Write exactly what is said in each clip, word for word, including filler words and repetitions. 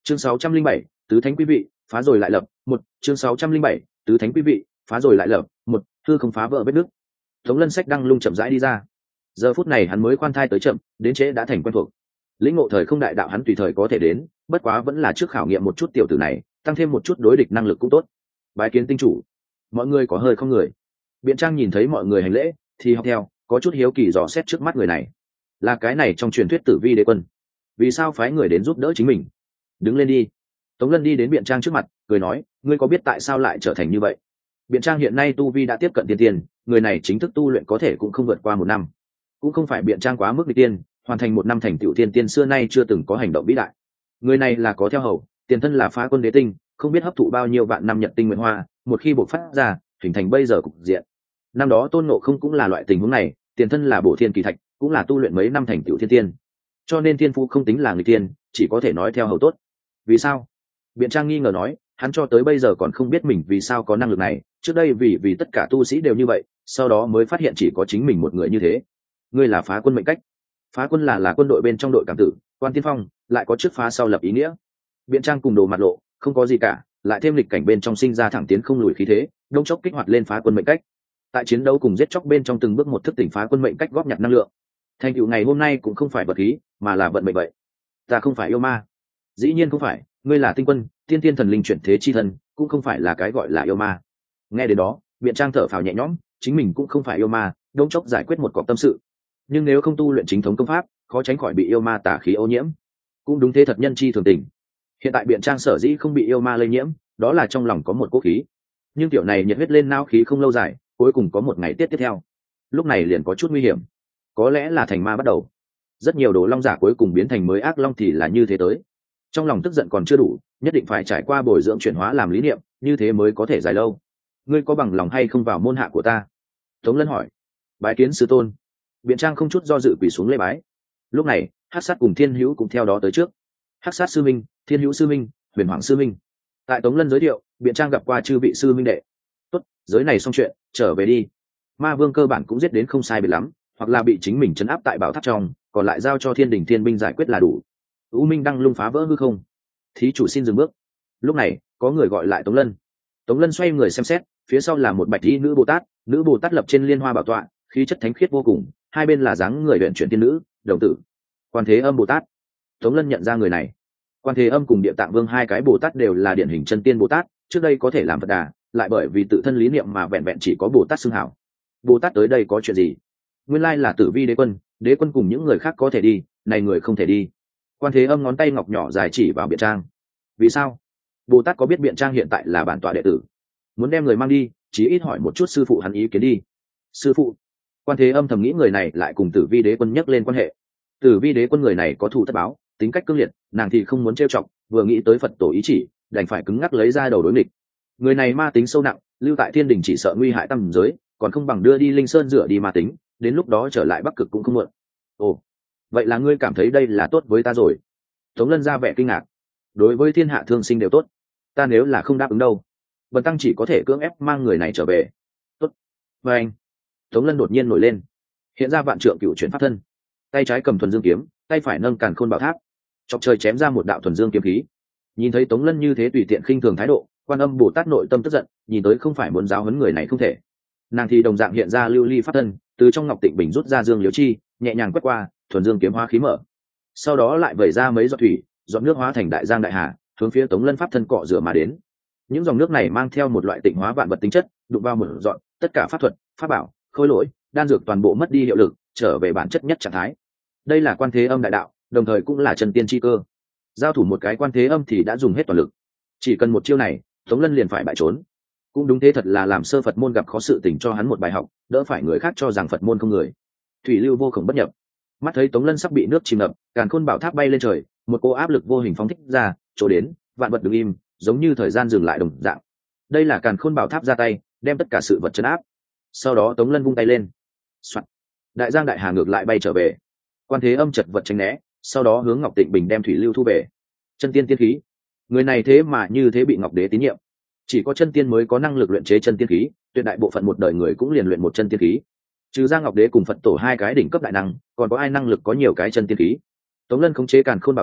chương sáu trăm linh bảy, tứ thánh quý vị phá rồi lại lập một chương sáu trăm linh bảy, tứ thánh quý vị phá rồi lại lập một thư không phá vỡ vết nước. Tống Lân sách đăng lung chậm rãi đi ra. Giờ phút này hắn mới khoan thai tới chậm, đến trễ đã thành quen thuộc. Lĩnh ngộ thời không đại đạo hắn tùy thời có thể đến, bất quá vẫn là trước khảo nghiệm một chút tiểu tử này, tăng thêm một chút đối địch năng lực cũng tốt. Bái kiến tinh chủ. Mọi người có hơi không người. Biện Trang nhìn thấy mọi người hành lễ thì học theo, có chút hiếu kỳ dò xét trước mắt người này. Là cái này trong truyền thuyết Tử Vi đế quân, vì sao phái người đến giúp đỡ chính mình? Đứng lên đi. Tống Lân đi đến Biện Trang trước mặt, cười nói, ngươi có biết tại sao lại trở thành như vậy? Biện Trang hiện nay tu vi đã tiếp cận tiên tiên, người này chính thức tu luyện có thể cũng không vượt qua một năm. Cũng không phải Biện Trang quá mức nghịch tiên, hoàn thành một năm thành tựu tiên tiên xưa nay chưa từng có hành động vĩ đại. Người này là có theo hầu, tiền thân là phá quân đế tinh, không biết hấp thụ bao nhiêu vạn năm nhật tinh nguyện hoa, một khi bộc phát ra, hình thành bây giờ cục diện. Năm đó Tôn Ngộ Không cũng là loại tình huống này, tiền thân là bổ thiên kỳ thạch, cũng là tu luyện mấy năm thành tựu thiên tiên. Cho nên thiên phu không tính là người tiên, chỉ có thể nói theo hầu tốt. Vì sao? Biện Trang nghi ngờ nói, hắn cho tới bây giờ còn không biết mình vì sao có năng lực này, trước đây vì vì tất cả tu sĩ đều như vậy, sau đó mới phát hiện chỉ có chính mình một người như thế. Ngươi là phá quân mệnh cách. Phá quân là là quân đội bên trong đội cảm tử, quan tiên phong, lại có trước phá sau lập ý nghĩa. Biện Trang cùng đồ mặt lộ, không có gì cả, lại thêm lịch cảnh bên trong sinh ra thẳng tiến không lùi khí thế, đông chốc kích hoạt lên phá quân mệnh cách. Tại chiến đấu cùng giết chóc bên trong từng bước một thức tỉnh phá quân mệnh cách góp nhặt năng lượng. Thành tựu ngày hôm nay cũng không phải vật khí, mà là vận mệnh vậy. Ta không phải yêu ma. Dĩ nhiên không phải, ngươi là tinh quân, tiên tiên thần linh chuyển thế chi thân, cũng không phải là cái gọi là yêu ma. Nghe đến đó, Biện Trang thở phào nhẹ nhõm, chính mình cũng không phải yêu ma, đông chốc giải quyết một cọc tâm sự. Nhưng nếu không tu luyện chính thống công pháp, khó tránh khỏi bị yêu ma tà khí ô nhiễm. Cũng đúng thế, thật nhân chi thường tình. Hiện tại Biện Trang sở dĩ không bị yêu ma lây nhiễm, đó là trong lòng có một cố khí. Nhưng tiểu này nhiệt huyết lên não khí không lâu dài, cuối cùng có một ngày tiết tiếp theo. Lúc này liền có chút nguy hiểm. Có lẽ là thành ma bắt đầu. Rất nhiều đồ long giả cuối cùng biến thành mới ác long thì là như thế tới. Trong lòng tức giận còn chưa đủ, nhất định phải trải qua bồi dưỡng chuyển hóa làm lý niệm, như thế mới có thể dài lâu. Ngươi có bằng lòng hay không vào môn hạ của ta? Tống Lân hỏi. Bái kiến sư tôn. Biện Trang không chút do dự quỳ xuống lễ bái. Lúc này, Hắc Sát cùng Thiên Hữu cũng theo đó tới trước. Hắc Sát sư minh, Thiên Hữu sư minh, Huyền Hoàng sư minh. Tại Tống Lân giới thiệu, Biện Trang gặp qua chư vị sư minh đệ. Tốt, giới này xong chuyện, trở về đi. Ma vương cơ bản cũng giết đến không sai biệt lắm, hoặc là bị chính mình trấn áp tại bảo tháp trong, còn lại giao cho Thiên Đình Thiên binh giải quyết là đủ. U Minh đang lung phá vỡ hư không. Thí chủ xin dừng bước. Lúc này, có người gọi lại Tống Lân. Tống Lân xoay người xem xét, phía sau là một bạch y nữ Bồ Tát, nữ Bồ Tát lập trên liên hoa bảo tọa, khí chất thánh khiết vô cùng, hai bên là dáng người luyện chuyển tiên nữ, đồng tử. Quan Thế Âm Bồ Tát. Tống Lân nhận ra người này. Quan Thế Âm cùng Địa Tạng Vương hai cái Bồ Tát đều là điển hình chân tiên Bồ Tát, trước đây có thể làm Phật Đà, lại bởi vì tự thân lý niệm mà vẹn vẹn chỉ có Bồ Tát xưng hảo. Bồ Tát tới đây có chuyện gì? Nguyên lai là Tử Vi đế quân, đế quân cùng những người khác có thể đi, này người không thể đi. Quan Thế Âm ngón tay ngọc nhỏ dài chỉ vào Biện Trang. Vì sao? Bồ Tát có biết Biện Trang hiện tại là bản tọa đệ tử, muốn đem người mang đi, chí ít hỏi một chút sư phụ hắn ý kiến đi. Sư phụ? Quan Thế Âm thầm nghĩ người này lại cùng Tử Vi đế quân nhắc lên quan hệ. Tử Vi đế quân người này có thù tất báo, tính cách cương liệt, nàng thì không muốn trêu chọc, vừa nghĩ tới Phật tổ ý chỉ, đành phải cứng ngắc lấy ra đầu đối nghịch. Người này ma tính sâu nặng, lưu tại Thiên Đình chỉ sợ nguy hại tam giới, còn không bằng đưa đi Linh Sơn rửa đi ma tính, đến lúc đó trở lại Bắc Cực cũng không muộn. Ồ, vậy là ngươi cảm thấy đây là tốt với ta rồi? Tống Lân ra vẻ kinh ngạc. Đối với thiên hạ thương sinh đều tốt, ta nếu là không đáp ứng đâu, Bần tăng chỉ có thể cưỡng ép mang người này trở về. Tốt. Và anh. Tống Lân đột nhiên nổi lên, hiện ra vạn trượng cựu chuyển pháp thân, tay trái cầm thuần dương kiếm, tay phải nâng càn khôn bảo tháp, chọc trời chém ra một đạo thuần dương kiếm khí. Nhìn thấy Tống Lân như thế tùy tiện khinh thường thái độ, Quan Âm Bồ Tát nội tâm tức giận, nhìn tới không phải muốn giáo huấn người này không thể. Nàng thì đồng dạng hiện ra lưu ly pháp thân, từ trong ngọc tịnh bình rút ra dương liễu chi, nhẹ nhàng quét qua, thuần dương kiếm hóa khí mở. Sau đó lại vẩy ra mấy giọt thủy, giọt nước hóa thành đại giang đại hà, hướng phía Tống Lân pháp thân cọ rửa mà đến. Những dòng nước này mang theo một loại tịnh hóa vạn vật tính chất, đụng vào một dọn, tất cả pháp thuật, pháp bảo, khôi lỗi, đan dược toàn bộ mất đi hiệu lực, trở về bản chất nhất trạng thái. Đây là Quan Thế Âm đại đạo, đồng thời cũng là chân tiên chi cơ. Giao thủ một cái Quan Thế Âm thì đã dùng hết toàn lực, chỉ cần một chiêu này, Tống Lân liền phải bại trốn. Cũng đúng thế, thật là làm sơ Phật môn gặp khó sự tình cho hắn một bài học, đỡ phải người khác cho rằng Phật môn không người. Thủy lưu vô cùng bất nhập. Mắt thấy Tống Lân sắp bị nước chìm ngập, càn khôn bảo tháp bay lên trời, một cô áp lực vô hình phóng thích ra, chỗ đến, vạn vật đứng im, giống như thời gian dừng lại đồng dạng. Đây là càn khôn bảo tháp ra tay, đem tất cả sự vật trấn áp. Sau đó Tống Lân vung tay lên, soạt, đại giang đại hà ngược lại bay trở về. Quan Thế Âm chật vật tránh né, sau đó hướng Ngọc Tịnh Bình đem thủy lưu thu về. Chân tiên tiên khí, người này thế mà như thế bị Ngọc Đế tín nhiệm. Chỉ có chân tiên mới có năng lực luyện chế chân tiên khí, tuyệt đại bộ phận một đời người cũng liền luyện một chân tiên khí. Trừ ra Ngọc Đế cùng Phật tổ hai cái đỉnh cấp đại năng, còn có ai năng lực có nhiều cái chân tiên khí? Tống Lân khống chế càn khôn bảo tháp,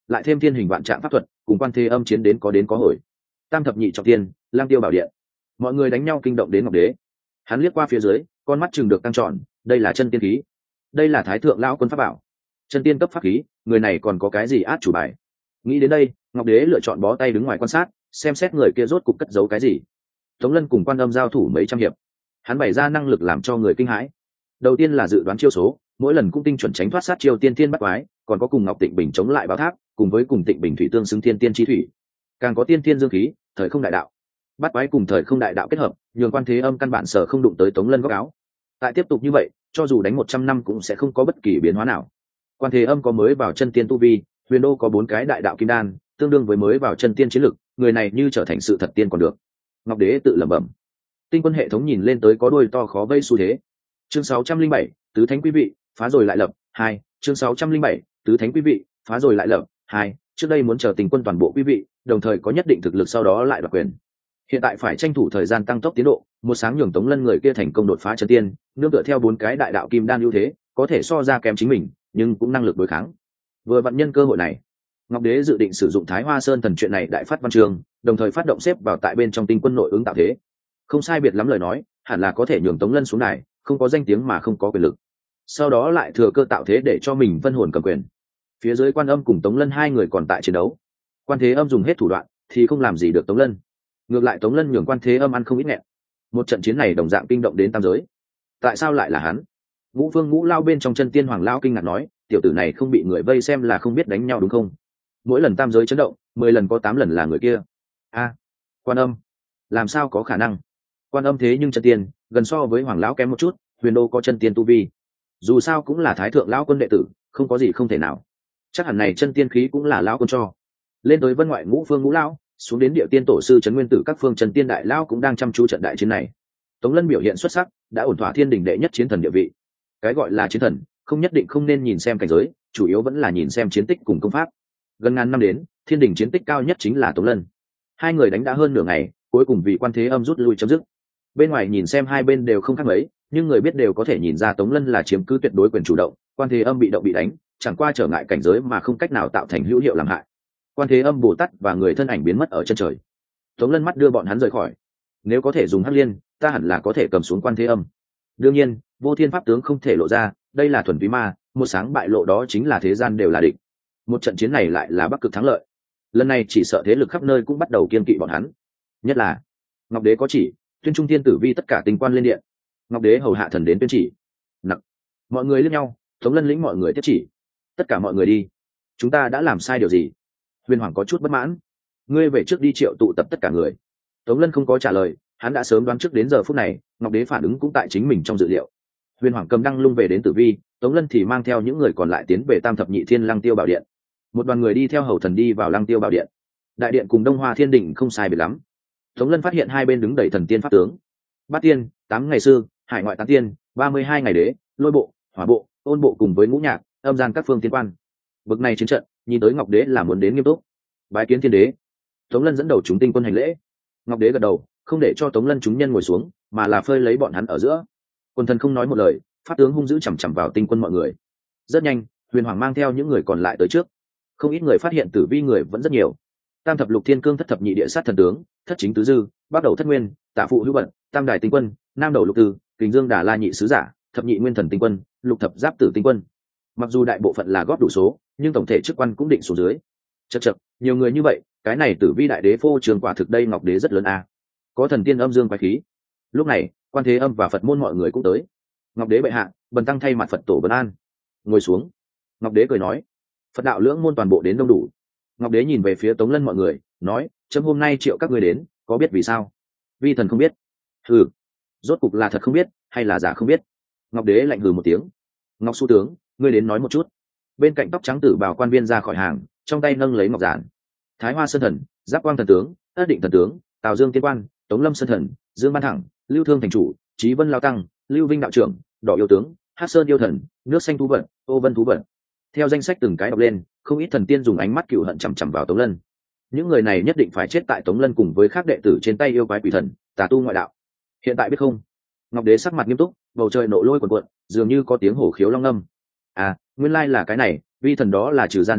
lại thêm thiên hình vạn trạng pháp thuật cùng quan thế âm chiến đến có đến có hồi. Tam thập nhị trọng tiên, lang tiêu bảo điện, mọi người đánh nhau kinh động đến ngọc đế. Hắn liếc qua phía dưới, con mắt chừng được tăng tròn, đây là chân tiên khí, đây là thái thượng lão quân pháp bảo, chân tiên cấp pháp khí, người này còn có cái gì át chủ bài. Nghĩ đến đây, ngọc đế lựa chọn bó tay đứng ngoài quan sát, xem xét người kia rốt cục cất giấu cái gì. Tống Lân cùng Quan Âm giao thủ mấy trăm hiệp, hắn bày ra năng lực làm cho người kinh hãi. Đầu tiên là dự đoán chiêu số, mỗi lần cũng tinh chuẩn tránh thoát sát chiêu tiên tiên bắt quái, còn có cùng Ngọc Tịnh Bình chống lại báo tháp, cùng với cùng Tịnh Bình thủy tương xứng thiên tiên chi thủy, càng có tiên tiên dương khí, thời không đại đạo. Bắt quái cùng thời không đại đạo kết hợp, nhường Quan Thế Âm căn bản sở không đụng tới Tống Lân góc áo. Tại tiếp tục như vậy, cho dù đánh một trăm năm cũng sẽ không có bất kỳ biến hóa nào. Quan Thế Âm có mới vào chân tiên tu vi, Huyền Đô có bốn cái đại đạo kim đan, tương đương với mới vào chân tiên chiến lực, người này như trở thành sự thật tiên còn được. Ngọc Đế tự lẩm bẩm. Tinh quân hệ thống nhìn lên tới có đôi to khó vây xu thế. Chương sáu trăm linh bảy, tứ thánh quý vị, phá rồi lại lập, hai. Chương sáu trăm linh bảy, tứ thánh quý vị, phá rồi lại lập, hai. Trước đây muốn chờ Tinh quân toàn bộ quý vị, đồng thời có nhất định thực lực sau đó lại đoạt quyền. Hiện tại phải tranh thủ thời gian tăng tốc tiến độ, một sáng nhường Tống Lân người kia thành công đột phá chân tiên, nương tựa theo bốn cái đại đạo kim đan ưu thế, có thể so ra kém chính mình, nhưng cũng năng lực đối kháng. Vừa vận nhân cơ hội này, Ngọc Đế dự định sử dụng Thái Hoa Sơn thần chuyện này đại phát văn chương, đồng thời phát động xếp vào tại bên trong tinh quân nội ứng tạo thế. Không sai biệt lắm lời nói, hẳn là có thể nhường Tống Lân xuống đài, không có danh tiếng mà không có quyền lực. Sau đó lại thừa cơ tạo thế để cho mình vân hồn cầm quyền. Phía dưới Quan Âm cùng Tống Lân hai người còn tại chiến đấu. Quan Thế Âm dùng hết thủ đoạn, thì không làm gì được Tống Lân. Ngược lại Tống Lân nhường Quan Thế Âm ăn không ít nghẹn. Một trận chiến này đồng dạng kinh động đến tam giới. Tại sao lại là hắn? Ngũ Phương Ngũ Lao bên trong chân tiên Hoàng Lao kinh ngạc nói, tiểu tử này không bị người vây xem là không biết đánh nhau đúng không? Mỗi lần tam giới chấn động, mười lần có tám lần là người kia. A, Quan Âm, làm sao có khả năng? Quan Âm thế nhưng chân tiên, gần so với Hoàng lão kém một chút, Huyền Đô có chân tiên tu vi. Dù sao cũng là Thái thượng lão quân đệ tử, không có gì không thể nào. Chắc hẳn này chân tiên khí cũng là lão quân cho. Lên tới Vân Ngoại Ngũ Phương Ngũ Lão, xuống đến địa tiên tổ sư trấn nguyên tử các phương chân tiên đại lão cũng đang chăm chú trận đại chiến này. Tống Lân biểu hiện xuất sắc, đã ổn thỏa thiên đình đệ nhất chiến thần địa vị. Cái gọi là chiến thần, không nhất định không nên nhìn xem cảnh giới, chủ yếu vẫn là nhìn xem chiến tích cùng công pháp. Gần ngàn năm đến, thiên đình chiến tích cao nhất chính là Tống Lân. Hai người đánh đã hơn nửa ngày, cuối cùng vì Quan Thế Âm rút lui chấm dứt. Bên ngoài nhìn xem hai bên đều không khác mấy, nhưng người biết đều có thể nhìn ra Tống Lân là chiếm cứ tuyệt đối quyền chủ động, Quan Thế Âm bị động bị đánh, chẳng qua trở ngại cảnh giới mà không cách nào tạo thành hữu hiệu làm hại. Quan Thế Âm Bồ Tát và người thân ảnh biến mất ở chân trời. Tống Lân mắt đưa bọn hắn rời khỏi. Nếu có thể dùng Hắc Liên, ta hẳn là có thể cầm xuống Quan Thế Âm. Đương nhiên, vô thiên pháp tướng không thể lộ ra, đây là thuần túy ma, một sáng bại lộ đó chính là thế gian đều là địch. Một trận chiến này lại là Bắc Cực thắng lợi. Lần này chỉ sợ thế lực khắp nơi cũng bắt đầu kiên kỵ bọn hắn. Nhất là Ngọc Đế có chỉ, tuyên trung thiên tử vi tất cả tinh quan lên điện. Ngọc Đế hầu hạ thần đến tuyên chỉ. Nặng. Mọi người liếc nhau, Tống Lân lĩnh mọi người tiếp chỉ. Tất cả mọi người đi. Chúng ta đã làm sai điều gì? Huyền Hoàng có chút bất mãn. Ngươi về trước đi triệu tụ tập tất cả người. Tống Lân không có trả lời, hắn đã sớm đoán trước đến giờ phút này, Ngọc Đế phản ứng cũng tại chính mình trong dự liệu. Huyền Hoàng cầm đăng lung về đến tử vi, Tống Lân thì mang theo những người còn lại tiến về Tam thập nhị thiên Lăng Tiêu Bảo Điện. Một đoàn người đi theo hầu thần đi vào Lăng Tiêu Bảo Điện. Đại điện cùng Đông Hoa Thiên Đình không sai biệt lắm. Tống Lân phát hiện hai bên đứng đầy thần tiên pháp tướng. Bát tiên, tám ngày sư, hải ngoại tám tiên, ba mươi hai ngày đế, lôi bộ, hỏa bộ, ôn bộ cùng với ngũ nhạc, âm gian các phương tiên quan. Bực này chiến trận, nhìn tới Ngọc Đế là muốn đến nghiêm túc. Bái kiến thiên đế. Tống Lân dẫn đầu chúng tinh quân hành lễ. Ngọc Đế gật đầu, không để cho Tống Lân chúng nhân ngồi xuống, mà là phơi lấy bọn hắn ở giữa. Quân thần không nói một lời, pháp tướng hung dữ chằm chằm vào tinh quân mọi người. Rất nhanh, Huyền Hoàng mang theo những người còn lại tới trước. Không ít người phát hiện tử vi người vẫn rất nhiều. Tam thập lục thiên cương thất thập nhị địa sát thần tướng, thất chính tứ dư, bắc đầu thất nguyên, tạ phụ hữu bận, tam đài tinh quân, nam đầu lục tư, kình dương đà la nhị sứ giả, thập nhị nguyên thần tinh quân, lục thập giáp tử tinh quân. Mặc dù đại bộ phận là góp đủ số, nhưng tổng thể chức quan cũng định số dưới. Chậc chậc, nhiều người như vậy, cái này tử vi đại đế phô trường quả thực đây Ngọc Đế rất lớn a. Có thần tiên âm dương quái khí. Lúc này, Quan Thế Âm và Phật môn mọi người cũng tới. Ngọc Đế bệ hạ, bần tăng thay mặt Phật tổ vân an. Ngồi xuống. Ngọc Đế cười nói. Phật đạo lưỡng môn toàn bộ đến đông đủ. Ngọc Đế nhìn về phía Tống Lân mọi người, nói: chấm hôm nay triệu các ngươi đến, có biết vì sao? Vi thần không biết. Hừ, rốt cục là thật không biết hay là giả không biết? Ngọc Đế lạnh hừ một tiếng. Ngọc Xu tướng, ngươi đến nói một chút. Bên cạnh tóc trắng tử bào quan viên ra khỏi hàng, trong tay nâng lấy ngọc giản. Thái Hoa Sơn thần, Giáp Quang thần tướng, Ất Định thần tướng, Tào Dương tiên quan, Tống Lâm Sơn thần, Dương Ban Thẳng, Lưu Thương thành chủ, Chí Vân lao tăng, Lưu Vinh đạo trưởng, Đỏ yêu tướng, Hát Sơn yêu thần, Nước xanh thú vận, Ô Vân thú vận. Theo danh sách từng cái đọc lên, không ít thần tiên dùng ánh mắt cừu hận chằm chằm vào Tống Lân. Những người này nhất định phải chết tại Tống Lân cùng với các đệ tử trên tay yêu quái quỷ thần, tà tu ngoại đạo. Hiện tại biết không? Ngọc Đế sắc mặt nghiêm túc, bầu trời nộ lôi cuồn cuộn, dường như có tiếng hổ khiếu long âm. À, nguyên lai là cái này, vi thần đó là trừ gian diệt ác,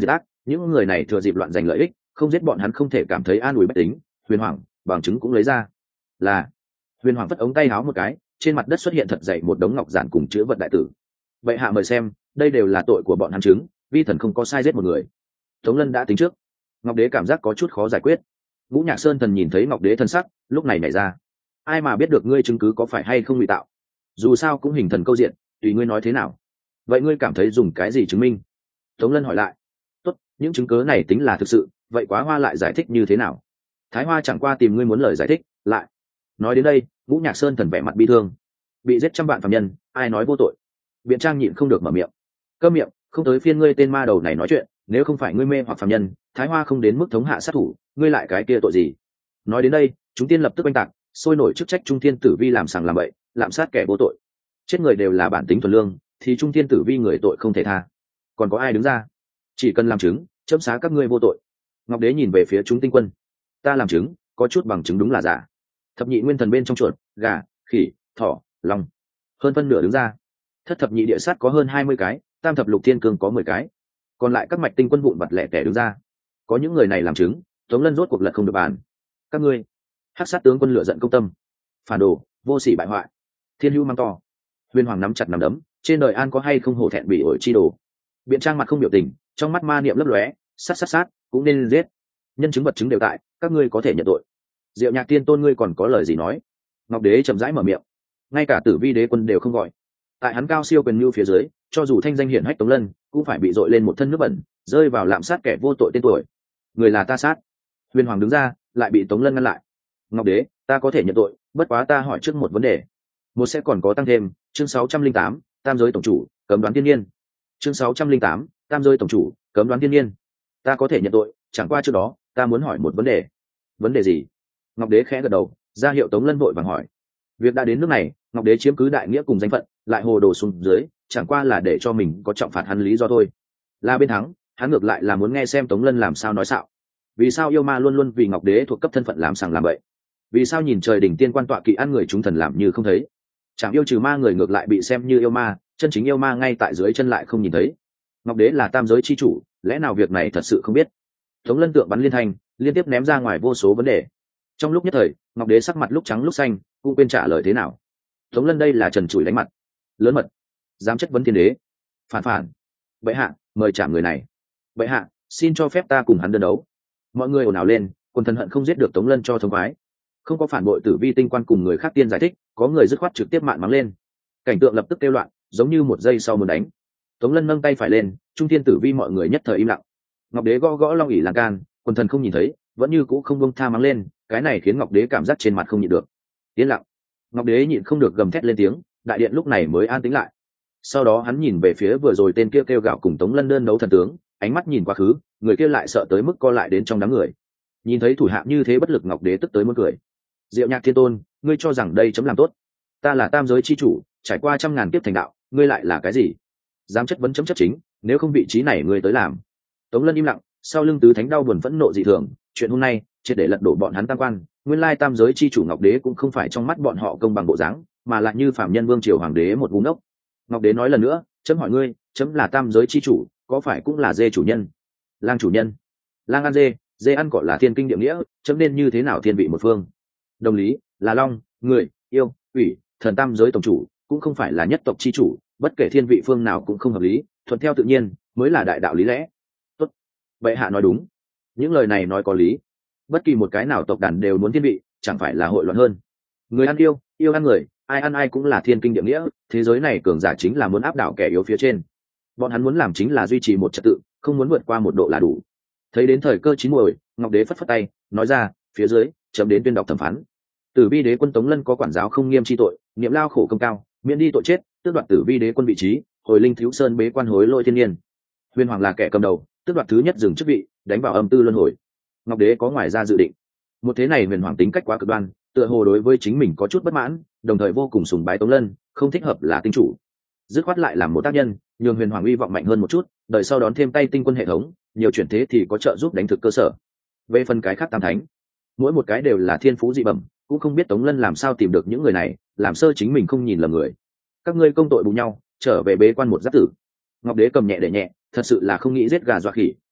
những người này thừa dịp loạn giành lợi ích, không giết bọn hắn không thể cảm thấy an ủi bách tính. Huyền Hoàng bằng chứng cũng lấy ra. Là Huyền Hoàng vất ống tay háo một cái, trên mặt đất xuất hiện thật dày một đống ngọc giản cùng chữ vật đại tử. Vậy hạ mời xem, đây đều là tội của bọn hắn chứng, vi thần không có sai giết một người. Tống Lân đã tính trước. Ngọc Đế cảm giác có chút khó giải quyết. Ngũ Nhạc Sơn thần nhìn thấy Ngọc Đế thân sắc, lúc này nảy ra. Ai mà biết được ngươi chứng cứ có phải hay không ngụy tạo? Dù sao cũng hình thần câu diện, tùy ngươi nói thế nào. Vậy ngươi cảm thấy dùng cái gì chứng minh? Tống Lân hỏi lại. Tốt, những chứng cứ này tính là thực sự, vậy Quá Hoa lại giải thích như thế nào? Thái Hoa chẳng qua tìm ngươi muốn lời giải thích, lại. Nói đến đây, Ngũ Nhạc Sơn thần vẻ mặt bi thương. Bị giết trăm vạn phạm nhân, ai nói vô tội? Biện Trang nhịn không được mở miệng. Câm miệng, không tới phiên ngươi tên ma đầu này nói chuyện, nếu không phải ngươi mê hoặc phạm nhân, Thái Hoa không đến mức thống hạ sát thủ, ngươi lại cái kia tội gì? Nói đến đây, chúng tiên lập tức oanh tạc, sôi nổi chức trách Trung Thiên Tử Vi làm sằng làm bậy, lạm sát kẻ vô tội. Chết người đều là bản tính thuần lương, thì Trung Thiên Tử Vi người tội không thể tha. Còn có ai đứng ra? Chỉ cần làm chứng, chấm xá các ngươi vô tội. Ngọc Đế nhìn về phía chúng tinh quân. Ta làm chứng, có chút bằng chứng đúng là giả. Thập nhị nguyên thần bên trong chuột, gà, khỉ, thỏ, long, hơn phân nửa đứng ra. Thất thập nhị địa sát có hơn hai mươi cái, tam thập lục thiên cương có mười cái, còn lại các mạch tinh quân vụn vặt lẻ tẻ đứng ra. Có những người này làm chứng, Tống Lân rốt cuộc lật không được bàn. Các ngươi, hắc sát tướng quân lựa giận công tâm, phản đồ, vô sỉ bại hoại, thiên hữu mang to. Huyền Hoàng nắm chặt nắm đấm, trên đời an có hay không hổ thẹn bị ổi chi đồ. Biện Trang mặt không biểu tình, trong mắt ma niệm lấp lóe, sát sát sát, cũng nên giết. Nhân chứng vật chứng đều tại, các ngươi có thể nhận tội. Diệu Nhạc Tiên Tôn ngươi còn có lời gì nói? Ngọc Đế chậm rãi mở miệng. Ngay cả Tử Vi Đế quân đều không gọi. Tại hắn cao siêu quyền nhu phía dưới, cho dù thanh danh hiển hách Tống Lân, cũng phải bị dội lên một thân nước bẩn, rơi vào lạm sát kẻ vô tội tên tuổi. Người là ta sát. Huyền Hoàng đứng ra, lại bị Tống Lân ngăn lại. Ngọc Đế, ta có thể nhận tội, bất quá ta hỏi trước một vấn đề. Một sẽ còn có tăng thêm, chương sáu trăm linh tám, tam giới tổng chủ, cấm đoán thiên nhiên. Chương sáu trăm linh tám, tam giới tổng chủ, cấm đoán thiên nhiên. Ta có thể nhận tội, chẳng qua trước đó, ta muốn hỏi một vấn đề. Vấn đề gì? Ngọc Đế khẽ gật đầu, ra hiệu Tống Lân vội vàng hỏi. Việc đã đến nước này, Ngọc Đế chiếm cứ đại nghĩa cùng danh phận, lại hồ đồ xuống dưới, chẳng qua là để cho mình có trọng phạt hắn lý do thôi. Là bên thắng, hắn ngược lại là muốn nghe xem Tống Lân làm sao nói xạo. Vì sao yêu ma luôn luôn vì Ngọc Đế thuộc cấp thân phận làm sằng làm bậy? Vì sao nhìn trời đỉnh tiên quan tọa kỵ ăn người chúng thần làm như không thấy? Chẳng yêu trừ ma người ngược lại bị xem như yêu ma, chân chính yêu ma ngay tại dưới chân lại không nhìn thấy. Ngọc Đế là tam giới chi chủ, lẽ nào việc này thật sự không biết? Tống Lân tượng bắn liên thanh, liên tiếp ném ra ngoài vô số vấn đề. Trong lúc nhất thời, Ngọc Đế sắc mặt lúc trắng lúc xanh, cũng quên trả lời thế nào. Tống Lân đây là trần trụi đánh mặt, lớn mật, dám chất vấn thiên đế. Phản phản, bệ hạ, mời trả người này. Bệ hạ, xin cho phép ta cùng hắn đơn đấu. Mọi người ồn ào lên, quần thần hận không giết được Tống Lân cho thông khoái. Không có phản bội Tử Vi tinh quan cùng người khác tiên giải thích, có người dứt khoát trực tiếp mạn mắng lên. Cảnh tượng lập tức kêu loạn, giống như một giây sau muốn đánh. Tống Lân nâng tay phải lên, Trung Thiên Tử Vi mọi người nhất thời im lặng. Ngọc Đế gõ gõ long ỷ lan can, quần thần không nhìn thấy, vẫn như cũ không buông tha mắng lên, cái này khiến Ngọc Đế cảm giác trên mặt không nhịn được. Yên lặng. Ngọc Đế nhịn không được gầm thét lên tiếng, đại điện lúc này mới an tĩnh lại. Sau đó hắn nhìn về phía vừa rồi tên kia kêu gạo cùng Tống Lân đơn đấu thần tướng, ánh mắt nhìn quá khứ, người kia lại sợ tới mức co lại đến trong đám người. Nhìn thấy thủ hạ như thế bất lực, Ngọc Đế tức tới muốn cười. Diệu Nhạc Thiên Tôn, ngươi cho rằng đây chấm làm tốt? Ta là tam giới chi chủ, trải qua trăm ngàn kiếp thành đạo, ngươi lại là cái gì? Dám chất vấn chấm chấp chính, nếu không vị trí này ngươi tới làm. Tống Lân im lặng, sau lưng tứ thánh đau buồn phẫn nộ dị thường, chuyện hôm nay triệt để lật đổ bọn hắn tam quan. Nguyên lai tam giới chi chủ Ngọc Đế cũng không phải trong mắt bọn họ công bằng bộ dáng, mà lại như phạm nhân vương triều hoàng đế một vùng ốc. Ngọc Đế nói lần nữa, chấm hỏi ngươi, chấm là tam giới chi chủ, có phải cũng là dê chủ nhân? Lang chủ nhân? Lang ăn dê, dê ăn cỏ là thiên kinh địa nghĩa, chấm nên như thế nào thiên vị một phương? Đồng lý, là long, người, yêu, ủy, thần tam giới tổng chủ, cũng không phải là nhất tộc chi chủ, bất kể thiên vị phương nào cũng không hợp lý, thuận theo tự nhiên mới là đại đạo lý lẽ. Tốt, bệ hạ nói đúng, những lời này nói có lý. Bất kỳ một cái nào tộc đàn đều muốn thiên vị, chẳng phải là hội loạn hơn? Người ăn yêu, yêu ăn người, ai ăn ai cũng là thiên kinh địa nghĩa, thế giới này cường giả chính là muốn áp đảo kẻ yếu phía trên. Bọn hắn muốn làm chính là duy trì một trật tự, không muốn vượt qua một độ là đủ. Thấy đến thời cơ chín muồi, Ngọc Đế phất phất tay, nói ra, phía dưới chấm đến tuyên đọc thẩm phán. Tử Vi Đế quân Tống Lân có quản giáo không nghiêm chi tội, niệm lao khổ công cao, miễn đi tội chết, tước đoạt Tử Vi Đế quân vị trí, hồi linh thiếu sơn bế quan hối lỗi thiên nhiên. Huyền Hoàng là kẻ cầm đầu, tước đoạt thứ nhất dừng chức vị, đánh vào âm tư luân hồi. Ngọc Đế có ngoài ra dự định. Một thế này Huyền Hoàng tính cách quá cực đoan, tựa hồ đối với chính mình có chút bất mãn, đồng thời vô cùng sùng bái Tống Lân, không thích hợp là tinh chủ. Dứt khoát lại làm một tác nhân, nhường Huyền Hoàng uy vọng mạnh hơn một chút, đợi sau đón thêm tay tinh quân hệ thống, nhiều chuyển thế thì có trợ giúp đánh thực cơ sở. Về phần cái khác tam thánh, mỗi một cái đều là thiên phú dị bẩm, cũng không biết Tống Lân làm sao tìm được những người này, làm sơ chính mình không nhìn lầm người. Các ngươi công tội bù nhau, trở về bế quan một giáp tử. Ngọc Đế cầm nhẹ để nhẹ, thật sự là không nghĩ giết gà dọa khỉ,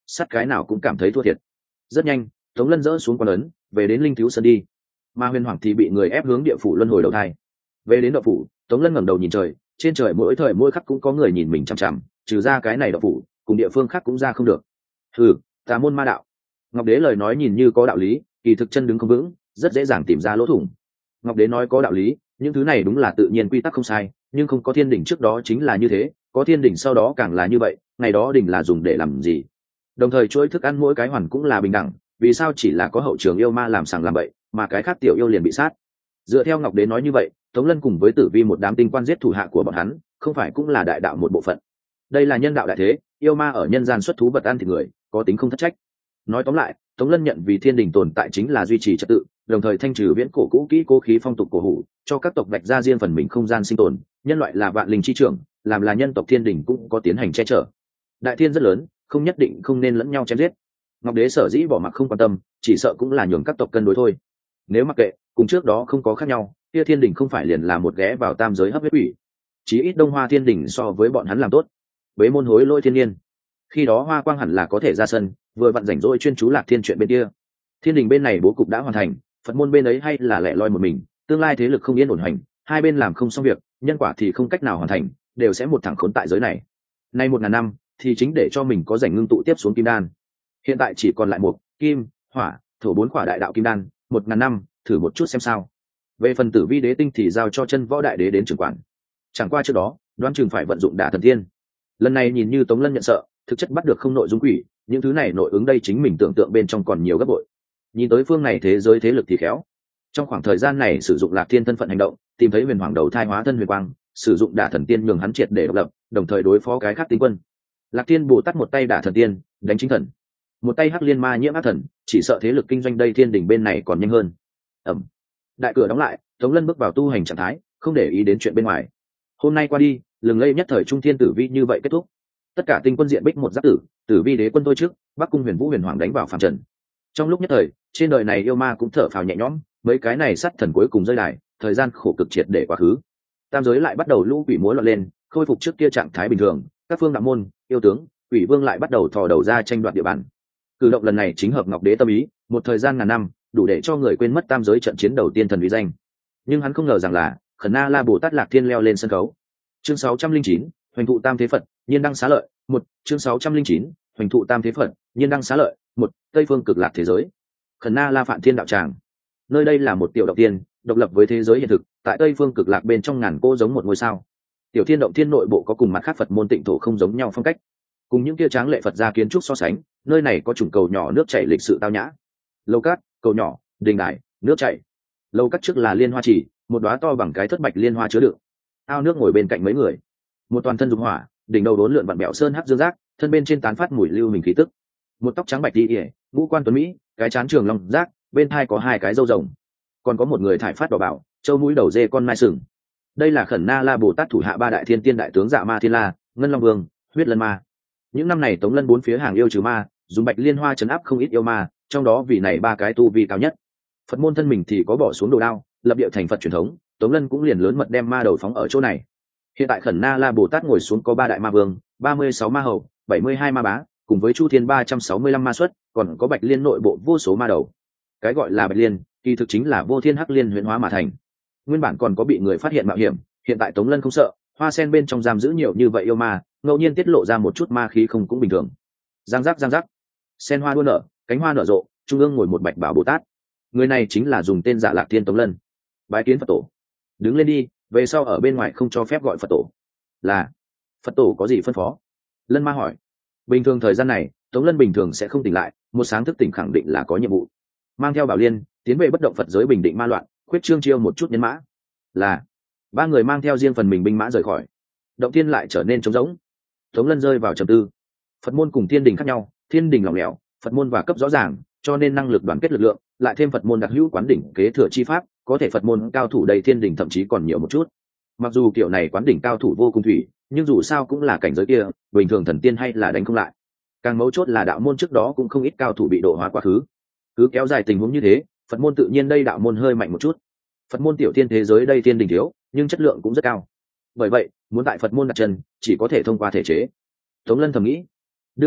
sắt cái nào cũng cảm thấy thua thiệt. Rất nhanh tống lân dỡ xuống quan ấn về đến linh thiếu sơn đi, mà huyền hoàng thì bị người ép hướng địa phủ luân hồi đầu thai. Về đến đậu phủ, tống lân ngẩng đầu nhìn trời, trên trời mỗi thời mỗi khắc cũng có người nhìn mình chằm chằm, trừ ra cái này đậu phủ cùng địa phương khác cũng ra không được. Hừ, tà môn ma đạo. Ngọc đế lời nói nhìn như có đạo lý, kỳ thực chân đứng không vững, rất dễ dàng tìm ra lỗ thủng. Ngọc đế nói có đạo lý, những thứ này đúng là tự nhiên quy tắc không sai, nhưng không có thiên đỉnh trước đó chính là như thế, có thiên đỉnh sau đó càng là như vậy, ngày đó đỉnh là dùng để làm gì? Đồng thời chuỗi thức ăn mỗi cái hoàn cũng là bình đẳng, vì sao chỉ là có hậu trường yêu ma làm sàng làm bậy, mà cái khác tiểu yêu liền bị sát? Dựa theo Ngọc đế nói như vậy, Tống Lân cùng với Tử Vi một đám tinh quan giết thủ hạ của bọn hắn, không phải cũng là đại đạo một bộ phận? Đây là nhân đạo đại thế, yêu ma ở nhân gian xuất thú vật ăn thịt người, có tính không thất trách. Nói tóm lại, Tống Lân nhận vì thiên đình tồn tại chính là duy trì trật tự, đồng thời thanh trừ viễn cổ cũ kỹ cố khí phong tục cổ hủ, cho các tộc vạch ra riêng phần mình không gian sinh tồn. Nhân loại là vạn linh chi trưởng, làm là nhân tộc thiên đình cũng có tiến hành che chở. Đại thiên rất lớn, không nhất định không nên lẫn nhau chém giết. Ngọc đế sở dĩ bỏ mặc không quan tâm, chỉ sợ cũng là nhường các tộc cân đối thôi. Nếu mặc kệ, cùng trước đó không có khác nhau, kia thiên đình không phải liền là một ghé vào tam giới hấp huyết quỷ. Chí ít Đông Hoa thiên đình so với bọn hắn làm tốt. Bế môn hối lôi thiên nhiên, khi đó Hoa Quang hẳn là có thể ra sân, vừa vặn rảnh rỗi chuyên chú Lạc Thiên chuyện bên kia. Thiên đình bên này bố cục đã hoàn thành, Phật môn bên ấy hay là lẻ loi một mình, tương lai thế lực không yên ổn hành, hai bên làm không xong việc, nhân quả thì không cách nào hoàn thành, đều sẽ một thẳng khốn tại giới này. Nay một ngàn năm thì chính để cho mình có rảnh ngưng tụ tiếp xuống kim đan. Hiện tại chỉ còn lại một kim, hỏa, thổ bốn quả đại đạo kim đan, một ngàn năm thử một chút xem sao. Về phần Tử Vi đế tinh thì giao cho chân võ đại đế đến trưởng quản. Chẳng qua trước đó đoán chừng phải vận dụng đả thần thiên. Lần này nhìn như Tống Lân nhận sợ, thực chất bắt được không nội dung quỷ, những thứ này nội ứng đây chính mình tưởng tượng bên trong còn nhiều gấp bội. Nhìn tới phương này thế giới thế lực thì khéo. Trong khoảng thời gian này sử dụng Lạc Thiên thân phận hành động, tìm thấy huyền hoàng đầu thai hóa thân huyền quang, sử dụng đả thần tiên nhường hắn triệt để độc lập, đồng thời đối phó cái khác tinh quân. Lạc Thiên bồ tát một tay đả thần tiên đánh chính thần, một tay hắc liên ma nhiễm ác thần, chỉ sợ thế lực kinh doanh đây thiên đỉnh bên này còn nhanh hơn. Ẩm, đại cửa đóng lại, Tống Lân bước vào tu hành trạng thái, không để ý đến chuyện bên ngoài. Hôm nay qua đi, lừng lẫy nhất thời trung thiên tử vi như vậy kết thúc. Tất cả tinh quân diện bích một giáp tử, Tử Vi đế quân tôi trước, Bắc cung huyền vũ huyền hoàng đánh vào phàm trần. Trong lúc nhất thời, trên đời này yêu ma cũng thở phào nhẹ nhõm, mấy cái này sát thần cuối cùng rơi đài, thời gian khổ cực triệt để quá khứ. Tam giới lại bắt đầu lũ quỷ múa loạn lên, khôi phục trước kia trạng thái bình thường, các phương đạo môn, yêu tướng, quỷ vương lại bắt đầu thò đầu ra tranh đoạt địa bàn. Cử động lần này chính hợp Ngọc đế tâm ý, một thời gian ngàn năm, đủ để cho người quên mất tam giới trận chiến đầu tiên thần uy danh. Nhưng hắn không ngờ rằng là, Khẩn Na La Bồ Tát Lạc Thiên leo lên sân khấu. Chương sáu trăm linh chín, hoành thụ tam thế Phật, nhiên đăng xá lợi, một, chương sáu trăm linh chín, hoành thụ tam thế Phật, nhiên đăng xá lợi, một, Tây phương cực lạc thế giới. Khẩn Na La Phạn Thiên đạo tràng. Nơi đây là một tiểu động tiên, độc lập với thế giới hiện thực, tại Tây phương cực lạc bên trong ngàn cô giống một ngôi sao. Tiểu thiên động thiên nội bộ có cùng mặt khác Phật môn tịnh thổ không giống nhau phong cách. Cùng những kia tráng lệ Phật gia kiến trúc so sánh, nơi này có trùng cầu nhỏ nước chảy lịch sự tao nhã. Lâu cát, cầu nhỏ, đình đài, nước chảy. Lâu cát trước là liên hoa chỉ, một đóa to bằng cái thất bạch liên hoa chứa đựng. Ao nước ngồi bên cạnh mấy người. Một toàn thân dục hỏa, đỉnh đầu đốn lượn vặn bẹo sơn hắc dương giác, thân bên trên tán phát mùi lưu mình khí tức. Một tóc trắng bạch đi ỉa, ngũ quan tuấn mỹ, cái trán trường long giác, bên hai có hai cái râu rồng. Còn có một người thải phát đỏ bảo, châu mũi đầu dê con mai sừng. Đây là Khẩn Na La Bồ Tát thủ hạ ba đại thiên tiên đại tướng Dạ Ma Thiên La, Ngân Long Vương, Huyết Lân Ma. Những năm này Tống Lân bốn phía hàng yêu trừ ma, dùng bạch liên hoa chấn áp không ít yêu ma, trong đó vị này ba cái tu vi cao nhất. Phật môn thân mình thì có bỏ xuống đồ đao, lập địa thành Phật truyền thống, Tống Lân cũng liền lớn mật đem ma đầu phóng ở chỗ này. Hiện tại Khẩn Na La Bồ Tát ngồi xuống có ba đại ma vương, ba mươi sáu ma hầu, bảy mươi hai ma bá, cùng với Chu Thiên ba trăm sáu mươi lăm ma xuất, còn có Bạch Liên nội bộ vô số ma đầu. Cái gọi là Bạch Liên, kỳ thực chính là vô thiên hắc liên huyễn hóa mà thành. Nguyên bản còn có bị người phát hiện mạo hiểm, hiện tại Tống Lân không sợ, hoa sen bên trong giam giữ nhiều như vậy yêu ma, ngẫu nhiên tiết lộ ra một chút ma khí không cũng bình thường. Giang giác giang giác, sen hoa đua nở, cánh hoa nở rộ, trung ương ngồi một Bạch Bảo Bồ Tát. Người này chính là dùng tên giả Lạc Thiên Tống Lân. Bái kiến Phật tổ. Đứng lên đi, về sau ở bên ngoài không cho phép gọi Phật tổ. Là, Phật tổ có gì phân phó? Lân Ma hỏi. Bình thường thời gian này, Tống Lân bình thường sẽ không tỉnh lại, một sáng thức tỉnh khẳng định là có nhiệm vụ. Mang theo Bảo Liên, tiến về bất động Phật giới bình định ma loạn, khuyết trương chiêu một chút nhân mã. Là, ba người mang theo riêng phần mình binh mã rời khỏi. Động thiên lại trở nên trống rỗng. Tống Lân rơi vào trầm tư. Phật môn cùng thiên đình khác nhau, thiên đình lỏng lẻo, Phật môn và cấp rõ ràng, cho nên năng lực đoàn kết lực lượng, lại thêm Phật môn đặc hữu quán đỉnh kế thừa chi pháp, có thể Phật môn cao thủ đầy thiên đình thậm chí còn nhiều một chút. Mặc dù kiểu này quán đỉnh cao thủ vô cùng thủy, nhưng dù sao cũng là cảnh giới kia, bình thường thần tiên hay là đánh không lại. Càng mấu chốt là đạo môn trước đó cũng không ít cao thủ bị độ hóa quá khứ. Cứ kéo dài tình huống như thế, Phật môn tự nhiên đây đạo môn hơi mạnh một chút. Phật môn tiểu thiên thế giới đây thiên đình thiếu, nhưng chất lượng cũng rất cao. Bởi vậy, muốn tại Phật môn đặt chân, chỉ có thể thông qua thể chế. Tống Lân thầm nghĩ. Đương nhiên,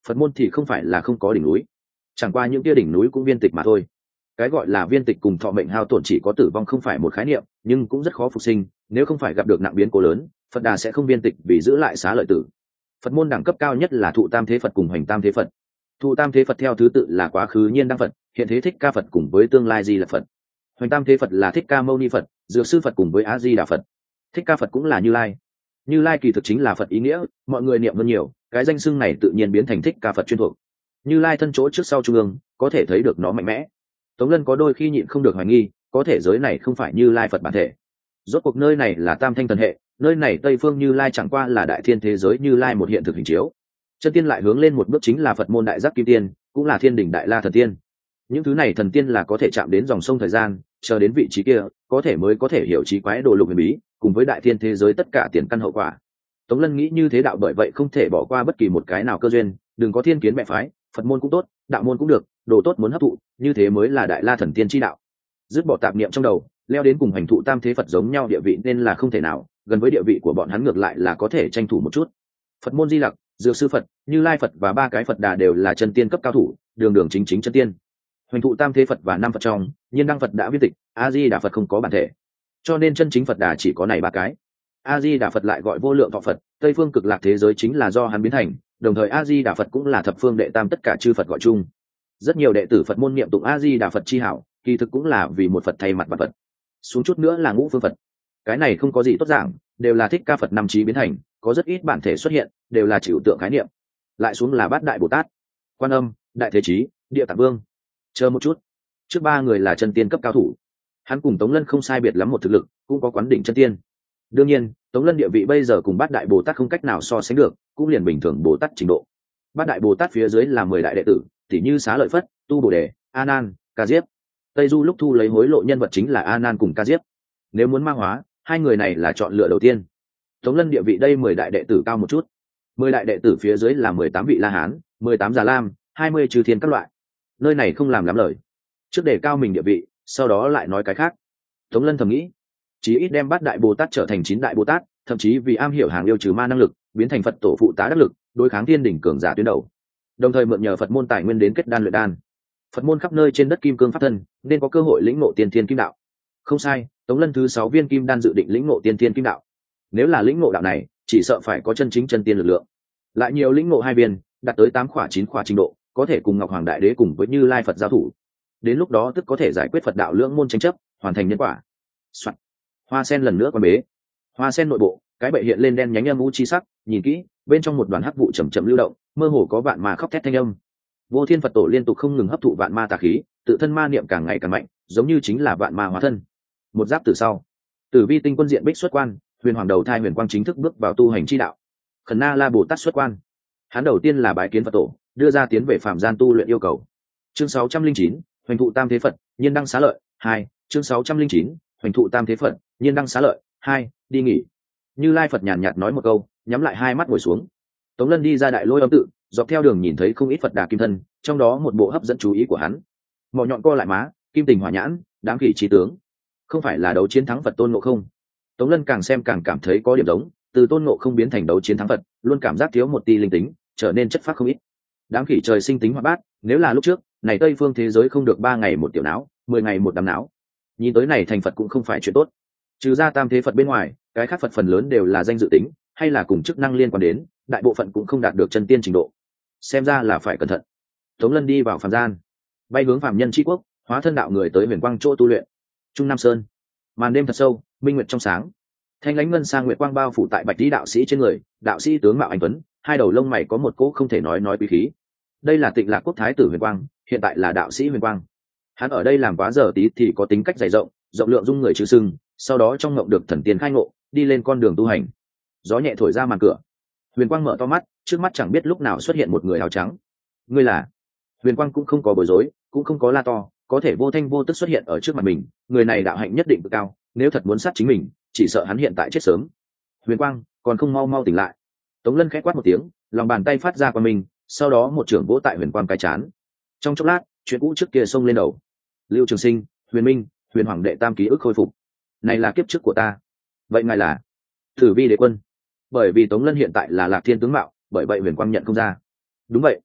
Phật môn thì không phải là không có đỉnh núi, chẳng qua những kia đỉnh núi cũng viên tịch mà thôi. Cái gọi là viên tịch cùng thọ mệnh hao tổn chỉ có tử vong không phải một khái niệm, nhưng cũng rất khó phục sinh, nếu không phải gặp được nặng biến cố lớn, Phật đà sẽ không viên tịch vì giữ lại xá lợi tử. Phật môn đẳng cấp cao nhất là thụ tam thế Phật cùng hoành tam thế Phật. Thụ tam thế Phật theo thứ tự là quá khứ nhiên đăng Phật, hiện thế thích ca Phật cùng với tương lai di là Phật. Hoành tam thế Phật là thích ca mâu ni Phật, dược sư Phật cùng với a di đà Phật. Thích ca Phật cũng là Như Lai. Như Lai kỳ thực chính là Phật ý nghĩa, mọi người niệm hơn nhiều, cái danh xưng này tự nhiên biến thành thích ca Phật chuyên thuộc. Như Lai thân chỗ trước sau trung ương, có thể thấy được nó mạnh mẽ. Tống Lân có đôi khi nhịn không được hoài nghi, có thể giới này không phải Như Lai Phật bản thể. Rốt cuộc nơi này là Tam Thanh thần hệ, nơi này Tây phương Như Lai chẳng qua là đại thiên thế giới Như Lai một hiện thực hình chiếu. Chân tiên lại hướng lên một bước chính là Phật môn đại giác kim tiên, cũng là thiên đỉnh đại la thần tiên. Những thứ này thần tiên là có thể chạm đến dòng sông thời gian, chờ đến vị trí kia, có thể mới có thể hiểu trí quái đồ lục huyền bí, cùng với đại thiên thế giới tất cả tiền căn hậu quả. Tống Lân nghĩ như thế đạo, bởi vậy không thể bỏ qua bất kỳ một cái nào cơ duyên, đừng có thiên kiến mẹ phái, Phật môn cũng tốt, đạo môn cũng được, đồ tốt muốn hấp thụ, như thế mới là đại la thần tiên chi đạo. Dứt bỏ tạp niệm trong đầu, leo đến cùng hành thụ tam thế Phật giống nhau địa vị nên là không thể nào, gần với địa vị của bọn hắn ngược lại là có thể tranh thủ một chút. Phật môn Di Lặc, Dược sư Phật, Như Lai Phật và ba cái Phật đà đều là chân tiên cấp cao thủ, đường đường chính chính chân tiên. Hoành thụ tam thế Phật và năm Phật trong, nhiên đăng Phật đã viên tịch, a di đà Phật không có bản thể, cho nên chân chính Phật đà chỉ có này ba cái. A di đà Phật lại gọi vô lượng thọ Phật, Tây phương cực lạc thế giới chính là do hắn biến thành, đồng thời a di đà Phật cũng là thập phương đệ tam tất cả chư Phật gọi chung. Rất nhiều đệ tử Phật môn niệm tụng a di đà Phật chi hảo, kỳ thực cũng là vì một Phật thay mặt vạn Phật. Xuống chút nữa là ngũ phương Phật, cái này không có gì tốt giảng, đều là thích ca Phật năm trí biến thành, có rất ít bản thể xuất hiện, đều là chịu tượng khái niệm. Lại xuống là bát đại Bồ Tát, Quan Âm, Đại Thế Chí, Địa Tạng Vương. Chờ một chút, trước ba người là chân tiên cấp cao thủ, hắn cùng Tống Lân không sai biệt lắm một thực lực, cũng có quán đỉnh chân tiên. Đương nhiên, Tống Lân địa vị bây giờ cùng bát đại Bồ Tát không cách nào so sánh được, cũng liền bình thường Bồ Tát trình độ. Bát đại Bồ Tát phía dưới là mười đại đệ tử, tỷ như Xá Lợi Phất, Tu Bồ Đề, A Nan, Ca Diếp. Tây Du lúc thu lấy hối lộ nhân vật chính là A Nan cùng Ca Diếp. Nếu muốn ma hóa, hai người này là chọn lựa đầu tiên. Tống Lân địa vị đây mười đại đệ tử cao một chút. Mười đại đệ tử phía dưới là mười tám vị La Hán, mười tám Già Lam, hai mươi Chư Thiên các loại. Nơi này không làm lắm lời. Trước để cao mình địa vị, sau đó lại nói cái khác. Tống Lân thầm nghĩ, chí ít đem bát đại Bồ Tát trở thành chín đại Bồ Tát, thậm chí vì am hiểu hàng yêu trừ ma năng lực, biến thành Phật tổ phụ tá đắc lực, đối kháng thiên đỉnh cường giả tuyến đầu. Đồng thời mượn nhờ Phật môn tài nguyên đến kết đan luyện đan. Phật môn khắp nơi trên đất kim cương pháp thân, nên có cơ hội lĩnh ngộ tiên thiên kim đạo. Không sai, Tống Lân thứ sáu viên kim đan dự định lĩnh ngộ tiên thiên kim đạo. Nếu là lĩnh ngộ đạo này, chỉ sợ phải có chân chính chân tiên lực lượng. Lại nhiều lĩnh ngộ hai viên, đạt tới tám khỏa chín khỏa trình độ, có thể cùng Ngọc Hoàng Đại Đế cùng với Như Lai Phật giao thủ. Đến lúc đó tức có thể giải quyết Phật đạo lưỡng môn tranh chấp, hoàn thành nhân quả. Soạn. Hoa sen lần nữa quan bế. Hoa sen nội bộ, cái bệ hiện lên đen nhánh âm u chi sắc, nhìn kỹ, bên trong một đoàn hắc vụ chậm chậm lưu động, mơ hồ có vạn ma khóc thét thanh âm. Vô Thiên Phật tổ liên tục không ngừng hấp thụ vạn ma tà khí, tự thân ma niệm càng ngày càng mạnh, giống như chính là vạn ma hóa thân. Một giáp từ sau, Tử Vi tinh quân diện bích xuất quan, Huyền Hoàng đầu thai Huyền Quang chính thức bước vào tu hành chi đạo. Khẩn Na La Bồ Tát xuất quan. Hắn đầu tiên là bái kiến Phật tổ, đưa ra tiến về phàm gian tu luyện yêu cầu. Chương sáu trăm linh chín, Hoành thụ tam thế Phật, nhiên đăng xá lợi, hai. Chương sáu trăm linh chín, Hoành thụ tam thế Phật, nhiên đăng xá lợi, hai. Đi nghỉ. Như Lai Phật nhàn nhạt nói một câu, nhắm lại hai mắt ngồi xuống. Tống Lân đi ra đại lôi âm tự, dọc theo đường nhìn thấy không ít Phật đà kim thân, trong đó một bộ hấp dẫn chú ý của hắn. Mỏ nhọn co lại má, kim tình hỏa nhãn, đáng kỷ trí tướng. Không phải là đấu chiến thắng Phật Tôn Ngộ Không. Tống Lân càng xem càng cảm thấy có điểm giống, từ Tôn Ngộ Không biến thành đấu chiến thắng Phật, luôn cảm giác thiếu một tí linh tính, trở nên chất phác không ít. Đáng kỷ trời sinh tính hoạt bát, nếu là lúc trước, này Tây phương thế giới không được ba ngày một tiểu não, mười ngày một đám não. Nhìn tới này thành Phật cũng không phải chuyện tốt. Trừ ra tam thế Phật bên ngoài, cái khác Phật phần lớn đều là danh dự tính, hay là cùng chức năng liên quan đến, đại bộ phận cũng không đạt được chân tiên trình độ. Xem ra là phải cẩn thận. Tống Lân đi vào phàm gian, bay hướng phàm nhân tri quốc, hóa thân đạo người tới Huyền Quang chỗ tu luyện. Trung Nam Sơn, màn đêm thật sâu, minh nguyệt trong sáng, thanh lãnh ngân sang nguyệt quang bao phủ tại bạch tí đạo sĩ trên người. Đạo sĩ tướng mạo anh tuấn, hai đầu lông mày có một cỗ không thể nói nói quý khí. Đây là Tịnh Lạc Quốc thái tử Huyền Quang, hiện tại là đạo sĩ Huyền Quang. Hắn ở đây làm quá giờ tí thì có tính cách dày rộng, rộng lượng dung người trừ sưng, sau đó trong ngộng được thần tiên khai ngộ, đi lên con đường tu hành. Gió nhẹ thổi ra màn cửa, Huyền Quang mở to mắt, trước mắt chẳng biết lúc nào xuất hiện một người áo trắng. Ngươi là? Huyền Quang cũng không có bối rối, cũng không có la to, có thể vô thanh vô tức xuất hiện ở trước mặt mình. Người này đạo hạnh nhất định cực cao, nếu thật muốn sát chính mình, chỉ sợ hắn hiện tại chết sớm. Huyền Quang, còn không mau mau tỉnh lại. Tống Lân khẽ quát một tiếng, lòng bàn tay phát ra qua mình, sau đó một trưởng vỗ tại Huyền Quang cái chán. Trong chốc lát, chuyện cũ trước kia xông lên đầu. Lưu Trường Sinh, Huyền Minh, Huyền Hoàng đệ tam ký ức khôi phục. Này là kiếp trước của ta. Vậy ngài là? Tử Vi đế quân. Bởi vì Tống Lân hiện tại là Lạc Thiên tướng mạo, bởi vậy Huyền Quang nhận không ra. Đúng vậy,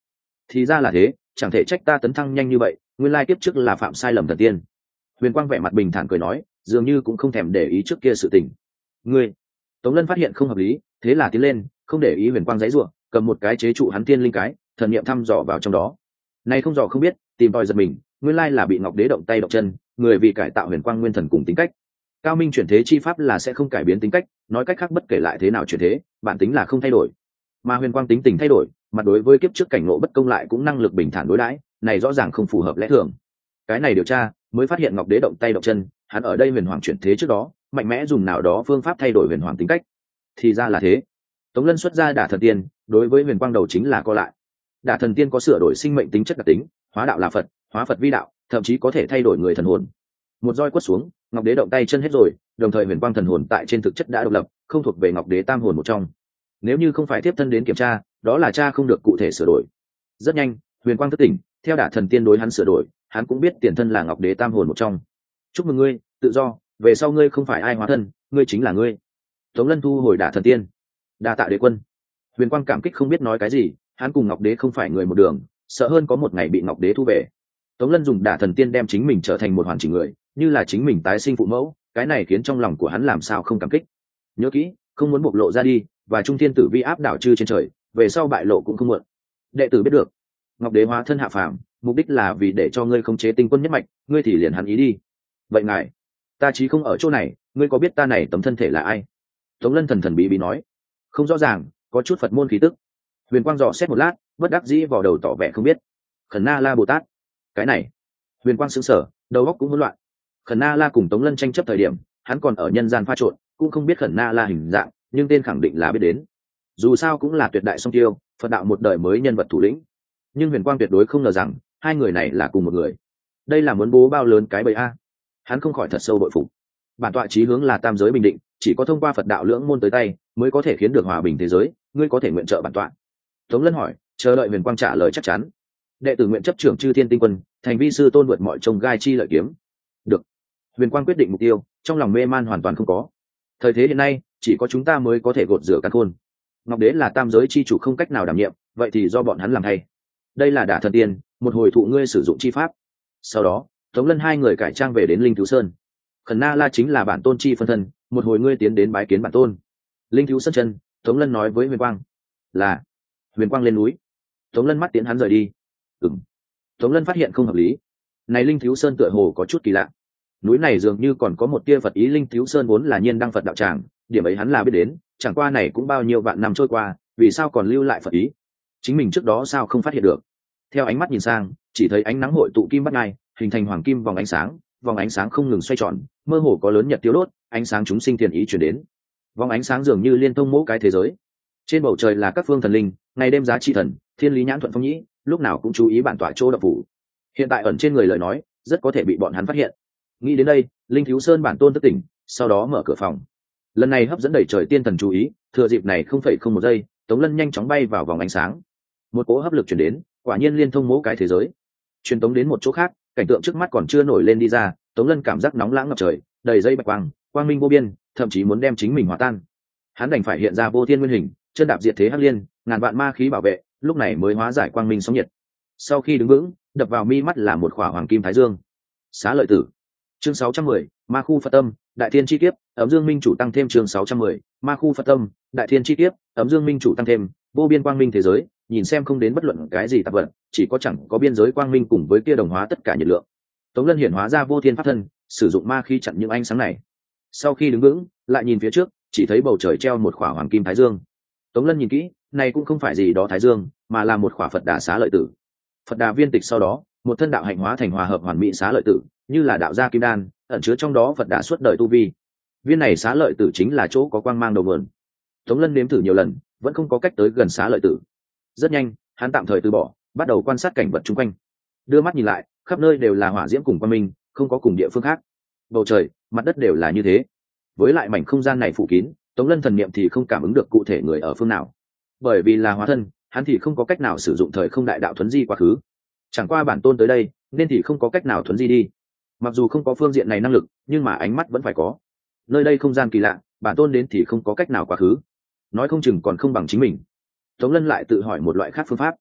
thì ra là thế, chẳng thể trách ta tấn thăng nhanh như vậy, nguyên lai kiếp trước là phạm sai lầm thần tiên. Huyền Quang vẻ mặt bình thản cười nói, dường như cũng không thèm để ý trước kia sự tình. Ngươi, Tống Lân phát hiện không hợp lý, thế là tiến lên, không để ý Huyền Quang giãy giụa, cầm một cái chế trụ hắn tiên linh cái, thần niệm thăm dò vào trong đó. Này không dò không biết, tìm tòi giật mình, nguyên lai là bị Ngọc Đế động tay động chân, người vì cải tạo Huyền Quang nguyên thần cùng tính cách. Cao minh chuyển thế chi pháp là sẽ không cải biến tính cách, nói cách khác bất kể lại thế nào chuyển thế, bản tính là không thay đổi. Mà Huyền Quang tính tình thay đổi, mặt đối với kiếp trước cảnh ngộ bất công lại cũng năng lực bình thản đối đãi, này rõ ràng không phù hợp lẽ thường. Cái này điều tra, mới phát hiện Ngọc Đế động tay động chân, hắn ở đây Huyền Hoàng chuyển thế trước đó, mạnh mẽ dùng nào đó phương pháp thay đổi Huyền Hoàng tính cách. Thì ra là thế. Tống Lân xuất ra Đả Thần Tiên, đối với Huyền Quang đầu chính là co lại. Đả Thần Tiên có sửa đổi sinh mệnh tính chất đặc tính, hóa đạo là Phật, hóa Phật vi đạo, thậm chí có thể thay đổi người thần hồn. Một roi quất xuống, Ngọc Đế động tay chân hết rồi, đồng thời Huyền Quang thần hồn tại trên thực chất đã độc lập, không thuộc về Ngọc Đế tam hồn một trong. Nếu như không phải tiếp thân đến kiểm tra, đó là cha không được cụ thể sửa đổi. Rất nhanh, Huyền Quang thức tỉnh, theo Đả Thần Tiên đối hắn sửa đổi, hắn cũng biết tiền thân là Ngọc Đế tam hồn một trong. Chúc mừng ngươi, tự do, về sau ngươi không phải ai hóa thân, ngươi chính là ngươi. Tống Lân thu hồi Đả Thần Tiên. Đa tạ đế quân. Huyền Quang cảm kích không biết nói cái gì, hắn cùng Ngọc Đế không phải người một đường, sợ hơn có một ngày bị Ngọc Đế thu về. Tống Lân dùng Đả Thần Tiên đem chính mình trở thành một hoàn chỉnh người, như là chính mình tái sinh phụ mẫu, cái này khiến trong lòng của hắn làm sao không cảm kích. Nhớ kỹ, không muốn bộc lộ ra đi, và trung thiên tử vi áp đảo chư trên trời, về sau bại lộ cũng không muộn. Đệ tử biết được. Ngọc Đế hóa thân hạ phàm, mục đích là vì để cho ngươi khống chế tinh quân nhất mạch, ngươi thì liền hắn ý đi. Vậy ngài, ta chí không ở chỗ này, ngươi có biết ta này tấm thân thể là ai? Tống Lân thần thần bí bí nói. Không rõ ràng, có chút Phật môn khí tức. Huyền Quang dò xét một lát, bất đắc dĩ vào đầu tỏ vẻ không biết. Khẩn Na La Bồ Tát. Cái này, Huyền Quang sững sờ, đầu óc cũng hỗn loạn. Khẩn Na La cùng Tống Lân tranh chấp thời điểm, hắn còn ở nhân gian pha trộn, cũng không biết Khẩn Na La hình dạng, nhưng tên khẳng định là biết đến. Dù sao cũng là tuyệt đại song tiêu, Phật đạo một đời mới nhân vật thủ lĩnh. Nhưng Huyền Quang tuyệt đối không ngờ rằng, hai người này là cùng một người. Đây là muốn bố bao lớn cái bầy a. Hắn không khỏi thật sâu bội phục. Bản tọa chí hướng là tam giới bình định, chỉ có thông qua Phật đạo lưỡng môn tới tay, mới có thể khiến được hòa bình thế giới, ngươi có thể nguyện trợ bản tọa. Tống Lân hỏi, chờ đợi Huyền Quang trả lời chắc chắn. Đệ tử nguyện chấp trưởng chư thiên tinh quân, thành vi sư tôn vượt mọi trông gai chi lợi kiếm. Được. Huyền Quang quyết định mục tiêu, trong lòng mê man hoàn toàn không có. Thời thế hiện nay, chỉ có chúng ta mới có thể gột rửa căn khôn. Ngọc Đế là tam giới chi chủ không cách nào đảm nhiệm, vậy thì do bọn hắn làm thay. Đây là Đả Thần Tiên, một hồi thụ ngươi sử dụng chi pháp. Sau đó, Tống Lân hai người cải trang về đến Linh Thiếu Sơn. Khẩn Na La chính là bản tôn chi phân thân, một hồi ngươi tiến đến bái kiến bản tôn. Linh Thiếu Sơn chân, Tống Lân nói với Huyền Quang. Là. Huyền Quang lên núi. Tống Lân mắt tiến hắn rời đi. Ừm. Tống Lân phát hiện không hợp lý. Này Linh Thiếu Sơn tựa hồ có chút kỳ lạ. Núi này dường như còn có một tia Phật ý. Linh Thiếu Sơn vốn là nhiên đăng Phật đạo tràng, điểm ấy hắn là biết đến, chẳng qua này cũng bao nhiêu vạn năm trôi qua, vì sao còn lưu lại Phật ý? Chính mình trước đó sao không phát hiện được? Theo ánh mắt nhìn sang, chỉ thấy ánh nắng hội tụ kim bắt ngai, hình thành hoàng kim vòng ánh sáng, vòng ánh sáng không ngừng xoay tròn, mơ hồ có lớn nhật tiêu đốt, ánh sáng chúng sinh thiền ý truyền đến. Vòng ánh sáng dường như liên thông mỗi cái thế giới. Trên bầu trời là các phương thần linh, ngày đêm giá trị thần, thiên lý nhãn thuận phong nhĩ, lúc nào cũng chú ý bản tọa chỗ độc phủ. Hiện tại ẩn trên người lời nói, rất có thể bị bọn hắn phát hiện. Nghĩ đến đây, Linh Thiếu Sơn bản tôn thức tỉnh, sau đó mở cửa phòng. Lần này hấp dẫn đầy trời tiên thần chú ý, thừa dịp này không phải không một giây, Tống Lân nhanh chóng bay vào vòng ánh sáng. Một cỗ hấp lực truyền đến, quả nhiên liên thông mỗi cái thế giới. Truyền tống đến một chỗ khác, cảnh tượng trước mắt còn chưa nổi lên đi ra, Tống Lân cảm giác nóng lãng ngập trời, đầy dây bạch quang, quang minh vô biên, thậm chí muốn đem chính mình hòa tan. Hắn đành phải hiện ra vô thiên nguyên hình, chân đạp diệt thế hắc liên, ngàn vạn ma khí bảo vệ, lúc này mới hóa giải quang minh sóng nhiệt. Sau khi đứng vững, đập vào mi mắt là một khỏa hoàng kim thái dương. Xá lợi tử. Chương sáu trăm mười, Ma khu Phật tâm, Đại Thiên chi kiếp, ấm dương minh chủ tăng thêm. Chương sáu trăm mười, Ma khu Phật tâm, Đại Thiên chi kiếp, ấm dương minh chủ tăng thêm, vô biên quang minh thế giới, nhìn xem không đến bất luận cái gì tạp vật, chỉ có chẳng có biên giới quang minh cùng với kia đồng hóa tất cả nhiệt lượng. Tống Lân hiển hóa ra vô thiên pháp thân, sử dụng ma khí chặn những ánh sáng này. Sau khi đứng vững, lại nhìn phía trước, chỉ thấy bầu trời treo một khỏa hoàng kim thái dương. Tống Lân nhìn kỹ, này cũng không phải gì đó thái dương, mà là một khỏa Phật Đà xá lợi tử. Phật Đà viên tịch sau đó, một thân đạo hạnh hóa thành hòa hợp hoàn mỹ xá lợi tử, như là đạo gia kim đan, ẩn chứa trong đó Phật Đà suốt đời tu vi. Viên này xá lợi tử chính là chỗ có quang mang đầu nguồn. Tống Lân nếm thử nhiều lần, vẫn không có cách tới gần xá lợi tử. Rất nhanh, hắn tạm thời từ bỏ, bắt đầu quan sát cảnh vật xung quanh. Đưa mắt nhìn lại, khắp nơi đều là hỏa diễm cùng quang minh, không có cùng địa phương khác. Bầu trời, mặt đất đều là như thế. Với lại mảnh không gian này phủ kín, Tống Lân thần niệm thì không cảm ứng được cụ thể người ở phương nào. Bởi vì là hóa thân, hắn thì không có cách nào sử dụng thời không đại đạo thuấn di quá khứ. Chẳng qua bản tôn tới đây, nên thì không có cách nào thuấn di đi. Mặc dù không có phương diện này năng lực, nhưng mà ánh mắt vẫn phải có. Nơi đây không gian kỳ lạ, bản tôn đến thì không có cách nào quá khứ. Nói không chừng còn không bằng chính mình. Tống Lân lại tự hỏi một loại khác phương pháp.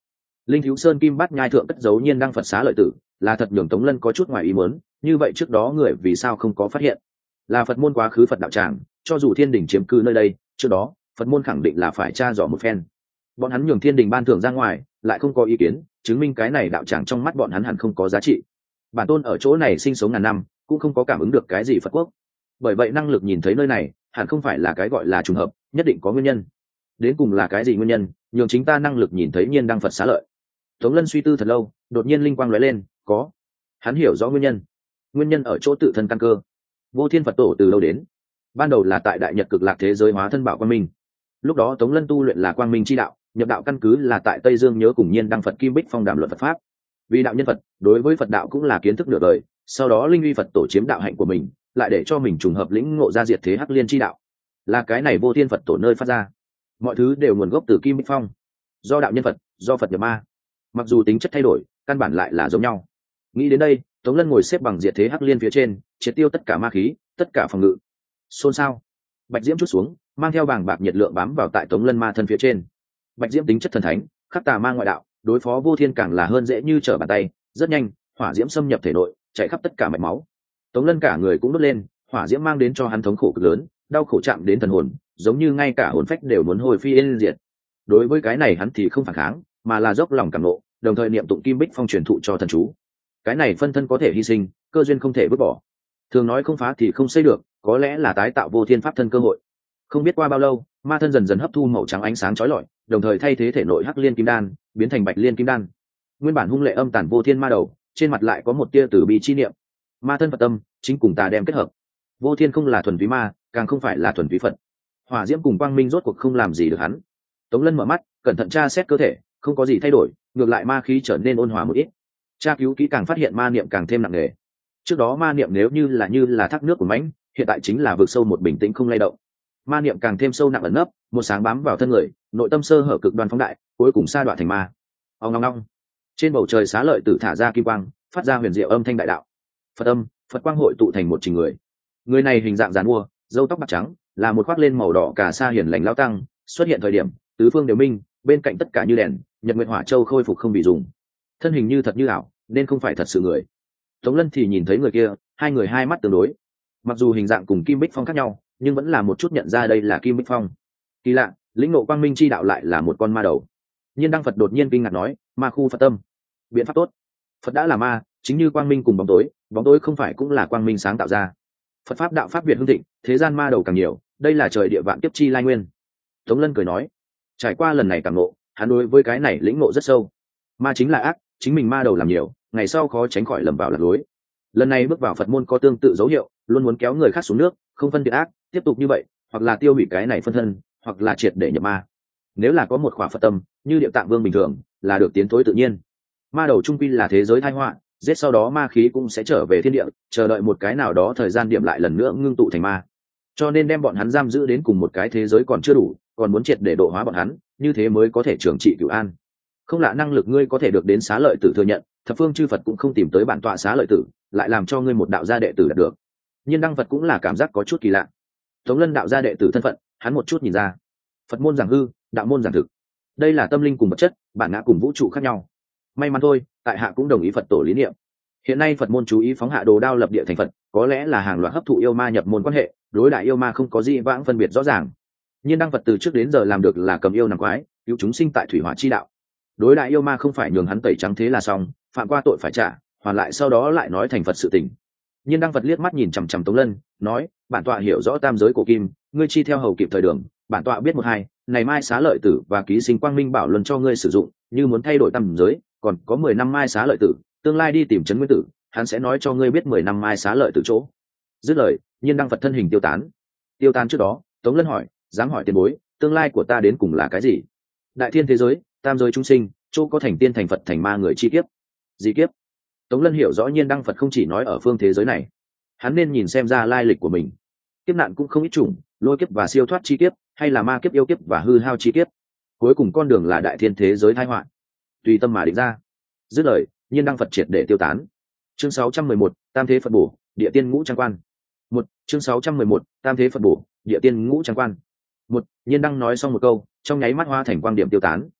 Linh Thiếu Sơn kim bát nhai thượng cất dấu nhiên đăng Phật xá lợi tử, là thật nhường Tống Lân có chút ngoài ý muốn, như vậy trước đó người vì sao không có phát hiện? Là Phật môn quá khứ Phật đạo tràng, cho dù Thiên Đình chiếm cư nơi đây, trước đó, Phật môn khẳng định là phải tra dò một phen. Bọn hắn nhường Thiên Đình ban thưởng ra ngoài, lại không có ý kiến, chứng minh cái này đạo tràng trong mắt bọn hắn hẳn không có giá trị. Bản tôn ở chỗ này sinh sống ngàn năm, cũng không có cảm ứng được cái gì Phật quốc. Bởi vậy năng lực nhìn thấy nơi này, hẳn không phải là cái gọi là trùng hợp, nhất định có nguyên nhân. Đến cùng là cái gì nguyên nhân, nhường chính ta năng lực nhìn thấy nhiên đăng Phật xá lợi? Tống Lân suy tư thật lâu, đột nhiên linh quang lóe lên, có. Hắn hiểu rõ nguyên nhân. Nguyên nhân ở chỗ tự thân căn cơ. Vô Thiên Phật tổ từ đâu đến? Ban đầu là tại Đại Nhật Cực Lạc thế giới hóa thân bảo quang minh. Lúc đó Tống Lân tu luyện là quang minh chi đạo, nhập đạo căn cứ là tại Tây Dương nhớ cùng nhiên đăng Phật Kim Bích Phong đàm luận Phật pháp. Vì đạo nhân Phật, đối với Phật đạo cũng là kiến thức nửa đời, sau đó linh uy Phật tổ chiếm đạo hạnh của mình, lại để cho mình trùng hợp lĩnh ngộ ra diệt thế hắc liên chi đạo. Là cái này Vô Thiên Phật tổ nơi phát ra. Mọi thứ đều nguồn gốc từ Kim Bích Phong. Do đạo nhân Phật, do Phật nhập ma. Mặc dù tính chất thay đổi, căn bản lại là giống nhau. Nghĩ đến đây, Tống Lân ngồi xếp bằng diệt thế hắc liên phía trên, triệt tiêu tất cả ma khí, tất cả phòng ngự. Xôn xao. Bạch diễm chút xuống, mang theo bàng bạc nhiệt lượng bám vào tại Tống Lân ma thân phía trên. Bạch diễm tính chất thần thánh, khắc tà ma ngoại đạo, đối phó Vô Thiên càng là hơn dễ như trở bàn tay, rất nhanh, hỏa diễm xâm nhập thể nội, chạy khắp tất cả mạch máu. Tống Lân cả người cũng đốt lên, hỏa diễm mang đến cho hắn thống khổ cực lớn, đau khổ chạm đến thần hồn, giống như ngay cả hồn phách đều muốn hồi phi yên diệt. Đối với cái này hắn thì không phản kháng, mà là dốc lòng cảm nộ, đồng thời niệm tụng Kim Bích Phong truyền thụ cho thần chú. Cái này phân thân có thể hy sinh, cơ duyên không thể vứt bỏ. Thường nói không phá thì không xây được, có lẽ là tái tạo Vô Thiên pháp thân cơ hội. Không biết qua bao lâu, ma thân dần dần hấp thu màu trắng ánh sáng chói lọi, đồng thời thay thế thể nội hắc liên kim đan, biến thành bạch liên kim đan. Nguyên bản hung lệ âm tàn Vô Thiên ma đầu, trên mặt lại có một tia từ bi chi niệm. Ma thân Phật tâm, chính cùng tà đem kết hợp. Vô Thiên không là thuần túy ma, càng không phải là thuần túy Phật. Hỏa diễm cùng quang minh rốt cuộc không làm gì được hắn. Tống Lân mở mắt, cẩn thận tra xét cơ thể, không có gì thay đổi, ngược lại ma khí trở nên ôn hòa một ít. Tra cứu kỹ càng phát hiện ma niệm càng thêm nặng nề. Trước đó ma niệm nếu như là như là thác nước của mãnh, hiện tại chính là vực sâu một bình tĩnh không lay động. Ma niệm càng thêm sâu nặng ẩn nấp, một sáng bám vào thân người, nội tâm sơ hở cực đoan phóng đại, cuối cùng sa đoạn thành ma. Ong ong ong. Trên bầu trời xá lợi tử thả ra kim quang, phát ra huyền diệu âm thanh đại đạo. Phật âm, Phật quang hội tụ thành một trình người. Người này hình dạng giàn mua, râu tóc bạc trắng, là một khoác lên màu đỏ cả sa hiển lành lão tăng, xuất hiện thời điểm, tứ phương đều minh, bên cạnh tất cả như đèn, nhật nguyệt hỏa châu khôi phục không bị dùng. Thân hình như thật như ảo, nên không phải thật sự người. Tống Lân thì nhìn thấy người kia, hai người hai mắt tương đối. Mặc dù hình dạng cùng Kim Bích Phong khác nhau, nhưng vẫn là một chút nhận ra đây là Kim Bích Phong. Kỳ lạ, lĩnh ngộ quang minh chi đạo lại là một con ma đầu. Nhiên đăng Phật đột nhiên kinh ngạc nói, ma khu Phật tâm. Biện pháp tốt. Phật đã là ma, chính như quang minh cùng bóng tối, bóng tối không phải cũng là quang minh sáng tạo ra. Phật pháp đạo pháp Việt hưng thịnh, thế gian ma đầu càng nhiều, đây là trời địa vạn kiếp chi lai nguyên. Tống Lân cười nói, trải qua lần này càng ngộ, hắn đối với cái này lĩnh ngộ rất sâu. Ma chính là ác, chính mình ma đầu làm nhiều, ngày sau khó tránh khỏi lầm vào lạc lối. Lần này bước vào Phật môn có tương tự dấu hiệu, luôn muốn kéo người khác xuống nước, không phân biệt ác, tiếp tục như vậy, hoặc là tiêu hủy cái này phân thân, hoặc là triệt để nhập ma. Nếu là có một khỏa Phật tâm, như Địa Tạng Vương bình thường, là được tiến thối tự nhiên. Ma đầu trung quy là thế giới tai họa, giết sau đó ma khí cũng sẽ trở về thiên địa, chờ đợi một cái nào đó thời gian điểm lại lần nữa ngưng tụ thành ma. Cho nên đem bọn hắn giam giữ đến cùng một cái thế giới còn chưa đủ, còn muốn triệt để độ hóa bọn hắn, như thế mới có thể trưởng trị cửu an. Không lạ năng lực ngươi có thể được đến xá lợi tử thừa nhận, thập phương chư Phật cũng không tìm tới bản tọa xá lợi tử, lại làm cho ngươi một đạo gia đệ tử đạt được. Nhưng đăng Phật cũng là cảm giác có chút kỳ lạ. Tống Lân đạo gia đệ tử thân phận, hắn một chút nhìn ra. Phật môn giảng hư, đạo môn giảng thực. Đây là tâm linh cùng vật chất, bản ngã cùng vũ trụ khác nhau. May mắn thôi, tại hạ cũng đồng ý Phật tổ lý niệm. Hiện nay Phật môn chú ý phóng hạ đồ đao lập địa thành Phật, có lẽ là hàng loạt hấp thụ yêu ma nhập môn quan hệ, đối đại yêu ma không có gì vãng phân biệt rõ ràng. Nhưng đăng Phật từ trước đến giờ làm được là cầm yêu nằm quái, cứu chúng sinh tại thủy hỏa chi đạo. Đối đại yêu ma không phải nhường hắn tẩy trắng thế là xong, phạm qua tội phải trả, hoàn lại sau đó lại nói thành Phật sự tình. Nhưng đăng Phật liếc mắt nhìn chằm chằm Tống Lân, nói, bản tọa hiểu rõ tam giới cổ kim, ngươi chi theo hầu kịp thời đường, bản tọa biết một hai, này mai xá lợi tử và ký sinh quang minh bảo luân cho ngươi sử dụng, như muốn thay đổi tam giới, còn có mười năm mai xá lợi tử, tương lai đi tìm trấn nguyên tử, hắn sẽ nói cho ngươi biết mười năm mai xá lợi tử chỗ. Dứt lời, nhiên đăng Phật thân hình tiêu tán. Tiêu tán trước đó, Tống Lân hỏi, dám hỏi tiền bối, tương lai của ta đến cùng là cái gì? Đại thiên thế giới, tam giới chúng sinh, chỗ có thành tiên thành Phật thành ma người chi kiếp. Gì kiếp? Tống Lân hiểu rõ nhiên đăng Phật không chỉ nói ở phương thế giới này, hắn nên nhìn xem ra lai lịch của mình. Kiếp nạn cũng không ít chủng, lôi kiếp và siêu thoát chi kiếp, hay là ma kiếp yêu kiếp và hư hao chi kiếp. Cuối cùng con đường là đại thiên thế giới tai họa, tùy tâm mà định ra. Dứt lời, nhiên đăng Phật triệt để tiêu tán. Chương sáu trăm mười một, Tam thế Phật bổ, địa tiên ngũ trang quan. Một, chương sáu trăm mười một, Tam thế Phật bổ, địa tiên ngũ trang quan. Một, nhiên đăng nói xong một câu, trong nháy mắt hoa thành quang điểm tiêu tán.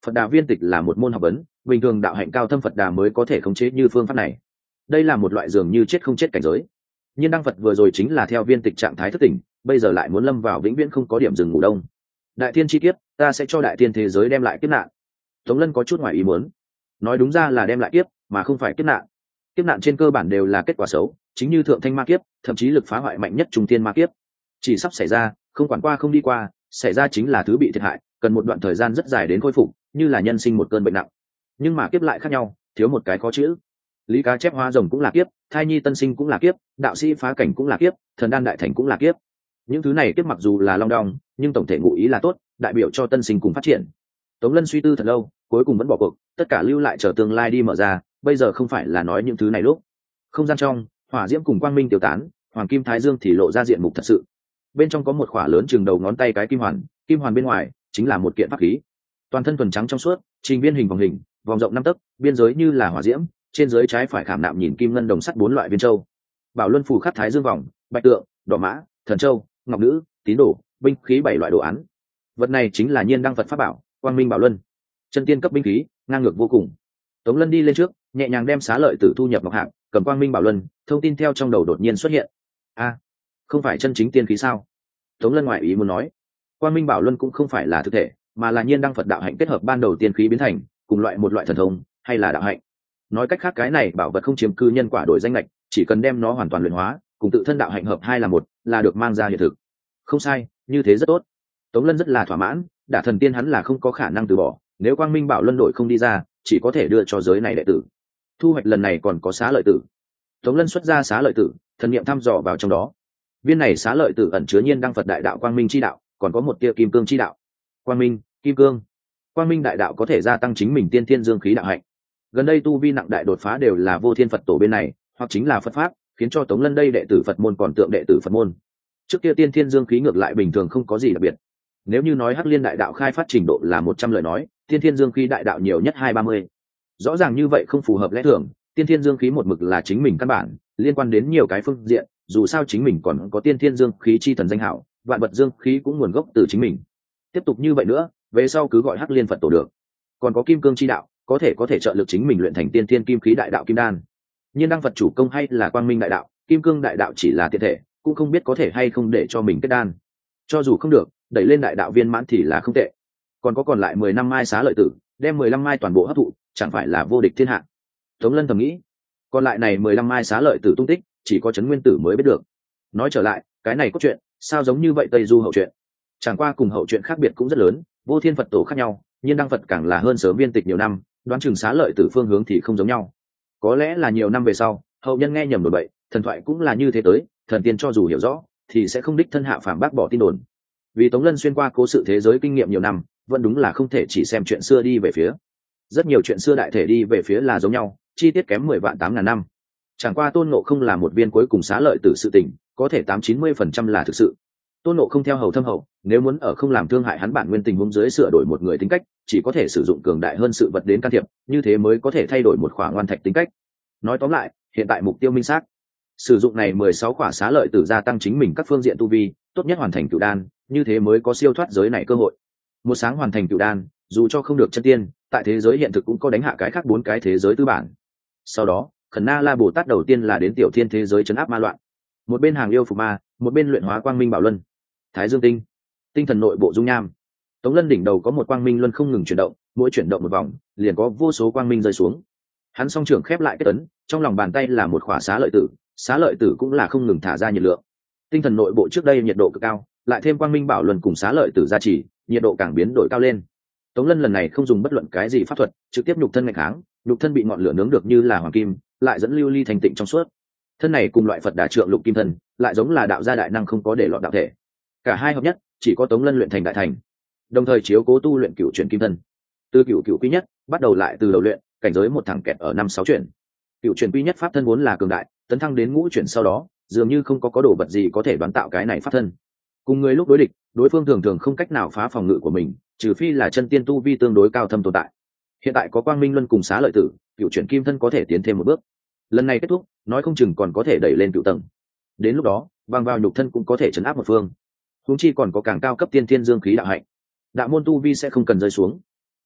Phật Đà viên tịch là một môn học vấn, bình thường đạo hạnh cao thâm Phật Đà mới có thể khống chế như phương pháp này. Đây là một loại dường như chết không chết cảnh giới. Nhưng đăng Phật vừa rồi chính là theo viên tịch trạng thái thức tỉnh, bây giờ lại muốn lâm vào vĩnh viễn không có điểm dừng ngủ đông. Đại thiên chi kiếp, ta sẽ cho đại thiên thế giới đem lại kiếp nạn. Tống Lân có chút ngoài ý muốn. Nói đúng ra là đem lại kiếp, mà không phải kiếp nạn. Kiếp nạn trên cơ bản đều là kết quả xấu, chính như thượng thanh ma kiếp, thậm chí lực phá hoại mạnh nhất trung thiên ma kiếp. Chỉ sắp xảy ra, không quản qua không đi qua, xảy ra chính là thứ bị thiệt hại, cần một đoạn thời gian rất dài đến khôi phục, như là nhân sinh một cơn bệnh nặng. Nhưng mà kiếp lại khác nhau, thiếu một cái khó chữ. Lý cá chép hóa rồng cũng là kiếp, thai nhi tân sinh cũng là kiếp, đạo sĩ phá cảnh cũng là kiếp, thần đan đại thành cũng là kiếp. Những thứ này kiếp mặc dù là long đong, nhưng tổng thể ngụ ý là tốt, đại biểu cho tân sinh cùng phát triển. Tống Lân suy tư thật lâu, cuối cùng vẫn bỏ cuộc, tất cả lưu lại chờ tương lai đi mở ra, bây giờ không phải là nói những thứ này lúc. Không gian trong, hỏa diễm cùng quang minh tiêu tán, hoàng kim thái dương thì lộ ra diện mục thật sự. Bên trong có một khỏa lớn chừng đầu ngón tay cái kim hoàn, kim hoàn bên ngoài chính là một kiện pháp khí. Toàn thân thuần trắng trong suốt, trình viên hình vòng hình, vòng rộng năm tấc, biên giới như là hỏa diễm, trên dưới trái phải khảm nạm nhìn kim ngân đồng sắt bốn loại viên châu. Bảo luân phù khắc thái dương vòng, bạch tượng, đỏ mã, thần châu, ngọc nữ, tín đồ, binh khí bảy loại đồ án. Vật này chính là nhiên đăng Phật pháp bảo, quang minh bảo luân. Chân tiên cấp binh khí, ngang ngược vô cùng. Tống Lân đi lên trước, nhẹ nhàng đem xá lợi tử thu nhập ngọc hạng, cầm quang minh bảo luân, thông tin theo trong đầu đột nhiên xuất hiện. A, không phải chân chính tiên khí sao? Tống Lân ngoại ý muốn nói, quang minh bảo luân cũng không phải là thực thể, mà là nhiên đăng Phật đạo hạnh kết hợp ban đầu tiên khí biến thành, cùng loại một loại thần thông, hay là đạo hạnh. Nói cách khác cái này bảo vật không chiếm cư nhân quả đổi danh lệch, chỉ cần đem nó hoàn toàn luyện hóa, cùng tự thân đạo hạnh hợp hai là một, là được mang ra hiện thực. Không sai, như thế rất tốt. Tống Lân rất là thỏa mãn, đả thần tiên hắn là không có khả năng từ bỏ, nếu quang minh bảo luân đổi không đi ra, chỉ có thể đưa cho giới này đệ tử. Thu hoạch lần này còn có xá lợi tử. Tống Lân xuất ra xá lợi tử, thần niệm thăm dò vào trong đó. Viên này xá lợi tử ẩn chứa nhiên đăng Phật đại đạo quang minh chi đạo, còn có một tia kim cương chi đạo. Quang minh, kim cương. Quang minh đại đạo có thể gia tăng chính mình tiên thiên dương khí đạo hạnh. Gần đây tu vi nặng đại đột phá đều là vô thiên Phật tổ bên này, hoặc chính là Phật pháp, khiến cho Tống Lân đây đệ tử Phật môn còn tượng đệ tử Phật môn. Trước kia tiên thiên dương khí ngược lại bình thường không có gì đặc biệt. Nếu như nói Hắc Liên đại đạo khai phát trình độ là một trăm lời nói, tiên thiên dương khí đại đạo nhiều nhất hai ba mươi. Rõ ràng như vậy không phù hợp lẽ thường, tiên thiên dương khí một mực là chính mình căn bản, liên quan đến nhiều cái phương diện, dù sao chính mình còn có tiên thiên dương khí chi thần danh hảo, vạn vật dương khí cũng nguồn gốc từ chính mình. Tiếp tục như vậy nữa, về sau cứ gọi Hắc Liên Phật tổ được. Còn có kim cương chi đạo, có thể có thể trợ lực chính mình luyện thành tiên thiên kim khí đại đạo kim đan. Nhiên đăng Phật chủ công hay là quang minh đại đạo, kim cương đại đạo chỉ là tiện thể, cũng không biết có thể hay không để cho mình kết đan. Cho dù không được, đẩy lên đại đạo viên mãn thì là không tệ. Còn có còn lại mười năm mai xá lợi tử, đem mười lăm mai toàn bộ hấp thụ, chẳng phải là vô địch thiên hạ. Tống Lân thầm nghĩ, còn lại này mười lăm mai xá lợi tử tung tích, chỉ có Trấn Nguyên Tử mới biết được. Nói trở lại, cái này có chuyện, sao giống như vậy Tây Du hậu chuyện? Chẳng qua cùng hậu chuyện khác biệt cũng rất lớn, vô thiên Phật tổ khác nhau, nhiên đăng Phật càng là hơn sớm viên tịch nhiều năm, đoán chừng xá lợi tử phương hướng thì không giống nhau. Có lẽ là nhiều năm về sau, hậu nhân nghe nhầm đồn bậy, thần thoại cũng là như thế tới, thần tiên cho dù hiểu rõ, thì sẽ không đích thân hạ phàm bác bỏ tin đồn. Vì Tống Lân xuyên qua cố sự thế giới kinh nghiệm nhiều năm, vẫn đúng là không thể chỉ xem chuyện xưa đi về phía. Rất nhiều chuyện xưa đại thể đi về phía là giống nhau, chi tiết kém mười vạn tám ngàn năm. Chẳng qua Tôn Ngộ Không là một viên cuối cùng xá lợi tử sự tình, có thể tám chín mươi phần trăm là thực sự. Tôn Ngộ Không theo hầu thâm hậu, nếu muốn ở không làm thương hại hắn bản nguyên tình huống dưới sửa đổi một người tính cách, chỉ có thể sử dụng cường đại hơn sự vật đến can thiệp, như thế mới có thể thay đổi một khỏa ngoan thạch tính cách. Nói tóm lại, hiện tại mục tiêu minh xác. Sử dụng này mười sáu khỏa xá lợi tử gia tăng chính mình các phương diện tu vi, tốt nhất hoàn thành cửu đan, như thế mới có siêu thoát giới này cơ hội. Một sáng hoàn thành cửu đan, dù cho không được chân tiên, tại thế giới hiện thực cũng có đánh hạ cái khác bốn cái thế giới tư bản. Sau đó, Khẩn Na La Bồ Tát đầu tiên là đến tiểu thiên thế giới trấn áp ma loạn. Một bên hàng yêu phục ma, một bên luyện hóa quang minh bảo luân. Thái Dương tinh, tinh thần nội bộ dung nham. Tống Lân đỉnh đầu có một quang minh luân không ngừng chuyển động, mỗi chuyển động một vòng, liền có vô số quang minh rơi xuống. Hắn song trưởng khép lại kết ấn, trong lòng bàn tay là một khỏa xá lợi tử, xá lợi tử cũng là không ngừng thả ra nhiệt lượng. Tinh thần nội bộ trước đây nhiệt độ cực cao, lại thêm quang minh bảo luân cùng xá lợi tử gia trì, nhiệt độ càng biến đổi cao lên. Tống Lân lần này không dùng bất luận cái gì pháp thuật, trực tiếp nhục thân nghịch kháng, nhục thân bị ngọn lửa nướng được như là hoàng kim, lại dẫn lưu ly thành tịnh trong suốt. Thân này cùng loại Phật Đà trượng lục kim thân, lại giống là đạo gia đại năng không có để lọt đạo thể. Cả hai hợp nhất, chỉ có Tống Lân luyện thành đại thành. Đồng thời chiếu cố tu luyện cửu chuyển kim thân. Từ cửu cửu quý nhất, bắt đầu lại từ đầu luyện, cảnh giới một thẳng kẹt ở năm sáu chuyển. Cửu chuyển quý nhất pháp thân vốn là cường đại, tấn thăng đến ngũ chuyển sau đó, dường như không có có đồ vật gì có thể đoán tạo cái này pháp thân. Cùng người lúc đối địch, đối phương thường thường không cách nào phá phòng ngự của mình, trừ phi là chân tiên tu vi tương đối cao thâm tồn tại. Hiện tại có quang minh luân cùng xá lợi tử, cửu chuyển kim thân có thể tiến thêm một bước. Lần này kết thúc, nói không chừng còn có thể đẩy lên cửu tầng. Đến lúc đó, bằng vào nhục thân cũng có thể chấn áp một phương. Huống chi còn có càng cao cấp tiên thiên dương khí đạo hạnh, đạo môn tu vi sẽ không cần rơi xuống.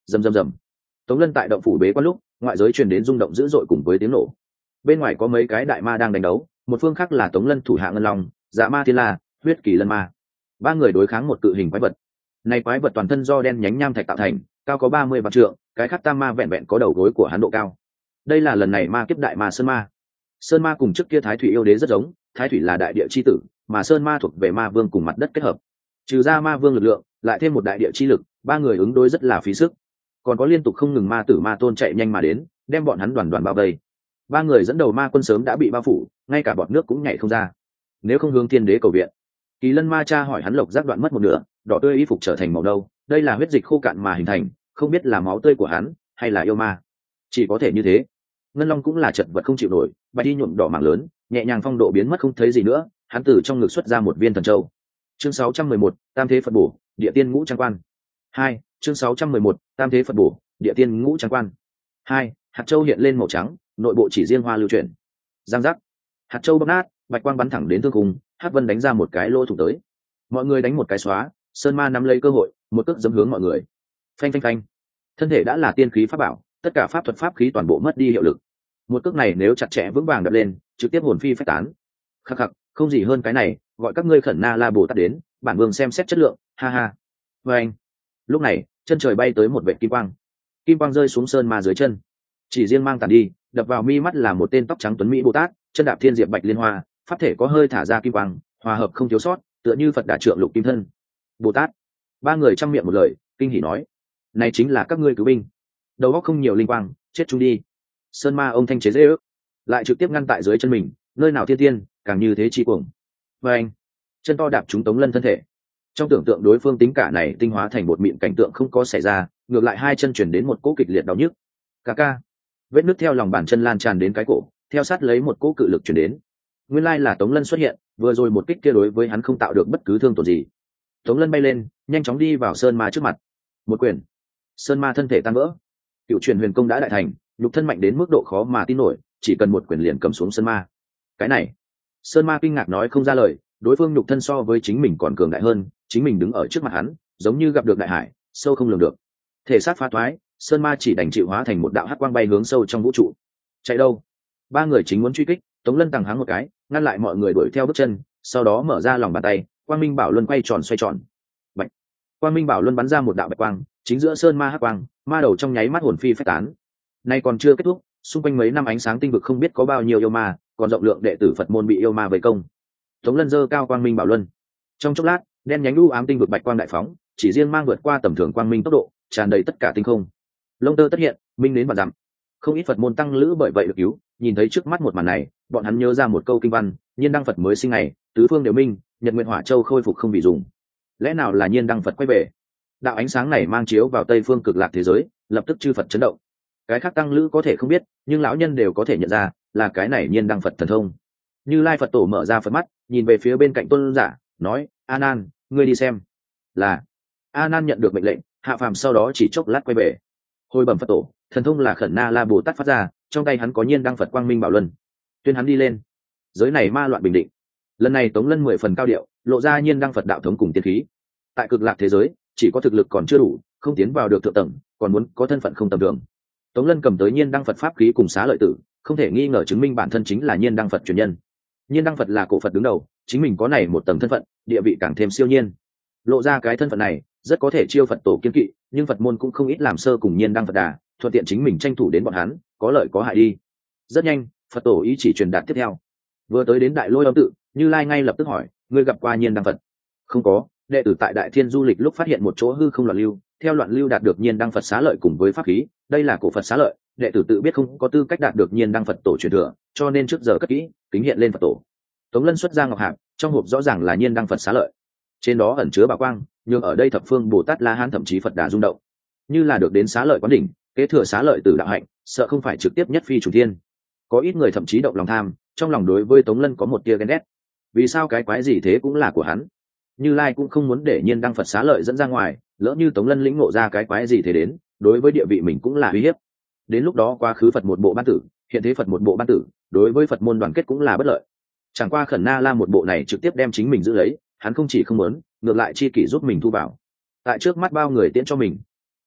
Rầm rầm rầm. Tống Lân tại động phủ bế quan lúc, ngoại giới truyền đến rung động dữ dội cùng với tiếng nổ. Bên ngoài có mấy cái đại ma đang đánh đấu, một phương khác là Tống Lân thủ hạ Ngân Long, Dạ Ma Thiên La, Huyết Kỳ Lân Ma. Ba người đối kháng một cự hình quái vật. Này quái vật toàn thân do đen nhánh nham thạch tạo thành, cao có ba mươi vạn trượng, cái khác tam ma vẹn vẹn có đầu gối của hắn độ cao. Đây là lần này ma kiếp đại ma Sơn Ma. Sơn Ma cùng trước kia Thái Thủy yêu đế rất giống, Thái Thủy là đại địa chi tử, mà Sơn Ma thuộc về ma vương cùng mặt đất kết hợp. Trừ ra ma vương lực lượng, lại thêm một đại địa chi lực, ba người ứng đối rất là phí sức. Còn có liên tục không ngừng ma tử ma tôn chạy nhanh mà đến, đem bọn hắn đoàn đoàn bao vây. Ba người dẫn đầu ma quân sớm đã bị bao phủ, ngay cả bọt nước cũng nhảy không ra. Nếu không hướng thiên đế cầu viện. Kỳ Lân Ma cha hỏi hắn lộc giác đoạn mất một nửa, đỏ tươi y phục trở thành màu nâu, đây là huyết dịch khô cạn mà hình thành, không biết là máu tươi của hắn hay là yêu ma. Chỉ có thể như thế. Ngân Long cũng là chật vật không chịu nổi, bạch đi nhuộm đỏ mảng lớn, nhẹ nhàng phong độ biến mất không thấy gì nữa, hắn từ trong ngực xuất ra một viên thần châu. Chương sáu trăm mười một, Tam thế Phật bổ, Địa tiên ngũ trang quan. Hai, chương sáu trăm mười một, Tam thế Phật bổ, Địa tiên ngũ trang quan. Hai, hạt châu hiện lên màu trắng, nội bộ chỉ riêng hoa lưu chuyển. Giang giác. Hạt châu bóc nát, bạch quang bắn thẳng đến thương khung, Hắc Vân đánh ra một cái lỗ thủng tới. Mọi người đánh một cái xóa, Sơn Ma nắm lấy cơ hội, một cước giẫm hướng mọi người. Phanh phanh phanh. Thân thể đã là tiên khí pháp bảo, tất cả pháp thuật pháp khí toàn bộ mất đi hiệu lực. Một cước này nếu chặt chẽ vững vàng đập lên, trực tiếp hồn phi phách tán. Khắc khắc, không gì hơn cái này, gọi các ngươi Khẩn Na La Bồ Tát đến, bản vương xem xét chất lượng, ha ha. Và anh. Lúc này, chân trời bay tới một vệt kim quang. Kim quang rơi xuống Sơn Ma dưới chân. Chỉ riêng mang tàn đi, đập vào mi mắt là một tên tóc trắng tuấn mỹ Bồ Tát, chân đạp thiên diệp bạch liên hoa, pháp thể có hơi thả ra kim quang, hòa hợp không thiếu sót, tựa như Phật Đà trượng lục kim thân. Bồ Tát. Ba người trăm miệng một lời, kinh hỉ nói: "Này chính là các ngươi cứu binh." Đầu óc không nhiều linh quang, chết chung đi. Sơn Ma ông thanh chế dễ ước, lại trực tiếp ngăn tại dưới chân mình, nơi nào thiên tiên, càng như thế chi cuồng. Và anh, chân to đạp trúng Tống Lân thân thể. Trong tưởng tượng đối phương tính cả này tinh hóa thành một mịn cảnh tượng không có xảy ra, ngược lại hai chân chuyển đến một cỗ kịch liệt đau nhức. Ca ca. Vết nứt theo lòng bàn chân lan tràn đến cái cổ, theo sát lấy một cỗ cự lực chuyển đến. Nguyên lai là Tống Lân xuất hiện, vừa rồi một kích kia đối với hắn không tạo được bất cứ thương tổn gì. Tống Lân bay lên, nhanh chóng đi vào Sơn Ma trước mặt. Một quyền. Sơn Ma thân thể tan vỡ. Cựu truyền huyền công đã đại thành, nhục thân mạnh đến mức độ khó mà tin nổi, chỉ cần một quyền liền cầm xuống Sơn Ma. Cái này, Sơn Ma kinh ngạc nói không ra lời, đối phương nhục thân so với chính mình còn cường đại hơn, chính mình đứng ở trước mặt hắn, giống như gặp được đại hải, sâu không lường được. Thể xác phá thoái, Sơn Ma chỉ đành chịu hóa thành một đạo hắc quang bay hướng sâu trong vũ trụ. Chạy đâu? Ba người chính muốn truy kích, Tống Lân tàng háng một cái, ngăn lại mọi người đuổi theo bước chân, sau đó mở ra lòng bàn tay, Quang Minh Bảo Luân quay tròn xoay tròn. Bạch. Quang Minh Bảo Luân bắn ra một đạo bạch quang, chính giữa Sơn Ma hắc quang, ma đầu trong nháy mắt hồn phi phách tán. Nay còn chưa kết thúc, xung quanh mấy năm ánh sáng tinh vực không biết có bao nhiêu yêu ma, còn rộng lượng đệ tử Phật môn bị yêu ma vây công. Tống Lân giơ cao Quang Minh Bảo Luân. Trong chốc lát, đen nhánh u ám tinh vực bạch quang đại phóng, chỉ riêng mang vượt qua tầm thường quang minh tốc độ, tràn đầy tất cả tinh không. Lông tơ tất hiện, minh đến và dặm. Không ít Phật môn tăng lữ bởi vậy được cứu, nhìn thấy trước mắt một màn này, bọn hắn nhớ ra một câu kinh văn: Nhiên đăng Phật mới sinh ngày, tứ phương đều minh, nhật nguyện hỏa châu khôi phục không bị dùng. Lẽ nào là Nhiên đăng Phật quay về? Đạo ánh sáng này mang chiếu vào tây phương cực lạc thế giới, lập tức chư Phật chấn động. Cái khác tăng lữ có thể không biết, nhưng lão nhân đều có thể nhận ra, là cái này Nhiên đăng Phật thần thông. Như Lai Phật tổ mở ra Phật mắt, nhìn về phía bên cạnh tôn giả, nói: A Nan, ngươi đi xem. Là. A Nan nhận được mệnh lệnh, hạ phàm sau đó chỉ chốc lát quay về. Hồi bẩm Phật tổ, thần thông là Khẩn Na La Bồ Tát phát ra, trong tay hắn có Nhiên đăng Phật Quang Minh Bảo Luân. Tuyên hắn đi lên. Giới này ma loạn bình định. Lần này Tống Lân mười phần cao điệu, lộ ra Nhiên đăng Phật đạo thống cùng tiên khí. Tại cực lạc thế giới, chỉ có thực lực còn chưa đủ, không tiến vào được thượng tầng, còn muốn có thân phận không tầm thường. Tống Lân cầm tới Nhiên đăng Phật pháp khí cùng xá lợi tử, không thể nghi ngờ chứng minh bản thân chính là Nhiên đăng Phật truyền nhân. Nhiên đăng Phật là cổ Phật đứng đầu, chính mình có này một tầng thân phận, địa vị càng thêm siêu nhiên. Lộ ra cái thân phận này, rất có thể chiêu Phật tổ kiên kỵ, nhưng Phật môn cũng không ít làm sơ cùng Nhiên đăng Phật đà, thuận tiện chính mình tranh thủ đến bọn hắn, có lợi có hại đi. Rất nhanh, Phật tổ ý chỉ truyền đạt tiếp theo. Vừa tới đến Đại Lôi Âm tự, Như Lai ngay lập tức hỏi: ngươi gặp qua Nhiên đăng Phật? Không có, đệ tử tại Đại Thiên du lịch lúc phát hiện một chỗ hư không loạn lưu, theo loạn lưu đạt được Nhiên đăng Phật xá lợi cùng với pháp khí, đây là cổ Phật xá lợi, đệ tử tự biết không có tư cách đạt được Nhiên đăng Phật tổ truyền thừa, cho nên trước giờ cất kỹ, kính hiện lên Phật tổ. Tống Lân xuất ra ngọc hạp, trong hộp rõ ràng là Nhiên đăng Phật xá lợi, trên đó ẩn chứa bảo quang, nhưng ở đây thập phương Bồ Tát La Hán thậm chí Phật Đà rung động, như là được đến xá lợi quán đỉnh, kế thừa xá lợi từ đạo hạnh, sợ không phải trực tiếp nhất phi chủ thiên. Có ít người thậm chí động lòng tham, trong lòng đối với Tống Lân có một tia ghen ghét. Vì sao cái quái gì thế cũng là của hắn? Như Lai cũng không muốn để Nhiên đăng Phật xá lợi dẫn ra ngoài, lỡ như Tống Lân lĩnh ngộ ra cái quái gì thế đến, đối với địa vị mình cũng là uy hiếp. Đến lúc đó quá khứ Phật một bộ ban tử, hiện thế Phật một bộ ban tử, đối với Phật môn đoàn kết cũng là bất lợi. Chẳng qua Khẩn Na La một bộ này trực tiếp đem chính mình giữ lấy, hắn không chỉ không muốn, ngược lại chi kỷ giúp mình thu vào. Tại trước mắt bao người tiễn cho mình.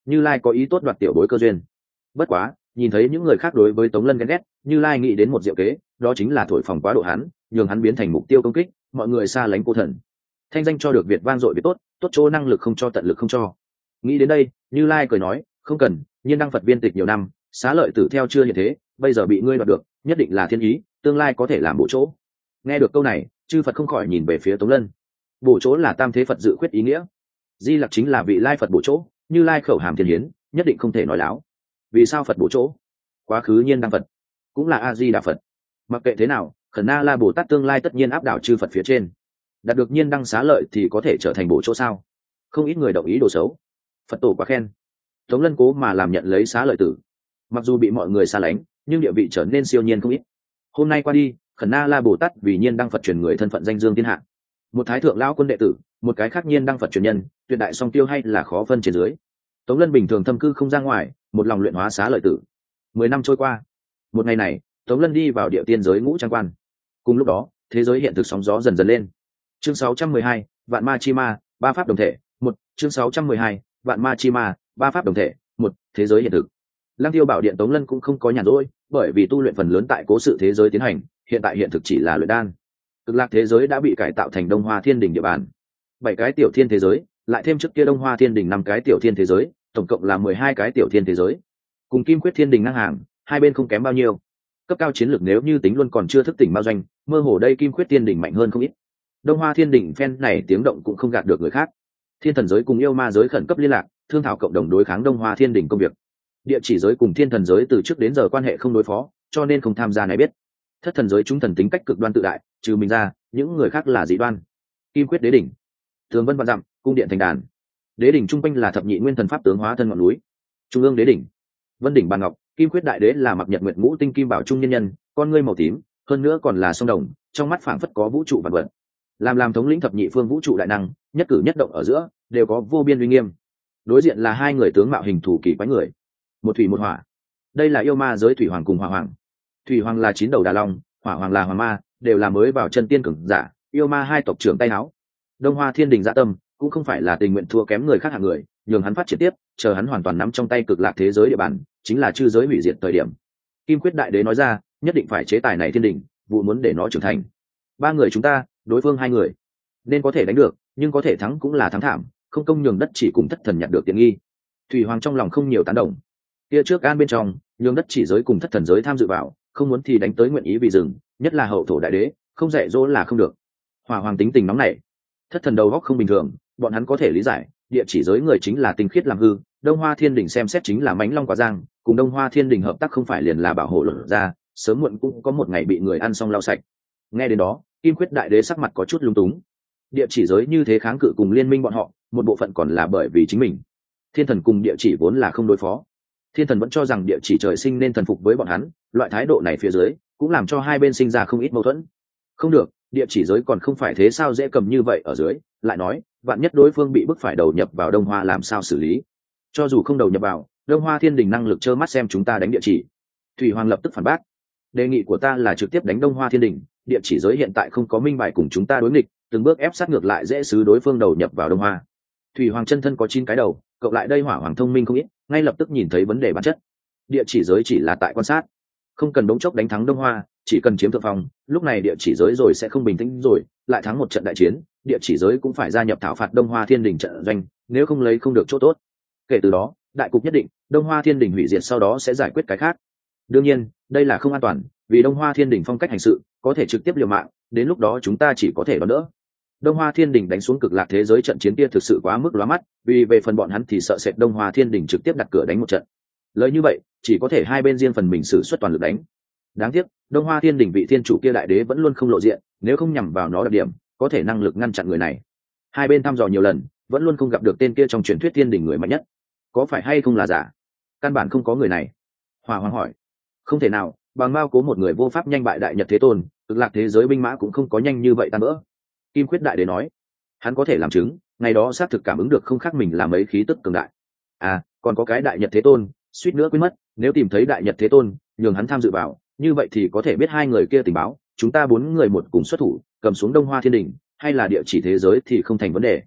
Như Lai có ý tốt đoạt tiểu bối cơ duyên. Bất quá, nhìn thấy những người khác đối với Tống Lân ghen ghét, Như Lai nghĩ đến một diệu kế, đó chính là thổi phồng quá độ hắn, nhường hắn biến thành mục tiêu công kích, mọi người xa lánh cô thần. Thanh danh cho được Việt vang dội Việt tốt, tốt chỗ năng lực không cho tận lực không cho. Nghĩ đến đây, Như Lai cười nói, không cần, Nhiên Đăng Phật viên tịch nhiều năm, xá lợi tử theo chưa hiện thế, bây giờ bị ngươi đoạt được, nhất định là thiên ý, tương lai có thể làm bổ chỗ. Nghe được câu này, chư Phật không khỏi nhìn về phía Tống Lân. Bổ chỗ là tam thế Phật dự khuyết ý nghĩa, Di Lặc chính là vị Lai Phật bổ chỗ, Như Lai khẩu hàm thiên hiến, nhất định không thể nói láo. Vì sao Phật bổ chỗ? Quá khứ Nhiên Đăng Phật cũng là A Di Đà Phật. Mặc kệ thế nào, Khẩn Na La Bồ Tát tương lai tất nhiên áp đảo chư Phật phía trên. Đạt được Nhiên Đăng xá lợi thì có thể trở thành bổ chỗ sao? Không ít người đồng ý đồ xấu. Phật tổ quá khen. Tống Lân cố mà làm nhận lấy xá lợi tử. Mặc dù bị mọi người xa lánh, nhưng địa vị trở nên siêu nhiên không ít. Hôm nay qua đi, Khẩn Na La Bồ Tát vì Nhiên Đăng Phật truyền người thân phận danh dương thiên hạ. Một thái thượng lão quân đệ tử, một cái khác Nhiên Đăng Phật truyền nhân, tuyệt đại song tiêu hay là khó phân trên dưới. Tống Lân bình thường thâm cư không ra ngoài, một lòng luyện hóa xá lợi tử. Mười năm trôi qua, một ngày này, Tống Lân đi vào địa tiên giới ngũ trang quan. Cùng lúc đó, thế giới hiện thực sóng gió dần dần lên. Chương sáu trăm mười hai, Vạn Ma Chi Ma, ba pháp đồng thể. Một, chương sáu trăm mười hai, Vạn Ma Chi Ma, ba pháp đồng thể. Một, thế giới hiện thực. Lăng Tiêu Bảo Điện Tống Lân cũng không có nhàn rỗi, bởi vì tu luyện phần lớn tại cố sự thế giới tiến hành, hiện tại hiện thực chỉ là luyện đan. Cực lạc thế giới đã bị cải tạo thành Đông Hoa Thiên Đình địa bàn. Bảy cái tiểu thiên thế giới, lại thêm trước kia Đông Hoa Thiên Đình năm cái tiểu thiên thế giới, tổng cộng là mười hai cái tiểu thiên thế giới. Cùng Kim Quyết Thiên Đình ngang hàng, hai bên không kém bao nhiêu. Cấp cao chiến lược nếu như tính luôn còn chưa thức tỉnh bao doanh, mơ hồ đây Kim Quyết Thiên Đình mạnh hơn không ít. Đông Hoa Thiên Đình phen này tiếng động cũng không gạt được người khác. Thiên thần giới cùng yêu ma giới khẩn cấp liên lạc, thương thảo cộng đồng đối kháng Đông Hoa Thiên Đình công việc. Địa chỉ giới cùng thiên thần giới từ trước đến giờ quan hệ không đối phó, cho nên không tham gia này biết. Thất thần giới chúng thần tính cách cực đoan tự đại, trừ mình ra, những người khác là dị đoan. Kim Quyết Đế Đỉnh, Tường Vân vạn dặm, cung điện thành đàn. Đế đỉnh trung quanh là thập nhị nguyên thần pháp tướng hóa thân ngọn núi. Trung ương đế đỉnh, Vân đỉnh bàn ngọc, Kim Quyết Đại Đế là mặc nhật nguyệt ngũ tinh kim bảo trung nhân nhân, con ngươi màu tím, hơn nữa còn là sông đồng, trong mắt phảng phất có vũ trụ vạn vật. Làm làm thống lĩnh thập nhị phương vũ trụ đại năng, nhất cử nhất động ở giữa đều có vô biên uy nghiêm. Đối diện là hai người tướng mạo hình thủ kỳ quái người, một thủy một hỏa. Đây là yêu ma giới thủy hoàng cùng hỏa hoàng. Thủy hoàng là chín đầu đà long, hỏa hoàng là hoàng ma, đều là mới vào chân tiên cường giả, yêu ma hai tộc trưởng tay áo. Đông Hoa Thiên Đình dạ tâm cũng không phải là tình nguyện thua kém người khác hạng người, nhường hắn phát triển tiếp, chờ hắn hoàn toàn nắm trong tay cực lạc thế giới địa bàn, chính là chư giới hủy diệt thời điểm. Kim Quyết Đại Đế nói ra, nhất định phải chế tài này thiên đình, vụ muốn để nó trưởng thành. Ba người chúng ta, đối phương hai người, nên có thể đánh được, nhưng có thể thắng cũng là thắng thảm, không công nhường đất chỉ cùng thất thần nhặt được tiện nghi. Thủy Hoàng trong lòng không nhiều tán đồng. Kia trước an bên trong, nhường đất chỉ giới cùng thất thần giới tham dự vào, không muốn thì đánh tới nguyện ý vì rừng, nhất là hậu thổ đại đế, không dạy dỗ là không được. Hỏa Hoàng tính tình nóng nảy, thất thần đầu góc không bình thường, bọn hắn có thể lý giải, địa chỉ giới người chính là tinh khiết làm hư, Đông Hoa Thiên Đình xem xét chính là mãnh long quá giang, cùng Đông Hoa Thiên Đình hợp tác không phải liền là bảo hộ luật ra, sớm muộn cũng có một ngày bị người ăn xong lau sạch. Nghe đến đó, Kim Quyết Đại Đế sắc mặt có chút lung túng. Địa chỉ giới như thế kháng cự cùng liên minh bọn họ, một bộ phận còn là bởi vì chính mình. Thiên thần cùng địa chỉ vốn là không đối phó. Thiên thần vẫn cho rằng địa chỉ trời sinh nên thần phục với bọn hắn, loại thái độ này phía dưới cũng làm cho hai bên sinh ra không ít mâu thuẫn. Không được, địa chỉ giới còn không phải thế sao dễ cầm như vậy ở dưới, lại nói, vạn nhất đối phương bị bức phải đầu nhập vào Đông Hoa làm sao xử lý? Cho dù không đầu nhập vào, Đông Hoa Thiên Đình năng lực trơ mắt xem chúng ta đánh địa chỉ. Thủy Hoàng lập tức phản bác, đề nghị của ta là trực tiếp đánh Đông Hoa Thiên Đình, địa chỉ giới hiện tại không có minh bài cùng chúng ta đối nghịch, từng bước ép sát ngược lại dễ xứ đối phương đầu nhập vào Đông Hoa. Thủy Hoàng chân thân có chín cái đầu, cộng lại đây Hỏa Hoàng thông minh không ít, ngay lập tức nhìn thấy vấn đề bản chất. Địa chỉ giới chỉ là tại quan sát, không cần đống chốc đánh thắng Đông Hoa, chỉ cần chiếm thượng phong, lúc này địa chỉ giới rồi sẽ không bình tĩnh rồi, lại thắng một trận đại chiến, địa chỉ giới cũng phải gia nhập thảo phạt Đông Hoa Thiên Đình trận doanh, nếu không lấy không được chỗ tốt. Kể từ đó, đại cục nhất định, Đông Hoa Thiên Đình hủy diệt sau đó sẽ giải quyết cái khác. Đương nhiên, đây là không an toàn, vì Đông Hoa Thiên Đình phong cách hành sự, có thể trực tiếp liều mạng, đến lúc đó chúng ta chỉ có thể đón đỡ. Đông Hoa Thiên Đình đánh xuống cực lạc thế giới trận chiến kia thực sự quá mức lóa mắt, vì về phần bọn hắn thì sợ sệt Đông Hoa Thiên Đình trực tiếp đặt cửa đánh một trận. Lời như vậy, chỉ có thể hai bên riêng phần mình sử xuất toàn lực đánh. Đáng tiếc, Đông Hoa Thiên Đình vị thiên chủ kia đại đế vẫn luôn không lộ diện, nếu không nhằm vào nó đặc điểm, có thể năng lực ngăn chặn người này. Hai bên thăm dò nhiều lần, vẫn luôn không gặp được tên kia trong truyền thuyết Thiên Đình người mạnh nhất. Có phải hay không là giả? Căn bản không có người này. Hỏa Hoàng hỏi. Không thể nào, bằng mao cố một người vô pháp nhanh bại đại nhật thế tôn, cực lạc thế giới binh mã cũng không có nhanh như vậy tan vỡ. Kim Quyết Đại Đế nói, hắn có thể làm chứng, ngày đó xác thực cảm ứng được không khác mình là mấy khí tức cường đại. À, còn có cái đại nhật thế tôn, suýt nữa quên mất, nếu tìm thấy đại nhật thế tôn, nhường hắn tham dự vào, như vậy thì có thể biết hai người kia tình báo, chúng ta bốn người một cùng xuất thủ, cầm xuống Đông Hoa Thiên Đình, hay là địa chỉ thế giới thì không thành vấn đề.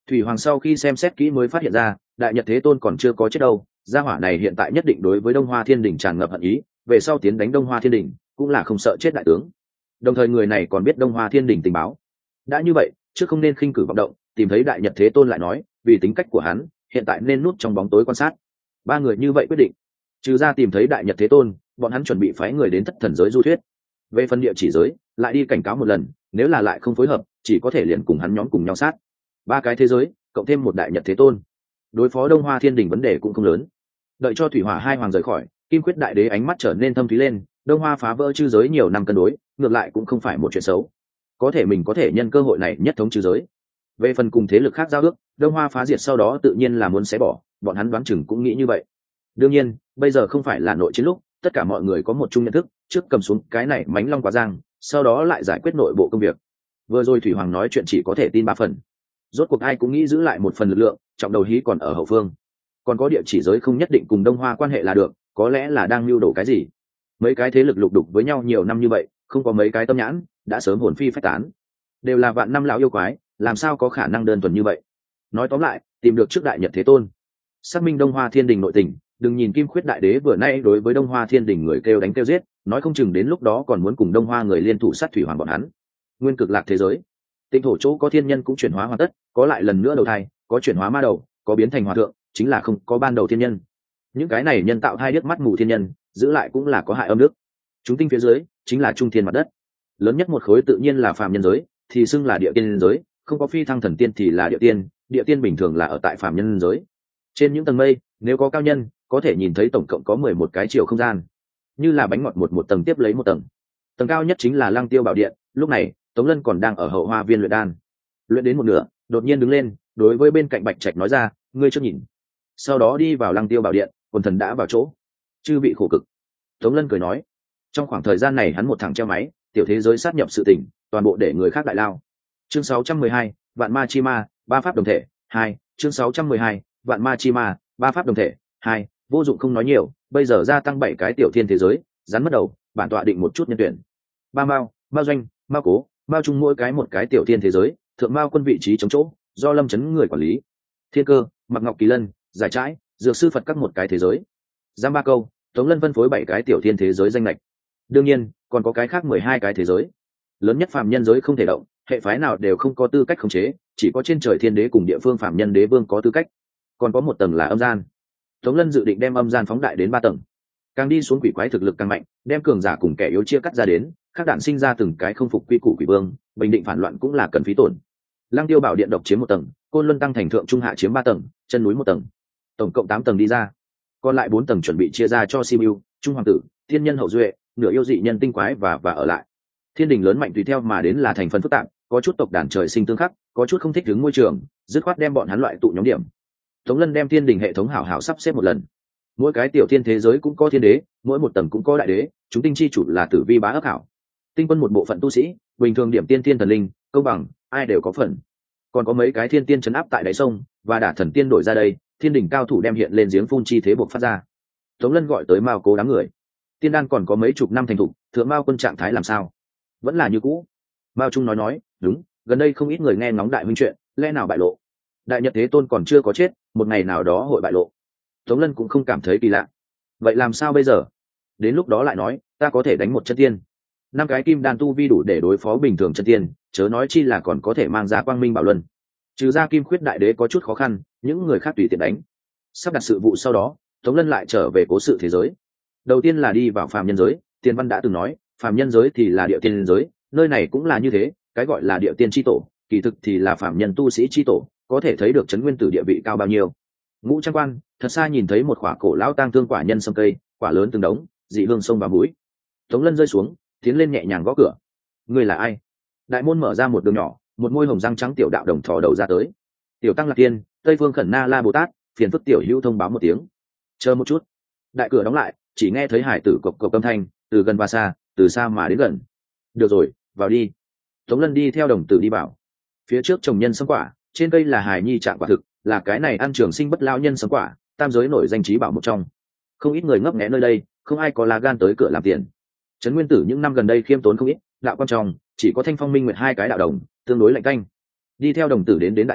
Thủy Hoàng sau khi xem xét kỹ mới phát hiện ra Đại Nhật Thế Tôn còn chưa có chết đâu, gia hỏa này hiện tại nhất định đối với Đông Hoa Thiên Đình tràn ngập hận ý, về sau tiến đánh Đông Hoa Thiên Đình cũng là không sợ chết đại tướng. Đồng thời người này còn biết Đông Hoa Thiên Đình tình báo. Đã như vậy, trước không nên khinh cử vọng động, tìm thấy Đại Nhật Thế Tôn lại nói, vì tính cách của hắn, hiện tại nên núp trong bóng tối quan sát. Ba người như vậy quyết định. Trừ ra tìm thấy Đại Nhật Thế Tôn, bọn hắn chuẩn bị phái người đến Thất Thần giới du thuyết. Về phần địa chỉ giới, lại đi cảnh cáo một lần, nếu là lại không phối hợp, chỉ có thể liền cùng hắn nhóm cùng nhau sát. Ba cái thế giới, cộng thêm một Đại Nhật Thế Tôn, đối phó Đông Hoa Thiên Đình vấn đề cũng không lớn. Đợi cho Thủy Hỏa hai hoàng rời khỏi, Kim Quyết Đại Đế ánh mắt trở nên thâm thúy lên. Đông Hoa phá vỡ chư giới nhiều năm cân đối, ngược lại cũng không phải một chuyện xấu. Có thể mình có thể nhân cơ hội này nhất thống chư giới. Về phần cùng thế lực khác giao ước, Đông Hoa phá diệt sau đó tự nhiên là muốn xé bỏ, bọn hắn đoán chừng cũng nghĩ như vậy. Đương nhiên, bây giờ không phải là nội chiến lúc, tất cả mọi người có một chung nhận thức, trước cầm xuống cái này mánh long quá giang, sau đó lại giải quyết nội bộ công việc. Vừa rồi Thủy Hoàng nói chuyện chỉ có thể tin ba phần. Rốt cuộc ai cũng nghĩ giữ lại một phần lực lượng, trọng đầu hí còn ở hậu phương. Còn có địa chỉ giới không nhất định cùng Đông Hoa quan hệ là được, có lẽ là đang lưu đồ cái gì. Mấy cái thế lực lục đục với nhau nhiều năm như vậy, không có mấy cái tâm nhãn, đã sớm hồn phi phách tán. Đều là vạn năm lão yêu quái, làm sao có khả năng đơn thuần như vậy. Nói tóm lại, tìm được trước Đại Nhật Thế Tôn, xác minh Đông Hoa Thiên Đình nội tình. Đừng nhìn Kim Khuyết Đại Đế vừa nay đối với Đông Hoa Thiên Đình người kêu đánh kêu giết, nói không chừng đến lúc đó còn muốn cùng Đông Hoa người liên thủ sát Thủy Hoàng bọn hắn. Nguyên Cực Lạc thế giới, Tịnh thổ chỗ có thiên nhân cũng chuyển hóa hoàn tất, có lại lần nữa đầu thai, có chuyển hóa ma đầu, có biến thành hòa thượng, chính là không có ban đầu thiên nhân. Những cái này nhân tạo thai điếc mắt mù thiên nhân, giữ lại cũng là có hại âm đức. Chúng tinh phía dưới chính là trung thiên mặt đất. Lớn nhất một khối tự nhiên là phàm nhân giới, thì xưng là địa tiên giới, không có phi thăng thần tiên thì là địa tiên, địa tiên bình thường là ở tại phàm nhân giới. Trên những tầng mây, nếu có cao nhân, có thể nhìn thấy tổng cộng có mười một cái chiều không gian, như là bánh ngọt một một tầng tiếp lấy một tầng. Tầng cao nhất chính là Lăng Tiêu Bảo Điện, lúc này, Tống Lân còn đang ở hậu hoa viên luyện đan. Luyện đến một nửa, đột nhiên đứng lên, đối với bên cạnh Bạch Trạch nói ra, ngươi chưa nhìn. Sau đó đi vào Lăng Tiêu Bảo Điện, quần thần đã vào chỗ. Chư vị khổ cực. Tống Lân cười nói, trong khoảng thời gian này hắn một thằng treo máy, tiểu thế giới sát nhập sự tình, toàn bộ để người khác đại lao. Chương sáu trăm mười hai, Vạn Ma Chi Ma, ba pháp đồng thể, hai. Chương sáu trăm mười hai, Vạn Ma Chi Ma, ba pháp đồng thể, hai. Vô dụng không nói nhiều, bây giờ gia tăng bảy cái tiểu thiên thế giới, rắn mất đầu, bản tọa định một chút nhân tuyển. Ba Mao, Mao Doanh, Mao Cố, Mao Trung mỗi cái một cái tiểu thiên thế giới, thượng Mao quân vị trí chống chỗ, do Lâm Chấn người quản lý. Thiên Cơ, Mặc Ngọc Kỳ Lân, Giải Trãi, Dược Sư Phật các một cái thế giới. Giam Ba Câu, Tống Lân phân phối bảy cái tiểu thiên thế giới danh lệch. Đương nhiên, còn có cái khác mười hai cái thế giới. Lớn nhất phàm nhân giới không thể động, hệ phái nào đều không có tư cách khống chế, chỉ có trên trời thiên đế cùng địa phương phàm nhân đế vương có tư cách. Còn có một tầng là âm gian. Tống Lân dự định đem âm gian phóng đại đến ba tầng. Càng đi xuống quỷ quái thực lực càng mạnh, đem cường giả cùng kẻ yếu chia cắt ra đến, các đạn sinh ra từng cái không phục quy củ quỷ vương, bình định phản loạn cũng là cần phí tổn. Lăng Tiêu Bảo Điện độc chiếm một tầng, Côn Luân Tăng Thành thượng trung hạ chiếm ba tầng, chân núi một tầng, tổng cộng tám tầng đi ra. Còn lại bốn tầng chuẩn bị chia ra cho Sibiu, Trung Hoàng tử, Thiên Nhân hậu duệ, nửa yêu dị nhân tinh quái và và ở lại. Thiên đình lớn mạnh tùy theo mà đến là thành phần phức tạp, có chút tộc đàn trời sinh tương khắc, có chút không thích ứng môi trường, dứt khoát đem bọn hắn loại tụ nhóm điểm. Tống Lân đem thiên đình hệ thống hảo hảo sắp xếp một lần. Mỗi cái tiểu thiên thế giới cũng có thiên đế, mỗi một tầng cũng có đại đế, chúng tinh chi chủ là tử vi bá ấp hảo. Tinh quân một bộ phận tu sĩ, bình thường điểm tiên thiên thần linh, công bằng, ai đều có phần. Còn có mấy cái thiên tiên trấn áp tại đáy sông, và đả thần tiên đổi ra đây, thiên đình cao thủ đem hiện lên giếng phun chi thế buộc phát ra. Tống Lân gọi tới Mao Cố đám người. Tiên đan còn có mấy chục năm thành thục, thượng Mao quân trạng thái làm sao? Vẫn là như cũ. Mao Trung nói nói, đúng, gần đây không ít người nghe ngóng đại huynh chuyện, lẽ nào bại lộ? Đại Nhật Thế Tôn còn chưa có chết, một ngày nào đó hội bại lộ. Tống Lân cũng không cảm thấy kỳ lạ. Vậy làm sao bây giờ? Đến lúc đó lại nói, ta có thể đánh một chân tiên. Năm cái kim đan tu vi đủ để đối phó bình thường chân tiên, chớ nói chi là còn có thể mang ra quang minh bảo luân. Trừ ra Kim Khuyết Đại Đế có chút khó khăn, những người khác tùy tiện đánh. Sắp đặt sự vụ sau đó, Tống Lân lại trở về cố sự thế giới. Đầu tiên là đi vào phàm nhân giới, Tiên Văn đã từng nói, phàm nhân giới thì là địa tiên giới, nơi này cũng là như thế, cái gọi là địa tiên chi tổ, kỳ thực thì là phàm nhân tu sĩ chi tổ, có thể thấy được trấn nguyên tử địa vị cao bao nhiêu. Ngũ Trang Quan, thật xa nhìn thấy một quả cổ lão tang thương quả nhân sâm cây, quả lớn từng đống, dị hương sông vào mũi. Tống Lân rơi xuống, tiến lên nhẹ nhàng gõ cửa. Người là ai? Đại môn mở ra một đường nhỏ, một môi hồng răng trắng tiểu đạo đồng thò đầu ra tới. Tiểu tăng Lạc Tiên, Tây Phương Khẩn Na La Bồ Tát, phiền phức tiểu hữu thông báo một tiếng. Chờ một chút. Đại cửa đóng lại, chỉ nghe thấy hải tử cộc cộc âm thanh, từ gần và xa, từ xa mà đến gần. Được rồi, vào đi. Tống Lân đi theo đồng tử đi vào. Phía trước trồng nhân sâm quả, trên cây là hài nhi trạng quả thực, là cái này ăn trường sinh bất lao nhân sâm quả, tam giới nổi danh trí bảo một trong. Không ít người ngấp nghé nơi đây, không ai có lá gan tới cửa làm tiền. Trấn Nguyên Tử những năm gần đây khiêm tốn không ít, đạo quan trọng, chỉ có Thanh Phong Minh Nguyệt hai cái đạo đồng, tương đối lạnh canh. Đi theo đồng tử đến đến đại sảnh,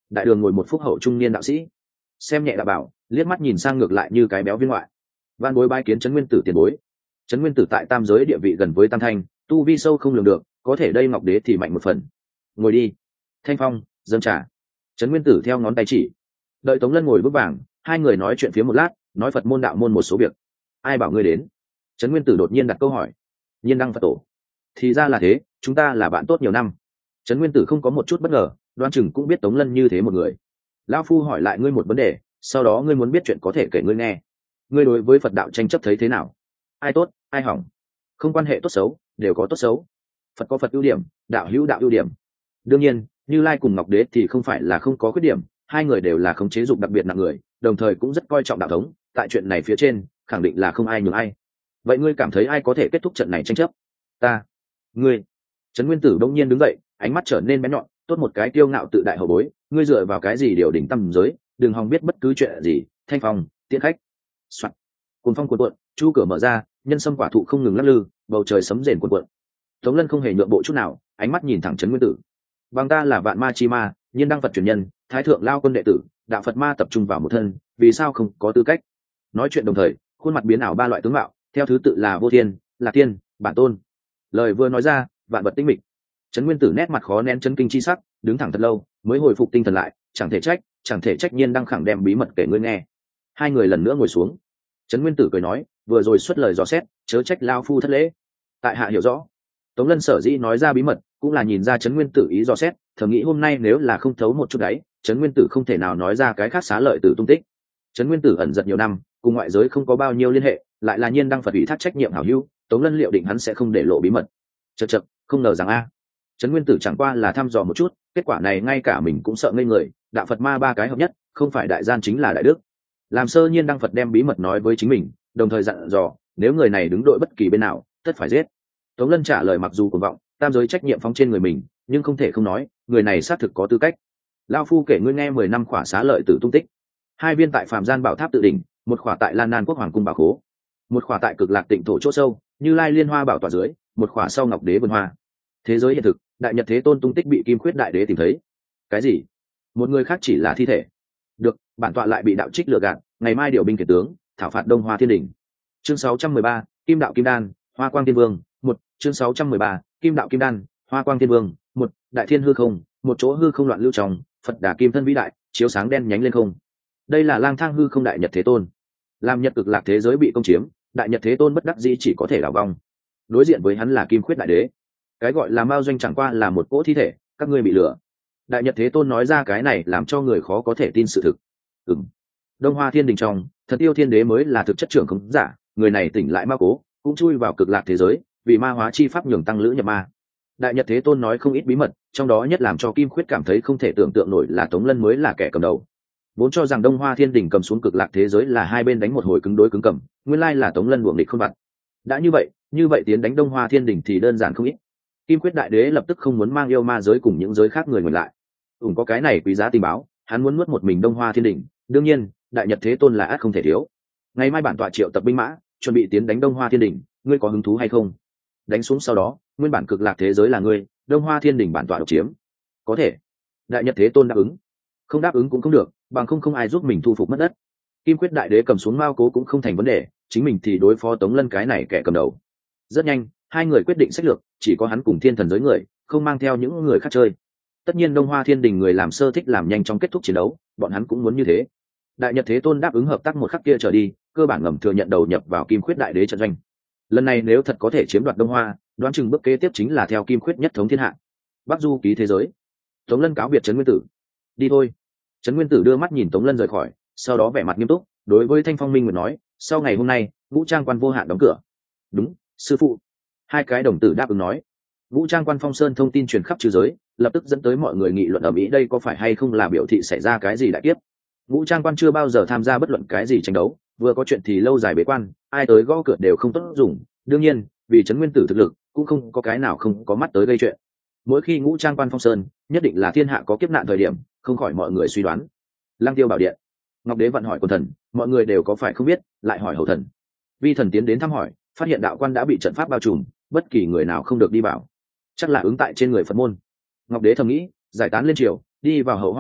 đại đường ngồi một phúc hậu trung niên đạo sĩ, xem nhẹ đạo bảo, liếc mắt nhìn sang ngược lại như cái béo viên ngoại. Van bối bái kiến trấn nguyên tử tiền bối. Trấn nguyên tử tại tam giới địa vị gần với tam thanh, tu vi sâu không lường được, có thể đây ngọc đế thì mạnh một phần. Ngồi đi. Thanh phong dâng trà. Trấn nguyên tử theo ngón tay chỉ. Đợi Tống Lân ngồi vững vàng, hai người nói chuyện phía một lát, nói Phật môn đạo môn một số việc. Ai bảo ngươi đến? Trấn nguyên tử đột nhiên đặt câu hỏi. Nhiên đăng Phật tổ. Thì ra là thế, chúng ta là bạn tốt nhiều năm. Trấn nguyên tử không có một chút bất ngờ, đoan chừng cũng biết Tống Lân như thế một người. Lão phu hỏi lại ngươi một vấn đề, sau đó ngươi muốn biết chuyện có thể kể ngươi nghe. Ngươi đối với Phật đạo tranh chấp thấy thế nào? Ai tốt ai hỏng? Không quan hệ tốt xấu, đều có tốt xấu. Phật có Phật ưu điểm, đạo hữu đạo ưu điểm. Đương nhiên, Như Lai cùng Ngọc Đế thì không phải là không có khuyết điểm, hai người đều là khống chế dục đặc biệt nặng người, đồng thời cũng rất coi trọng đạo thống. Tại chuyện này phía trên, khẳng định là không ai nhường ai. Vậy ngươi cảm thấy ai có thể kết thúc trận này tranh chấp? Ta. Ngươi. Trấn nguyên tử đông nhiên đứng dậy, ánh mắt trở nên bén nhọn, tốt một cái kiêu ngạo tự đại hậu bối, ngươi dựa vào cái gì điều đỉnh tâm giới, đừng hòng biết bất cứ chuyện gì. Thanh phong tiễn khách. Soạn. Cuồng phong cuộn cuộn, chu cửa mở ra, nhân sâm quả thụ không ngừng lắc lư, bầu trời sấm rền cuộn cuộn. Tống Lân không hề nhượng bộ chút nào, ánh mắt nhìn thẳng Trấn nguyên tử. Bằng ta là vạn ma chi ma, nhiên đăng Phật truyền nhân, thái thượng lao quân đệ tử, đạo Phật ma tập trung vào một thân, vì sao không có tư cách? Nói chuyện đồng thời, khuôn mặt biến ảo ba loại tướng mạo, theo thứ tự là vô thiên, lạc tiên, bản tôn. Lời vừa nói ra, vạn vật tinh mịch. Trấn nguyên tử nét mặt khó nén chấn kinh chi sắc, đứng thẳng thật lâu, mới hồi phục tinh thần lại. Chẳng thể trách, chẳng thể trách nhiên đăng khẳng đem bí mật kể ngươi nghe. Hai người lần nữa ngồi xuống. Trấn nguyên tử cười nói, vừa rồi xuất lời dò xét, chớ trách lao phu thất lễ. Tại hạ hiểu rõ. Tống Lân sở dĩ nói ra bí mật, cũng là nhìn ra Trấn nguyên tử ý dò xét, thầm nghĩ hôm nay nếu là không thấu một chút đấy, Trấn nguyên tử không thể nào nói ra cái khác xá lợi tử tung tích. Trấn nguyên tử ẩn giật nhiều năm, cùng ngoại giới không có bao nhiêu liên hệ, lại là nhiên đăng Phật ủy thác trách nhiệm hảo hữu, Tống Lân liệu định hắn sẽ không để lộ bí mật. Chậc chậc, không ngờ rằng a. Trấn nguyên tử chẳng qua là thăm dò một chút, kết quả này ngay cả mình cũng sợ ngây người, đạo Phật ma ba cái hợp nhất, không phải đại gian chính là đại đức. Làm sơ nhiên đăng Phật đem bí mật nói với chính mình, đồng thời dặn dò, nếu người này đứng đội bất kỳ bên nào, tất phải giết. Tống Lân trả lời mặc dù cuồng vọng, tam giới trách nhiệm phóng trên người mình, nhưng không thể không nói, người này xác thực có tư cách. Lão phu kể ngươi nghe mười năm khỏa xá lợi tử tung tích. Hai viên tại Phạm Gian Bảo Tháp tự đỉnh, một khỏa tại Lan Nan Quốc Hoàng cung bảo khố, một khỏa tại Cực Lạc Tịnh thổ chỗ sâu, Như Lai Liên Hoa bảo tọa dưới, một khỏa sau Ngọc Đế vườn hoa. Thế giới hiện thực, Đại Nhật Thế Tôn tung tích bị Kim Khuyết Đại Đế tìm thấy. Cái gì? Một người khác chỉ là thi thể. Được, bản tọa lại bị đạo trích lừa gạt, ngày mai điều binh kể tướng, thảo phạt Đông Hoa Thiên Đỉnh. Chương sáu trăm mười ba, Kim Đạo Kim Đan, Hoa Quang Thiên Vương, một, chương sáu trăm mười ba, Kim Đạo Kim Đan, Hoa Quang Thiên Vương, một, Đại Thiên hư không, một chỗ hư không loạn lưu trong, Phật Đà Kim thân vĩ đại, chiếu sáng đen nhánh lên không. Đây là lang thang hư không Đại Nhật Thế Tôn. Làm Nhật Cực Lạc thế giới bị công chiếm, Đại Nhật Thế Tôn bất đắc dĩ chỉ có thể đảo vong. Đối diện với hắn là Kim Khuyết Đại Đế. Cái gọi là Mao Doanh chẳng qua là một cỗ thi thể, các ngươi bị lừa. Đại Nhật Thế Tôn nói ra cái này làm cho người khó có thể tin sự thực. Ừm. Đông Hoa Thiên Đình trong, Thần Tiêu Thiên Đế mới là thực chất trưởng không giả, người này tỉnh lại ma cố, cũng chui vào Cực Lạc thế giới, vì ma hóa chi pháp nhường tăng lữ nhập ma. Đại Nhật Thế Tôn nói không ít bí mật, trong đó nhất làm cho Kim Khuyết cảm thấy không thể tưởng tượng nổi là Tống Lân mới là kẻ cầm đầu. Vốn cho rằng Đông Hoa Thiên Đình cầm xuống Cực Lạc thế giới là hai bên đánh một hồi cứng đối cứng cầm, nguyên lai là Tống Lân buồng địch không vặt. Đã như vậy, như vậy tiến đánh Đông Hoa Thiên Đình thì đơn giản không ít. Kim Khuyết Đại Đế lập tức không muốn mang yêu ma giới cùng những giới khác người ngược lại. Ủng có cái này quý giá tình báo, hắn muốn nuốt một mình Đông Hoa Thiên Đình, đương nhiên, Đại Nhật Thế Tôn là ắt không thể thiếu. Ngày mai bản tọa triệu tập binh mã, chuẩn bị tiến đánh Đông Hoa Thiên Đình, ngươi có hứng thú hay không? Đánh xuống sau đó, nguyên bản Cực Lạc thế giới là ngươi, Đông Hoa Thiên Đình bản tọa độc chiếm. Có thể. Đại Nhật Thế Tôn đáp ứng. Không đáp ứng cũng không được, bằng không không ai giúp mình thu phục mất đất. Kim Khuyết Đại Đế cầm xuống Mao Cố cũng không thành vấn đề, chính mình thì đối phó Tống Lân cái này kẻ cầm đầu. Rất nhanh, hai người quyết định sách lược, chỉ có hắn cùng thiên thần giới người, không mang theo những người khác chơi. Tất nhiên Đông Hoa Thiên Đình người làm sơ thích làm nhanh trong kết thúc chiến đấu, bọn hắn cũng muốn như thế. Đại Nhật Thế Tôn đáp ứng hợp tác một khắc kia trở đi, cơ bản ngầm thừa nhận đầu nhập vào Kim Khuyết Đại Đế trận doanh. Lần này nếu thật có thể chiếm đoạt Đông Hoa, đoán chừng bước kế tiếp chính là theo Kim Khuyết nhất thống thiên hạ. Bắc Du ký thế giới. Tống Lân cáo biệt Trấn Nguyên Tử. Đi thôi. Trấn Nguyên Tử đưa mắt nhìn Tống Lân rời khỏi, sau đó vẻ mặt nghiêm túc, đối với Thanh Phong Minh Nguyệt nói, sau ngày hôm nay, Vũ Trang Quan vô hạn đóng cửa. Đúng, sư phụ. Hai cái đồng tử đáp ứng nói. Vũ Trang Quan Phong Sơn thông tin truyền khắp trừ giới, lập tức dẫn tới mọi người nghị luận ở Mỹ đây có phải hay không là biểu thị xảy ra cái gì đại kiếp. Vũ Trang Quan chưa bao giờ tham gia bất luận cái gì tranh đấu, vừa có chuyện thì lâu dài bế quan, ai tới gõ cửa đều không tốt dùng. Đương nhiên, vì Trấn Nguyên Tử thực lực, cũng không có cái nào không có mắt tới gây chuyện. Mỗi khi Ngũ Trang Quan Phong Sơn, nhất định là thiên hạ có kiếp nạn thời điểm, không khỏi mọi người suy đoán. Lăng Tiêu Bảo Điện, Ngọc Đế vận hỏi Quần Thần, mọi người đều có phải không biết, lại hỏi Hầu Thần. Vi Thần tiến đến thăm hỏi, phát hiện đạo quan đã bị trận pháp bao trùm, bất kỳ người nào không được đi vào. Chắc là ứng tại trên người Phật môn. Ngọc Đế thầm nghĩ, giải tán lên triều, đi vào hậu hoa viên,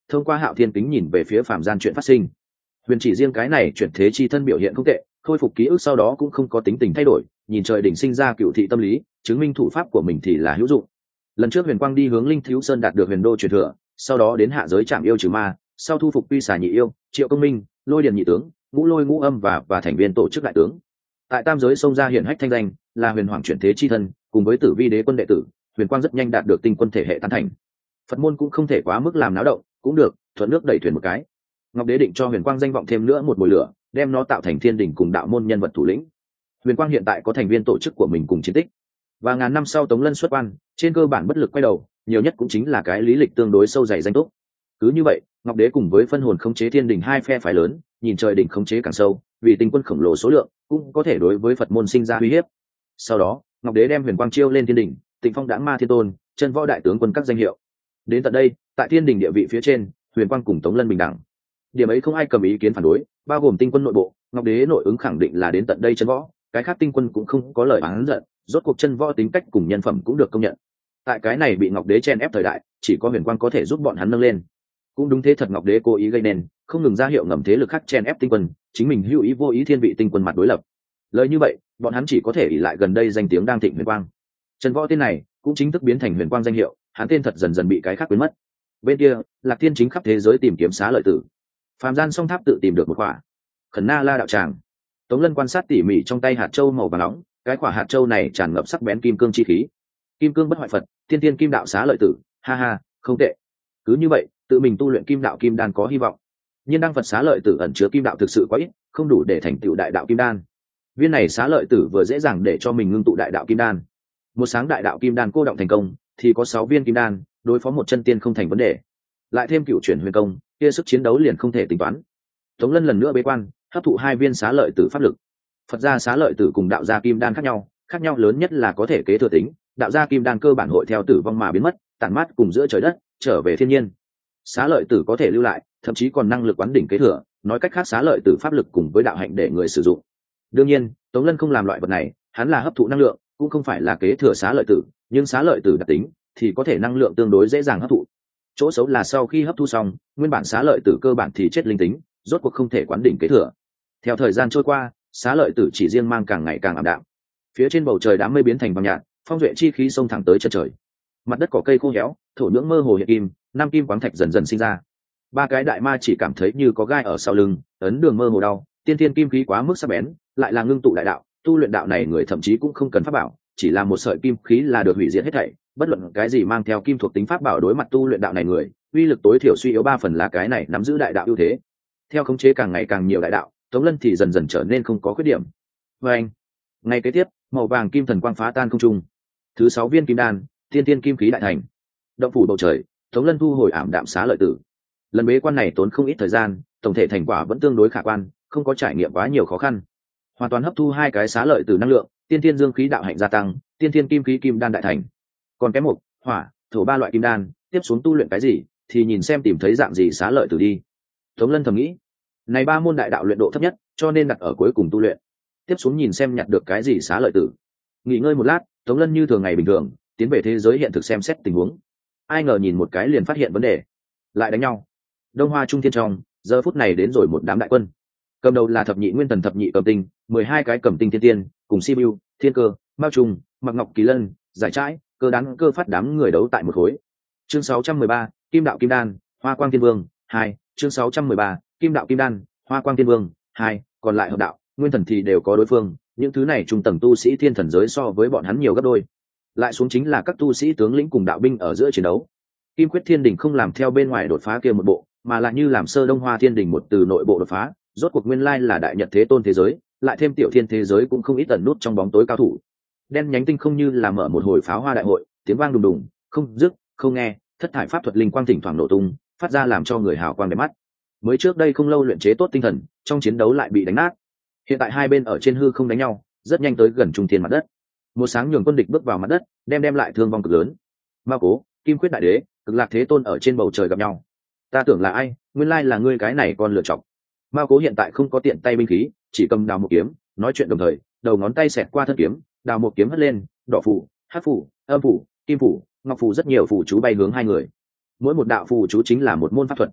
thông qua hạo thiên kính nhìn về phía phàm gian chuyện phát sinh. Huyền chỉ riêng cái này chuyển thế chi thân biểu hiện không tệ, khôi phục ký ức sau đó cũng không có tính tình thay đổi, nhìn trời đỉnh sinh ra cựu thị tâm lý, chứng minh thủ pháp của mình thì là hữu dụng. Lần trước Huyền Quang đi hướng Linh Thiếu Sơn đạt được Huyền Đô truyền thừa, sau đó đến hạ giới chạm yêu trừ ma, sau thu phục Quy Xà nhị yêu, Triệu Công Minh, Lôi Điền nhị tướng, Ngũ Lôi Ngũ Âm và và thành viên tổ chức đại tướng. Tại tam giới xông ra hiển hách thanh danh, là Huyền Hoàng chuyển thế chi thân, cùng với Tử Vi đế quân đệ tử, Huyền Quang rất nhanh đạt được tinh quân thể hệ tán thành. Phật môn cũng không thể quá mức làm náo động, cũng được, thuận nước đẩy thuyền một cái. Ngọc Đế định cho Huyền Quang danh vọng thêm nữa một mùi lửa, đem nó tạo thành thiên đỉnh cùng đạo môn nhân vật thủ lĩnh. Huyền Quang hiện tại có thành viên tổ chức của mình cùng chiến tích, và ngàn năm sau Tống Lân xuất quan, trên cơ bản bất lực quay đầu, nhiều nhất cũng chính là cái lý lịch tương đối sâu dày danh túc. Cứ như vậy, Ngọc Đế cùng với phân hồn khống chế thiên đỉnh hai phe phái lớn, nhìn trời đỉnh khống chế càng sâu, vì tinh quân khổng lồ số lượng, cũng có thể đối với Phật môn sinh ra uy hiếp. Sau đó, Ngọc Đế đem Huyền Quang chiêu lên thiên đỉnh, Tịnh Phong Đãng Ma Thiên Tôn, Chân Võ Đại tướng quân các danh hiệu. Đến tận đây, tại thiên đỉnh địa vị phía trên, Huyền Quang cùng Tống Lân bình đẳng. Điểm ấy không ai cầm ý kiến phản đối, bao gồm tinh quân nội bộ, Ngọc Đế nội ứng khẳng định là đến tận đây Chân Võ, cái khác tinh quân cũng không có lời oán giận, rốt cuộc Chân Võ tính cách cùng nhân phẩm cũng được công nhận. Tại cái này bị Ngọc Đế chen ép thời đại, chỉ có Huyền Quang có thể giúp bọn hắn nâng lên. Cũng đúng thế thật, Ngọc Đế cố ý gây nên, không ngừng ra hiệu ngầm thế lực khác chen ép tinh quân, chính mình hữu ý vô ý thiên vị tinh quân mặt đối lập. Lời như vậy, bọn hắn chỉ có thể ỷ lại gần đây danh tiếng đang thịnh Huyền Quang. Chân Võ tên này cũng chính thức biến thành Huyền Quang danh hiệu, hắn tên thật dần dần bị cái khác quên mất. Bên kia, Lạc Thiên chính khắp thế giới tìm kiếm xá lợi tử. Phàm gian song tháp tự tìm được một quả Khẩn Na La đạo tràng. Tống Lân quan sát tỉ mỉ trong tay hạt châu màu vàng nóng, cái quả hạt châu này tràn ngập sắc bén kim cương chi khí. Kim cương bất hoại Phật, tiên tiên kim đạo xá lợi tử, ha ha, không tệ. Cứ như vậy, tự mình tu luyện kim đạo kim đan có hy vọng. Nhưng đăng Phật xá lợi tử ẩn chứa kim đạo thực sự quá ít, không đủ để thành tựu đại đạo kim đan. Viên này xá lợi tử vừa dễ dàng để cho mình ngưng tụ đại đạo kim đan. Một sáng đại đạo kim đan cô động thành công, thì có sáu viên kim đan, đối phó một chân tiên không thành vấn đề. Lại thêm cửu chuyển huyền công, kia sức chiến đấu liền không thể tính toán. Tống Lân lần nữa bế quan, hấp thụ hai viên xá lợi tử pháp lực. Phật gia xá lợi tử cùng đạo gia kim đan khác nhau, khác nhau lớn nhất là có thể kế thừa tính, đạo gia kim đan cơ bản hội theo tử vong mà biến mất, tản mát cùng giữa trời đất, trở về thiên nhiên. Xá lợi tử có thể lưu lại, thậm chí còn năng lực quán đỉnh kế thừa, nói cách khác xá lợi tử pháp lực cùng với đạo hạnh để người sử dụng. Đương nhiên, Tống Lân không làm loại vật này, hắn là hấp thụ năng lượng, cũng không phải là kế thừa xá lợi tử, nhưng xá lợi tử đặc tính thì có thể năng lượng tương đối dễ dàng hấp thụ. Chỗ xấu là sau khi hấp thu xong, nguyên bản xá lợi tử cơ bản thì chết linh tính, rốt cuộc không thể quán đỉnh kế thừa. Theo thời gian trôi qua, xá lợi tử chỉ riêng mang càng ngày càng ảm đạm. Phía trên bầu trời đám mây biến thành vàng nhạt, phong duệ chi khí xông thẳng tới chân trời. Mặt đất cỏ cây khô héo, thổ nhưỡng mơ hồ hiện kim, năm kim quáng thạch dần dần sinh ra. Ba cái đại ma chỉ cảm thấy như có gai ở sau lưng, ấn đường mơ hồ đau, tiên tiên kim khí quá mức sắc bén, lại là ngưng tụ đại đạo, tu luyện đạo này người thậm chí cũng không cần pháp bảo, chỉ là một sợi kim khí là được hủy diệt hết thảy, bất luận cái gì mang theo kim thuộc tính pháp bảo đối mặt tu luyện đạo này người, uy lực tối thiểu suy yếu ba phần là cái này nắm giữ đại đạo ưu thế. Theo khống chế càng ngày càng nhiều đại đạo, Tống Lân thì dần dần trở nên không có khuyết điểm. Và anh, ngày kế tiếp, màu vàng kim thần quang phá tan không trung. Thứ sáu viên kim đan, tiên tiên kim khí đại thành. Động phủ bầu trời, Tống Lân thu hồi ảm đạm xá lợi tử. Lần bế quan này tốn không ít thời gian, tổng thể thành quả vẫn tương đối khả quan, không có trải nghiệm quá nhiều khó khăn. Hoàn toàn hấp thu hai cái xá lợi tử năng lượng, tiên tiên dương khí đạo hạnh gia tăng, tiên tiên kim khí kim đan đại thành. Còn cái mộc, hỏa, thổ ba loại kim đan, tiếp xuống tu luyện cái gì, thì nhìn xem tìm thấy dạng gì xá lợi tử đi. Tống Lân thầm nghĩ, này ba môn đại đạo luyện độ thấp nhất, cho nên đặt ở cuối cùng tu luyện. Tiếp xuống nhìn xem nhặt được cái gì xá lợi tử. Nghỉ ngơi một lát, Tống Lân như thường ngày bình thường, tiến về thế giới hiện thực xem xét tình huống. Ai ngờ nhìn một cái liền phát hiện vấn đề, lại đánh nhau. Đông Hoa Trung Thiên trong, giờ phút này đến rồi một đám đại quân. Cầm đầu là thập nhị nguyên thần thập nhị cầm tinh, mười hai cái cầm tinh thiên tiên, cùng Sibiu, Thiên Cơ, Mao Trùng, Mặc Ngọc Kỳ Lân, Giải Trãi, Cơ Đán Cơ Phát đám người đấu tại một khối. Chương sáu trăm mười ba, Kim Đạo Kim Đan, Hoa Quang Thiên Vương, hai, chương sáu trăm mười ba, Kim Đạo Kim Đan, Hoa Quang Thiên Vương, hai, còn lại hợp đạo, nguyên thần thì đều có đối phương, những thứ này trung tầng tu sĩ thiên thần giới so với bọn hắn nhiều gấp đôi. Lại xuống chính là các tu sĩ tướng lĩnh cùng đạo binh ở giữa chiến đấu. Kim Quyết Thiên Đình không làm theo bên ngoài đột phá kia một bộ, mà là như làm sơ Đông Hoa Thiên Đình một từ nội bộ đột phá, rốt cuộc nguyên lai là đại nhật thế tôn thế giới, lại thêm tiểu thiên thế giới cũng không ít ẩn nút trong bóng tối cao thủ. Đen nhánh tinh không như là mở một hồi pháo hoa đại hội, tiếng vang đùng đùng, không dứt, không nghe, thất thải pháp thuật linh quang thỉnh thoảng nổ tung, phát ra làm cho người hào quang đẹp mắt. Mới trước đây không lâu luyện chế tốt tinh thần, trong chiến đấu lại bị đánh nát. Hiện tại hai bên ở trên hư không đánh nhau, rất nhanh tới gần trung thiên mặt đất. Một sáng nhường quân địch bước vào mặt đất, đem đem lại thương vong cực lớn. Ma Cố, Kim Quyết đại đế, Cực Lạc thế tôn ở trên bầu trời gặp nhau. Ta tưởng là ai, nguyên lai là ngươi cái này con lựa chọc. Ma Cố hiện tại không có tiện tay binh khí, chỉ cầm đào một kiếm, nói chuyện đồng thời, đầu ngón tay xẹt qua thân kiếm, đào một kiếm hất lên, đỏ phủ, hắc phủ, âm phủ, kim phủ, ngọc phủ rất nhiều phủ chú bay hướng hai người. Mỗi một đạo phù chú chính là một môn pháp thuật,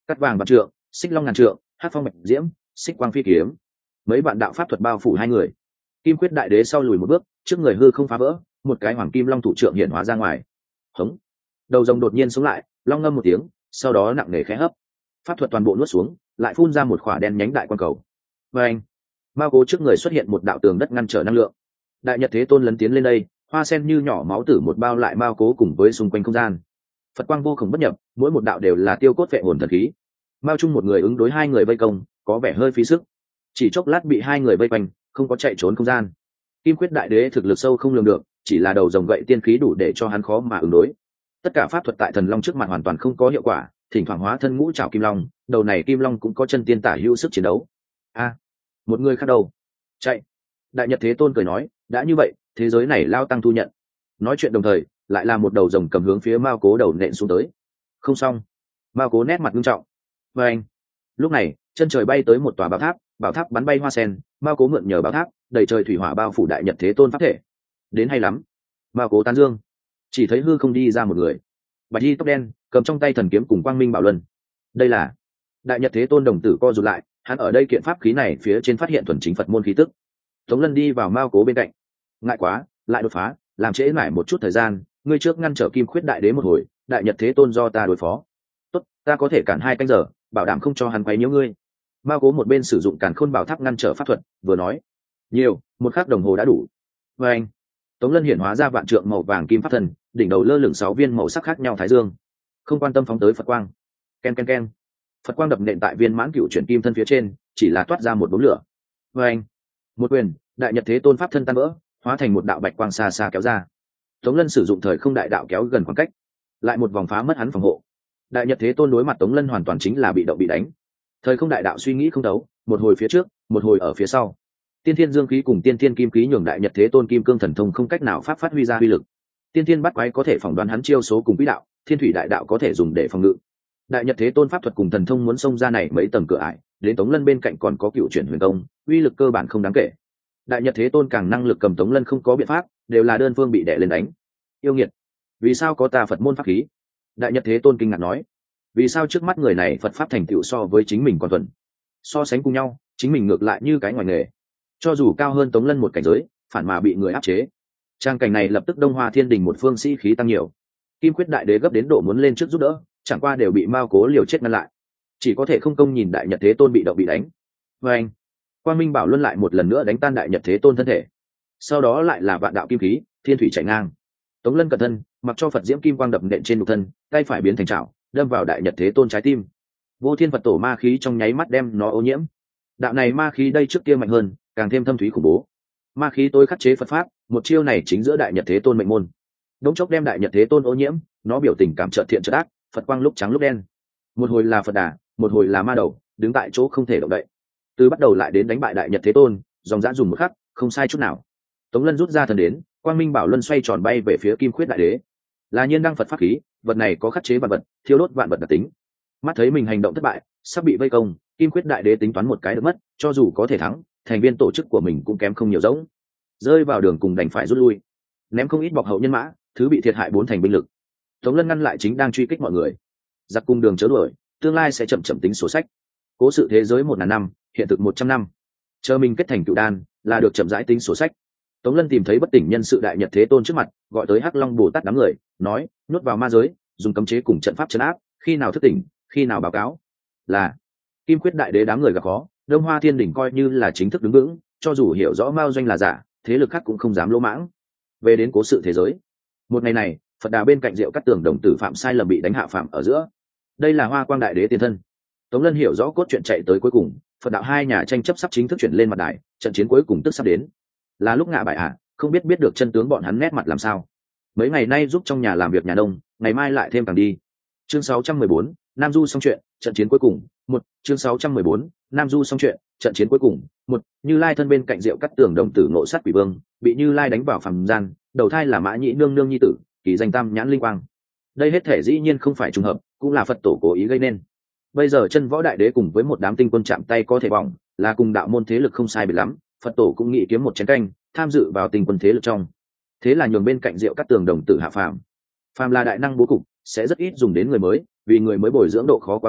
cắt vàng vạn trượng, xích long ngàn trượng, hát phong bạch diễm, xích quang phi kiếm, mấy vạn đạo pháp thuật bao phủ hai người. Kim Quyết Đại Đế sau lùi một bước, trước người hư không phá vỡ, một cái hoàng kim long thủ trượng hiện hóa ra ngoài. Hống! Đầu rồng đột nhiên sống lại, long ngâm một tiếng, sau đó nặng nề khẽ hấp, pháp thuật toàn bộ nuốt xuống, lại phun ra một khỏa đen nhánh đại quang cầu. Và anh, Mao Cố trước người xuất hiện một đạo tường đất ngăn trở năng lượng. Đại Nhật Thế Tôn lấn tiến lên đây, hoa sen như nhỏ máu tử một bao lại Mao Cố cùng với xung quanh không gian. Phật quang vô cùng bất nhập, mỗi một đạo đều là tiêu cốt vệ hồn thần khí. Mao chung một người ứng đối hai người vây công, có vẻ hơi phí sức. Chỉ chốc lát bị hai người vây quanh, không có chạy trốn không gian. Kim Quyết Đại Đế thực lực sâu không lường được, chỉ là đầu rồng gậy tiên khí đủ để cho hắn khó mà ứng đối. Tất cả pháp thuật tại thần long trước mặt hoàn toàn không có hiệu quả, thỉnh thoảng hóa thân ngũ trảo kim long, đầu này kim long cũng có chân tiên tả hữu sức chiến đấu. A, một người khác đầu chạy. Đại Nhật Thế Tôn cười nói, đã như vậy, thế giới này lao tăng thu nhận. Nói chuyện đồng thời, lại là một đầu rồng cầm hướng phía Mao Cố đầu nện xuống tới. Không xong. Mao Cố nét mặt nghiêm trọng. Và anh. Lúc này, chân trời bay tới một tòa bảo tháp, bảo tháp bắn bay hoa sen, Mao Cố mượn nhờ bảo tháp, đầy trời thủy hỏa bao phủ Đại Nhật Thế Tôn pháp thể. Đến hay lắm. Mao Cố tán dương. Chỉ thấy hư không đi ra một người, bạch y tóc đen, cầm trong tay thần kiếm cùng quang minh bảo luân. Đây là Đại Nhật Thế Tôn đồng tử co rụt lại, hắn ở đây kiện pháp khí này phía trên phát hiện thuần chính Phật môn khí tức. Tống Lân đi vào Mao Cố bên cạnh. Ngại quá, lại đột phá, làm trễ mãi một chút thời gian, ngươi trước ngăn trở Kim Khuyết Đại Đế một hồi, Đại Nhật Thế Tôn do ta đối phó. Tốt, ta có thể cản hai canh giờ, bảo đảm không cho hắn quấy nhiễu ngươi. Mao Cố một bên sử dụng Càn Khôn Bảo Tháp ngăn trở pháp thuật, vừa nói. Nhiều, một khắc đồng hồ đã đủ. Và anh, Tống Lân hiển hóa ra vạn trượng màu vàng kim pháp thần, đỉnh đầu lơ lửng sáu viên màu sắc khác nhau thái dương, không quan tâm phóng tới Phật quang. Ken ken ken, Phật quang đập nện tại viên mãn cựu chuyển kim thân phía trên, chỉ là toát ra một đốm lửa. Và anh, một quyền, Đại Nhật Thế Tôn pháp thân tan vỡ, hóa thành một đạo bạch quang xa xa kéo ra. Tống Lân sử dụng thời không đại đạo kéo gần khoảng cách, lại một vòng phá mất hắn phòng hộ. Đại Nhật Thế Tôn đối mặt Tống Lân hoàn toàn chính là bị động bị đánh. Thời không đại đạo suy nghĩ không đấu, một hồi phía trước, một hồi ở phía sau. Tiên Thiên Dương khí cùng Tiên Thiên Kim khí nhường Đại Nhật Thế Tôn kim cương thần thông không cách nào pháp phát huy ra uy lực. Tiên Thiên bắt quái có thể phỏng đoán hắn chiêu số cùng quỹ đạo, Thiên Thủy đại đạo có thể dùng để phòng ngự. Đại Nhật Thế Tôn pháp thuật cùng thần thông muốn xông ra này mấy tầng cửa ải, đến Tống Lân bên cạnh còn có cựu chuyển huyền công, uy lực cơ bản không đáng kể. Đại Nhật Thế Tôn càng năng lực cầm Tống Lân không có biện pháp, đều là đơn phương bị đè lên đánh. Yêu nghiệt, vì sao có ta Phật môn pháp khí? Đại Nhật Thế Tôn kinh ngạc nói, vì sao trước mắt người này Phật pháp thành tựu so với chính mình còn thuần, so sánh cùng nhau, chính mình ngược lại như cái ngoài nghề, cho dù cao hơn Tống Lân một cảnh giới, phản mà bị người áp chế. Trang cảnh này lập tức Đông Hoa Thiên Đình một phương sĩ khí tăng nhiều. Kim Quyết Đại Đế gấp đến độ muốn lên trước giúp đỡ, chẳng qua đều bị Mao Cố liều chết ngăn lại, chỉ có thể không công nhìn Đại Nhật Thế Tôn bị động bị đánh. Và anh, Quang Minh Bảo Luân lại một lần nữa đánh tan Đại Nhật Thế Tôn thân thể. Sau đó lại là vạn đạo kim khí, thiên thủy chạy ngang. Tống Lân cẩn thân, mặc cho Phật diễm kim quang đập nện trên nhục thân, tay phải biến thành trảo, đâm vào Đại Nhật Thế Tôn trái tim. Vô Thiên Phật Tổ ma khí trong nháy mắt đem nó ô nhiễm. Đạo này ma khí đây trước kia mạnh hơn, càng thêm thâm thúy khủng bố. Ma khí tôi khắc chế Phật pháp, một chiêu này chính giữa Đại Nhật Thế Tôn mệnh môn. Đống chốc đem Đại Nhật Thế Tôn ô nhiễm, nó biểu tình cảm trợ thiện trợ ác, Phật quang lúc trắng lúc đen. Một hồi là Phật đà, một hồi là ma đầu, đứng tại chỗ không thể động đậy. Từ bắt đầu lại đến đánh bại Đại Nhật Thế Tôn, dòng dã dùng một khắc, không sai chút nào. Tống Lân rút ra thần đến, Quang Minh Bảo Luân xoay tròn bay về phía Kim Khuyết Đại Đế. Là nhiên đăng Phật pháp khí, vật này có khắc chế vạn vật, thiêu đốt vạn vật đặc tính. Mắt thấy mình hành động thất bại, sắp bị vây công, Kim Khuyết Đại Đế tính toán một cái được mất, cho dù có thể thắng, thành viên tổ chức của mình cũng kém không nhiều giống, rơi vào đường cùng đành phải rút lui, ném không ít bọc hậu nhân mã, thứ bị thiệt hại bốn thành binh lực. Tống Lân ngăn lại chính đang truy kích mọi người, giặc cung đường chớ đuổi, tương lai sẽ chậm chậm tính sổ sách. Cố sự thế giới một ngàn năm, hiện thực một trăm năm, chờ mình kết thành cựu đan là được chậm rãi tính sổ sách. Tống Lân tìm thấy bất tỉnh nhân sự Đại Nhật Thế Tôn trước mặt, gọi tới Hắc Long Bồ Tát đám người, nói: nuốt vào ma giới, dùng cấm chế cùng trận pháp trấn áp, khi nào thức tỉnh, khi nào báo cáo. Là Kim Quyết Đại Đế đám người gặp khó, Đông Hoa Thiên Đình coi như là chính thức đứng vững, cho dù hiểu rõ Mao Doanh là giả, thế lực khác cũng không dám lỗ mãng. Về đến cố sự thế giới, một ngày này, Phật Đà bên cạnh Diệu Cát Tường đồng tử phạm sai lầm bị đánh hạ phạm ở giữa. Đây là Hoa Quang Đại Đế tiền thân. Tống Lân hiểu rõ cốt truyện chạy tới cuối cùng, Phật đạo hai nhà tranh chấp sắp chính thức chuyển lên mặt đài, trận chiến cuối cùng tức sắp đến. Là lúc ngạ bại ạ, à, không biết biết được chân tướng bọn hắn nét mặt làm sao. Mấy ngày nay giúp trong nhà làm việc nhà nông, ngày mai lại thêm càng đi. Chương sáu trăm mười bốn, Nam Du xong chuyện, trận chiến cuối cùng. Một, chương sáu trăm mười bốn, Nam Du xong chuyện, trận chiến cuối cùng. Một, Như Lai thân bên cạnh Diệu Cát Tường đồng tử ngộ sát quỷ vương, bị Như Lai đánh vào phàm gian, đầu thai là Mã Nhĩ nương nương nhi tử, kỳ danh Tam Nhãn Linh Quang. Đây hết thể dĩ nhiên không phải trùng hợp, cũng là Phật tổ cố ý gây nên. Bây giờ Chân Võ Đại Đế cùng với một đám tinh quân chạm tay có thể bỏng, là cùng đạo môn thế lực không sai biệt lắm, Phật tổ cũng nghĩ kiếm một chén canh, tham dự vào tinh quân thế lực trong. Thế là nhường bên cạnh Diệu Cát Tường đồng tử hạ phàm. Phàm là đại năng bố cục, sẽ rất ít dùng đến người mới, vì người mới bồi dưỡng độ khó quá cao,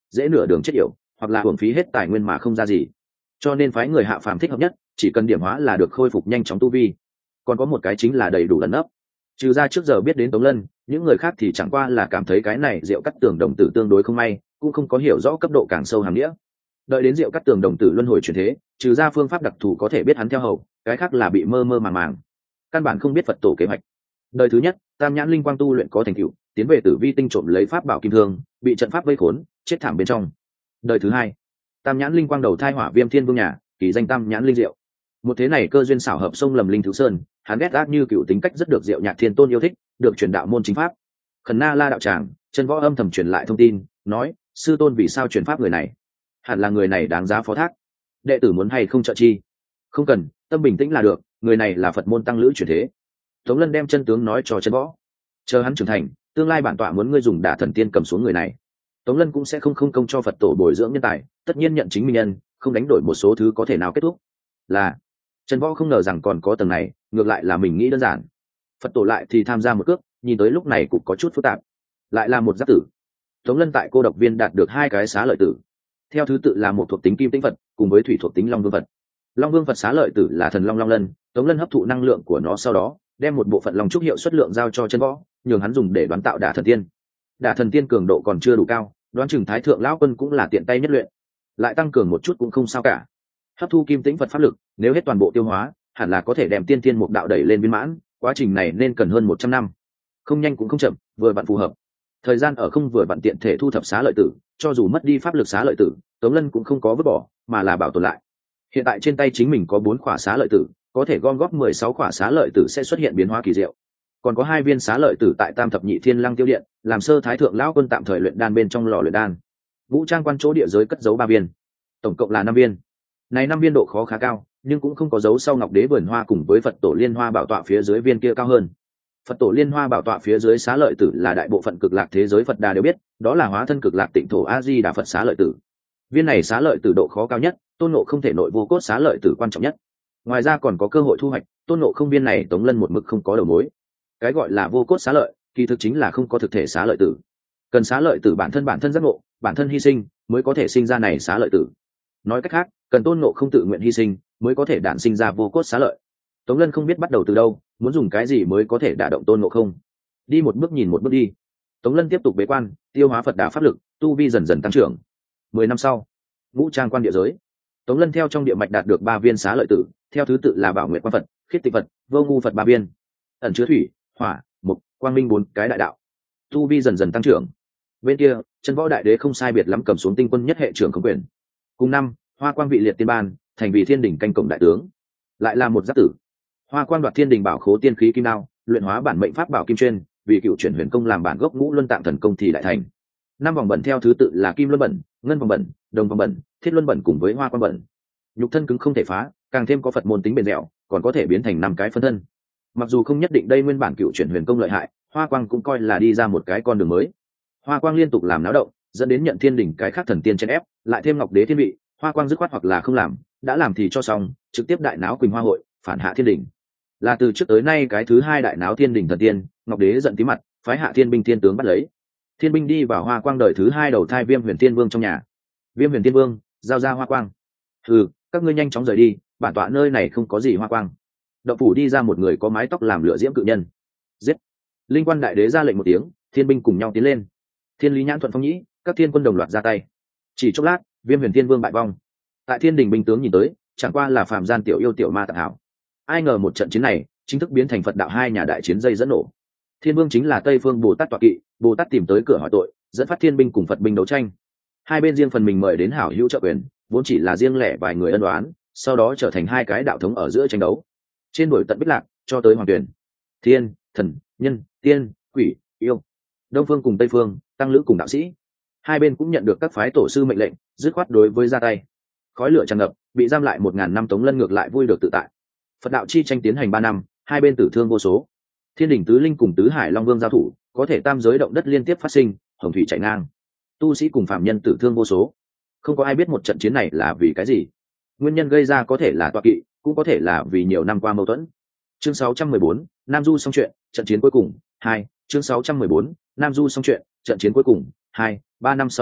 dễ nửa đường chết yểu, hoặc là hưởng phí hết tài nguyên mà không ra gì. Cho nên phái người hạ phàm thích hợp nhất, chỉ cần điểm hóa là được khôi phục nhanh chóng tu vi. Còn có một cái chính là đầy đủ ẩn nấp. Trừ ra trước giờ biết đến Tống Lân, những người khác thì chẳng qua là cảm thấy cái này Diệu Cắt Tường đồng tử tương đối không may, cũng không có hiểu rõ cấp độ càng sâu hàm nghĩa. Đợi đến Diệu Cắt Tường đồng tử luân hồi chuyển thế, trừ ra phương pháp đặc thù có thể biết hắn theo hầu, cái khác là bị mơ mơ màng màng, căn bản không biết Phật tổ kế hoạch. Đời thứ nhất, Tam Nhãn Linh Quang tu luyện có thành tựu, tiến về Tử Vi tinh trộm lấy pháp bảo kim thương, bị trận pháp vây khốn, chết thảm bên trong. Đời thứ hai, Tam Nhãn Linh Quang đầu thai hỏa viêm thiên vương nhà, kỳ danh Tam Nhãn Linh Diệu. Một thế này cơ duyên xảo hợp sông lầm linh thứ sơn, hắn ghét ác như cựu tính cách rất được Diệu Nhạc Thiên Tôn yêu thích, được truyền đạo môn chính pháp. Khẩn Na La đạo tràng, chân võ âm thầm truyền lại thông tin, nói sư tôn vì sao truyền pháp người này, hẳn là người này đáng giá phó thác, đệ tử muốn hay không trợ chi. Không cần, tâm bình tĩnh là được, người này là Phật môn tăng lữ chuyển thế. Tống Lân đem chân tướng nói cho chân võ, chờ hắn trưởng thành, tương lai bản tọa muốn ngươi dùng đả thần tiên cầm xuống người này. Tống Lân cũng sẽ không không công cho Phật tổ bồi dưỡng nhân tài, tất nhiên nhận chính minh nhân, không đánh đổi một số thứ có thể nào kết thúc. Là Trần Võ không ngờ rằng còn có tầng này, ngược lại là mình nghĩ đơn giản. Phật tổ lại thì tham gia một cước, nhìn tới lúc này cũng có chút phức tạp. Lại là một giáp tử. Tống Lân tại cô độc viên đạt được hai cái xá lợi tử, theo thứ tự là một thuộc tính kim tĩnh Phật, cùng với thủy thuộc tính Long Vương Phật. Long Vương Phật xá lợi tử là thần long Long Lân, Tống Lân hấp thụ năng lượng của nó sau đó, đem một bộ phận long trúc hiệu suất lượng giao cho Trần Võ, nhường hắn dùng để đoán tạo đả thần tiên. Đả thần tiên cường độ còn chưa đủ cao, đoán chừng Thái thượng lão quân cũng là tiện tay nhất luyện, lại tăng cường một chút cũng không sao cả. Hấp thu kim tĩnh Phật pháp lực, nếu hết toàn bộ tiêu hóa, hẳn là có thể đem tiên tiên mục đạo đẩy lên viên mãn, quá trình này nên cần hơn một trăm năm, không nhanh cũng không chậm, vừa vặn phù hợp. Thời gian ở không vừa vặn tiện thể thu thập xá lợi tử, cho dù mất đi pháp lực xá lợi tử, Tống Lân cũng không có vứt bỏ, mà là bảo tồn lại. Hiện tại trên tay chính mình có bốn khỏa xá lợi tử, có thể gom góp mười sáu khỏa xá lợi tử sẽ xuất hiện biến hóa kỳ diệu. Còn có hai viên xá lợi tử tại Tam thập nhị thiên lăng tiêu điện, làm sơ thái thượng lão quân tạm thời luyện đan bên trong lò luyện đan. Vũ trang quan chỗ địa giới cất giấu ba viên, tổng cộng là năm viên. Này năm viên độ khó khá cao, nhưng cũng không có dấu sau Ngọc Đế vườn hoa cùng với Phật tổ liên hoa bảo tọa phía dưới viên kia cao hơn. Phật tổ liên hoa bảo tọa phía dưới xá lợi tử là đại bộ phận cực lạc thế giới Phật đà đều biết, đó là hóa thân cực lạc tịnh thổ A Di Đà Phật xá lợi tử. Viên này xá lợi tử độ khó cao nhất, Tôn Ngộ không thể nội vô cốt xá lợi tử quan trọng nhất. Ngoài ra còn có cơ hội thu hoạch, Tôn Ngộ không viên này Tống Lân một mực không có đầu mối. Cái gọi là vô cốt xá lợi, kỳ thực chính là không có thực thể xá lợi tử. Cần xá lợi tử bản thân bản thân giác ngộ, bản thân hy sinh mới có thể sinh ra này xá lợi tử. Nói cách khác, cần Tôn Ngộ không tự nguyện hy sinh mới có thể đản sinh ra vô cốt xá lợi. Tống Lân không biết bắt đầu từ đâu, muốn dùng cái gì mới có thể đả động Tôn Ngộ không. Đi một bước nhìn một bước đi. Tống Lân tiếp tục bế quan, tiêu hóa Phật đà pháp lực, tu vi dần dần tăng trưởng. Mười năm sau, ngũ trang quan địa giới, Tống Lân theo trong địa mạch đạt được ba viên xá lợi tử, theo thứ tự là Bảo Nguyện Quan Phật, Khiết Tịch Phật, Vô Ngu Phật ba viên, ẩn chứa thủy, hỏa, mộc, quang minh bốn cái đại đạo. Tu vi dần dần tăng trưởng. Bên kia, Chân Võ Đại Đế không sai biệt lắm cầm xuống tinh quân nhất hệ trưởng không quyền. Cùng năm, Hoa Quang vị liệt tiên ban, thành vị thiên đỉnh canh cổng đại tướng. Lại là một giáp tử. Hoa Quang đoạt thiên đỉnh bảo khố tiên khí kim đao, luyện hóa bản mệnh pháp bảo kim chuyên, vì cựu chuyển huyền công làm bản gốc ngũ luân tạng thần công thì đại thành. Năm vòng bẩn theo thứ tự là kim luân bẩn, ngân vòng bẩn, đồng vòng bẩn, thiết luân bẩn cùng với hoa quang bẩn. Nhục thân cứng không thể phá, càng thêm có Phật môn tính bền dẻo, còn có thể biến thành năm cái phân thân. Mặc dù không nhất định đây nguyên bản cựu chuyển huyền công lợi hại, Hoa Quang cũng coi là đi ra một cái con đường mới. Hoa Quang liên tục làm náo động, dẫn đến nhận thiên đỉnh cái khác thần tiên chen ép, lại thêm Ngọc Đế thiên vị, Hoa Quang dứt khoát hoặc là không làm, đã làm thì cho xong, trực tiếp đại náo Quỳnh Hoa hội, phản hạ thiên đỉnh. Là từ trước tới nay cái thứ hai đại náo thiên đỉnh thần tiên, Ngọc Đế giận tí mặt, phái hạ thiên binh thiên tướng bắt lấy. Thiên binh đi vào Hoa Quang đời thứ hai đầu thai Viêm Huyền Thiên Vương trong nhà. Viêm Huyền Thiên Vương giao ra Hoa Quang. Ừ, các ngươi nhanh chóng rời đi, bản tọa nơi này không có gì Hoa Quang. Động phủ đi ra một người có mái tóc làm lửa diễm cự nhân. Giết! Linh Quan Đại Đế ra lệnh một tiếng, thiên binh cùng nhau tiến lên. Thiên Lý Nhãn Thuận Phong Nhĩ, các thiên quân đồng loạt ra tay. Chỉ chốc lát, Viêm Huyền Thiên Vương bại vong. Tại Thiên Đình binh tướng nhìn tới, chẳng qua là phàm gian tiểu yêu tiểu ma tạp hảo. Ai ngờ một trận chiến này, chính thức biến thành Phật đạo hai nhà đại chiến dây dẫn nổ. Thiên Vương chính là Tây Phương Bồ Tát tọa kỵ, Bồ Tát tìm tới cửa hỏi tội, dẫn phát thiên binh cùng Phật binh đấu tranh. Hai bên riêng phần mình mời đến hảo hữu trợ quyền, vốn chỉ là riêng lẻ vài người ân oán, sau đó trở thành hai cái đạo thống ở giữa tranh đấu. Trên đồi tận bích lạc, cho tới hoàng tuyển, thiên, thần, nhân, tiên, quỷ, yêu, đông phương cùng tây phương, tăng lữ cùng đạo sĩ, hai bên cũng nhận được các phái tổ sư mệnh lệnh, dứt khoát đối với ra tay. Khói lửa tràn ngập, bị giam lại một ngàn năm Tống Lân ngược lại vui được tự tại. Phật đạo chi tranh tiến hành ba năm, hai bên tử thương vô số. Thiên đỉnh tứ linh cùng tứ hải long vương giao thủ, có thể tam giới động đất liên tiếp phát sinh, hồng thủy chảy ngang, tu sĩ cùng phạm nhân tử thương vô số. Không có ai biết một trận chiến này là vì cái gì, nguyên nhân gây ra có thể là tọa kỵ, cũng có thể là vì nhiều năm qua mâu thuẫn. Chương sáu trăm mười bốn, Nam Du xong chuyện, trận chiến cuối cùng hai. Chương sáu trăm mười bốn, Nam Du xong chuyện, trận chiến cuối cùng hai. Ba năm sau đó,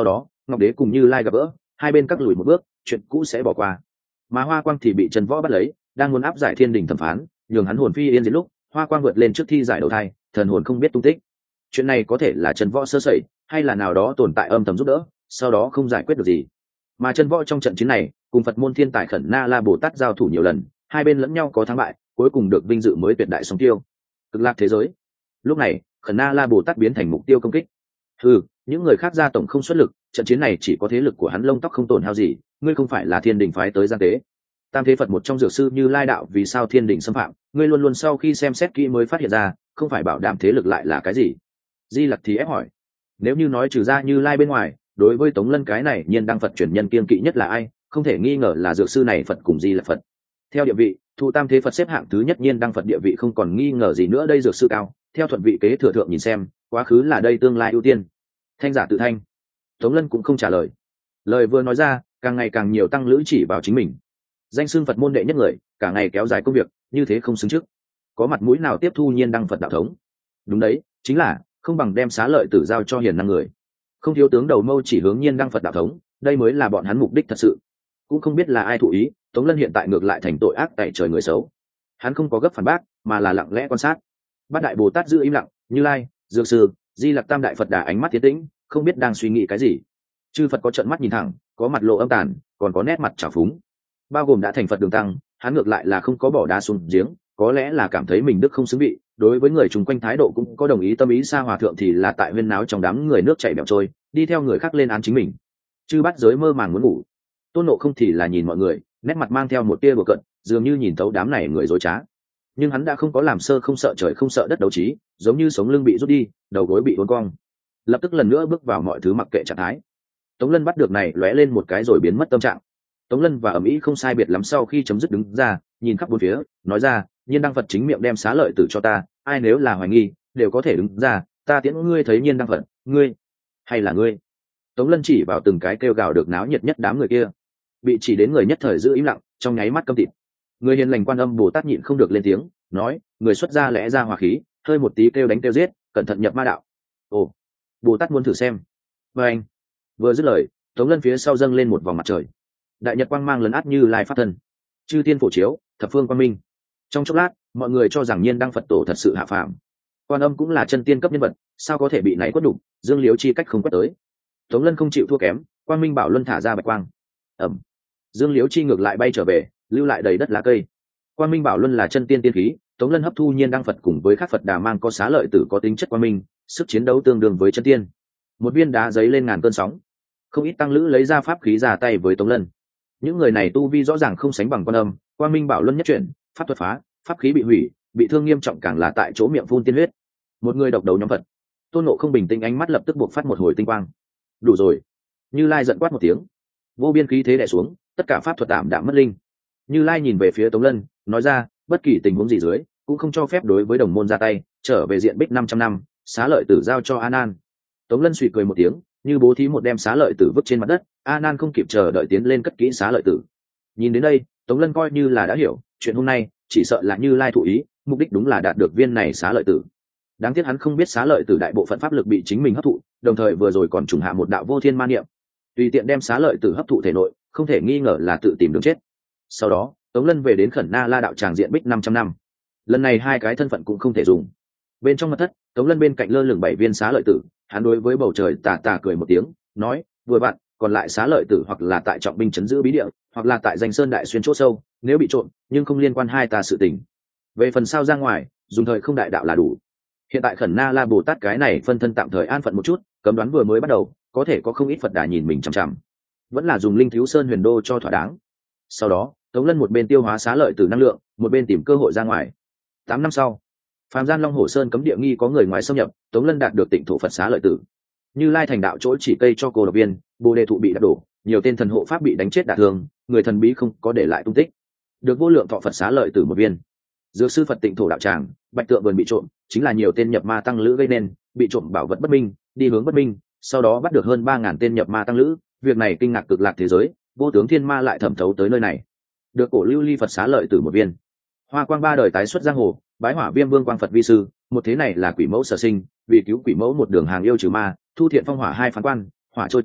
Ngọc Đế cùng Như Lai gặp gỡ, hai bên cắt lùi một bước, chuyện cũ sẽ bỏ qua. Mà Hoa Quang thì bị Trần Võ bắt lấy, đang muốn áp giải thiên đình thẩm phán, nhường hắn hồn phi yên diệt lúc, Hoa Quang vượt lên trước thi giải đầu thai, thần hồn không biết tung tích. Chuyện này có thể là Trần Võ sơ sẩy, hay là nào đó tồn tại âm thầm giúp đỡ, sau đó không giải quyết được gì. Mà Trần Võ trong trận chiến này, cùng Phật môn thiên tài Khẩn Na La Bồ Tát giao thủ nhiều lần, hai bên lẫn nhau có thắng bại, cuối cùng được vinh dự mới tuyệt đại song tiêu. Cực lạc thế giới. Lúc này, Khẩn Na La Bồ Tát biến thành mục tiêu công kích. Ừ, những người khác gia tổng không xuất lực, trận chiến này chỉ có thế lực của hắn lông tóc không tổn hao gì, ngươi không phải là thiên đình phái tới gian tế. Tam thế Phật một trong dược sư Như Lai đạo vì sao thiên đình xâm phạm, ngươi luôn luôn sau khi xem xét kỹ mới phát hiện ra, không phải bảo đảm thế lực lại là cái gì. Di Lặc thì ép hỏi, nếu như nói trừ ra Như Lai bên ngoài, đối với Tống Lân cái này nhiên đăng Phật truyền nhân kiên kỵ nhất là ai, không thể nghi ngờ là dược sư này Phật cùng Di Lặc Phật. Theo địa vị, thụ tam thế Phật xếp hạng thứ nhất nhiên đăng Phật địa vị không còn nghi ngờ gì nữa, đây dược sư cao, theo thuận vị kế thừa thượng nhìn xem, quá khứ là đây tương lai ưu tiên. Thanh giả tự thanh. Tống Lân cũng không trả lời. Lời vừa nói ra, càng ngày càng nhiều tăng lữ chỉ vào chính mình. Danh xưng Phật môn đệ nhất người, cả ngày kéo dài công việc, như thế không xứng trước. Có mặt mũi nào tiếp thu nhiên đăng Phật đạo thống? Đúng đấy, chính là không bằng đem xá lợi tử giao cho hiền năng người. Không thiếu tướng đầu mâu chỉ hướng nhiên đăng Phật đạo thống, đây mới là bọn hắn mục đích thật sự. Cũng không biết là ai thụ ý, Tống Lân hiện tại ngược lại thành tội ác tại trời người xấu. Hắn không có gấp phản bác, mà là lặng lẽ quan sát. Bát đại Bồ Tát giữ im lặng, Như Lai, Dược Sư, Di Lặc tam đại Phật đà ánh mắt tiến tĩnh, không biết đang suy nghĩ cái gì. Chư Phật có trợn mắt nhìn thẳng, có mặt lộ âm tàn, còn có nét mặt trào phúng. Bao gồm đã thành Phật Đường Tăng, hắn ngược lại là không có bỏ đá xuống giếng, có lẽ là cảm thấy mình đức không xứng vị, đối với người chung quanh thái độ cũng có đồng ý tâm ý. Sa Hòa thượng thì là tại huyên náo trong đám người nước chảy bẹo trôi, đi theo người khác lên án chính mình. Chư Bát Giới mơ màng muốn ngủ. Tôn Nộ Không thì là nhìn mọi người, nét mặt mang theo một tia bừa cận, dường như nhìn thấu đám này người dối trá. Nhưng hắn đã không có làm sơ không sợ trời không sợ đất đấu trí, giống như sống lưng bị rút đi, đầu gối bị uốn cong, lập tức lần nữa bước vào mọi thứ mặc kệ trạng thái. Tống Lân bắt được này lóe lên một cái rồi biến mất tâm trạng. Tống Lân và ẩm ý không sai biệt lắm, sau khi chấm dứt đứng ra, nhìn khắp bốn phía, nói ra, nhiên đăng Phật chính miệng đem xá lợi tử cho ta, ai nếu là hoài nghi, đều có thể đứng ra, ta tiễn ngươi thấy nhiên đăng Phật, ngươi, hay là ngươi. Tống Lân chỉ vào từng cái kêu gào được náo nhiệt nhất đám người kia. Bị chỉ đến người nhất thời giữ im lặng, trong nháy mắt câm tịt. Người hiền lành Quan Âm Bồ Tát nhịn không được lên tiếng, nói, người xuất gia lẽ ra hòa khí, hơi một tí kêu đánh kêu giết, cẩn thận nhập ma đạo. Ồ, Bồ Tát muốn thử xem. Và anh vừa dứt lời, Tống Lân phía sau dâng lên một vòng mặt trời, đại nhật quang mang lấn át Như Lai pháp thân, chư tiên phổ chiếu, thập phương quang minh. Trong chốc lát, mọi người cho rằng nhiên đăng Phật tổ thật sự hạ phàm. Quan Âm cũng là chân tiên cấp nhân vật, sao có thể bị nảy quất đục, dương liếu chi cách không quất tới. Tống Lân không chịu thua kém, quang minh bảo luân thả ra bạch quang. Ẩm, dương liếu chi ngược lại bay trở về, lưu lại đầy đất lá cây. Quang minh bảo luân là chân tiên tiên khí, Tống Lân hấp thu nhiên đăng Phật cùng với các Phật đà mang có xá lợi tử có tính chất quang minh, sức chiến đấu tương đương với chân tiên. Một viên đá giấy lên ngàn cơn sóng. Không ít tăng lữ lấy ra pháp khí ra tay với Tống Lân. Những người này tu vi rõ ràng không sánh bằng Quan Âm, Quang minh bảo luân nhất chuyển, pháp thuật phá, pháp khí bị hủy, bị thương nghiêm trọng, càng là tại chỗ miệng phun tiên huyết. Một người độc đấu nhóm Phật. Tôn Ngộ không bình tĩnh, ánh mắt lập tức buộc phát một hồi tinh quang. Đủ rồi. Như Lai giận quát một tiếng, vô biên khí thế đè xuống, tất cả pháp thuật tạm đạm mất linh. Như Lai nhìn về phía Tống Lân, nói ra, bất kỳ tình huống gì dưới, cũng không cho phép đối với đồng môn ra tay, trở về diện bích năm trăm năm, xá lợi tử giao cho A Nan. Tống Lân suy cười một tiếng, như bố thí một đem xá lợi tử vứt trên mặt đất. A Nan không kịp chờ đợi tiến lên cất kỹ xá lợi tử. Nhìn đến đây, Tống Lân coi như là đã hiểu, chuyện hôm nay chỉ sợ là Như Lai thụ ý, mục đích đúng là đạt được viên này xá lợi tử. Đáng tiếc hắn không biết xá lợi tử đại bộ phận pháp lực bị chính mình hấp thụ, đồng thời vừa rồi còn trùng hạ một đạo vô thiên ma niệm, tùy tiện đem xá lợi tử hấp thụ thể nội, không thể nghi ngờ là tự tìm đường chết. Sau đó, Tống Lân về đến Khẩn Na La đạo tràng diện bích năm trăm năm. Lần này hai cái thân phận cũng không thể dùng. Bên trong mật thất, Tống Lân bên cạnh lơ lửng bảy viên xá lợi tử, hắn đối với bầu trời tà tà cười một tiếng, nói, vừa bạn, còn lại xá lợi tử hoặc là tại trọng binh trấn giữ bí địa, hoặc là tại danh sơn đại xuyên chỗ sâu, nếu bị trộm, nhưng không liên quan hai ta sự tình. Về phần sao ra ngoài, dùng thời không đại đạo là đủ. Hiện tại Khẩn Na La Bồ Tát cái này phân thân tạm thời an phận một chút, cấm đoán vừa mới bắt đầu, có thể có không ít Phật đà nhìn mình chằm chằm, vẫn là dùng linh thiếu sơn huyền đô cho thỏa đáng. Sau đó, Tống Lân một bên tiêu hóa xá lợi tử năng lượng, một bên tìm cơ hội ra ngoài. Tám năm sau, Phàm Gian Long Hổ Sơn cấm địa nghi có người ngoài xâm nhập, Tống Lân đạt được Tịnh thổ Phật xá lợi tử. Như Lai thành đạo chỗ chỉ cây cho cô độc viên, Bồ đề thụ bị đập đổ, nhiều tên thần hộ pháp bị đánh chết đả thương, người thần bí không có để lại tung tích. Được vô lượng thọ Phật xá lợi tử một viên. Dược sư Phật Tịnh thổ đạo tràng, bạch tượng vườn bị trộm, chính là nhiều tên nhập ma tăng lữ gây nên, bị trộm bảo vật bất minh, đi hướng bất minh, sau đó bắt được hơn ba ngàn tên nhập ma tăng lữ, việc này kinh ngạc cực lạc thế giới, vô tướng thiên ma lại thẩm thấu tới nơi này. Được cổ lưu ly Phật xá lợi tử một viên. Hoa quang ba đời tái xuất giang hồ, bái hỏa viêm vương quang Phật vi sư, một thế này là quỷ mẫu sở sinh, vì cứu quỷ mẫu một đường hàng yêu trừ ma, thu thiện phong hỏa hai phán quan, hỏa trôi tướng,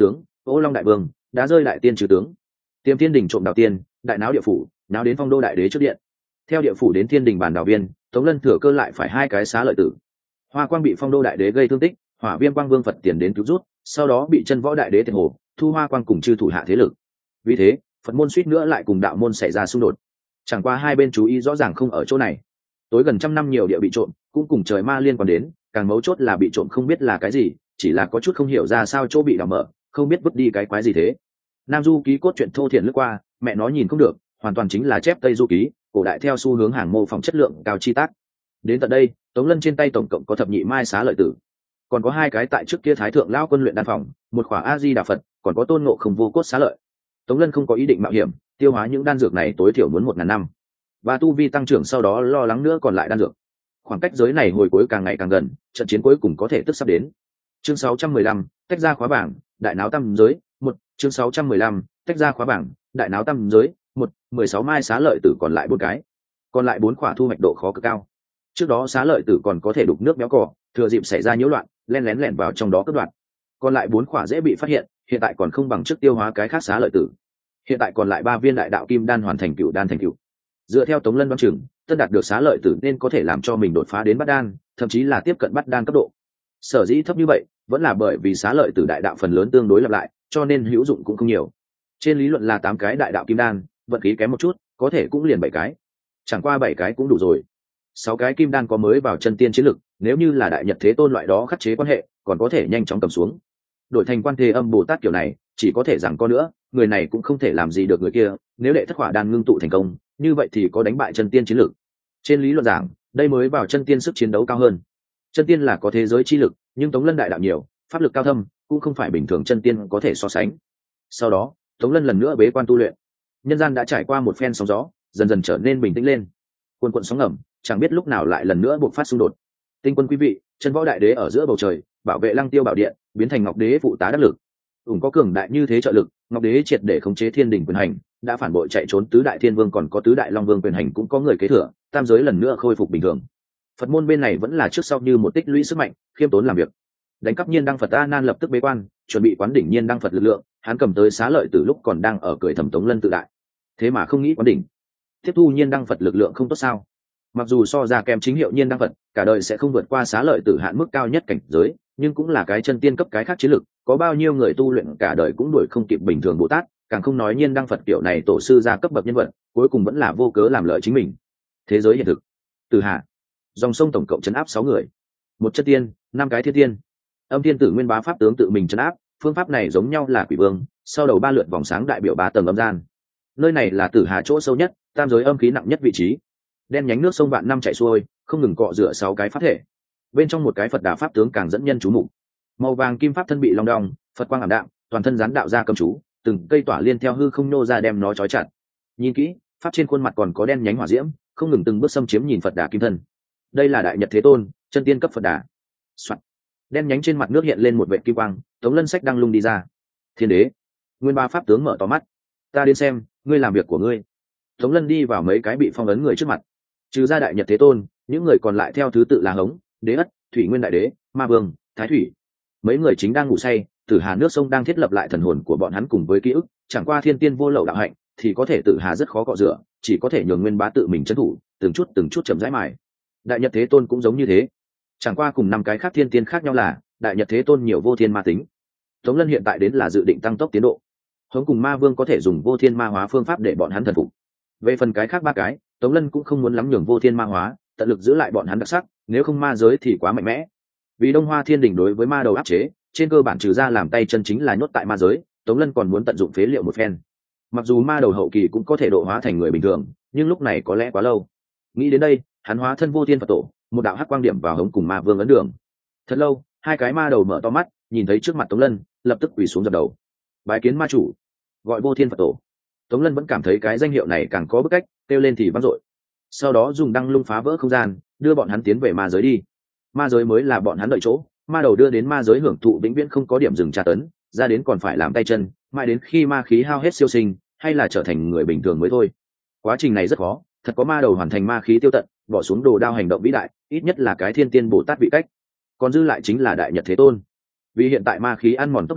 ô long đại vương đã rơi đại tiên trừ tướng, tiêm thiên đình trộm đào tiên, đại náo địa phủ, náo đến phong đô đại đế trước điện. Theo địa phủ đến thiên đình bàn đào viên, tống lân thừa cơ lại phải hai cái xá lợi tử. Hoa quang bị phong đô đại đế gây thương tích, hỏa viêm quang vương phật tiền đến cứu rút, sau đó bị chân võ đại đế thiệt hồ thu hoa quang cùng chư thủ hạ thế lực. Vì thế phật môn suýt nữa lại cùng đạo môn xảy ra xung đột. Chẳng qua hai bên chú ý rõ ràng không ở chỗ này. Tối gần trăm năm nhiều địa bị trộm cũng cùng trời ma liên quan đến, càng mấu chốt là bị trộm không biết là cái gì, chỉ là có chút không hiểu ra sao chỗ bị đào mở, không biết vứt đi cái quái gì thế. Nam du ký cốt truyện thô thiển lướt qua, mẹ nó nhìn không được, hoàn toàn chính là chép tây du ký cổ đại theo xu hướng hàng mô phỏng chất lượng cao chi tác. Đến tận đây tống lân trên tay tổng cộng có thập nhị mai xá lợi tử, còn có hai cái tại trước kia thái thượng lão quân luyện đan phòng, một khỏa a di đà phật, còn có tôn ngộ không vô cốt xá lợi. Tống lân không có ý định mạo hiểm tiêu hóa những đan dược này, tối thiểu muốn một ngàn năm và tu vi tăng trưởng, sau đó lo lắng nữa còn lại đan dược. Khoảng cách giới này hồi cuối càng ngày càng gần, trận chiến cuối cùng có thể tức sắp đến. Chương sáu trăm mười lăm, tách ra khóa bảng, đại náo tam giới. Một chương sáu trăm mười lăm, tách ra khóa bảng, đại náo tam giới. Một mười sáu mai xá lợi tử còn lại bốn cái, còn lại bốn khỏa thu hoạch độ khó cực cao. Trước đó xá lợi tử còn có thể đục nước béo cỏ, thừa dịp xảy ra nhiễu loạn len lén lẻn vào trong đó cướp đoạt. Còn lại bốn khỏa dễ bị phát hiện, hiện tại còn không bằng trước tiêu hóa cái khác xá lợi tử. Hiện tại còn lại ba viên đại đạo kim đan hoàn thành cựu đan thành cựu. Dựa theo tống lân đoán chừng, tân đạt được xá lợi tử nên có thể làm cho mình đột phá đến bát đan, thậm chí là tiếp cận bát đan cấp độ. Sở dĩ thấp như vậy vẫn là bởi vì xá lợi tử đại đạo phần lớn tương đối lặp lại, cho nên hữu dụng cũng không nhiều. Trên lý luận là tám cái đại đạo kim đan, vận khí kém một chút có thể cũng liền bảy cái, chẳng qua bảy cái cũng đủ rồi. Sáu cái kim đan có mới vào chân tiên chiến lực, nếu như là đại nhật thế tôn loại đó khắc chế quan hệ còn có thể nhanh chóng cầm xuống. Đổi thành quan thế âm bồ tát kiểu này chỉ có thể rằng có nữa, người này cũng không thể làm gì được người kia. Nếu đệ thất hỏa đan ngưng tụ thành công, như vậy thì có đánh bại chân tiên chiến lực. Trên lý luận giảng đây mới vào chân tiên sức chiến đấu cao hơn. Chân tiên là có thế giới chi lực, nhưng tống lân đại đạo nhiều, pháp lực cao thâm, cũng không phải bình thường chân tiên có thể so sánh. Sau đó tống lân lần nữa bế quan tu luyện. Nhân gian đã trải qua một phen sóng gió, dần dần trở nên bình tĩnh lên. Cuồn cuộn sóng ngầm chẳng biết lúc nào lại lần nữa buộc phát xung đột. Tinh quân quý vị, chân võ đại đế ở giữa bầu trời bảo vệ lăng tiêu bảo điện, biến thành ngọc đế phụ tá đắc lực. ủng có cường đại như thế trợ lực, ngọc đế triệt để khống chế thiên đình quyền hành, đã phản bội chạy trốn tứ đại thiên vương, còn có tứ đại long vương quyền hành cũng có người kế thừa, tam giới lần nữa khôi phục bình thường. Phật môn bên này vẫn là trước sau như một tích lũy sức mạnh, khiêm tốn làm việc. Đánh cắp nhiên đăng Phật A Nan lập tức bế quan, chuẩn bị quán đỉnh nhiên đăng Phật lực lượng. Hắn cầm tới xá lợi từ lúc còn đang ở cười thầm tống lân tự đại, thế mà không nghĩ quán đỉnh. Tiếp thu nhiên đăng Phật lực lượng không tốt sao? Mặc dù so ra kèm chính hiệu nhiên đăng Phật, cả đời sẽ không vượt qua xá lợi tử hạn mức cao nhất cảnh giới, nhưng cũng là cái chân tiên cấp cái khác chiến lực, có bao nhiêu người tu luyện cả đời cũng đuổi không kịp bình thường Bồ Tát, càng không nói nhiên đăng Phật kiểu này tổ sư gia cấp bậc nhân vật, cuối cùng vẫn là vô cớ làm lợi chính mình. Thế giới hiện thực, Từ Hạ, dòng sông tổng cộng trấn áp sáu người, một chân tiên, năm cái thiên tiên. Âm Thiên Tử Nguyên Bá pháp tướng tự mình trấn áp, phương pháp này giống nhau là Quỷ Vương, sau đầu ba lượt vòng sáng đại biểu ba tầng âm gian. Nơi này là Tử Hà chỗ sâu nhất, tam giới âm khí nặng nhất vị trí. Đen nhánh nước sông vạn năm chảy xuôi, không ngừng cọ rửa sáu cái pháp thể. Bên trong một cái Phật Đà pháp tướng càng dẫn nhân chú mục. Màu vàng kim pháp thân bị long đong, Phật quang ảm đạm, toàn thân gián đạo ra cầm chú, từng cây tỏa liên theo hư không nô ra đem nó trói chặt. Nhìn kỹ, pháp trên khuôn mặt còn có đen nhánh hỏa diễm, không ngừng từng bước xâm chiếm nhìn Phật Đà kim thân. Đây là đại nhật thế tôn, chân tiên cấp Phật Đà. Soạn. Đen nhánh trên mặt nước hiện lên một vệt kim quang, Tống Lân Sách đang lung đi ra. Thiên đế, Nguyên Ba pháp tướng mở to mắt. Ta đến xem, ngươi làm việc của ngươi. Tống Lân đi vào mấy cái bị phong ấn người trước mặt. Trừ ra đại nhật thế tôn, những người còn lại theo thứ tự là Hống, Đế Ất, Thủy Nguyên đại đế, Ma Vương, Thái Thủy. Mấy người chính đang ngủ say, Tử Hà nước sông đang thiết lập lại thần hồn của bọn hắn cùng với ký ức, chẳng qua thiên tiên vô lậu đạo hạnh thì có thể Tử Hà rất khó cọ rửa, chỉ có thể nhường Nguyên Bá tự mình trấn thủ, từng chút từng chút chậm rãi mài. Đại nhật thế tôn cũng giống như thế, chẳng qua cùng năm cái khác thiên tiên khác nhau là đại nhật thế tôn nhiều vô thiên ma tính. Tống Lân hiện tại đến là dự định tăng tốc tiến độ. Hống cùng Ma Vương có thể dùng vô thiên ma hóa phương pháp để bọn hắn thần phục. Về phần cái khác ba cái, Tống Lân cũng không muốn lắm nhường vô thiên ma hóa, tận lực giữ lại bọn hắn đặc sắc, nếu không ma giới thì quá mạnh mẽ. Vì Đông Hoa Thiên Đình đối với ma đầu áp chế, trên cơ bản trừ ra làm tay chân chính là nhốt tại ma giới, Tống Lân còn muốn tận dụng phế liệu một phen. Mặc dù ma đầu hậu kỳ cũng có thể độ hóa thành người bình thường, nhưng lúc này có lẽ quá lâu. Nghĩ đến đây, hắn hóa thân vô thiên Phật tổ, một đạo hắc quang điểm vào Hống cùng Ma Vương ấn đường. Thật lâu, hai cái ma đầu mở to mắt, nhìn thấy trước mặt Tống Lân, lập tức quỳ xuống dập đầu. Bái kiến ma chủ, gọi vô thiên Phật tổ. Tống Lân vẫn cảm thấy cái danh hiệu này càng có bức cách, kêu lên thì vang dội. Sau đó dùng đăng lung phá vỡ không gian, đưa bọn hắn tiến về ma giới đi. Ma giới mới là bọn hắn đợi chỗ, ma đầu đưa đến ma giới hưởng thụ vĩnh viễn không có điểm dừng tra tấn, ra đến còn phải làm tay chân, mãi đến khi ma khí hao hết siêu sinh, hay là trở thành người bình thường mới thôi. Quá trình này rất khó, thật có ma đầu hoàn thành ma khí tiêu tận, bỏ xuống đồ đao hành động vĩ đại, ít nhất là cái thiên tiên Bồ Tát vị cách. Còn dư lại chính là đại nhật thế tôn. Vì hiện tại ma khí ăn mòn tốc độ,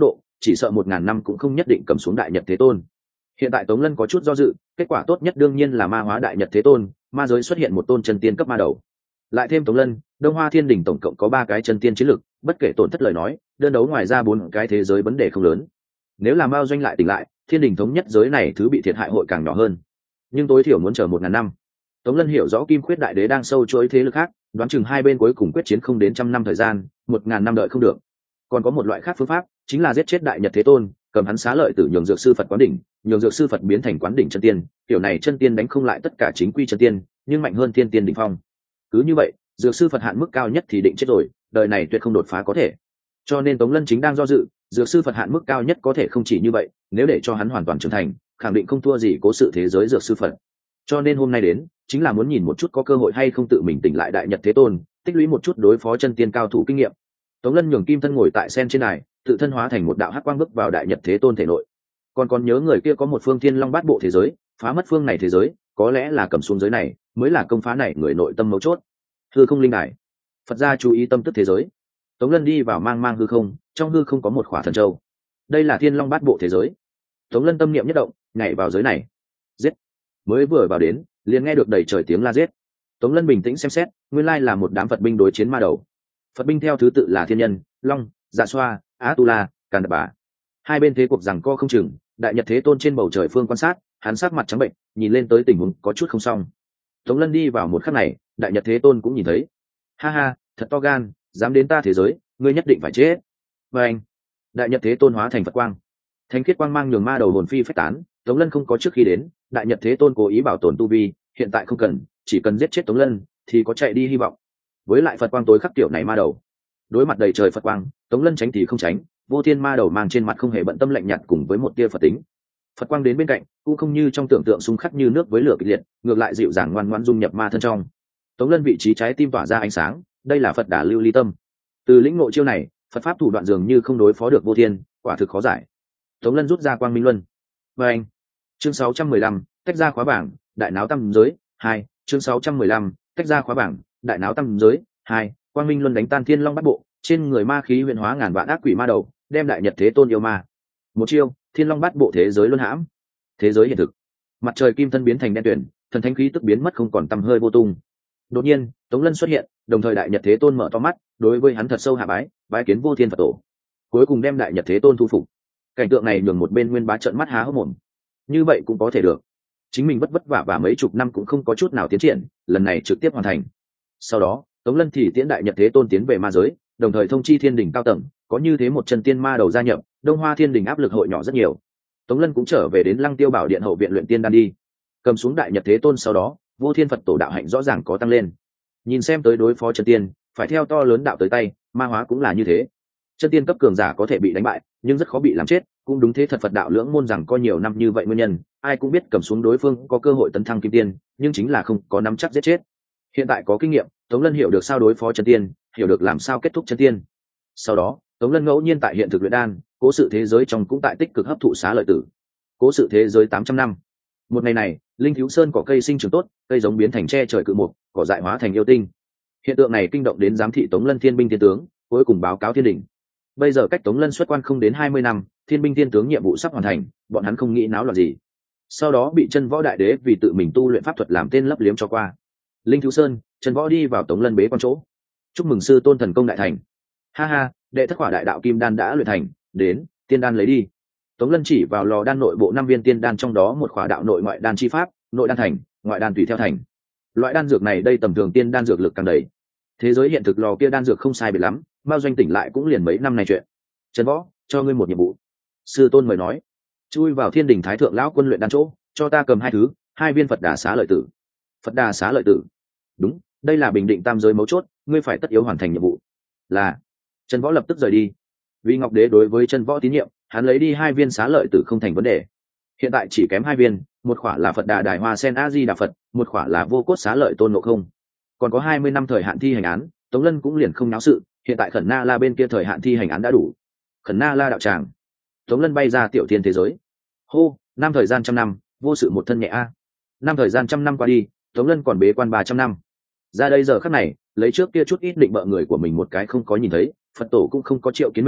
chỉ sợ một ngàn năm cũng không nhất định cầm xuống đại nhật thế tôn. Hiện tại Tống Lân có chút do dự, kết quả tốt nhất đương nhiên là ma hóa đại nhật thế tôn, ma giới xuất hiện một tôn chân tiên cấp ma đầu. Lại thêm Tống Lân, Đông Hoa Thiên Đình tổng cộng có ba cái chân tiên chiến lực, bất kể tổn thất lời nói, đơn đấu ngoài ra bốn cái thế giới vấn đề không lớn. Nếu là Mao Doanh lại tỉnh lại, Thiên Đình thống nhất giới này thứ bị thiệt hại hội càng nhỏ hơn. Nhưng tối thiểu muốn chờ một ngàn năm. Tống Lân hiểu rõ Kim Khuyết đại đế đang sâu chuỗi thế lực khác, đoán chừng hai bên cuối cùng quyết chiến không đến trăm năm thời gian, một ngàn năm đợi không được. Còn có một loại khác phương pháp, chính là giết chết đại nhật thế tôn, cầm hắn xá lợi tử nhường dược sư Phật quán đỉnh, nhường dược sư Phật biến thành quán đỉnh chân tiên, kiểu này chân tiên đánh không lại tất cả chính quy chân tiên, nhưng mạnh hơn thiên tiên đỉnh phong. Cứ như vậy, dược sư Phật hạn mức cao nhất thì định chết rồi, đời này tuyệt không đột phá có thể. Cho nên Tống Lân chính đang do dự, dược sư Phật hạn mức cao nhất có thể không chỉ như vậy, nếu để cho hắn hoàn toàn trưởng thành, khẳng định không thua gì cố sự thế giới dược sư Phật. Cho nên hôm nay đến, chính là muốn nhìn một chút có cơ hội hay không tự mình tỉnh lại đại nhật thế tôn, tích lũy một chút đối phó chân tiên cao thủ kinh nghiệm. Tống Lân nhường kim thân ngồi tại sen trên này, tự thân hóa thành một đạo hắc quang bước vào đại nhật thế tôn thể nội. Còn còn nhớ người kia có một phương thiên long bát bộ thế giới, phá mất phương này thế giới, có lẽ là cầm xuống giới này, mới là công phá này người nội tâm mấu chốt. Hư không linh đài, Phật gia chú ý tâm tức thế giới. Tống Lân đi vào mang mang hư không, trong hư không có một khỏa thần châu. Đây là thiên long bát bộ thế giới. Tống Lân tâm niệm nhất động, nhảy vào giới này. Giết! Mới vừa vào đến, liền nghe được đầy trời tiếng la giết. Tống Lân bình tĩnh xem xét, nguyên lai là một đám Phật binh đối chiến ma đầu. Phật binh theo thứ tự là Thiên Nhân, Long, Dạ Xoa, Á Tu La, Càn Đập Bà. Hai bên thế cuộc giằng co không chừng, đại nhật thế tôn trên bầu trời phương quan sát, hắn sắc mặt trắng bệnh, nhìn lên tới tình huống có chút không xong. Tống Lân đi vào một khắc này, đại nhật thế tôn cũng nhìn thấy. Ha ha, thật to gan, dám đến ta thế giới, ngươi nhất định phải chết. Và anh, đại nhật thế tôn hóa thành Phật quang, thánh khiết quang mang nhường ma đầu hồn phi phách tán. Tống Lân không có trước khi đến, đại nhật thế tôn cố ý bảo tồn tu vi, hiện tại không cần, chỉ cần giết chết Tống Lân thì có chạy đi hy vọng. Với lại Phật quang tối khắc tiểu này ma đầu, đối mặt đầy trời Phật quang, Tống Lân tránh thì không tránh, vô thiên ma đầu mang trên mặt không hề bận tâm lạnh nhạt cùng với một tia Phật tính. Phật quang đến bên cạnh, cũng không như trong tưởng tượng xung khắc như nước với lửa kịch liệt, ngược lại dịu dàng ngoan ngoãn dung nhập ma thân trong. Tống Lân vị trí trái tim tỏa ra ánh sáng, đây là Phật đà lưu ly tâm. Từ lĩnh ngộ chiêu này, Phật pháp thủ đoạn dường như không đối phó được vô thiên, quả thực khó giải. Tống Lân rút ra quang minh luân. Và anh, chương sáu trăm mười lăm, tách ra khóa bảng, đại náo tam giới hai, chương sáu trăm mười lăm, tách ra khóa bảng, đại náo tam giới hai, quang minh luân đánh tan thiên long bát bộ, trên người ma khí huyền hóa ngàn vạn ác quỷ ma đầu, đem đại nhật thế tôn yêu ma. Một chiêu, thiên long bát bộ thế giới luân hãm. Thế giới hiện thực, mặt trời kim thân biến thành đen tuyển, thần thánh khí tức biến mất không còn tăm hơi vô tung. Đột nhiên, Tống Lân xuất hiện, đồng thời đại nhật thế tôn mở to mắt, đối với hắn thật sâu hạ bái, bái kiến vô thiên Phật tổ. Cuối cùng đem đại nhật thế tôn thu phục. Cảnh tượng này nhường một bên nguyên bá trợn mắt há hốc mồm. Như vậy cũng có thể được, chính mình vất vất vả và mấy chục năm cũng không có chút nào tiến triển, lần này trực tiếp hoàn thành. Sau đó Tống Lân thì tiễn đại nhật thế tôn tiến về ma giới, đồng thời thông chi thiên đình cao tầng, có như thế một chân tiên ma đầu gia nhập, Đông Hoa Thiên Đình áp lực hội nhỏ rất nhiều. Tống Lân cũng trở về đến Lăng Tiêu Bảo Điện hậu viện luyện tiên đan đi. Cầm xuống đại nhật thế tôn sau đó, vô thiên Phật tổ đạo hạnh rõ ràng có tăng lên. Nhìn xem tới đối phó chân tiên, phải theo to lớn đạo tới tay, ma hóa cũng là như thế. Chân tiên cấp cường giả có thể bị đánh bại, nhưng rất khó bị làm chết, cũng đúng thế thật Phật đạo lưỡng môn rằng có nhiều năm như vậy nguyên nhân, ai cũng biết cầm xuống đối phương có cơ hội tấn thăng kim tiên, nhưng chính là không có nắm chắc giết chết. Hiện tại có kinh nghiệm, Tống Lân hiểu được sao đối phó chân tiên, hiểu được làm sao kết thúc chân tiên. Sau đó Tống Lân ngẫu nhiên tại hiện thực luyện đan, cố sự thế giới trong cũng tại tích cực hấp thụ xá lợi tử. Cố sự thế giới tám trăm năm. Một ngày này, linh thiếu sơn cỏ cây sinh trưởng tốt, cây giống biến thành tre trời cự mục, cỏ dại hóa thành yêu tinh. Hiện tượng này kinh động đến giám thị Tống Lân thiên binh thiên tướng, cuối cùng báo cáo thiên đình. Bây giờ cách Tống Lân xuất quan không đến hai mươi năm, thiên binh thiên tướng nhiệm vụ sắp hoàn thành, bọn hắn không nghĩ náo loạn gì. Sau đó bị chân võ đại đế vì tự mình tu luyện pháp thuật làm tên lấp liếm cho qua. Linh thiếu sơn, chân võ đi vào Tống Lân bế quan chỗ. Chúc mừng sư tôn thần công đại thành. Ha ha, đệ thất quả đại đạo kim đan đã luyện thành, đến, tiên đan lấy đi. Tống Lân chỉ vào lò đan nội bộ năm viên tiên đan, trong đó một khỏa đạo nội ngoại đan chi pháp, nội đan thành, ngoại đan tùy theo thành. Loại đan dược này đây tầm thường tiên đan dược lực càng đầy. Thế giới hiện thực lò kia đan dược không sai biệt lắm, Mao Doanh tỉnh lại cũng liền mấy năm này chuyện. Trần Võ, cho ngươi một nhiệm vụ. Sư tôn mời nói, chui vào thiên đình thái thượng lão quân luyện đan chỗ, cho ta cầm hai thứ, hai viên Phật đà xá lợi tử. Phật đà xá lợi tử? Đúng, đây là bình định tam giới mấu chốt, ngươi phải tất yếu hoàn thành nhiệm vụ. Là. Trần Võ lập tức rời đi. Vì Ngọc Đế đối với Trần Võ tín nhiệm, hắn lấy đi hai viên xá lợi tử không thành vấn đề. Hiện tại chỉ kém hai viên, một khỏa là Phật đà đài hoa sen a di đà Phật, một khỏa là vô cốt xá lợi tôn ngộ không. Còn có hai mươi năm thời hạn thi hành án, Tống Lân cũng liền không náo sự, hiện tại Khẩn Na La bên kia thời hạn thi hành án đã đủ. Khẩn Na La đạo tràng. Tống Lân bay ra tiểu thiên thế giới. Hô, năm thời gian trăm năm, vô sự một thân nhẹ a. Năm thời gian trăm năm qua đi, Tống Lân còn bế quan ba trăm năm. Ra đây giờ khắc này, lấy trước kia chút ít định bợ người của mình một cái không có nhìn thấy, Phật tổ cũng không có triệu kiến mình,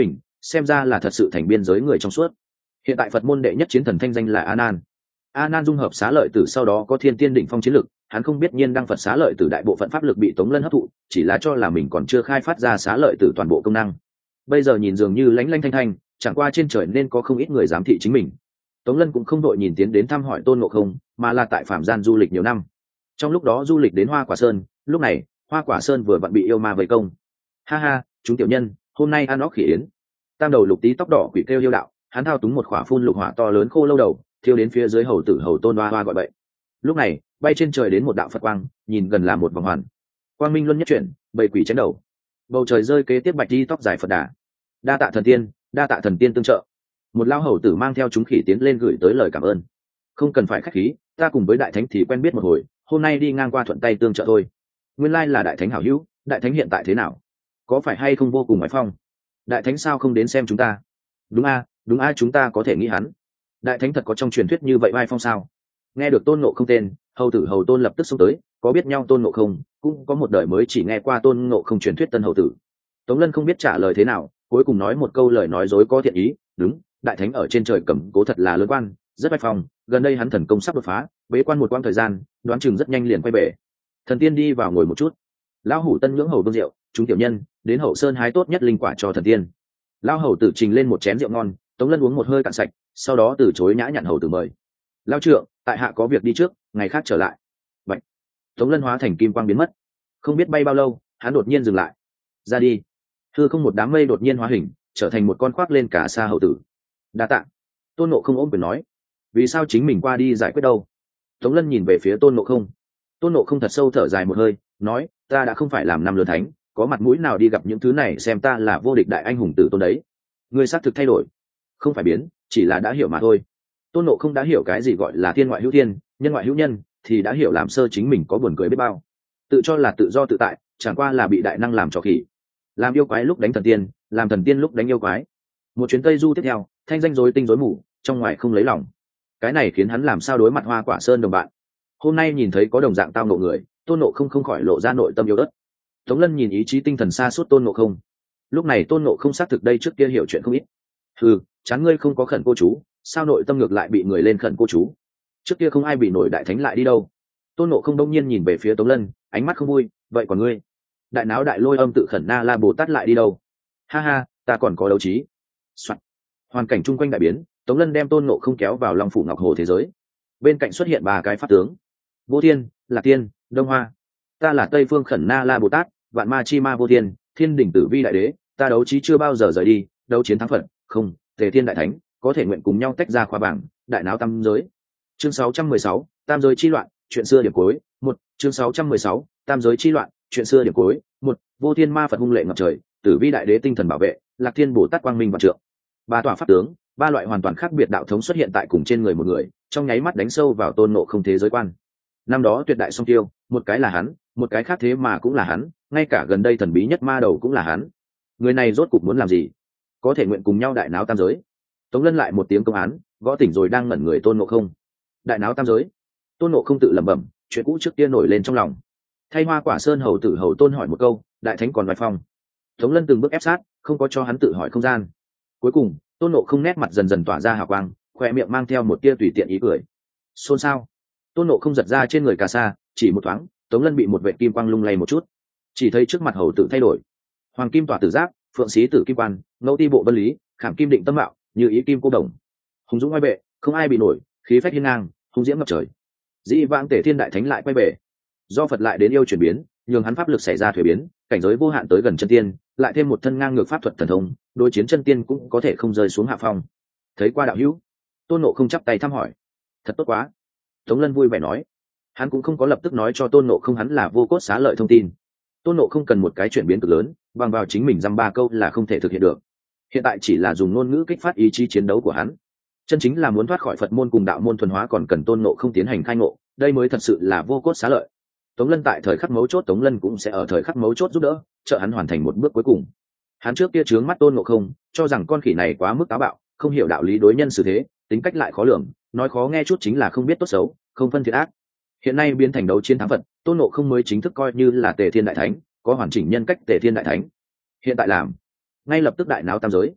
xem ra là thật sự thành biên giới người trong suốt. Hiện tại Phật môn đệ nhất chiến thần thanh danh là A Nan. A Nan dung hợp xá lợi tử sau đó có thiên tiên đỉnh phong chiến lực, hắn không biết nhiên đăng Phật xá lợi tử đại bộ phận pháp lực bị Tống Lân hấp thụ, chỉ là cho là mình còn chưa khai phát ra xá lợi tử toàn bộ công năng. Bây giờ nhìn dường như lánh lánh thanh thanh, chẳng qua trên trời nên có không ít người giám thị chính mình. Tống Lân cũng không đội nhìn tiến đến thăm hỏi Tôn Ngộ Không, mà là tại phạm gian du lịch nhiều năm. Trong lúc đó du lịch đến Hoa Quả Sơn, lúc này Hoa Quả Sơn vừa vặn bị yêu ma vây công. Ha ha, chúng tiểu nhân, hôm nay ăn óc khỉ yến. Tam đầu lục tí tóc đỏ quỷ kêu yêu đạo, hắn thao túng một khỏa phun lục hỏa to lớn khô lâu đầu, thiêu đến phía dưới hầu tử hầu Tôn Hoa Hoa gọi bậy. Lúc này bay trên trời đến một đạo Phật quang, nhìn gần là một vòng hoàn. Quang minh luân nhất chuyển, bầy quỷ chém đầu. Bầu trời rơi kế tiếp bạch đi tóc dài Phật đà. Đa tạ thần tiên, đa tạ thần tiên tương trợ. Một lao hầu tử mang theo chúng khỉ tiến lên gửi tới lời cảm ơn. Không cần phải khách khí, ta cùng với đại thánh thì quen biết một hồi, hôm nay đi ngang qua thuận tay tương trợ thôi. Nguyên lai là đại thánh hảo hữu, đại thánh hiện tại thế nào? Có phải hay không vô cùng ngoại phong? Đại thánh sao không đến xem chúng ta? Đúng a, đúng a, chúng ta có thể nghĩ hắn. Đại thánh thật có trong truyền thuyết như vậy oai phong sao? Nghe được Tôn Ngộ Không tên, hầu tử hầu Tôn lập tức xông tới, có biết nhau Tôn Ngộ Không, cũng có một đời mới chỉ nghe qua Tôn Ngộ Không truyền thuyết tân hầu tử. Tống Lân không biết trả lời thế nào, cuối cùng nói một câu lời nói dối có thiện ý, đúng, đại thánh ở trên trời cầm cố thật là lớn quan, rất oai phong, gần đây hắn thần công sắp đột phá, bế quan một quãng thời gian, đoán chừng rất nhanh liền quay về. Thần tiên đi vào ngồi một chút. Lão hủ tân nhưỡng hầu vương rượu, chúng tiểu nhân đến Hậu Sơn hái tốt nhất linh quả cho thần tiên. Lão hầu tử trình lên một chén rượu ngon, Tống Lân uống một hơi cạn sạch, sau đó từ chối nhã nhặn hầu tử mời. Lão trượng, tại hạ có việc đi trước, ngày khác trở lại. Bạch. Tống Lân hóa thành kim quang biến mất. Không biết bay bao lâu, hắn đột nhiên dừng lại. Ra đi. Thưa không một đám mây đột nhiên hóa hình, trở thành một con khoác lên cả xa hầu tử. Đa tạ. Tôn Ngộ Không ôm quyền nói. Vì sao chính mình qua đi giải quyết đâu? Tống Lân nhìn về phía Tôn Ngộ Không. Tôn Ngộ Không thật sâu thở dài một hơi, nói, ta đã không phải làm năm lớn thánh, có mặt mũi nào đi gặp những thứ này xem ta là vô địch đại anh hùng tử tôn đấy. Ngươi xác thực thay đổi, không phải biến, chỉ là đã hiểu mà thôi. Tôn Ngộ Không đã hiểu cái gì gọi là thiên ngoại hữu thiên, nhân ngoại hữu nhân, thì đã hiểu làm sơ chính mình có buồn cười biết bao. Tự cho là tự do tự tại, chẳng qua là bị đại năng làm trò khỉ. Làm yêu quái lúc đánh thần tiên, làm thần tiên lúc đánh yêu quái. Một chuyến tây du tiếp theo, thanh danh rối tinh rối mù, trong ngoài không lấy lòng. Cái này khiến hắn làm sao đối mặt Hoa Quả Sơn đồng bạn. Hôm nay nhìn thấy có đồng dạng tao ngộ người, Tôn Ngộ Không không khỏi lộ ra nội tâm yêu đất. Tống Lân nhìn ý chí tinh thần xa suốt Tôn Ngộ Không. Lúc này Tôn Ngộ Không xác thực đây trước kia hiểu chuyện không ít. Ừ, chán ngươi không có khẩn cô chú, sao nội tâm ngược lại bị người lên khẩn cô chú? Trước kia không ai bị nổi đại thánh lại đi đâu? Tôn Ngộ Không đông nhiên nhìn về phía Tống Lân, ánh mắt không vui, vậy còn ngươi? Đại náo đại lôi âm tự khẩn na la Bồ Tát lại đi đâu? Ha ha, ta còn có đấu trí. Soạn. Hoàn cảnh chung quanh đại biến, Tống Lân đem Tôn Ngộ Không kéo vào Long phủ Ngọc Hồ thế giới. Bên cạnh xuất hiện ba cái pháp tướng: Vô Thiên, Lạc Tiên, Đông Hoa. Ta là Tây Phương Khẩn Na La Bồ Tát, Vạn Ma Chi Ma Vô Thiên, Thiên Đỉnh Tử Vi Đại Đế. Ta đấu trí chưa bao giờ rời đi, đấu chiến thắng Phật, không, Tề Thiên Đại Thánh, có thể nguyện cùng nhau tách ra khoa bảng, đại náo tam giới. Chương sáu trăm mười sáu, Tam giới chi loạn, chuyện xưa điểm cuối. Một. Chương sáu trăm mười sáu, Tam giới chi loạn, chuyện xưa điểm cuối. Một. Vô Thiên Ma Phật hung lệ ngập trời, Tử Vi Đại Đế tinh thần bảo vệ, Lạc Thiên Bồ Tát quang minh vạn trượng. Ba tòa pháp tướng, ba loại hoàn toàn khác biệt đạo thống xuất hiện tại cùng trên người một người, trong nháy mắt đánh sâu vào Tôn Ngộ Không thế giới quan. Năm đó tuyệt đại song tiêu, một cái là hắn, một cái khác thế mà cũng là hắn, ngay cả gần đây thần bí nhất ma đầu cũng là hắn. Người này rốt cục muốn làm gì? Có thể nguyện cùng nhau đại náo tam giới. Tống Lân lại một tiếng công án, gõ tỉnh rồi đang ngẩn người Tôn Ngộ Không. Đại náo tam giới. Tôn Ngộ Không tự lẩm bẩm, chuyện cũ trước kia nổi lên trong lòng. Thay Hoa Quả Sơn hầu tử hầu Tôn hỏi một câu, đại thánh còn vài phong. Tống Lân từng bước ép sát, không có cho hắn tự hỏi không gian. Cuối cùng, Tôn Ngộ Không nét mặt dần dần tỏa ra hào quang, khoe miệng mang theo một tia tùy tiện ý cười. Xôn xao. Tôn Ngộ Không giật ra trên người cà sa, chỉ một thoáng, Tống Lân bị một vệt kim quang lung lay một chút, chỉ thấy trước mặt hầu tử thay đổi. Hoàng kim tỏa tử giáp, phượng xí tử kim quan, ngẫu ti bộ vân lý, khảm kim định tâm mạo, như ý kim cô đồng. Hùng dũng oai bệ, không ai bị nổi, khí phách hiên ngang, hung diễm ngập trời. Dĩ vãng Tề Thiên Đại Thánh lại quay bệ, do Phật lại đến yêu chuyển biến, nhường hắn pháp lực xảy ra thuế biến, cảnh giới vô hạn tới gần chân tiên, lại thêm một thân ngang ngược pháp thuật thần thông, đối chiến chân tiên cũng có thể không rơi xuống hạ phong. Thấy qua đạo hữu, Tôn Ngộ Không chắp tay thăm hỏi. Thật tốt quá. Tống Lân vui vẻ nói. Hắn cũng không có lập tức nói cho Tôn Ngộ Không hắn là vô cốt xá lợi thông tin. Tôn Ngộ Không cần một cái chuyển biến cực lớn, bằng vào chính mình dăm ba câu là không thể thực hiện được. Hiện tại chỉ là dùng ngôn ngữ kích phát ý chí chiến đấu của hắn. Chân chính là muốn thoát khỏi Phật môn cùng đạo môn thuần hóa còn cần Tôn Ngộ Không tiến hành khai ngộ, đây mới thật sự là vô cốt xá lợi. Tống Lân tại thời khắc mấu chốt, Tống Lân cũng sẽ ở thời khắc mấu chốt giúp đỡ, trợ hắn hoàn thành một bước cuối cùng. Hắn trước kia trướng mắt Tôn Ngộ Không, cho rằng con khỉ này quá mức táo bạo, không hiểu đạo lý đối nhân xử thế, tính cách lại khó lường, nói khó nghe chút chính là không biết tốt xấu, không phân thiện ác. Hiện nay biến thành đấu chiến thắng Phật, Tôn Ngộ Không mới chính thức coi như là Tề Thiên Đại Thánh, có hoàn chỉnh nhân cách Tề Thiên Đại Thánh. Hiện tại làm, ngay lập tức đại náo tam giới.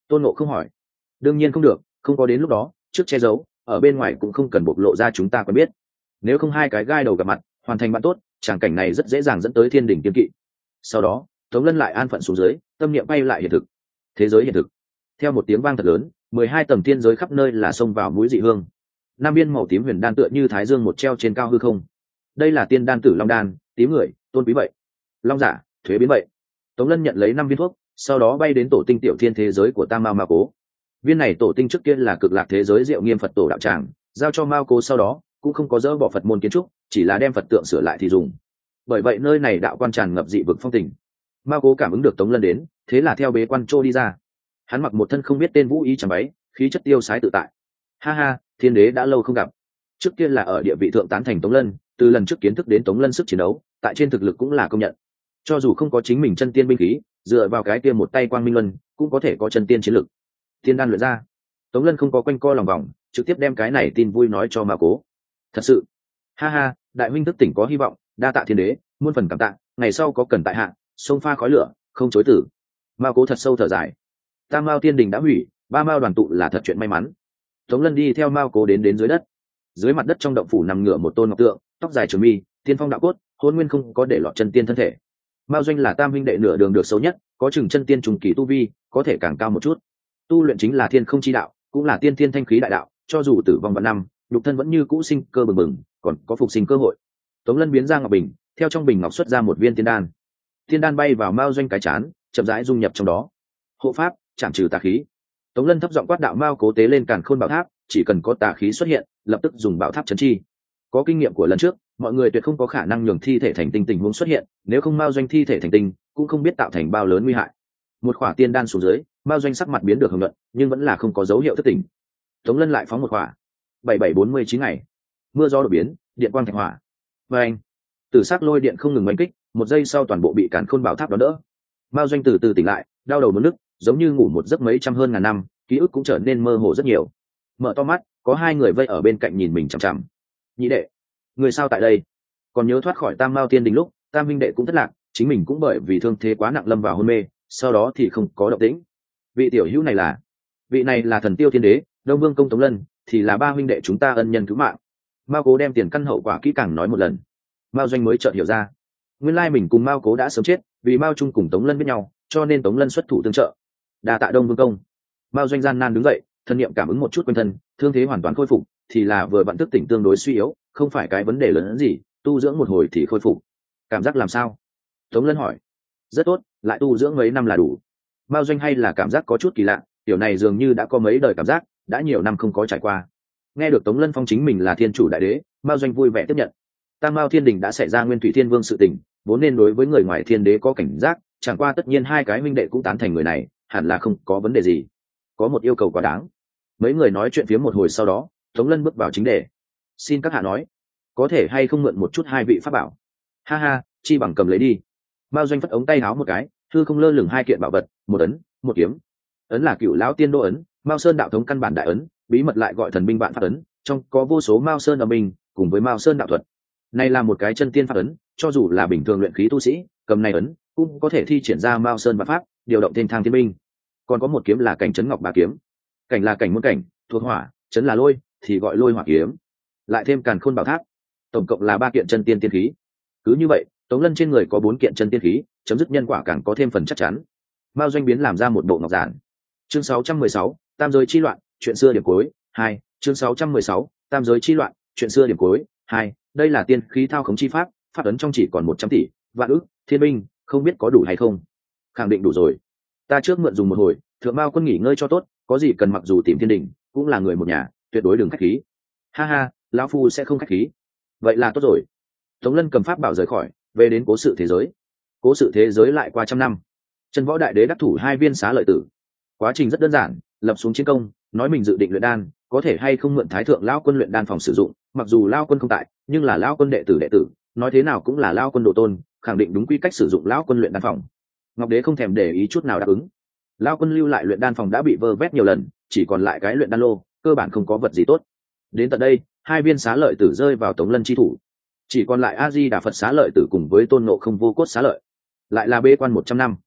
Tôn Ngộ không hỏi. Đương nhiên không được, không có đến lúc đó trước che giấu, ở bên ngoài cũng không cần bộc lộ ra chúng ta quen biết. Nếu không hai cái gai đầu gặp mặt hoàn thành bạn tốt, tràng cảnh này rất dễ dàng dẫn tới thiên đình kiên kỵ. Sau đó Tống Lân lại an phận xuống dưới, tâm niệm bay lại hiện thực. Thế giới hiện thực, theo một tiếng vang thật lớn, mười hai tầng thiên giới khắp nơi là xông vào mũi dị hương. Năm viên màu tím huyền đan tựa như thái dương một treo trên cao hư không. Đây là tiên đan tử long đan, tím người tôn quý vậy, long giả thuế biến vậy. Tống Lân nhận lấy năm viên thuốc, sau đó bay đến tổ tinh tiểu thiên thế giới của Tam Mao Ma Cố. Viên này tổ tinh trước kia là cực lạc thế giới Diệu Nghiêm Phật tổ đạo tràng, giao cho Mao Cố sau đó cũng không có dỡ bỏ Phật môn kiến trúc, chỉ là đem Phật tượng sửa lại thì dùng. Bởi vậy nơi này đạo quan tràn ngập dị vực phong tình. Mao Cố cảm ứng được Tống Lân đến, thế là theo bế quan trô đi ra. Hắn mặc một thân không biết tên vũ y trắng váy, khí chất tiêu sái tự tại. Ha ha, thiên đế đã lâu không gặp. Trước kia là ở địa vị thượng tán thành Tống Lân, từ lần trước kiến thức đến Tống Lân sức chiến đấu, tại trên thực lực cũng là công nhận. Cho dù không có chính mình chân tiên binh khí, dựa vào cái kia một tay quang minh luân cũng có thể có chân tiên chiến lực. Tiên đan luyện ra. Tống Lân không có quanh co lòng vòng, trực tiếp đem cái này tin vui nói cho Mao Cố. Thật sự. Ha ha, đại huynh thức tỉnh có hy vọng, đa tạ thiên đế, muôn phần cảm tạ, ngày sau có cần tại hạ, sông pha khói lửa, không chối tử. Mao Cố thật sâu thở dài. Tam Mao tiên đình đã hủy, ba Mao đoàn tụ là thật chuyện may mắn. Tống Lân đi theo Mao Cố đến đến dưới đất. Dưới mặt đất trong động phủ nằm ngửa một tôn ngọc tượng, tóc dài trường mi, tiên phong đạo cốt, hôn nguyên không có để lọt chân tiên thân thể. Mao Doanh là tam huynh đệ nửa đường được xấu nhất, có chừng chân tiên trùng kỳ tu vi, có thể càng cao một chút. Tu luyện chính là thiên không chi đạo, cũng là tiên thiên thanh khí đại đạo, cho dù tử vong vạn năm, lục thân vẫn như cũ sinh cơ bừng bừng, còn có phục sinh cơ hội. Tống Lân biến ra ngọc bình, theo trong bình ngọc xuất ra một viên tiên đan. Tiên đan bay vào Mao Doanh cái chán, chậm rãi dung nhập trong đó. Hộ pháp, chạm trừ tà khí. Tống Lân thấp giọng quát đạo Mao Cố tế lên càn khôn bảo tháp, chỉ cần có tà khí xuất hiện, lập tức dùng bảo tháp trấn chi. Có kinh nghiệm của lần trước, mọi người tuyệt không có khả năng nhường thi thể thành tinh tình huống xuất hiện, nếu không Mao Doanh thi thể thành tinh, cũng không biết tạo thành bao lớn nguy hại. Một khỏa tiên đan xuống dưới, Mao Doanh sắc mặt biến được hưởng luận, nhưng vẫn là không có dấu hiệu thất tỉnh. Tống Lân lại phóng một khỏa. bảy bảy bốn mươi chín ngày. Mưa gió đột biến, điện quang thạch hỏa. Và anh, tử sắc lôi điện không ngừng đánh kích, một giây sau toàn bộ bị càn khôn bảo tháp đón đỡ. Mao Doanh từ từ tỉnh lại, đau đầu muốn nức, giống như ngủ một giấc mấy trăm hơn ngàn năm, ký ức cũng trở nên mơ hồ rất nhiều. Mở to mắt, có hai người vây ở bên cạnh nhìn mình chằm chằm. Nhị đệ, người sao tại đây? Còn nhớ thoát khỏi Tam Mao tiên đình lúc, Tam huynh đệ cũng thất lạc, chính mình cũng bởi vì thương thế quá nặng lâm vào hôn mê, sau đó thì không có động tĩnh. Vị tiểu hữu này là, vị này là Thần Tiêu Thiên Đế, Đông Vương công Tống Lân, thì là ba huynh đệ chúng ta ân nhân cứu mạng. Mao Cố đem tiền căn hậu quả kỹ càng nói một lần. Mao Doanh mới chợt hiểu ra, nguyên lai mình cùng Mao Cố đã sớm chết, vì Mao Trung cùng Tống Lân biết nhau, cho nên Tống Lân xuất thủ tương trợ. Đa tạ Đông Vương công. Mao Doanh gian nan đứng dậy, thân niệm cảm ứng một chút quanh thân, thương thế hoàn toàn khôi phục, thì là vừa vặn thức tỉnh tương đối suy yếu, không phải cái vấn đề lớn hơn gì, tu dưỡng một hồi thì khôi phục. Cảm giác làm sao? Tống Lân hỏi. Rất tốt, lại tu dưỡng mấy năm là đủ. Mao Doanh hay là cảm giác có chút kỳ lạ, tiểu này dường như đã có mấy đời cảm giác, đã nhiều năm không có trải qua. Nghe được Tống Lân phong chính mình là thiên chủ đại đế, Mao Doanh vui vẻ tiếp nhận. Tam Mao thiên đình đã xảy ra Nguyên Thủy Thiên Vương sự tình, vốn nên đối với người ngoài thiên đế có cảnh giác, chẳng qua tất nhiên hai cái huynh đệ cũng tán thành người này, hẳn là không có vấn đề gì. Có một yêu cầu quá đáng. Mấy người nói chuyện phía một hồi sau đó, Tống Lân bước vào chính đề. Xin các hạ nói, có thể hay không mượn một chút hai vị pháp bảo? Ha ha, chi bằng cầm lấy đi. Mao Doanh phất ống tay áo một cái, thư không lơ lửng hai kiện bảo vật, một ấn, một kiếm. Ấn là Cựu Lão Tiên Đô ấn, Mao Sơn đạo thống căn bản đại ấn, bí mật lại gọi thần binh vạn pháp ấn, trong có vô số Mao Sơn âm binh, cùng với Mao Sơn đạo thuật. Này là một cái chân tiên pháp ấn, cho dù là bình thường luyện khí tu sĩ, cầm này ấn cũng có thể thi triển ra Mao Sơn vạn pháp, điều động thiên thang thiên binh. Còn có một kiếm là cảnh trấn ngọc bà kiếm. Cảnh là cảnh môn cảnh, thuộc hỏa, trấn là lôi, thì gọi lôi hỏa kiếm. Lại thêm càn khôn bảo tháp, tổng cộng là ba kiện chân tiên tiên khí. Cứ như vậy, Tống Lân trên người có bốn kiện chân tiên khí, chấm dứt nhân quả càng có thêm phần chắc chắn. Mao Doanh biến làm ra một bộ ngọc giản. Chương sáu trăm mười sáu, Tam giới chi loạn, chuyện xưa điểm cuối, hai. Chương sáu trăm mười sáu, Tam giới chi loạn, chuyện xưa điểm cuối, hai. Đây là tiên khí thao khống chi pháp, pháp ấn trong chỉ còn một trăm tỷ, vạn ức, thiên binh, không biết có đủ hay không. Khẳng định đủ rồi. Ta trước mượn dùng một hồi, thượng Mao quân nghỉ ngơi cho tốt, có gì cần mặc dù tìm thiên đình, cũng là người một nhà, tuyệt đối đừng khách khí. Ha ha, lão phu sẽ không khách khí. Vậy là tốt rồi. Tống Lân cầm pháp bảo rời khỏi, về đến cố sự thế giới. Cố sự thế giới lại qua trăm năm. Chân Võ Đại Đế đắc thủ hai viên xá lợi tử. Quá trình rất đơn giản, lập xuống chiến công, nói mình dự định luyện đan, có thể hay không mượn Thái thượng lão quân luyện đan phòng sử dụng, mặc dù lão quân không tại, nhưng là lão quân đệ tử đệ tử, nói thế nào cũng là lão quân độ tôn, khẳng định đúng quy cách sử dụng lão quân luyện đan phòng. Ngọc Đế không thèm để ý chút nào đáp ứng. Lão quân lưu lại luyện đan phòng đã bị vơ vét nhiều lần, chỉ còn lại cái luyện đan lô, cơ bản không có vật gì tốt. Đến tận đây, hai viên xá lợi tử rơi vào Tống Lân chi thủ, chỉ còn lại A Di Đà Phật xá lợi tử cùng với Tôn Ngộ Không vô cốt xá lợi. Lại là bế quan một trăm năm.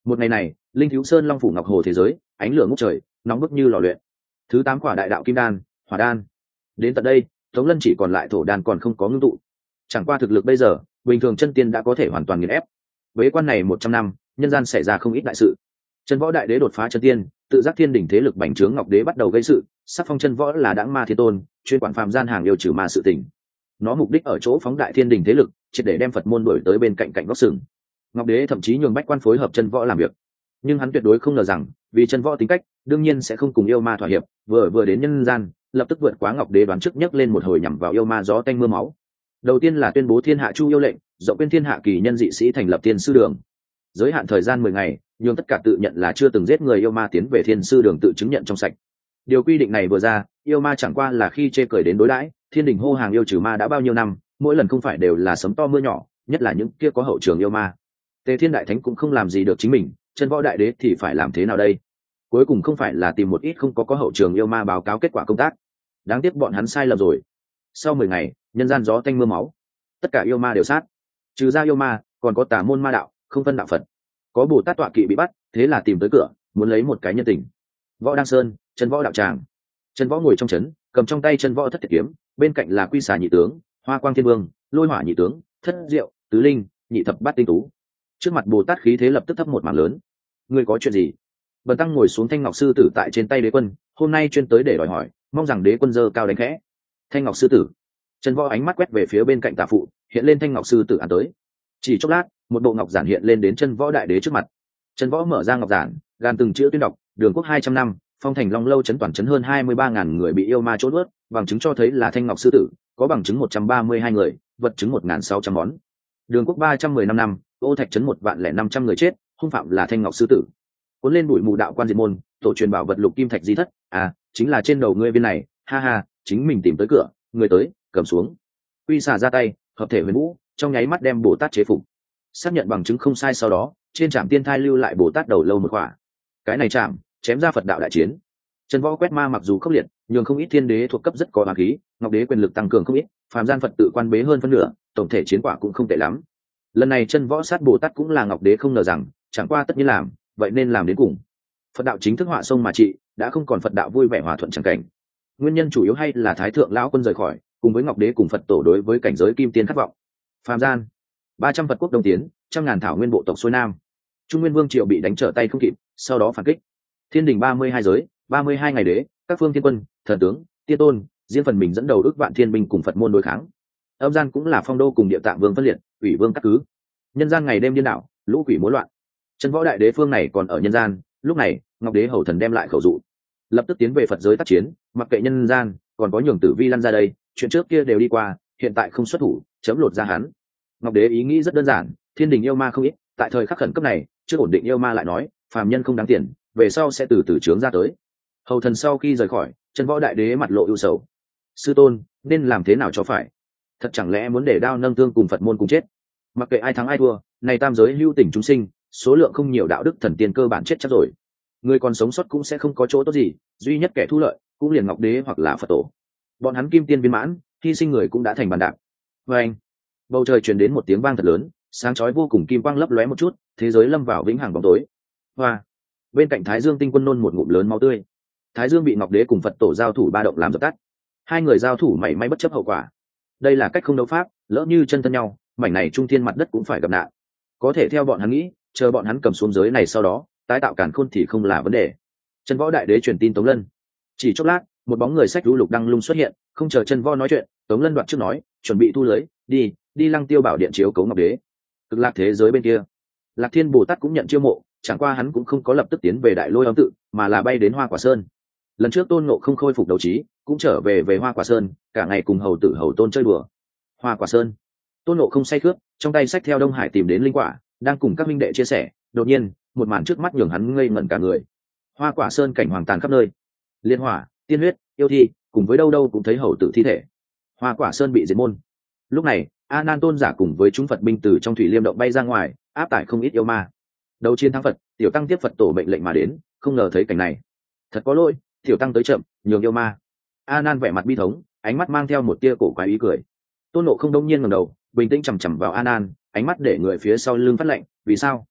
Một ngày này, linh thiếu sơn long phủ ngọc hồ thế giới, ánh lửa ngút trời, nóng bức như lò luyện. Thứ tám quả đại đạo kim đan, hỏa đan. Đến tận đây, Tống Lân chỉ còn lại thổ đan còn không có ngưng tụ. Chẳng qua thực lực bây giờ, bình thường chân tiên đã có thể hoàn toàn nghiền ép. Với quan này một trăm năm, nhân gian xảy ra không ít đại sự. Chân võ đại đế đột phá chân tiên, tự giác thiên đỉnh thế lực bành trướng ngọc đế bắt đầu gây sự, sắc phong chân võ là đãng ma thiên tôn, chuyên quản phàm gian hàng yêu trừ ma sự tình. Nó mục đích ở chỗ phóng đại thiên đỉnh thế lực, triệt để đem Phật môn đuổi tới bên cạnh cạnh góc sừng. Ngọc đế thậm chí nhường bách quan phối hợp chân võ làm việc, nhưng hắn tuyệt đối không ngờ rằng, vì chân võ tính cách, đương nhiên sẽ không cùng yêu ma thỏa hiệp, vừa vừa đến nhân gian, lập tức vượt quá Ngọc đế đoán trước nhấc lên một hồi nhằm vào yêu ma gió tanh mưa máu. Đầu tiên là tuyên bố thiên hạ chu yêu lệnh, rộng bên thiên hạ kỳ nhân dị sĩ thành lập thiên sư đường, giới hạn thời gian mười ngày, nhưng tất cả tự nhận là chưa từng giết người yêu ma tiến về thiên sư đường tự chứng nhận trong sạch. Điều quy định này vừa ra, yêu ma chẳng qua là khi chê cười đến đối đãi, thiên đình hô hàng yêu trừ ma đã bao nhiêu năm, mỗi lần không phải đều là sấm to mưa nhỏ, nhất là những kia có hậu trường yêu ma. Tề Thiên đại thánh cũng không làm gì được chính mình, chân võ đại đế thì phải làm thế nào đây? Cuối cùng không phải là tìm một ít không có có hậu trường yêu ma báo cáo kết quả công tác. Đáng tiếc bọn hắn sai lầm rồi. Sau mười ngày, nhân gian gió tanh mưa máu, tất cả yêu ma đều sát. Trừ ra yêu ma, còn có tà môn ma đạo, không phân đạo Phật. Có Bồ Tát tọa kỵ bị bắt, thế là tìm tới cửa, muốn lấy một cái nhân tình. Võ Đăng Sơn, chân võ đạo tràng. Chân võ ngồi trong trấn, cầm trong tay chân võ thất thiệt kiếm, bên cạnh là Quy Xà nhị tướng, Hoa Quang Thiên Vương, Lôi Hỏa nhị tướng, Thất Diệu, Tứ Linh, nhị thập bát tinh tú. Trước mặt Bồ Tát khí thế lập tức thấp một mảng lớn. Ngươi có chuyện gì? Bần tăng ngồi xuống Thanh Ngọc sư tử tại trên tay đế quân, hôm nay chuyên tới để đòi hỏi, mong rằng đế quân dơ cao đánh khẽ. Thanh Ngọc sư tử. Chân võ ánh mắt quét về phía bên cạnh tả phụ, hiện lên Thanh Ngọc sư tử án tới. Chỉ chốc lát, một bộ ngọc giản hiện lên đến chân võ đại đế trước mặt. Chân võ mở ra ngọc giản, gàn từng chữ tuyên đọc, đường quốc hai trăm năm, phong thành long lâu chấn toàn chấn hơn hai mươi ba ngàn người bị yêu ma trốn ướt, bằng chứng cho thấy là Thanh Ngọc sư tử, có bằng chứng một trăm ba mươi hai người, vật chứng một nghìn sáu trăm món. Đường quốc ba trăm mười lăm năm, ô thạch chấn một vạn lẻ năm trăm người chết, hung phạm là Thanh Ngọc sư tử. Cuốn lên bụi mù đạo quan diệt môn, tổ truyền bảo vật lục kim thạch di thất, à, chính là trên đầu ngươi viên này, ha ha, chính mình tìm tới cửa, người tới, cầm xuống. Quy Xà ra tay, hợp thể huyền vũ, trong nháy mắt đem Bồ Tát chế phục. Xác nhận bằng chứng không sai sau đó, trên trạm tiên thai lưu lại Bồ Tát đầu lâu một khỏa. Cái này chạm, chém ra Phật đạo đại chiến. Chân võ quét ma mặc dù khốc liệt, nhưng không ít thiên đế thuộc cấp rất có bá khí, Ngọc đế quyền lực tăng cường không ít, phàm gian Phật tự quan bế hơn phân nửa, tổng thể chiến quả cũng không tệ lắm. Lần này chân võ sát Bồ Tát cũng là Ngọc đế không ngờ rằng, chẳng qua tất nhiên làm, vậy nên làm đến cùng. Phật đạo chính thức họa sông mà trị, đã không còn Phật đạo vui vẻ hòa thuận chẳng cảnh. Nguyên nhân chủ yếu hay là Thái thượng lão quân rời khỏi, cùng với Ngọc đế cùng Phật tổ đối với cảnh giới kim tiên khát vọng. Phàm gian, ba trăm Phật quốc đông tiến, trăm ngàn thảo nguyên bộ tộc xuôi nam. Trung Nguyên Vương triều bị đánh trở tay không kịp, sau đó phản kích. Thiên đình ba mươi hai giới, ba mươi hai ngày đế, các phương thiên quân, thần tướng, tiên tôn, riêng phần mình dẫn đầu ước vạn thiên binh cùng Phật môn đối kháng. Âm gian cũng là phong đô cùng địa tạng vương phân liệt, ủy vương cắt cứ. Nhân gian ngày đêm điên đảo, lũ quỷ múa loạn. Chân võ đại đế phương này còn ở nhân gian, lúc này, Ngọc đế hầu thần đem lại khẩu dụ, lập tức tiến về Phật giới tác chiến, mặc kệ nhân gian, còn có nhường Tử Vi lăn ra đây, chuyện trước kia đều đi qua, hiện tại không xuất thủ, chấm lột ra hắn. Ngọc đế ý nghĩ rất đơn giản, thiên đình yêu ma không ít, tại thời khắc khẩn cấp này, trước ổn định yêu ma lại nói, phàm nhân không đáng tiền, về sau sẽ từ từ trướng ra tới. Hầu thần sau khi rời khỏi, chân võ đại đế mặt lộ ưu sầu. Sư tôn, nên làm thế nào cho phải? Thật chẳng lẽ muốn để đao nâng tương cùng Phật môn cùng chết? Mặc kệ ai thắng ai thua, này tam giới lưu tình chúng sinh, số lượng không nhiều đạo đức thần tiên cơ bản chết chắc rồi. Người còn sống sót cũng sẽ không có chỗ tốt gì, duy nhất kẻ thu lợi cũng liền Ngọc đế hoặc là Phật tổ. Bọn hắn kim tiên viên mãn, hy sinh người cũng đã thành bàn đạp. Và anh, bầu trời truyền đến một tiếng vang thật lớn, sáng chói vô cùng, kim quang lấp lóe một chút, thế giới lâm vào vĩnh hằng bóng tối. Hoa, bên cạnh Thái Dương tinh quân nôn một ngụm lớn máu tươi. Thái Dương bị Ngọc đế cùng Phật tổ giao thủ ba động làm dập tắt. Hai người giao thủ mảy may bất chấp hậu quả. Đây là cách không đấu pháp, lỡ như chân thân nhau, mảnh này trung thiên mặt đất cũng phải gặp nạn. Có thể theo bọn hắn nghĩ, chờ bọn hắn cầm xuống giới này sau đó, tái tạo càn khôn thì không là vấn đề. Chân võ đại đế truyền tin Tống Lân. Chỉ chốc lát, một bóng người sách lũ lục đăng lung xuất hiện, không chờ chân võ nói chuyện, Tống Lân đoạt trước nói, chuẩn bị thu lưới, đi, đi Lăng Tiêu bảo điện chiếu cấu Ngọc đế. Cực lạc thế giới bên kia, Lạc Thiên Bồ Tát cũng nhận chiêu mộ, chẳng qua hắn cũng không có lập tức tiến về Đại Lôi Âm tự, mà là bay đến Hoa Quả Sơn. Lần trước Tôn Ngộ không khôi phục đấu trí, cũng trở về về Hoa Quả Sơn, cả ngày cùng hầu tử hầu Tôn chơi đùa. Hoa Quả Sơn, Tôn Ngộ không say khướt, trong tay xách theo Đông Hải tìm đến linh quả, đang cùng các minh đệ chia sẻ, đột nhiên, một màn trước mắt nhường hắn ngây ngẩn cả người. Hoa Quả Sơn cảnh hoàng tàn khắp nơi, liên hỏa, tiên huyết, yêu thi, cùng với đâu đâu cũng thấy hầu tử thi thể. Hoa Quả Sơn bị diệt môn. Lúc này, A Nan tôn giả cùng với chúng Phật binh từ trong thủy liêm động bay ra ngoài, áp tải không ít yêu ma. Đấu chiến thắng Phật, tiểu tăng tiếp Phật tổ mệnh lệnh mà đến, không ngờ thấy cảnh này. Thật có lỗi, tiểu tăng tới chậm, nhường yêu ma. A Nan vẻ mặt bi thống, ánh mắt mang theo một tia cổ quái ý cười. Tôn Ngộ không đông nhiên ngẩng đầu, bình tĩnh chằm chằm vào A Nan, ánh mắt để người phía sau lưng phát lạnh, vì sao?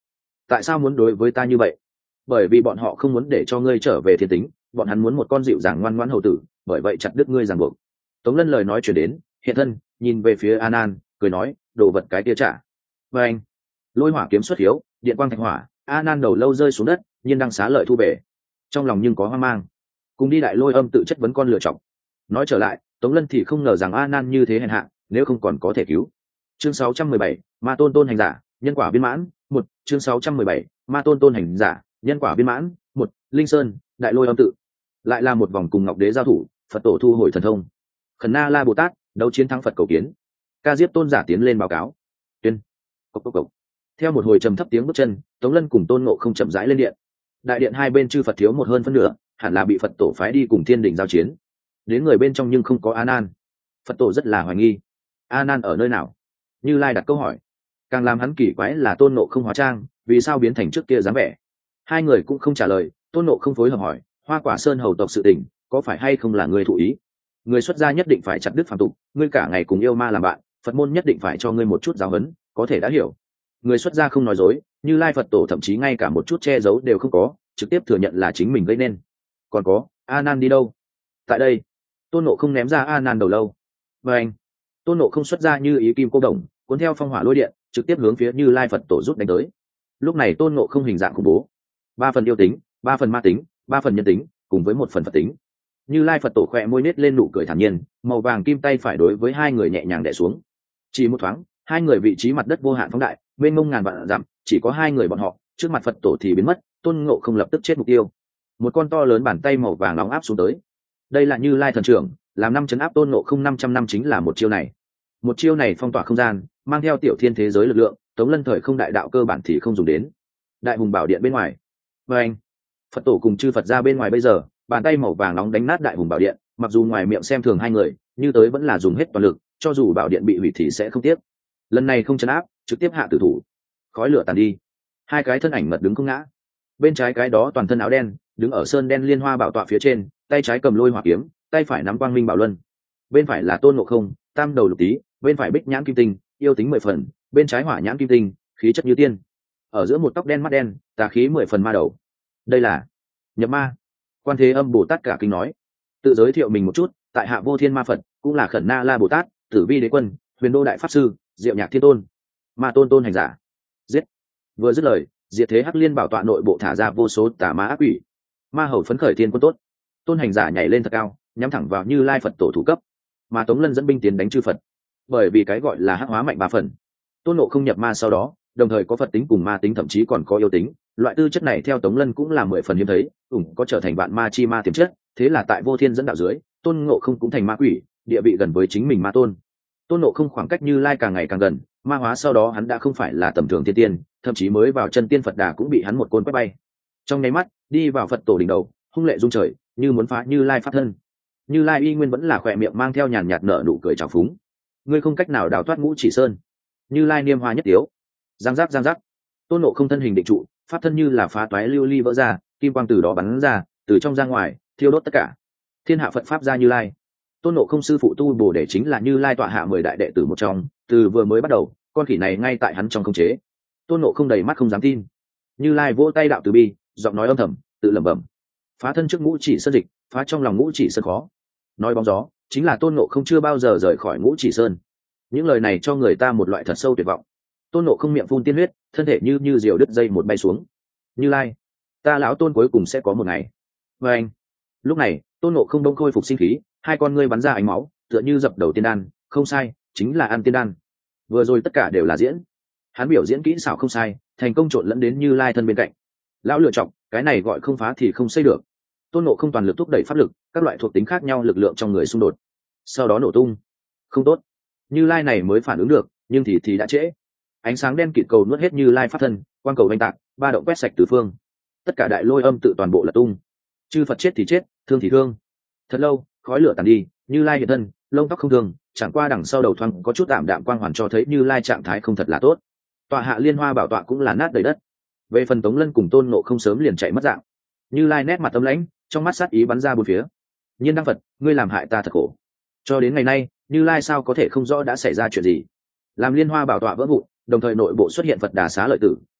tại sao muốn đối với ta như vậy? Bởi vì bọn họ không muốn để cho ngươi trở về thiên tính, bọn hắn muốn một con dịu dàng ngoan ngoãn hầu tử, bởi vậy chặt đứt ngươi ràng buộc. Tống Lân lời nói chuyển đến, hiện thân nhìn về phía An An, cười nói, đồ vật cái kia trả. Và anh lôi hỏa kiếm xuất hiếu, điện quang thạch hỏa, An An đầu lâu rơi xuống đất, nhiên đang xá lợi thu về. Trong lòng nhưng có hoang mang, cùng đi đại lôi âm tự chất vấn con lựa chọc. Nói trở lại, Tống Lân thì không ngờ rằng An An như thế hèn hạ, nếu không còn có thể cứu. Chương sáu trăm mười bảy, Ma Tôn Tôn hành giả, nhân quả viên mãn. Một chương sáu trăm mười bảy, Ma Tôn Tôn hành giả, nhân quả viên mãn. Một Linh Sơn, đại lôi âm tự. Lại là một vòng cùng Ngọc Đế giao thủ, Phật tổ thu hồi thần thông. Khẩn Na La Bồ Tát đấu chiến thắng Phật cầu kiến. Ca Diếp Tôn giả tiến lên báo cáo. Tuyên. Cốc cốc cốc. Theo một hồi trầm thấp tiếng bước chân, Tống Lân cùng Tôn Ngộ không chậm rãi lên điện. Đại điện hai bên chư Phật thiếu một hơn phân nửa, hẳn là bị Phật tổ phái đi cùng Thiên Đình giao chiến. Đến người bên trong nhưng không có An An. Phật tổ rất là hoài nghi. An An ở nơi nào? Như Lai đặt câu hỏi. Càng làm hắn kỳ quái là Tôn Ngộ không hóa trang, vì sao biến thành trước kia dáng vẻ? Hai người cũng không trả lời. Tôn Ngộ không phối hợp hỏi, Hoa Quả Sơn hầu tộc sự tình, có phải hay không là người thụ ý? Người xuất gia nhất định phải chặt đứt phàm tục, ngươi cả ngày cùng yêu ma làm bạn, Phật môn nhất định phải cho ngươi một chút giáo huấn, có thể đã hiểu. Người xuất gia không nói dối, Như Lai Phật tổ thậm chí ngay cả một chút che giấu đều không có, trực tiếp thừa nhận là chính mình gây nên. Còn có, A Nan đi đâu? Tại đây. Tôn Ngộ không ném ra A Nan đầu lâu. Và anh, Tôn Ngộ không xuất ra như ý kim cô đồng, cuốn theo phong hỏa lôi điện, trực tiếp hướng phía Như Lai Phật tổ rút đánh tới. Lúc này Tôn Ngộ không hình dạng khủng bố, ba phần yêu tính, ba phần ma tính, ba phần nhân tính, cùng với một phần Phật tính. Như Lai Phật tổ khẽ môi nết lên nụ cười thản nhiên, màu vàng kim tay phải đối với hai người nhẹ nhàng đè xuống. Chỉ một thoáng, hai người vị trí mặt đất vô hạn phóng đại, mênh mông ngàn vạn dặm, chỉ có hai người bọn họ, trước mặt Phật tổ thì biến mất. Tôn Ngộ không lập tức chết mục tiêu. Một con to lớn bàn tay màu vàng nóng áp xuống tới. Đây là Như Lai thần trưởng, làm năm chấn áp Tôn Ngộ không năm trăm năm chính là một chiêu này. Một chiêu này phong tỏa không gian, mang theo tiểu thiên thế giới lực lượng, Tống Lân thời không đại đạo cơ bản thì không dùng đến. Đại hùng bảo điện bên ngoài, và anh, Phật tổ cùng chư Phật ra bên ngoài bây giờ, bàn tay màu vàng nóng đánh nát đại hùng bảo điện. Mặc dù ngoài miệng xem thường hai người, như tới vẫn là dùng hết toàn lực, cho dù bảo điện bị hủy thì sẽ không tiếc. Lần này không chấn áp, trực tiếp hạ tử thủ. Khói lửa tàn đi, hai cái thân ảnh mật đứng không ngã. Bên trái cái đó toàn thân áo đen, đứng ở sơn đen liên hoa bảo tọa phía trên, tay trái cầm lôi hỏa kiếm, tay phải nắm quang minh bảo luân. Bên phải là Tôn Ngộ không, tam đầu lục tý, bên phải bích nhãn kim tinh, yêu tính mười phần, bên trái hỏa nhãn kim tinh, khí chất như tiên. Ở giữa một tóc đen mắt đen, tà khí mười phần ma đầu. Đây là nhập ma. Quan Thế Âm Bồ Tát cả kinh nói, tự giới thiệu mình một chút, tại hạ Vô Thiên Ma Phật, cũng là Khẩn Na La Bồ Tát, Tử Vi Đế Quân, Huyền Đô Đại Pháp Sư, Diệu Nhạc Thiên Tôn, Ma Tôn Tôn hành giả. Giết. Vừa dứt lời, diệt thế hắc liên bảo tọa nội bộ thả ra vô số tà ma ác quỷ. Ma hầu phấn khởi thiên quân tốt. Tôn hành giả nhảy lên thật cao, nhắm thẳng vào Như Lai Phật tổ thủ cấp. Mà Tống Lân dẫn binh tiến đánh chư Phật. Bởi vì cái gọi là hắc hóa mạnh ba phần. Tôn Ngộ không nhập ma sau đó, đồng thời có Phật tính cùng ma tính, thậm chí còn có yêu tính. Loại tư chất này theo Tống Lân cũng là mười phần hiếm thấy, ủng có trở thành vạn ma chi ma tiềm chất. Thế là tại Vô Thiên dẫn đạo dưới, Tôn Ngộ không cũng thành ma quỷ, địa vị gần với chính mình Ma Tôn. Tôn Ngộ không khoảng cách Như Lai càng ngày càng gần, ma hóa sau đó hắn đã không phải là tầm thường thiên tiên, thậm chí mới vào chân tiên Phật đà cũng bị hắn một côn quét bay. Trong nháy mắt, đi vào Phật tổ đỉnh đầu, hung lệ rung trời, như muốn phá Như Lai pháp thân. Như Lai y nguyên vẫn là khỏe miệng mang theo nhàn nhạt nở nụ cười trào phúng. Ngươi không cách nào đào thoát Ngũ Chỉ Sơn. Như Lai niêm hoa nhất tiếu. Giang giác giang giác. Tôn Ngộ không thân hình định trụ, pháp thân như là phá toái lưu ly vỡ ra, kim quang từ đó bắn ra, từ trong ra ngoài, thiêu đốt tất cả. Thiên hạ Phật pháp ra Như Lai. Tôn Ngộ không sư phụ tu Bồ Đề chính là Như Lai tọa hạ mười đại đệ tử một trong, từ vừa mới bắt đầu, con khỉ này ngay tại hắn trong khống chế. Tôn Ngộ không đầy mắt không dám tin. Như Lai vỗ tay đạo từ bi, giọng nói âm thầm, tự lẩm bẩm. Phá thân trước Ngũ Chỉ Sơn dịch, phá trong lòng Ngũ Chỉ Sơn khó. Nói bóng gió, chính là Tôn Ngộ không chưa bao giờ rời khỏi Ngũ Chỉ Sơn. Những lời này cho người ta một loại thật sâu tuyệt vọng. Tôn Ngộ không miệng phun tiên huyết, thân thể như như diều đứt dây một bay xuống. Như Lai, ta lão Tôn cuối cùng sẽ có một ngày. Và anh, lúc này, Tôn Ngộ không đông khôi phục sinh khí, hai con ngươi bắn ra ánh máu, tựa như dập đầu tiên đan, không sai, chính là ăn tiên đan. Vừa rồi tất cả đều là diễn. Hắn biểu diễn kỹ xảo không sai, thành công trộn lẫn đến Như Lai thân bên cạnh. Lão lựa chọn, cái này gọi không phá thì không xây được. Tôn Ngộ không toàn lực thúc đẩy pháp lực, các loại thuộc tính khác nhau lực lượng trong người xung đột, sau đó nổ tung. Không tốt. Như Lai này mới phản ứng được, nhưng thì thì đã trễ. Ánh sáng đen kịt cầu nuốt hết Như Lai pháp thân, quang cầu vành tạc, ba động quét sạch tứ phương. Tất cả đại lôi âm tự toàn bộ là tung. Chư Phật chết thì chết, thương thì thương. Thật lâu, khói lửa tàn đi, Như Lai hiện thân, lông tóc không thương, chẳng qua đằng sau đầu thoáng có chút tạm đạm quang hoàn cho thấy Như Lai trạng thái không thật là tốt. Tọa hạ liên hoa bảo tọa cũng là nát đầy đất. Về phần Tống Lân cùng Tôn Ngộ không sớm liền chạy mất dạng. Như Lai nét mặt âm lãnh, trong mắt sát ý bắn ra bốn phía. Nhiên Đăng Phật, ngươi làm hại ta thật khổ. Cho đến ngày nay, Như Lai sao có thể không rõ đã xảy ra chuyện gì? Làm liên hoa bảo tọa vỡ vụn, đồng thời nội bộ xuất hiện Phật Đà Xá Lợi Tử,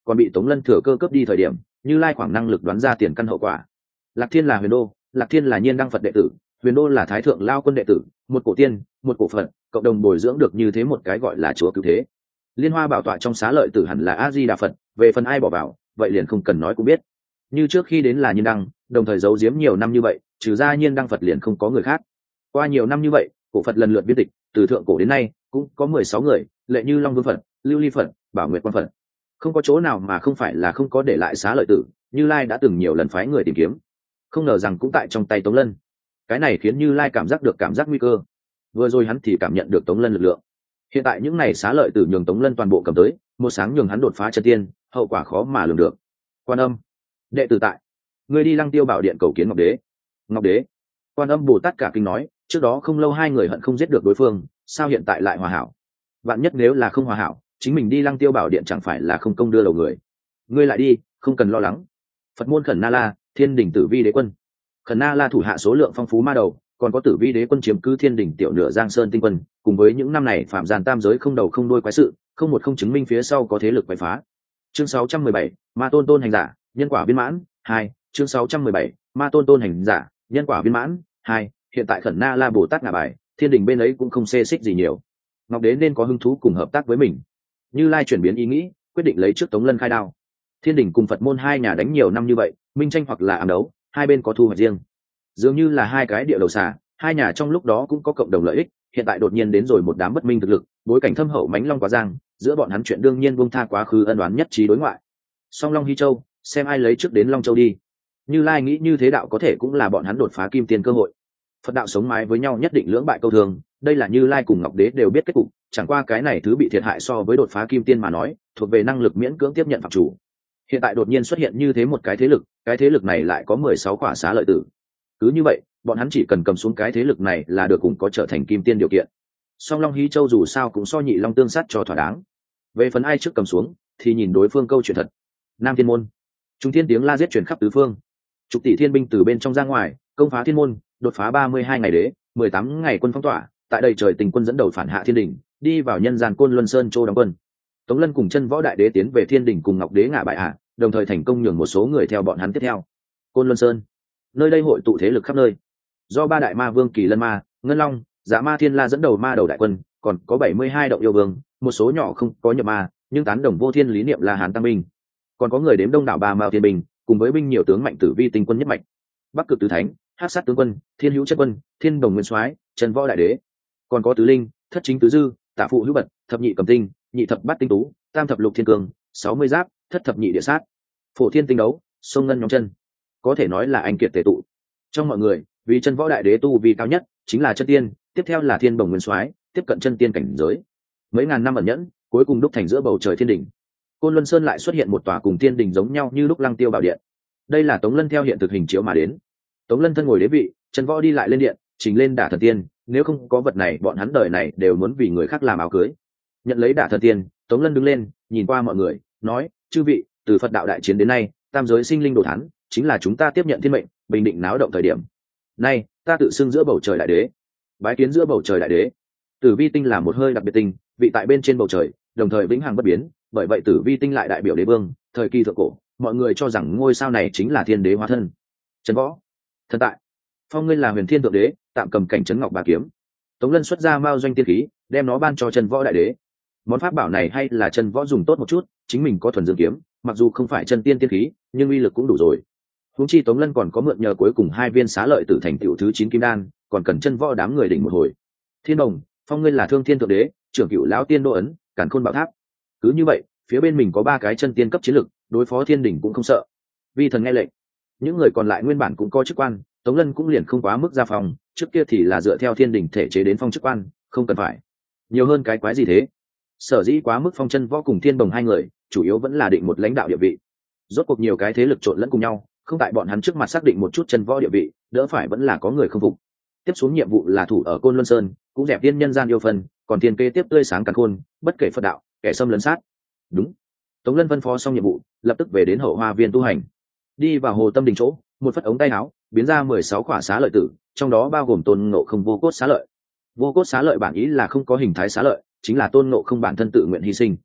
còn bị Tống Lân thừa cơ cướp đi thời điểm, Như Lai khoảng năng lực đoán ra tiền căn hậu quả. Lạc Thiên là Huyền Đô, Lạc Thiên là Nhiên Đăng Phật đệ tử, Huyền Đô là Thái Thượng Lao Quân đệ tử, một cổ tiên, một cổ Phật, cộng đồng bồi dưỡng được như thế một cái gọi là chúa cứu thế. Liên Hoa bảo tọa trong xá lợi tử hẳn là A Di Đà Phật, về phần ai bỏ vào, vậy liền không cần nói cũng biết. Như trước khi đến là Nhiên Đăng, đồng thời giấu giếm nhiều năm như vậy, trừ ra Nhiên Đăng Phật liền không có người khác. Qua nhiều năm như vậy, cổ Phật lần lượt biến tịch, từ thượng cổ đến nay cũng có mười sáu người, lệ như Long Vương Phật, Lưu Ly Phật, Bảo Nguyệt Quan Phật, không có chỗ nào mà không phải là không có để lại xá lợi tử. Như Lai đã từng nhiều lần phái người tìm kiếm, không ngờ rằng cũng tại trong tay Tống Lân. Cái này khiến Như Lai cảm giác được cảm giác nguy cơ. Vừa rồi hắn thì cảm nhận được Tống Lân lực lượng, hiện tại những này xá lợi tử nhường Tống Lân toàn bộ cầm tới, một sáng nhường hắn đột phá chân tiên, hậu quả khó mà lường được. Quan Âm, đệ tử tại, ngươi đi Lăng Tiêu Bảo Điện cầu kiến Ngọc Đế. Ngọc Đế. Quan Âm Bồ Tát cả kinh nói, trước đó không lâu hai người hận không giết được đối phương, sao hiện tại lại hòa hảo? Vạn nhất nếu là không hòa hảo, chính mình đi Lăng Tiêu Bảo Điện chẳng phải là không công đưa đầu người. Ngươi lại đi, không cần lo lắng. Phật môn Khẩn Na La, Thiên Đình Tử Vi Đế Quân. Khẩn Na La thủ hạ số lượng phong phú ma đầu, còn có Tử Vi Đế Quân chiếm cứ Thiên Đình tiểu nửa Giang Sơn tinh quân, cùng với những năm này phạm gian tam giới không đầu không đuôi quái sự, không một không chứng minh phía sau có thế lực quậy phá. Chương sáu trăm mười bảy, Ma Tôn Tôn hành giả, nhân quả viên mãn. Hai. Chương sáu trăm mười bảy, Ma Tôn Tôn hành giả, nhân quả viên mãn. Hai. Hiện tại Khẩn Na La Bồ Tát ngả bài, Thiên Đình bên ấy cũng không xê xích gì nhiều. Ngọc Đế nên có hứng thú cùng hợp tác với mình. Như Lai chuyển biến ý nghĩ, quyết định lấy trước Tống Lân khai đao. Thiên Đình cùng Phật môn hai nhà đánh nhiều năm như vậy, minh tranh hoặc là ám đấu, hai bên có thu hoạch riêng, dường như là hai cái địa đầu xà, hai nhà trong lúc đó cũng có cộng đồng lợi ích. Hiện tại đột nhiên đến rồi một đám bất minh thực lực, bối cảnh thâm hậu mánh long quá giang, giữa bọn hắn chuyện đương nhiên buông tha quá khứ ân oán nhất trí đối ngoại. Song Long Hy Châu, xem ai lấy trước đến Long Châu đi. Như Lai nghĩ như thế đạo có thể cũng là bọn hắn đột phá kim tiền cơ hội. Phật đạo sống mái với nhau nhất định lưỡng bại câu thường, đây là Như Lai cùng Ngọc Đế đều biết kết cục, chẳng qua cái này thứ bị thiệt hại so với đột phá kim tiên mà nói, thuộc về năng lực miễn cưỡng tiếp nhận phạm chủ. Hiện tại đột nhiên xuất hiện như thế một cái thế lực, cái thế lực này lại có mười sáu quả xá lợi tử. Cứ như vậy, bọn hắn chỉ cần cầm xuống cái thế lực này là được, cùng có trở thành kim tiên điều kiện. Song Long Hí Châu dù sao cũng so Nhị Long tương sát cho thỏa đáng. Về phần ai trước cầm xuống, thì nhìn đối phương câu chuyện thật. Nam Thiên Môn, Trung Thiên tiếng la giết truyền khắp tứ phương. Chục tỷ thiên binh từ bên trong ra ngoài, công phá thiên môn, đột phá ba mươi hai ngày đế, mười tám ngày quân phong tỏa, tại đây trời tình quân dẫn đầu phản hạ thiên đình, đi vào nhân gian Côn Luân Sơn Châu đóng quân. Tống Lân cùng Chân Võ Đại Đế tiến về thiên đình cùng Ngọc Đế ngả bại hạ, đồng thời thành công nhường một số người theo bọn hắn tiếp theo. Côn Luân Sơn, nơi đây hội tụ thế lực khắp nơi, do ba đại ma vương Kỳ Lân Ma, Ngân Long, Dạ Ma Thiên La dẫn đầu ma đầu đại quân, còn có bảy mươi hai động yêu vương, một số nhỏ không có nhập ma nhưng tán đồng vô thiên lý niệm La Hán tăng binh, còn có người đếm đông đảo ba mao thiên binh, cùng với binh nhiều tướng mạnh tử vi tinh quân nhất mạch, Bắc Cực tứ thánh, Hắc Sát tướng quân, Thiên Hữu chất quân, Thiên Đồng Nguyên Soái, Chân Võ Đại Đế, còn có tứ linh, Thất Chính tứ dư, Tạ Phụ Hữu Bật, Thập Nhị Cầm Tinh, Nhị Thập Bát Tinh Tú, Tam Thập Lục Thiên Cường, sáu mươi giáp, Thất Thập Nhị Địa Sát, Phổ Thiên Tinh Đấu, Sông Ngân nhóm chân, có thể nói là anh kiệt tề tụ. Trong mọi người, vì Chân Võ Đại Đế tu vi cao nhất chính là chân tiên, tiếp theo là Thiên Đồng Nguyên Soái, tiếp cận chân tiên cảnh giới. Mấy ngàn năm ẩn nhẫn, cuối cùng đúc thành giữa bầu trời thiên đỉnh. Côn Luân Sơn lại xuất hiện một tòa cùng thiên đỉnh giống nhau như lúc Lăng Tiêu Bảo Điện. Đây là Tống Lân theo hiện thực hình chiếu mà đến. Tống Lân thân ngồi đế vị, Chân Võ đi lại lên điện, trình lên đả thần tiên, nếu không có vật này bọn hắn đời này đều muốn vì người khác làm áo cưới. Nhận lấy đả thần tiên, Tống Lân đứng lên, nhìn qua mọi người, nói: "Chư vị, từ Phật đạo đại chiến đến nay, tam giới sinh linh đồ thán, chính là chúng ta tiếp nhận thiên mệnh, bình định náo động thời điểm. Nay, ta tự xưng giữa bầu trời đại đế, bái kiến giữa bầu trời đại đế." Tử Vi tinh là một hơi đặc biệt tinh, vị tại bên trên bầu trời, đồng thời vĩnh hằng bất biến, bởi vậy Tử Vi tinh lại đại biểu đế vương, thời kỳ thượng cổ, mọi người cho rằng ngôi sao này chính là thiên đế hóa thân. Chân Võ, thần tại, phong ngươi là huyền thiên thượng đế, tạm cầm cảnh trấn ngọc bà kiếm. Tống Lân xuất ra mao doanh tiên khí, đem nó ban cho Chân Võ đại đế. Món pháp bảo này hay là Chân Võ dùng tốt một chút, chính mình có thuần dương kiếm, mặc dù không phải chân tiên tiên khí, nhưng uy lực cũng đủ rồi. Huống chi Tống Lân còn có mượn nhờ cuối cùng hai viên xá lợi tử thành tiểu thứ chín kim đan, còn cần Chân Võ đám người đỉnh một hồi. Thiên Đồng, phong ngươi là thương thiên thượng đế, trưởng cửu lão tiên đô ấn, càn khôn bảo tháp. Cứ như vậy, phía bên mình có ba cái chân tiên cấp chiến lực, đối phó thiên đỉnh cũng không sợ. Vi thần nghe lệnh. Những người còn lại nguyên bản cũng có chức quan, Tống Lân cũng liền không quá mức ra phòng, trước kia thì là dựa theo thiên đỉnh thể chế đến phong chức quan, không cần phải nhiều hơn cái quái gì thế. Sở dĩ quá mức phong Chân Võ cùng Thiên Đồng hai người, chủ yếu vẫn là định một lãnh đạo địa vị. Rốt cuộc nhiều cái thế lực trộn lẫn cùng nhau, không tại bọn hắn trước mặt xác định một chút Chân Võ địa vị, đỡ phải vẫn là có người không phục. Tiếp xuống nhiệm vụ là thủ ở Côn Luân Sơn, cũng dẹp tiên nhân gian yêu phân, còn thiên kế tiếp tươi sáng càn khôn, bất kể Phật đạo, kẻ xâm lấn sát. Đúng. Tống Lân phân phó xong nhiệm vụ, lập tức về đến Hậu Hoa Viên tu hành. Đi vào Hồ Tâm Đình chỗ, một phất ống tay áo, biến ra mười sáu khỏa xá lợi tử, trong đó bao gồm Tôn Ngộ Không vô cốt xá lợi. Vô cốt xá lợi bản ý là không có hình thái xá lợi, chính là Tôn Ngộ Không bản thân tự nguyện hy sinh.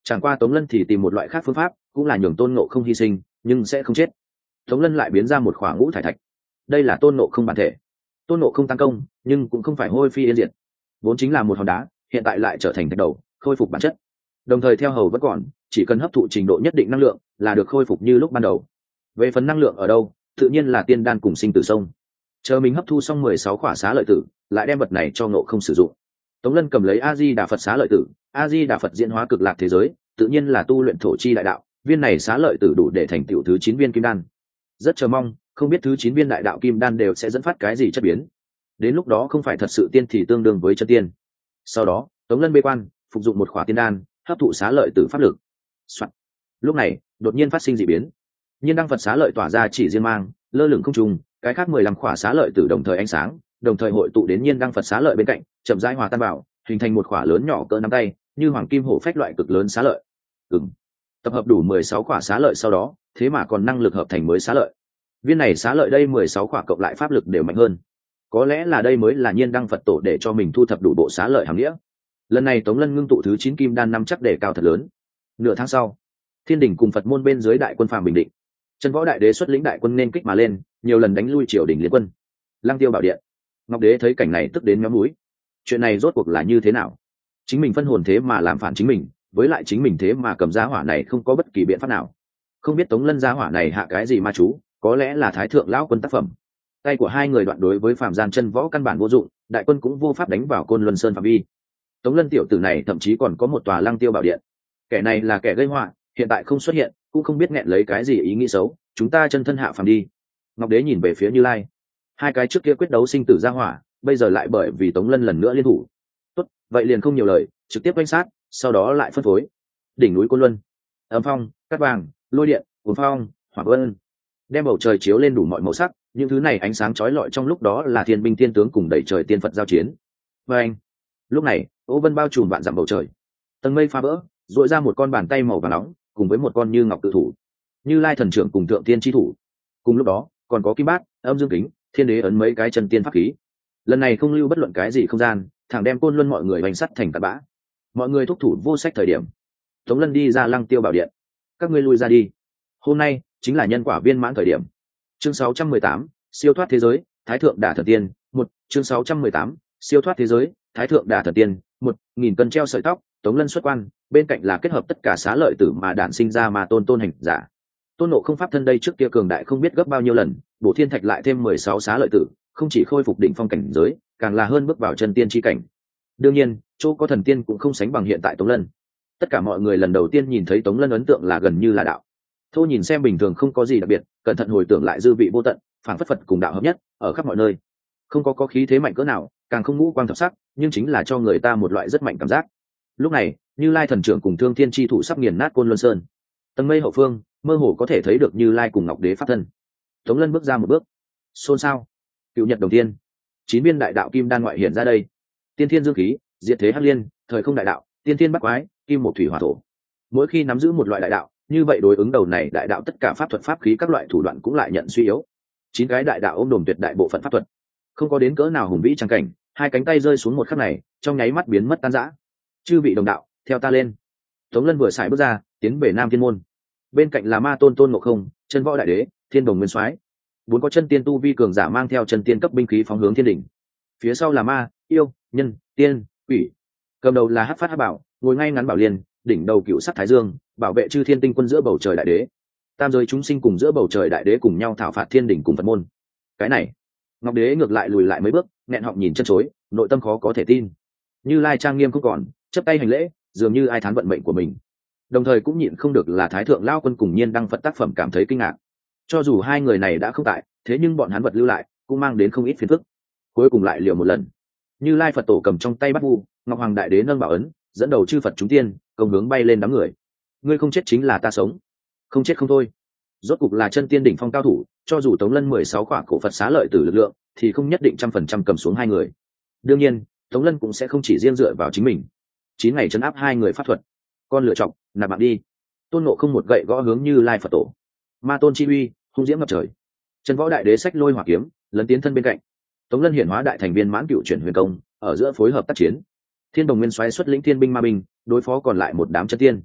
Chẳng qua Tống Lân thì tìm một loại khác phương pháp, cũng là nhường Tôn Ngộ Không hy sinh nhưng sẽ không chết. Tống Lân lại biến ra một khỏa ngũ thải thạch, đây là Tôn Ngộ Không bản thể. Tôn Ngộ Không tăng công nhưng cũng không phải hôi phi yên diệt, vốn chính là một hòn đá, hiện tại lại trở thành thạch đầu, khôi phục bản chất. Đồng thời theo hầu vẫn còn, chỉ cần hấp thụ trình độ nhất định năng lượng là được khôi phục như lúc ban đầu. Về phần năng lượng ở đâu, tự nhiên là tiên đan cùng sinh tử sông. Chờ mình hấp thu xong mười sáu khỏa xá lợi tử, lại đem vật này cho Ngộ Không sử dụng. Tống Lân cầm lấy A Di Đà Phật xá lợi tử, A Di Đà Phật diễn hóa cực lạc thế giới, tự nhiên là tu luyện thổ chi đại đạo, viên này xá lợi tử đủ để thành tựu thứ chín viên kim đan. Rất chờ mong, không biết thứ chín viên đại đạo kim đan đều sẽ dẫn phát cái gì chất biến. Đến lúc đó không phải thật sự tiên thì tương đương với chân tiên. Sau đó, Tống Lân bế quan, phục dụng một khỏa tiên đan, hấp thụ xá lợi tử pháp lực. Soạn. Lúc này, đột nhiên phát sinh dị biến. Nhiên đăng Phật xá lợi tỏa ra chỉ riêng mang, lơ lửng không trung, cái khác mười lăm khỏa xá lợi tử đồng thời ánh sáng, đồng thời hội tụ đến nhiên đăng Phật xá lợi bên cạnh, chậm rãi hòa tan vào, hình thành một khỏa lớn nhỏ cỡ nắm tay, như hoàng kim hổ phách loại cực lớn xá lợi. Ừm. Tập hợp đủ mười sáu khỏa xá lợi sau đó, thế mà còn năng lực hợp thành mới xá lợi. Viên này xá lợi đây mười sáu khỏa cộng lại pháp lực đều mạnh hơn. Có lẽ là đây mới là nhiên đăng Phật tổ để cho mình thu thập đủ bộ xá lợi hàm nghĩa. Lần này Tống Lân ngưng tụ thứ chín kim đan năm chắc để cao thật lớn. Nửa tháng sau, Thiên Đình cùng Phật môn bên dưới đại quân phàm bình định. Chân Võ Đại Đế xuất lĩnh đại quân nên kích mà lên, nhiều lần đánh lui triều đình liên quân. Lăng Tiêu bảo điện, Ngọc Đế thấy cảnh này tức đến nhóm núi. Chuyện này rốt cuộc là như thế nào? Chính mình phân hồn thế mà làm phản chính mình, với lại chính mình thế mà cầm giá hỏa này không có bất kỳ biện pháp nào. Không biết Tống Lân giá hỏa này hạ cái gì ma chú, có lẽ là Thái thượng lão quân tác phẩm. Tay của hai người đoạn đối với phàm gian chân võ căn bản vô dụng, đại quân cũng vô pháp đánh vào Côn Luân Sơn phạm vi. Tống Lân tiểu tử này thậm chí còn có một tòa Lăng Tiêu bảo điện. Kẻ này là kẻ gây họa, hiện tại không xuất hiện, cũng không biết nghẹn lấy cái gì ý nghĩ xấu, chúng ta chân thân hạ phàm đi. Ngọc Đế nhìn về phía Như Lai. Hai cái trước kia quyết đấu sinh tử ra hỏa, bây giờ lại bởi vì Tống Lân lần nữa liên thủ. Tốt, vậy liền không nhiều lời, trực tiếp quanh sát, sau đó lại phân phối. Đỉnh núi Côn Luân, âm phong, cát vàng, lôi điện, cuồng phong, hỏa vân, đem bầu trời chiếu lên đủ mọi màu sắc, những thứ này ánh sáng chói lọi trong lúc đó là thiên binh thiên tướng cùng đẩy trời tiên Phật giao chiến. Và anh, lúc này, ô vân bao trùm vạn dặm bầu trời, tầng mây phá vỡ, dội ra một con bàn tay màu vàng nóng, cùng với một con như ngọc tự thủ, Như Lai thần trưởng cùng thượng tiên chi thủ. Cùng lúc đó, còn có kim bát, âm dương kính, thiên đế ấn mấy cái chân tiên pháp khí. Lần này không lưu bất luận cái gì không gian, thẳng đem Côn Luân mọi người hành sắt thành cát bã. Mọi người thúc thủ vô sách thời điểm, Tống Lân đi ra Lăng Tiêu bảo điện. Các ngươi lui ra đi. Hôm nay chính là nhân quả viên mãn thời điểm. Chương sáu trăm mười tám, siêu thoát thế giới, Thái thượng đả thần tiên, một, chương sáu trăm mười tám, siêu thoát thế giới, Thái thượng đả thần tiên, một, nghìn cân treo sợi tóc, Tống Lân xuất quan, bên cạnh là kết hợp tất cả xá lợi tử mà đản sinh ra mà tôn tôn hành giả. Tôn Ngộ Không pháp thân đây trước kia cường đại không biết gấp bao nhiêu lần, bổ thiên thạch lại thêm mười sáu xá lợi tử, không chỉ khôi phục đỉnh phong cảnh giới, càng là hơn bước vào chân tiên chi cảnh. Đương nhiên, chỗ có thần tiên cũng không sánh bằng hiện tại Tống Lân. Tất cả mọi người lần đầu tiên nhìn thấy Tống Lân ấn tượng là gần như là đạo. Thô nhìn xem bình thường không có gì đặc biệt, cẩn thận hồi tưởng lại dư vị vô tận, phảng phất Phật cùng đạo hợp nhất, ở khắp mọi nơi. Không có có khí thế mạnh cỡ nào, càng không ngũ quang thập sắc, nhưng chính là cho người ta một loại rất mạnh cảm giác. Lúc này, Như Lai thần trưởng cùng Thương Thiên chi thủ sắp nghiền nát Côn Luân Sơn. Tầng mây hậu phương, mơ hồ có thể thấy được Như Lai cùng Ngọc Đế pháp thân. Tống Lân bước ra một bước. Xôn xao. Cựu Nhật đồng tiên, chín viên đại đạo kim đan ngoại hiện ra đây. Tiên thiên dương khí, diệt thế hắc liên, thời không đại đạo, tiên thiên bắt quái, kim một thủy hỏa thổ. Mỗi khi nắm giữ một loại đại đạo, như vậy đối ứng đầu này đại đạo tất cả pháp thuật pháp khí các loại thủ đoạn cũng lại nhận suy yếu. Chín cái đại đạo ôm đồm tuyệt đại bộ phận pháp thuật, không có đến cỡ nào hùng vĩ trang cảnh, hai cánh tay rơi xuống một khắc này, trong nháy mắt biến mất tan rã. Chư vị đồng đạo, theo ta lên. Tống Lân vừa xài bước ra, tiến về Nam Thiên môn. Bên cạnh là Ma Tôn Tôn Ngộ Không, Chân Võ Đại Đế, Thiên Đồng Nguyên Soái. Bốn có chân tiên tu vi cường giả mang theo chân tiên cấp binh khí phóng hướng thiên đỉnh. Phía sau là ma, yêu, nhân, tiên, quỷ. Cầm đầu là Hắc Phát Hắc Bảo, ngồi ngay ngắn bảo liên, đỉnh đầu cựu sắc thái dương, bảo vệ chư thiên tinh quân giữa bầu trời đại đế. Tam giới chúng sinh cùng giữa bầu trời đại đế cùng nhau thảo phạt thiên đỉnh cùng Phật môn. Cái này, Ngọc Đế ngược lại lùi lại mấy bước, nghẹn họng nhìn chân chối, nội tâm khó có thể tin. Như Lai trang nghiêm không còn, chắp tay hành lễ, dường như ai thán vận mệnh của mình. Đồng thời cũng nhịn không được là Thái thượng lao quân cùng Nhiên đăng Phật tác phẩm cảm thấy kinh ngạc. Cho dù hai người này đã không tại, thế nhưng bọn hắn vật lưu lại cũng mang đến không ít phiền phức. Cuối cùng lại liều một lần. Như Lai Phật tổ cầm trong tay bát vu, Ngọc Hoàng Đại Đế nâng bảo ấn, dẫn đầu chư Phật chúng tiên, công hướng bay lên đám người. Ngươi không chết chính là ta sống, không chết không thôi. Rốt cục là chân tiên đỉnh phong cao thủ, cho dù Tống Lân mười sáu khỏa cổ Phật xá lợi tử lực lượng, thì không nhất định trăm phần trăm cầm xuống hai người. Đương nhiên, Tống Lân cũng sẽ không chỉ riêng dựa vào chính mình. Chín ngày trấn áp hai người pháp thuật, con lựa chọn nạp mạng đi. Tôn Ngộ Không một gậy gõ hướng Như Lai Phật tổ. Ma tôn chi uy hung diễm ngập trời. Chân Võ Đại Đế xách lôi hỏa kiếm, lấn tiến thân bên cạnh. Tống Lân hiển hóa đại thành viên mãn cựu chuyển huyền công, ở giữa phối hợp tác chiến. Thiên Đồng Nguyên Soái xuất lĩnh thiên binh ma binh, đối phó còn lại một đám chân tiên.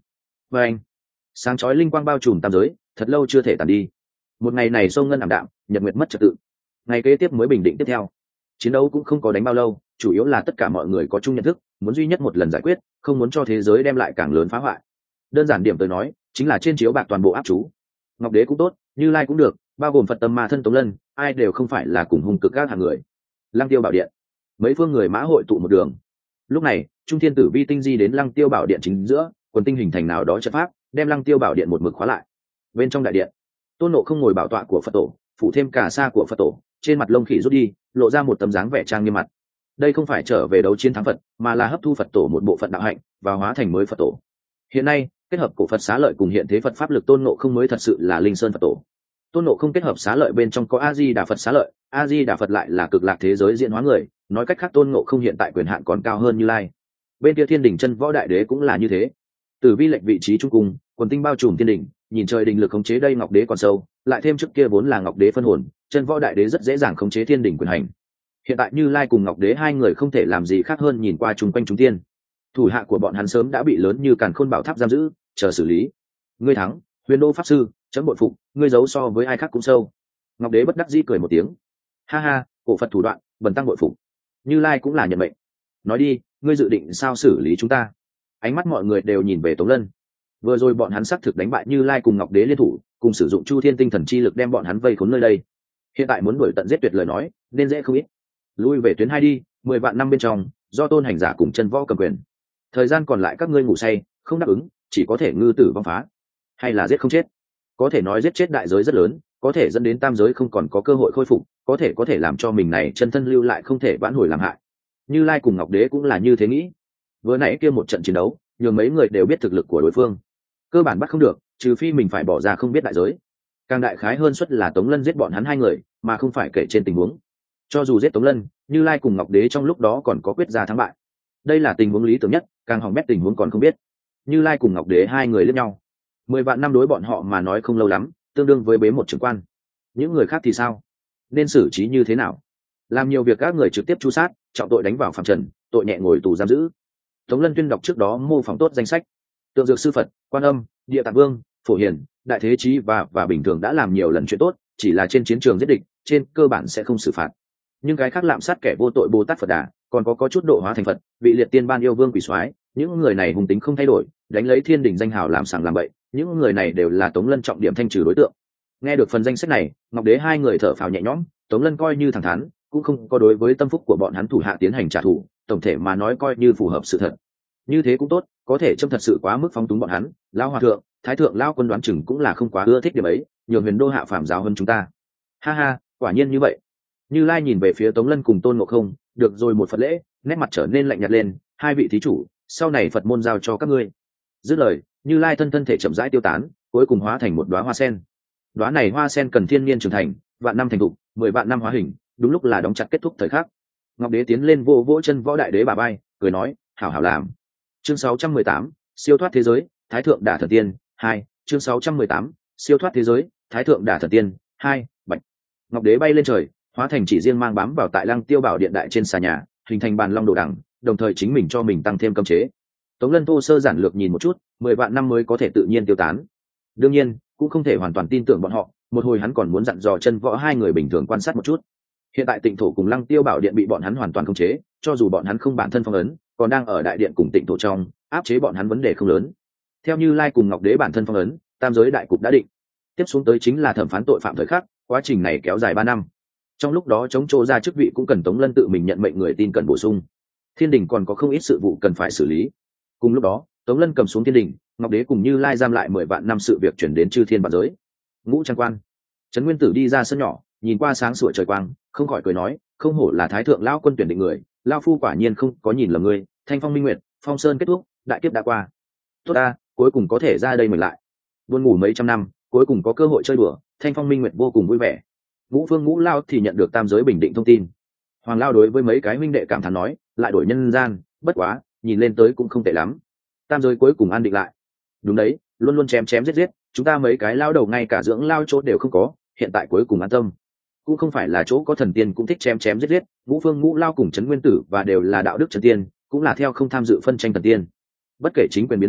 và anh sáng chói linh quang bao trùm tam giới, thật lâu chưa thể tàn đi. Một ngày này sông ngân ảm đạm, nhật nguyệt mất trật tự. Ngày kế tiếp mới bình định tiếp theo. Chiến đấu cũng không có đánh bao lâu, chủ yếu là tất cả mọi người có chung nhận thức, muốn duy nhất một lần giải quyết, không muốn cho thế giới đem lại càng lớn phá hoại. Đơn giản điểm tới nói, chính là trên chiếu bạc toàn bộ áp chú. Ngọc Đế cũng tốt, Như Lai cũng được, bao gồm Phật Tâm Ma Thân Tống Lân, ai đều không phải là cùng hung cực các hạng người. Lăng Tiêu Bảo Điện, mấy phương người mã hội tụ một đường. Lúc này, Trung Thiên Tử Vi tinh di đến Lăng Tiêu Bảo Điện chính giữa, quần tinh hình thành nào đó trận pháp, đem Lăng Tiêu Bảo Điện một mực khóa lại. Bên trong đại điện, Tôn Ngộ không ngồi bảo tọa của Phật tổ, phủ thêm cả sa của Phật tổ, trên mặt lông khỉ rút đi, lộ ra một tấm dáng vẻ trang nghiêm mặt. Đây không phải trở về đấu chiến thắng Phật, mà là hấp thu Phật tổ một bộ phận đạo hạnh và hóa thành mới Phật tổ. Hiện nay, kết hợp cổ Phật xá lợi cùng hiện thế Phật pháp lực, Tôn Ngộ không mới thật sự là linh sơn Phật tổ. Tôn Ngộ không kết hợp xá lợi bên trong có A Di Đà Phật xá lợi, A Di Đà Phật lại là cực lạc thế giới diễn hóa người, nói cách khác Tôn Ngộ không hiện tại quyền hạn còn cao hơn Như Lai. Bên kia Thiên Đình chân võ đại đế cũng là như thế. Tử Vi lệnh vị trí trung cung, quần tinh bao trùm thiên đình, nhìn trời đình lực khống chế đây Ngọc Đế còn sâu, lại thêm trước kia vốn là Ngọc Đế phân hồn, chân võ đại đế rất dễ dàng khống chế thiên đình quyền hành. Hiện tại Như Lai cùng Ngọc Đế hai người không thể làm gì khác hơn nhìn qua chung quanh chúng tiên. Thủ hạ của bọn hắn sớm đã bị lớn như Càn Khôn Bảo Tháp giam giữ, chờ xử lý. Ngươi thắng, Huyền Đô pháp sư, chấm bội phục, ngươi giấu so với ai khác cũng sâu. Ngọc Đế bất đắc dĩ cười một tiếng. Ha ha, cổ Phật thủ đoạn, bần tăng bội phục. Như Lai cũng là nhận mệnh. Nói đi, ngươi dự định sao xử lý chúng ta? Ánh mắt mọi người đều nhìn về Tống Lân. Vừa rồi bọn hắn xác thực đánh bại Như Lai cùng Ngọc Đế liên thủ, cùng sử dụng Chu Thiên tinh thần chi lực đem bọn hắn vây khốn nơi đây. Hiện tại muốn đuổi tận giết tuyệt lời nói, nên dễ không ít. Lui về tuyến hai đi, mười vạn năm bên trong, do tôn hành giả cùng chân võ cầm quyền. Thời gian còn lại các ngươi ngủ say, không đáp ứng, chỉ có thể ngư tử vong phá, hay là giết không chết. Có thể nói giết chết đại giới rất lớn, có thể dẫn đến tam giới không còn có cơ hội khôi phục, có thể có thể làm cho mình này chân thân lưu lại không thể vãn hồi làm hại. Như Lai cùng Ngọc Đế cũng là như thế nghĩ. Vừa nãy kia một trận chiến đấu, nhường mấy người đều biết thực lực của đối phương, cơ bản bắt không được, trừ phi mình phải bỏ ra không biết đại giới. Càng đại khái hơn suất là Tống Lân giết bọn hắn hai người, mà không phải kể trên tình huống. Cho dù giết Tống Lân, Như Lai cùng Ngọc Đế trong lúc đó còn có quyết ra thắng bại. Đây là tình huống lý tưởng nhất, càng hỏng bét tình huống còn không biết. Như Lai cùng Ngọc Đế hai người liếc nhau. Mười vạn năm đối bọn họ mà nói không lâu lắm, tương đương với bế một trưởng quan. Những người khác thì sao? Nên xử trí như thế nào? Làm nhiều việc các người trực tiếp chu sát, trọng tội đánh vào phàm trần, tội nhẹ ngồi tù giam giữ. Tống Lân tuyên đọc trước đó mô phỏng tốt danh sách. Tượng Dược Sư Phật, Quan Âm, Địa Tạng Vương, Phổ Hiền, Đại Thế Chí và và bình thường đã làm nhiều lần chuyện tốt, chỉ là trên chiến trường giết địch, trên cơ bản sẽ không xử phạt. Nhưng cái khác lạm sát kẻ vô tội Bồ Tát Phật Đà, còn có có chút độ hóa thành Phật, bị liệt tiên ban yêu vương quỷ soái, những người này hùng tính không thay đổi, đánh lấy thiên đình danh hào làm sàng làm bậy, những người này đều là Tống Lân trọng điểm thanh trừ đối tượng. Nghe được phần danh sách này, Ngọc Đế hai người thở phào nhẹ nhõm, Tống Lân coi như thẳng thắn, cũng không có đối với tâm phúc của bọn hắn thủ hạ tiến hành trả thù, tổng thể mà nói coi như phù hợp sự thật. Như thế cũng tốt, có thể trông thật sự quá mức phóng túng bọn hắn. Lão hòa thượng, thái thượng lão quân đoán chừng cũng là không quá ưa thích điểm ấy, nhường Huyền Đô hạ phàm giáo hơn chúng ta. Ha ha, quả nhiên như vậy. Như Lai nhìn về phía Tống Lân cùng Tôn Ngộ Không, được rồi một Phật lễ, nét mặt trở nên lạnh nhạt lên. Hai vị thí chủ, sau này Phật môn giao cho các ngươi. Dứt lời, Như Lai thân thân thể chậm rãi tiêu tán, cuối cùng hóa thành một đóa hoa sen. Đóa này hoa sen cần thiên niên trưởng thành, vạn năm thành thục, mười vạn năm hóa hình, đúng lúc là đóng chặt kết thúc thời khắc. Ngọc Đế tiến lên vô vỗ chân võ đại đế bà bay, cười nói, hảo hảo làm. Chương sáu trăm mười tám, siêu thoát thế giới, Thái thượng đả thần tiên, hai. Chương sáu trăm mười tám, siêu thoát thế giới, Thái thượng đả thần tiên, hai. Bạch. Ngọc Đế bay lên trời, hóa thành chỉ riêng mang bám vào tại Lăng Tiêu Bảo Điện đại trên xà nhà, hình thành bàn long đồ đẳng, đồng thời chính mình cho mình tăng thêm cấm chế. Tống Lân thô sơ giản lược nhìn một chút, mười vạn năm mới có thể tự nhiên tiêu tán. Đương nhiên, cũng không thể hoàn toàn tin tưởng bọn họ, một hồi hắn còn muốn dặn dò chân võ hai người bình thường quan sát một chút. Hiện tại Tịnh thổ cùng Lăng Tiêu Bảo Điện bị bọn hắn hoàn toàn khống chế, cho dù bọn hắn không bản thân phong ấn, còn đang ở đại điện cùng Tịnh thổ trong, áp chế bọn hắn vấn đề không lớn. Theo Như Lai cùng Ngọc Đế bản thân phong ấn, tam giới đại cục đã định. Tiếp xuống tới chính là thẩm phán tội phạm thời khắc, quá trình này kéo dài ba năm. Trong lúc đó chống chỗ ra chức vị cũng cần Tống Lân tự mình nhận mệnh người tin cần bổ sung. Thiên đình còn có không ít sự vụ cần phải xử lý. Cùng lúc đó, Tống Lân cầm xuống thiên đình, Ngọc Đế cùng Như Lai giam lại mười vạn năm sự việc chuyển đến chư thiên vạn giới. Ngũ Trang Quan, Trấn Nguyên Tử đi ra sân nhỏ, nhìn qua sáng sủa trời quang, không khỏi cười nói, không hổ là Thái thượng lão quân tuyển định người, lão phu quả nhiên không có nhìn lầm ngươi. Thanh phong minh nguyệt, phong sơn kết thúc, đại kiếp đã qua. Tốt ta, cuối cùng có thể ra đây mình lại. Buồn ngủ mấy trăm năm, cuối cùng có cơ hội chơi đùa, Thanh phong minh nguyệt vô cùng vui vẻ. Ngũ Phương Ngũ Lao thì nhận được tam giới bình định thông tin. Hoàng Lao đối với mấy cái huynh đệ cảm thán nói, lại đổi nhân gian, bất quá, nhìn lên tới cũng không tệ lắm. Tam giới cuối cùng an định lại. Đúng đấy, luôn luôn chém chém giết giết, chúng ta mấy cái lao đầu ngay cả dưỡng lao chỗ đều không có, hiện tại cuối cùng an tâm. Cũng không phải là chỗ có thần tiên cũng thích chém chém giết giết, Ngũ Phương Ngũ Lao cùng Trấn Nguyên Tử và đều là đạo đức trần tiên, cũng là theo không tham dự phân tranh thần tiên. Bất kể chính quyền biến nào,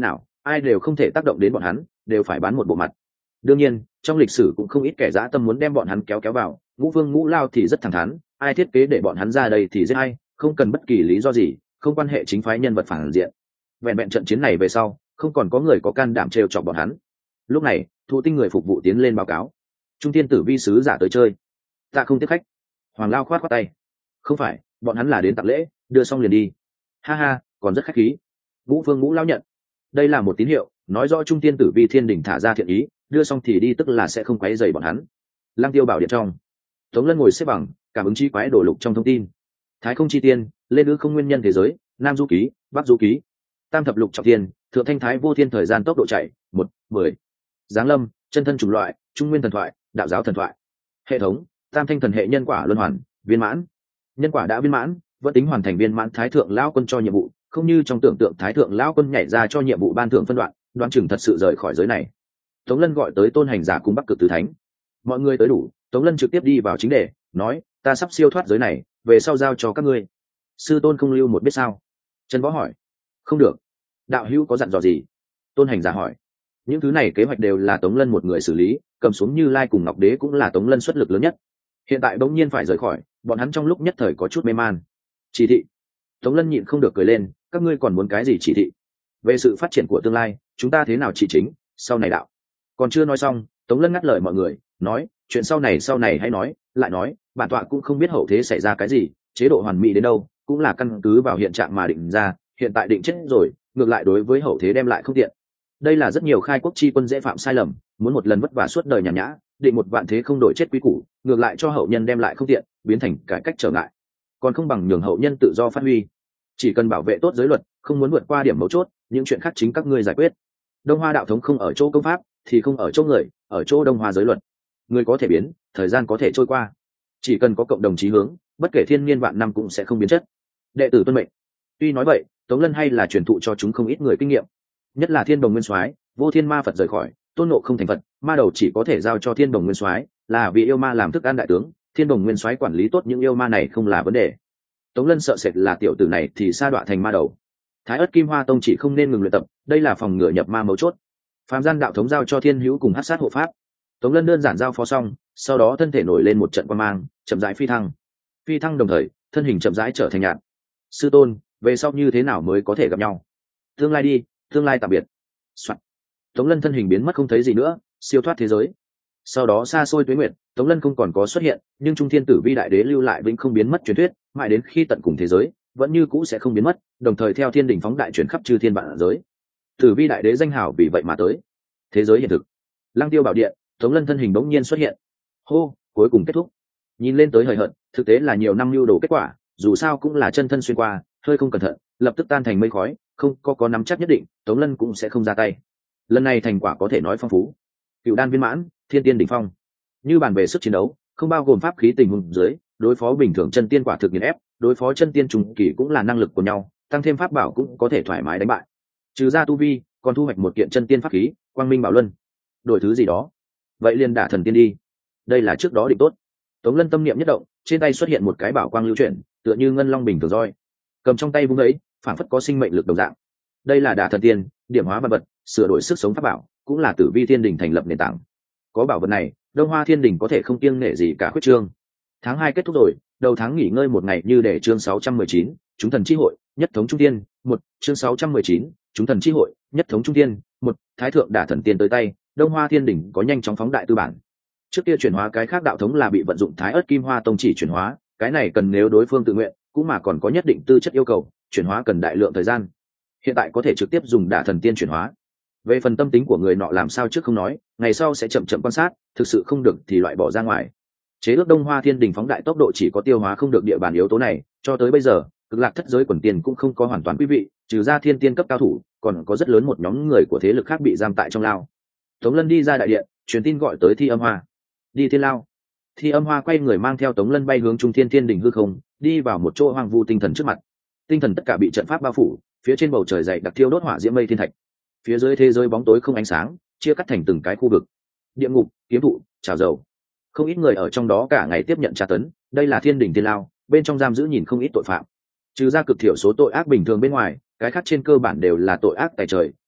ai đều không thể tác động đến bọn hắn, đều phải bán một bộ mặt. Đương nhiên trong lịch sử cũng không ít kẻ dã tâm muốn đem bọn hắn kéo kéo vào, ngũ vương ngũ lao thì rất thẳng thắn, ai thiết kế để bọn hắn ra đây thì giết ai, không cần bất kỳ lý do gì, không quan hệ chính phái nhân vật phản diện. Vẹn vẹn trận chiến này về sau, không còn có người có can đảm trêu chọc bọn hắn. Lúc này thụ tinh người phục vụ tiến lên báo cáo, trung tiên tử vi sứ giả tới chơi. Ta không tiếp khách. Hoàng lao khoát khoát tay, không phải, bọn hắn là đến tặng lễ, đưa xong liền đi. Ha ha, còn rất khách khí. Ngũ vương ngũ lao nhận, đây là một tín hiệu, nói rõ trung tiên tử vi thiên đình thả ra thiện ý, đưa xong thì đi tức là sẽ không quấy rầy bọn hắn. Lăng Tiêu bảo điện trong, Tống Lân ngồi xếp bằng, cảm ứng chi quái đổ lục trong thông tin. Thái không chi tiên, lên ư không nguyên nhân thế giới, nam du ký, bắc du ký, tam thập lục trọng tiên, thượng thanh thái vô thiên thời gian tốc độ chạy, một, mười. Giáng lâm, chân thân chủng loại, trung nguyên thần thoại, đạo giáo thần thoại. Hệ thống, tam thanh thần hệ nhân quả luân hoàn, viên mãn. Nhân quả đã viên mãn, vẫn tính hoàn thành viên mãn thái thượng lão quân cho nhiệm vụ, không như trong tưởng tượng thái thượng lão quân nhảy ra cho nhiệm vụ ban thưởng phân đoạn, đoán chừng thật sự rời khỏi giới này. Tống Lân gọi tới tôn hành giả cùng Bắc Cực Tứ Thánh. Mọi người tới đủ, Tống Lân trực tiếp đi vào chính đề, nói, ta sắp siêu thoát giới này, về sau giao cho các ngươi. Sư tôn không lưu một biết sao? Trần Võ hỏi. Không được. Đạo hữu có dặn dò gì? Tôn hành giả hỏi. Những thứ này kế hoạch đều là Tống Lân một người xử lý, cầm xuống Như Lai cùng Ngọc Đế cũng là Tống Lân xuất lực lớn nhất. Hiện tại bỗng nhiên phải rời khỏi, bọn hắn trong lúc nhất thời có chút mê man. Chỉ thị. Tống Lân nhịn không được cười lên, các ngươi còn muốn cái gì chỉ thị? Về sự phát triển của tương lai, chúng ta thế nào chỉ chính, sau này đạo. Còn chưa nói xong, Tống Lân ngắt lời mọi người, nói, chuyện sau này sau này hãy nói, lại nói, bản tọa cũng không biết hậu thế xảy ra cái gì, chế độ hoàn mỹ đến đâu, cũng là căn cứ vào hiện trạng mà định ra, hiện tại định chết rồi, ngược lại đối với hậu thế đem lại không tiện. Đây là rất nhiều khai quốc chi quân dễ phạm sai lầm, muốn một lần vất vả suốt đời nhàn nhã, định một vạn thế không đổi chết quý củ, ngược lại cho hậu nhân đem lại không tiện, biến thành cải cách trở ngại. Còn không bằng nhường hậu nhân tự do phát huy. Chỉ cần bảo vệ tốt giới luật, không muốn vượt qua điểm mấu chốt, những chuyện khác chính các ngươi giải quyết. Đông Hoa đạo thống không ở chỗ công pháp, thì không ở chỗ người, ở chỗ Đông Hoa giới luật. Người có thể biến, thời gian có thể trôi qua, chỉ cần có cộng đồng chí hướng, bất kể thiên niên vạn năm cũng sẽ không biến chất. Đệ tử tuân mệnh. Tuy nói vậy, Tống Lân hay là truyền thụ cho chúng không ít người kinh nghiệm, nhất là Thiên Đồng Nguyên Soái, Vô Thiên Ma Phật rời khỏi, Tôn Ngộ không thành Phật, ma đầu chỉ có thể giao cho Thiên Đồng Nguyên Soái, là vì yêu ma làm thức ăn đại tướng, Thiên Đồng Nguyên Soái quản lý tốt những yêu ma này không là vấn đề. Tống Lân sợ sệt là tiểu tử này thì sa đọa thành ma đầu. Thái Ức Kim Hoa Tông chỉ không nên ngừng luyện tập, đây là phòng ngừa nhập ma mấu chốt. Phạm gian đạo thống giao cho Thiên Hữu cùng Hắc Sát hộ pháp. Tống Lân đơn giản giao phó xong, sau đó thân thể nổi lên một trận quang mang, chậm rãi phi thăng. Phi thăng đồng thời, thân hình chậm rãi trở thành nhạt. Sư tôn, về sau như thế nào mới có thể gặp nhau? Tương lai đi, tương lai tạm biệt. Soạn. Tống Lân thân hình biến mất không thấy gì nữa, siêu thoát thế giới. Sau đó xa xôi tuế nguyệt, Tống Lân không còn có xuất hiện, nhưng Trung Thiên Tử Vi Đại Đế lưu lại vĩnh không biến mất truyền thuyết, mãi đến khi tận cùng thế giới, vẫn như cũ sẽ không biến mất, đồng thời theo thiên đỉnh phóng đại chuyển khắp chư thiên vạn giới. Tử Vi Đại Đế danh hào vì vậy mà tới. Thế giới hiện thực. Lăng Tiêu bảo điện, Tống Lân thân hình bỗng nhiên xuất hiện. Hô, cuối cùng kết thúc. Nhìn lên tới hời hợt, thực tế là nhiều năm lưu đồ kết quả, dù sao cũng là chân thân xuyên qua, hơi không cẩn thận, lập tức tan thành mây khói, không có có nắm chắc nhất định, Tống Lân cũng sẽ không ra tay. Lần này thành quả có thể nói phong phú. Cựu đan viên mãn, thiên tiên đỉnh phong. Như bàn về sức chiến đấu, không bao gồm pháp khí tình huống dưới, đối phó bình thường chân tiên quả thực nghiền ép, đối phó chân tiên trùng kỳ cũng là năng lực của nhau, tăng thêm pháp bảo cũng có thể thoải mái đánh bại. Trừ ra tu vi, còn thu hoạch một kiện chân tiên pháp khí, Quang Minh Bảo Luân. Đổi thứ gì đó, vậy liền đả thần tiên đi. Đây là trước đó định tốt. Tống Lân tâm niệm nhất động, trên tay xuất hiện một cái bảo quang lưu chuyển, tựa như ngân long bình thường roi, cầm trong tay vung ấy, phản phất có sinh mệnh lực đồng dạng. Đây là đả thần tiên, điểm hóa vật vật, sửa đổi sức sống pháp bảo, cũng là Tử Vi Thiên Đình thành lập nền tảng. Có bảo vật này, Đông Hoa Thiên Đình có thể không kiêng nể gì cả khuyết trương. Tháng hai kết thúc rồi, đầu tháng nghỉ ngơi một ngày như để chương sáu trăm mười chín, chúng thần chi hội, nhất thống trung tiên, một, chương sáu trăm mười chín, chúng thần chi hội, nhất thống trung tiên, một, thái thượng đả thần tiên tới tay, Đông Hoa Thiên Đình có nhanh chóng phóng đại tư bản. Trước kia chuyển hóa cái khác đạo thống là bị vận dụng Thái Ức Kim Hoa Tông chỉ chuyển hóa, cái này cần nếu đối phương tự nguyện, cũng mà còn có nhất định tư chất yêu cầu, chuyển hóa cần đại lượng thời gian. Hiện tại có thể trực tiếp dùng đả thần tiên chuyển hóa. Về phần tâm tính của người nọ làm sao trước không nói, ngày sau sẽ chậm chậm quan sát, thực sự không được thì loại bỏ ra ngoài. Chế ước Đông Hoa Thiên Đình phóng đại tốc độ chỉ có tiêu hóa không được địa bàn yếu tố này, cho tới bây giờ, cực lạc thất giới quần tiền cũng không có hoàn toàn quý vị, trừ ra thiên tiên cấp cao thủ, còn có rất lớn một nhóm người của thế lực khác bị giam tại trong lao. Tống Lân đi ra đại điện, truyền tin gọi tới Thi Âm Hoa. Đi thiên lao. Thi Âm Hoa quay người mang theo Tống Lân bay hướng Trung Thiên Thiên Đình hư không, đi vào một chỗ hoang vu tinh thần trước mặt. Tinh thần tất cả bị trận pháp bao phủ, phía trên bầu trời dày đặc thiêu đốt hỏa diễm mây thiên thạch. Phía dưới thế giới bóng tối không ánh sáng, chia cắt thành từng cái khu vực. Địa ngục, kiếm thụ, trào dầu. Không ít người ở trong đó cả ngày tiếp nhận tra tấn, đây là Thiên Đình Thiên lao, bên trong giam giữ nhìn không ít tội phạm. Trừ ra cực thiểu số tội ác bình thường bên ngoài, cái khác trên cơ bản đều là tội ác tày trời,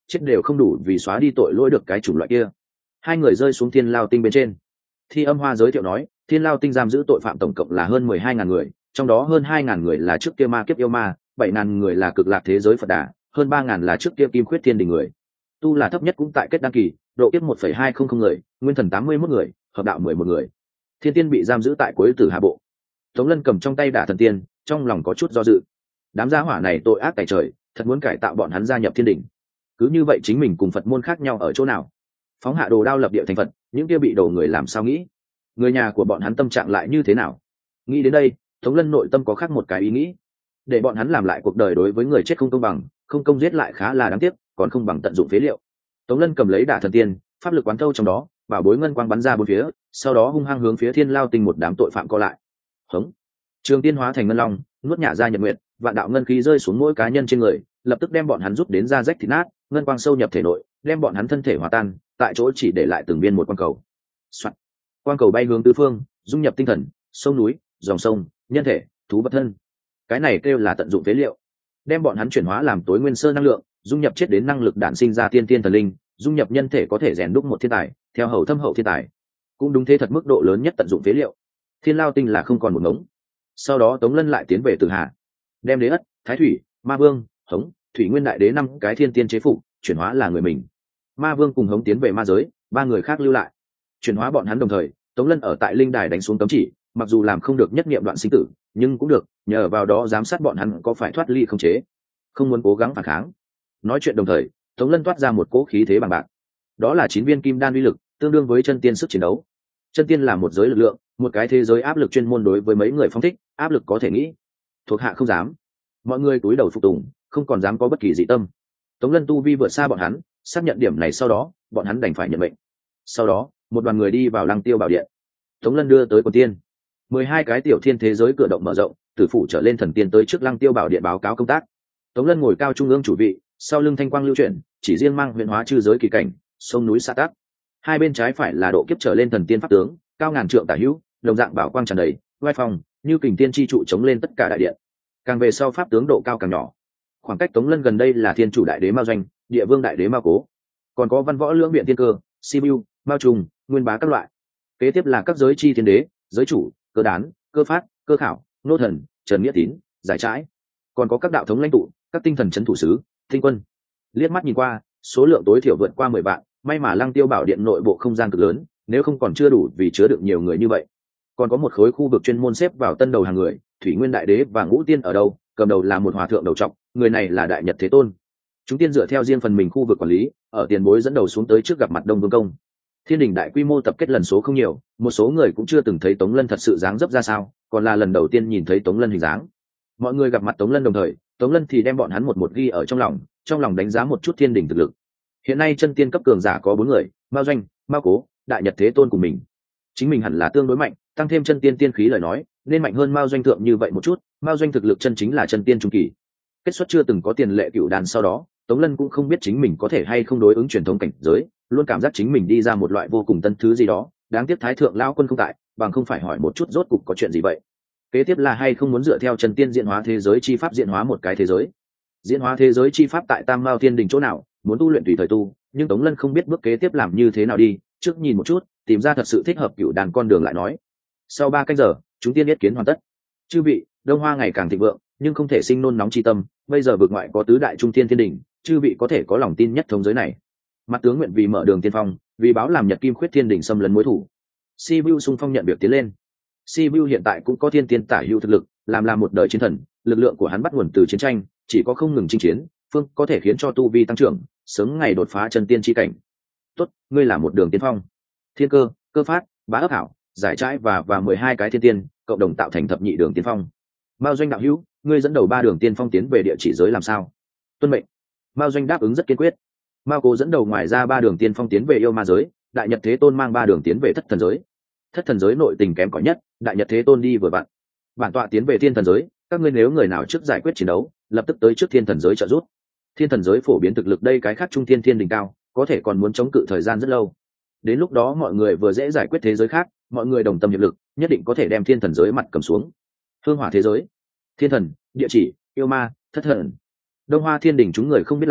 chết đều không đủ vì xóa đi tội lỗi được cái chủng loại kia. Hai người rơi xuống thiên lao tinh bên trên. Thi Âm Hoa giới thiệu nói, thiên lao tinh giam giữ tội phạm tổng cộng là hơn mười hai ngàn người, trong đó hơn hai ngàn người là trước kia ma kiếp yêu ma, bảy ngàn người là cực lạc thế giới Phật Đà, hơn ba ngàn là trước kia kim khuyết thiên đình người. Tu là thấp nhất cũng tại kết đăng kỳ, độ kiếp một phẩy hai không không người, nguyên thần tám mươi mốt người, hợp đạo mười một người. Thiên tiên bị giam giữ tại cuối tử hạ bộ. Tống Lân cầm trong tay đả thần tiên, trong lòng có chút do dự. Đám gia hỏa này tội ác tày trời, thật muốn cải tạo bọn hắn gia nhập thiên đình. Cứ như vậy chính mình cùng Phật môn khác nhau ở chỗ nào? Phóng hạ đồ đao lập địa thành Phật, những kia bị đổ người làm sao nghĩ? Người nhà của bọn hắn tâm trạng lại như thế nào? Nghĩ đến đây, Tống Lân nội tâm có khác một cái ý nghĩ. Để bọn hắn làm lại cuộc đời đối với người chết không công bằng, không công giết lại khá là đáng tiếc, còn không bằng tận dụng phế liệu. Tống Lân cầm lấy đả thần tiên, pháp lực quán thâu trong đó, bảo bối ngân quang bắn ra bốn phía, sau đó hung hăng hướng phía thiên lao tinh một đám tội phạm co lại. Hống! Trường tiên hóa thành ngân long, nuốt nhả ra nhật nguyện, vạn đạo ngân khí rơi xuống mỗi cá nhân trên người, lập tức đem bọn hắn rút đến da rách thịt nát, ngân quang sâu nhập thể nội, đem bọn hắn thân thể hòa tan, tại chỗ chỉ để lại từng viên một quang cầu. Soạn. Quang cầu bay hướng tứ phương, dung nhập tinh thần, sông núi, dòng sông, nhân thể, thú vật thân. Cái này kêu là tận dụng phế liệu, đem bọn hắn chuyển hóa làm tối nguyên sơ năng lượng, dung nhập chết đến năng lực đản sinh ra tiên tiên thần linh, dung nhập nhân thể có thể rèn đúc một thiên tài, theo hầu thâm hậu thiên tài. Cũng đúng thế, thật mức độ lớn nhất tận dụng phế liệu. Thiên lao tinh là không còn một ngống. Sau đó Tống Lân lại tiến về Tử Hà, đem đế ất, thái thủy, ma vương, hống, thủy nguyên đại đế năm cái thiên tiên chế phục chuyển hóa là người mình. Ma vương cùng hống tiến về ma giới, ba người khác lưu lại chuyển hóa bọn hắn. Đồng thời Tống Lân ở tại linh đài đánh xuống cấm chỉ, mặc dù làm không được nhất niệm đoạn sinh tử, nhưng cũng được nhờ vào đó giám sát bọn hắn có phải thoát ly không chế, không muốn cố gắng phản kháng. Nói chuyện đồng thời, Tống Lân toát ra một cỗ khí thế bằng bạc, đó là chín viên kim đan uy lực, tương đương với chân tiên sức chiến đấu. Chân tiên là một giới lực lượng, một cái thế giới áp lực chuyên môn đối với mấy người phong thích, áp lực có thể nghĩ. Thuộc hạ không dám. Mọi người cúi đầu phục tùng, không còn dám có bất kỳ dị tâm. Tống Lân tu vi vượt xa bọn hắn, xác nhận điểm này sau đó, bọn hắn đành phải nhận mệnh. Sau đó, một đoàn người đi vào Lăng Tiêu Bảo Điện. Tống Lân đưa tới Quần Tiên. Mười hai cái tiểu thiên thế giới cửa động mở rộng, tử phủ trở lên thần tiên tới trước Lăng Tiêu Bảo Điện báo cáo công tác. Tống Lân ngồi cao trung ương chủ vị, sau lưng thanh quang lưu chuyển, chỉ riêng mang huyền hóa chư giới kỳ cảnh, sông núi xã tắc. Hai bên trái phải là độ kiếp trở lên thần tiên pháp tướng, cao ngàn trượng tả hữu, đồng dạng bảo quang tràn đầy, oai phong như kình tiên chi trụ chống lên tất cả đại điện. Càng về sau pháp tướng độ cao càng nhỏ. Khoảng cách Tống Lân gần đây là thiên chủ đại đế Mao Doanh, địa vương đại đế Mao Cố, còn có văn võ lưỡng biện tiên cơ, Sibiu, Mao Trùng, Nguyên Bá các loại. Kế tiếp là các giới chi thiên đế, giới chủ, cơ đán, cơ phát, cơ khảo, nô thần, trần nghĩa tín, giải trãi, còn có các đạo thống lãnh tụ, các tinh thần trấn thủ sứ, tinh quân. Liếc mắt nhìn qua, số lượng tối thiểu vượt qua mười vạn, may mà Lăng Tiêu Bảo Điện nội bộ không gian cực lớn, nếu không còn chưa đủ vì chứa được nhiều người như vậy. Còn có một khối khu vực chuyên môn xếp vào tân đầu hàng người, Thủy Nguyên đại đế và Ngũ Tiên ở đâu, cầm đầu là một hòa thượng đầu trọc, người này là Đại Nhật Thế Tôn. Chúng tiên dựa theo riêng phần mình khu vực quản lý, ở tiền bối dẫn đầu xuống tới trước gặp mặt Đông Vương Công. Thiên đình đại quy mô tập kết lần số không nhiều, một số người cũng chưa từng thấy Tống Lân thật sự dáng dấp ra sao, còn là lần đầu tiên nhìn thấy Tống Lân hình dáng. Mọi người gặp mặt Tống Lân đồng thời, Tống Lân thì đem bọn hắn một một ghi ở trong lòng, trong lòng đánh giá một chút thiên đình thực lực. Hiện nay chân tiên cấp cường giả có bốn người, Mao Doanh, Mao Cố, Đại Nhật Thế Tôn cùng mình. Chính mình hẳn là tương đối mạnh, tăng thêm chân tiên tiên khí lời nói, nên mạnh hơn Mao Doanh thượng như vậy một chút. Mao Doanh thực lực chân chính là chân tiên trung kỳ. Kết xuất chưa từng có tiền lệ cựu đàn sau đó, Tống Lân cũng không biết chính mình có thể hay không đối ứng truyền thống cảnh giới, luôn cảm giác chính mình đi ra một loại vô cùng tân thứ gì đó. Đáng tiếc Thái thượng lão quân không tại, bằng không phải hỏi một chút rốt cục có chuyện gì vậy. Kế tiếp là hay không muốn dựa theo chân tiên diễn hóa thế giới chi pháp diễn hóa một cái thế giới. Diễn hóa thế giới chi pháp tại Tam Mao Thiên Đình chỗ nào, muốn tu luyện tùy thời tu, nhưng Tống Lân không biết bước kế tiếp làm như thế nào đi, trước nhìn một chút, tìm ra thật sự thích hợp cựu đàn con đường lại nói. Sau ba canh giờ, chúng tiên yết kiến hoàn tất. Chư vị, Đông Hoa ngày càng thịnh vượng, nhưng không thể sinh nôn nóng chi tâm, bây giờ vực ngoại có tứ đại trung thiên thiên đình, chư vị có thể có lòng tin nhất thống giới này. Mặt tướng nguyện vì mở đường tiên phong, vì báo làm Nhật Kim Khuyết Thiên Đình xâm lấn mối thủ. Sibiu xung phong nhận việc tiến lên. Sibiu hiện tại cũng có thiên tiên tả hữu thực lực, làm làm một đời chiến thần, lực lượng của hắn bắt nguồn từ chiến tranh, chỉ có không ngừng chinh chiến, phương có thể khiến cho tu vi tăng trưởng, sớm ngày đột phá chân tiên chi cảnh. Tốt, ngươi là một đường tiên phong. Thiên cơ, cơ phát, bá ấp hảo, giải trái và và mười hai cái thiên tiên, cộng đồng tạo thành thập nhị đường tiên phong. Mao Doanh đạo hữu, ngươi dẫn đầu ba đường tiên phong tiến về địa chỉ giới làm sao? Tuân mệnh. Mao Doanh đáp ứng rất kiên quyết. Mao Cố dẫn đầu ngoài ra ba đường tiên phong tiến về yêu ma giới, Đại Nhật Thế Tôn mang ba đường tiến về thất thần giới. Thất thần giới nội tình kém cỏi nhất, Đại Nhật Thế Tôn đi vừa vặn. Bản tọa tiến về thiên thần giới, các ngươi nếu người nào trước giải quyết chiến đấu, lập tức tới trước thiên thần giới trợ giúp. Thiên thần giới phổ biến thực lực đây cái khác trung thiên thiên đỉnh cao, có thể còn muốn chống cự thời gian rất lâu. Đến lúc đó mọi người vừa dễ giải quyết thế giới khác, mọi người đồng tâm hiệp lực, nhất định có thể đem thiên thần giới mặt cầm xuống. Hương hỏa thế giới, thiên thần, địa chỉ, yêu ma, thất thần. Đông Hoa Thiên Đình chúng người không biết là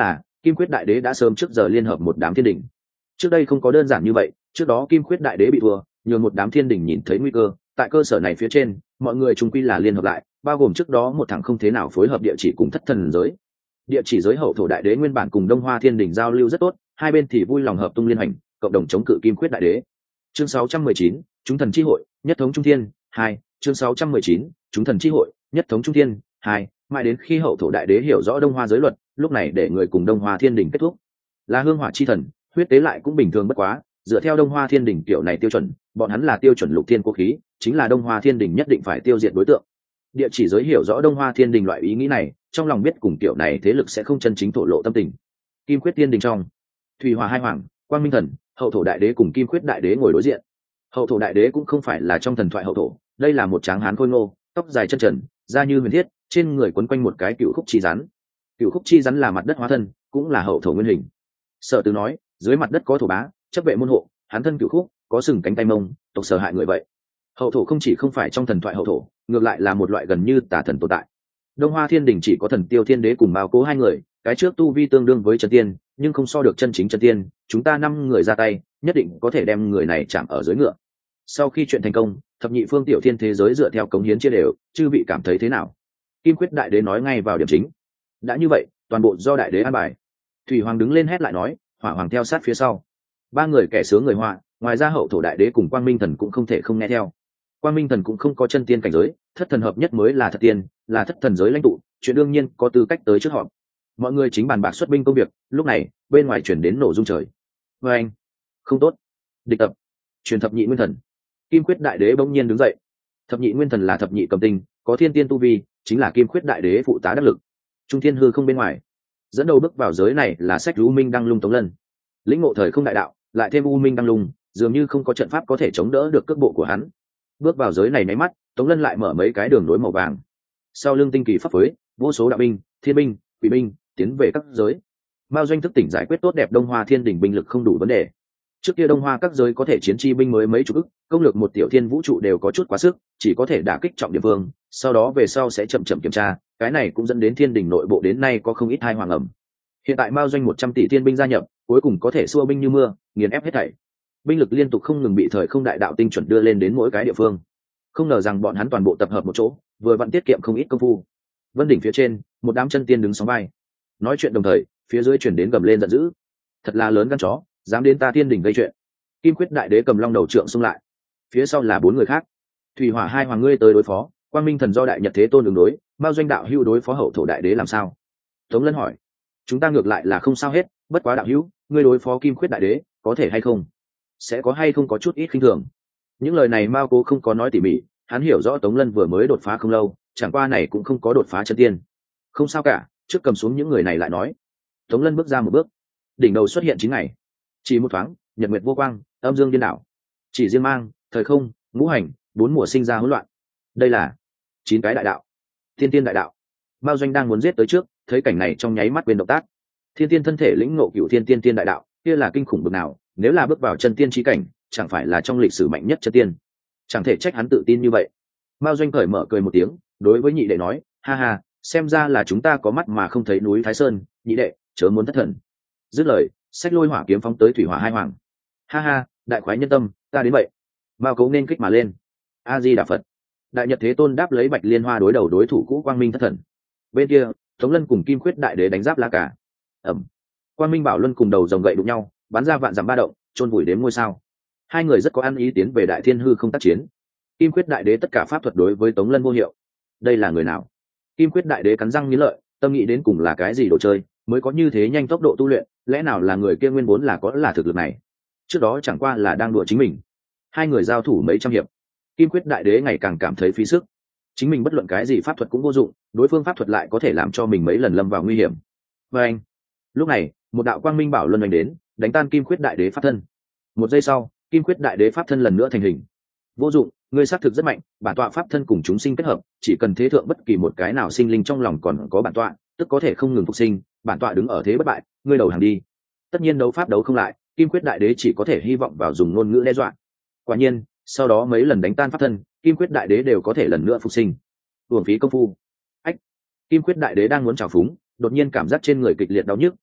Kim Khuyết Đại Đế đã sớm trước giờ liên hợp một đám thiên đình. Trước đây không có đơn giản như vậy, trước đó Kim Khuyết Đại Đế bị thua, nhường một đám thiên đình nhìn thấy nguy cơ, tại cơ sở này phía trên, mọi người chung quy là liên hợp lại, bao gồm trước đó một thằng không thế nào phối hợp địa chỉ cùng thất thần giới. Địa chỉ giới hậu thổ đại đế nguyên bản cùng Đông Hoa Thiên Đình giao lưu rất tốt, hai bên thì vui lòng hợp tung liên hành, cộng đồng chống cự Kim Khuyết Đại Đế. Chương sáu trăm mười chín, chúng thần chi hội, nhất thống trung thiên, hai, chương sáu trăm mười chín, chúng thần chi hội, nhất thống trung thiên, hai, mãi đến khi hậu thổ đại đế hiểu rõ Đông Hoa giới luật, lúc này để người cùng Đông Hoa Thiên Đình kết thúc. Là hương hỏa chi thần, huyết tế lại cũng bình thường bất quá, dựa theo Đông Hoa Thiên Đình kiểu này tiêu chuẩn, bọn hắn là tiêu chuẩn lục thiên quốc khí, chính là Đông Hoa Thiên Đình nhất định phải tiêu diệt đối tượng. Địa chỉ giới hiểu rõ Đông Hoa Thiên Đình loại ý nghĩ này, trong lòng biết cùng kiểu này thế lực sẽ không chân chính thổ lộ tâm tình. Kim Khuyết Thiên Đình trong, Thủy Hỏa hai hoàng, Quang Minh Thần, hậu thổ đại đế cùng Kim Khuyết Đại Đế ngồi đối diện. Hậu thổ đại đế cũng không phải là trong thần thoại hậu thổ, đây là một tráng hán khôi ngô, tóc dài chân trần, da như huyền thiết, trên người quấn quanh một cái cựu khúc chi rắn. Cựu khúc chi rắn là mặt đất hóa thân, cũng là hậu thổ nguyên hình. Sở Từ nói, dưới mặt đất có thổ bá, chấp vệ môn hộ, hắn thân cựu khúc, có sừng cánh tay mông, tộc sở hại người vậy. Hậu thổ không chỉ không phải trong thần thoại hậu thổ, ngược lại là một loại gần như tà thần tồn tại. Đông Hoa Thiên Đình chỉ có thần Tiêu Thiên Đế cùng Mao Cố hai người, cái trước tu vi tương đương với chân tiên, nhưng không so được chân chính chân tiên, chúng ta năm người ra tay, nhất định có thể đem người này chạm ở dưới ngựa. Sau khi chuyện thành công, thập nhị phương tiểu thiên thế giới dựa theo cống hiến chia đều, chư vị cảm thấy thế nào? Kim Khuyết Đại Đế nói ngay vào điểm chính. Đã như vậy, toàn bộ do đại đế an bài. Thủy Hoàng đứng lên hét lại nói, Hỏa Hoàng theo sát phía sau. Ba người kẻ sướng người họa, ngoài ra hậu thổ đại đế cùng Quang Minh Thần cũng không thể không nghe theo. Quang Minh Thần cũng không có chân tiên cảnh giới, thất thần hợp nhất mới là thật tiên, là thất thần giới lãnh tụ, chuyện đương nhiên có tư cách tới trước họp. Mọi người chính bàn bạc xuất binh công việc, lúc này bên ngoài chuyển đến nổ rung trời. Vê anh, không tốt, địch tập, truyền thập nhị nguyên thần. Kim Khuyết Đại Đế bỗng nhiên đứng dậy. Thập nhị nguyên thần là thập nhị cầm tinh, có thiên tiên tu vi, chính là Kim Khuyết Đại Đế phụ tá đắc lực. Trung thiên hư không bên ngoài, dẫn đầu bước vào giới này là sách U Minh Đăng Lung Tống Lân. Lĩnh ngộ thời không đại đạo, lại thêm U Minh Đăng Lung, dường như không có trận pháp có thể chống đỡ được cước bộ của hắn. Bước vào giới này nháy mắt, Tống Lân lại mở mấy cái đường nối màu vàng. Sau lưng tinh kỳ pháp phối, vô số đạo binh, thiên binh, quỷ binh tiến về các giới. Mao Doanh thức tỉnh giải quyết tốt đẹp Đông Hoa Thiên Đình binh lực không đủ vấn đề. Trước kia Đông Hoa các giới có thể chiến chi binh mới mấy chục ức, công lược một tiểu thiên vũ trụ đều có chút quá sức, chỉ có thể đả kích trọng địa phương, sau đó về sau sẽ chậm chậm kiểm tra, cái này cũng dẫn đến Thiên Đình nội bộ đến nay có không ít hai hoàng ẩm. Hiện tại Mao Doanh một trăm tỷ thiên binh gia nhập, cuối cùng có thể xua binh như mưa, nghiền ép hết thảy. Binh lực liên tục không ngừng bị thời không đại đạo tinh chuẩn đưa lên đến mỗi cái địa phương. Không ngờ rằng bọn hắn toàn bộ tập hợp một chỗ, vừa vặn tiết kiệm không ít công phu. Vân đỉnh phía trên, một đám chân tiên đứng sóng vai, nói chuyện đồng thời, phía dưới chuyển đến gầm lên giận dữ. Thật là lớn gan chó, dám đến ta Thiên Đình gây chuyện. Kim Khuyết Đại Đế cầm long đầu trượng xung lại, phía sau là bốn người khác. Thủy Hỏa hai hoàng ngươi tới đối phó, Quang Minh Thần do Đại Nhật Thế Tôn ứng đối, Mao Doanh đạo hữu đối phó hậu thổ đại đế làm sao? Tống Lân hỏi. Chúng ta ngược lại là không sao hết, bất quá đạo hữu, ngươi đối phó Kim Khuyết Đại Đế, có thể hay không? Sẽ có hay không có chút ít khinh thường. Những lời này Mao Cố không có nói tỉ mỉ, hắn hiểu rõ Tống Lân vừa mới đột phá không lâu, chẳng qua này cũng không có đột phá chân tiên. Không sao cả, trước cầm xuống những người này lại nói. Tống Lân bước ra một bước, đỉnh đầu xuất hiện chín ngày, chỉ một thoáng, nhật nguyệt vô quang, âm dương điên đảo, chỉ riêng mang, thời không, ngũ hành, bốn mùa sinh ra hỗn loạn. Đây là chín cái đại đạo, thiên tiên đại đạo. Mao Doanh đang muốn giết tới trước, thấy cảnh này trong nháy mắt bên động tác. Thiên tiên thân thể lĩnh ngộ cửu thiên tiên tiên đại đạo, kia là kinh khủng bậc nào, nếu là bước vào chân tiên chí cảnh, chẳng phải là trong lịch sử mạnh nhất chân tiên. Chẳng thể trách hắn tự tin như vậy. Mao Doanh cởi mở cười một tiếng, đối với nhị đệ nói, ha ha, xem ra là chúng ta có mắt mà không thấy núi Thái Sơn, nhị đệ, chớ muốn thất thần. Dứt lời, xách lôi hỏa kiếm phóng tới Thủy Hỏa hai hoàng. Ha ha, đại khoái nhân tâm, ta đến vậy. Mao Cấu nên kích mà lên. A Di Đà Phật. Đại Nhật Thế Tôn đáp lấy Bạch Liên Hoa đối đầu đối thủ cũ Quang Minh thất thần. Bên kia, Tống Lân cùng Kim Khuyết Đại Đế đánh giáp la cả. Ẩm. Quang Minh Bảo Luân cùng đầu rồng gậy đụng nhau, bắn ra vạn dặm ba động, chôn vùi đếm ngôi sao. Hai người rất có ăn ý tiến về Đại Thiên hư không tác chiến. Kim Khuyết Đại Đế tất cả pháp thuật đối với Tống Lân vô hiệu. Đây là người nào? Kim Khuyết Đại Đế cắn răng nghiến lợi, tâm nghĩ đến cùng là cái gì đồ chơi mới có như thế nhanh tốc độ tu luyện, lẽ nào là người kia nguyên vốn là có là thực lực này? Trước đó chẳng qua là đang đùa chính mình. Hai người giao thủ mấy trăm hiệp, Kim Khuyết Đại Đế ngày càng cảm thấy phí sức. Chính mình bất luận cái gì pháp thuật cũng vô dụng, đối phương pháp thuật lại có thể làm cho mình mấy lần lâm vào nguy hiểm. Và anh, lúc này, một đạo quang minh bảo luân đánh đến, đánh tan Kim Khuyết Đại Đế pháp thân. Một giây sau, Kim Khuyết Đại Đế pháp thân lần nữa thành hình. Vô dụng, ngươi xác thực rất mạnh, bản tọa pháp thân cùng chúng sinh kết hợp, chỉ cần thế thượng bất kỳ một cái nào sinh linh trong lòng còn có bản tọa, tức có thể không ngừng phục sinh, bản tọa đứng ở thế bất bại, ngươi đầu hàng đi. Tất nhiên đấu pháp đấu không lại, Kim Khuyết Đại Đế chỉ có thể hy vọng vào dùng ngôn ngữ đe dọa. Quả nhiên, sau đó mấy lần đánh tan pháp thân, Kim Khuyết Đại Đế đều có thể lần nữa phục sinh. Uổng phí công phu. Ách. Kim Khuyết Đại Đế đang muốn trào phúng, đột nhiên cảm giác trên người kịch liệt đau nhức,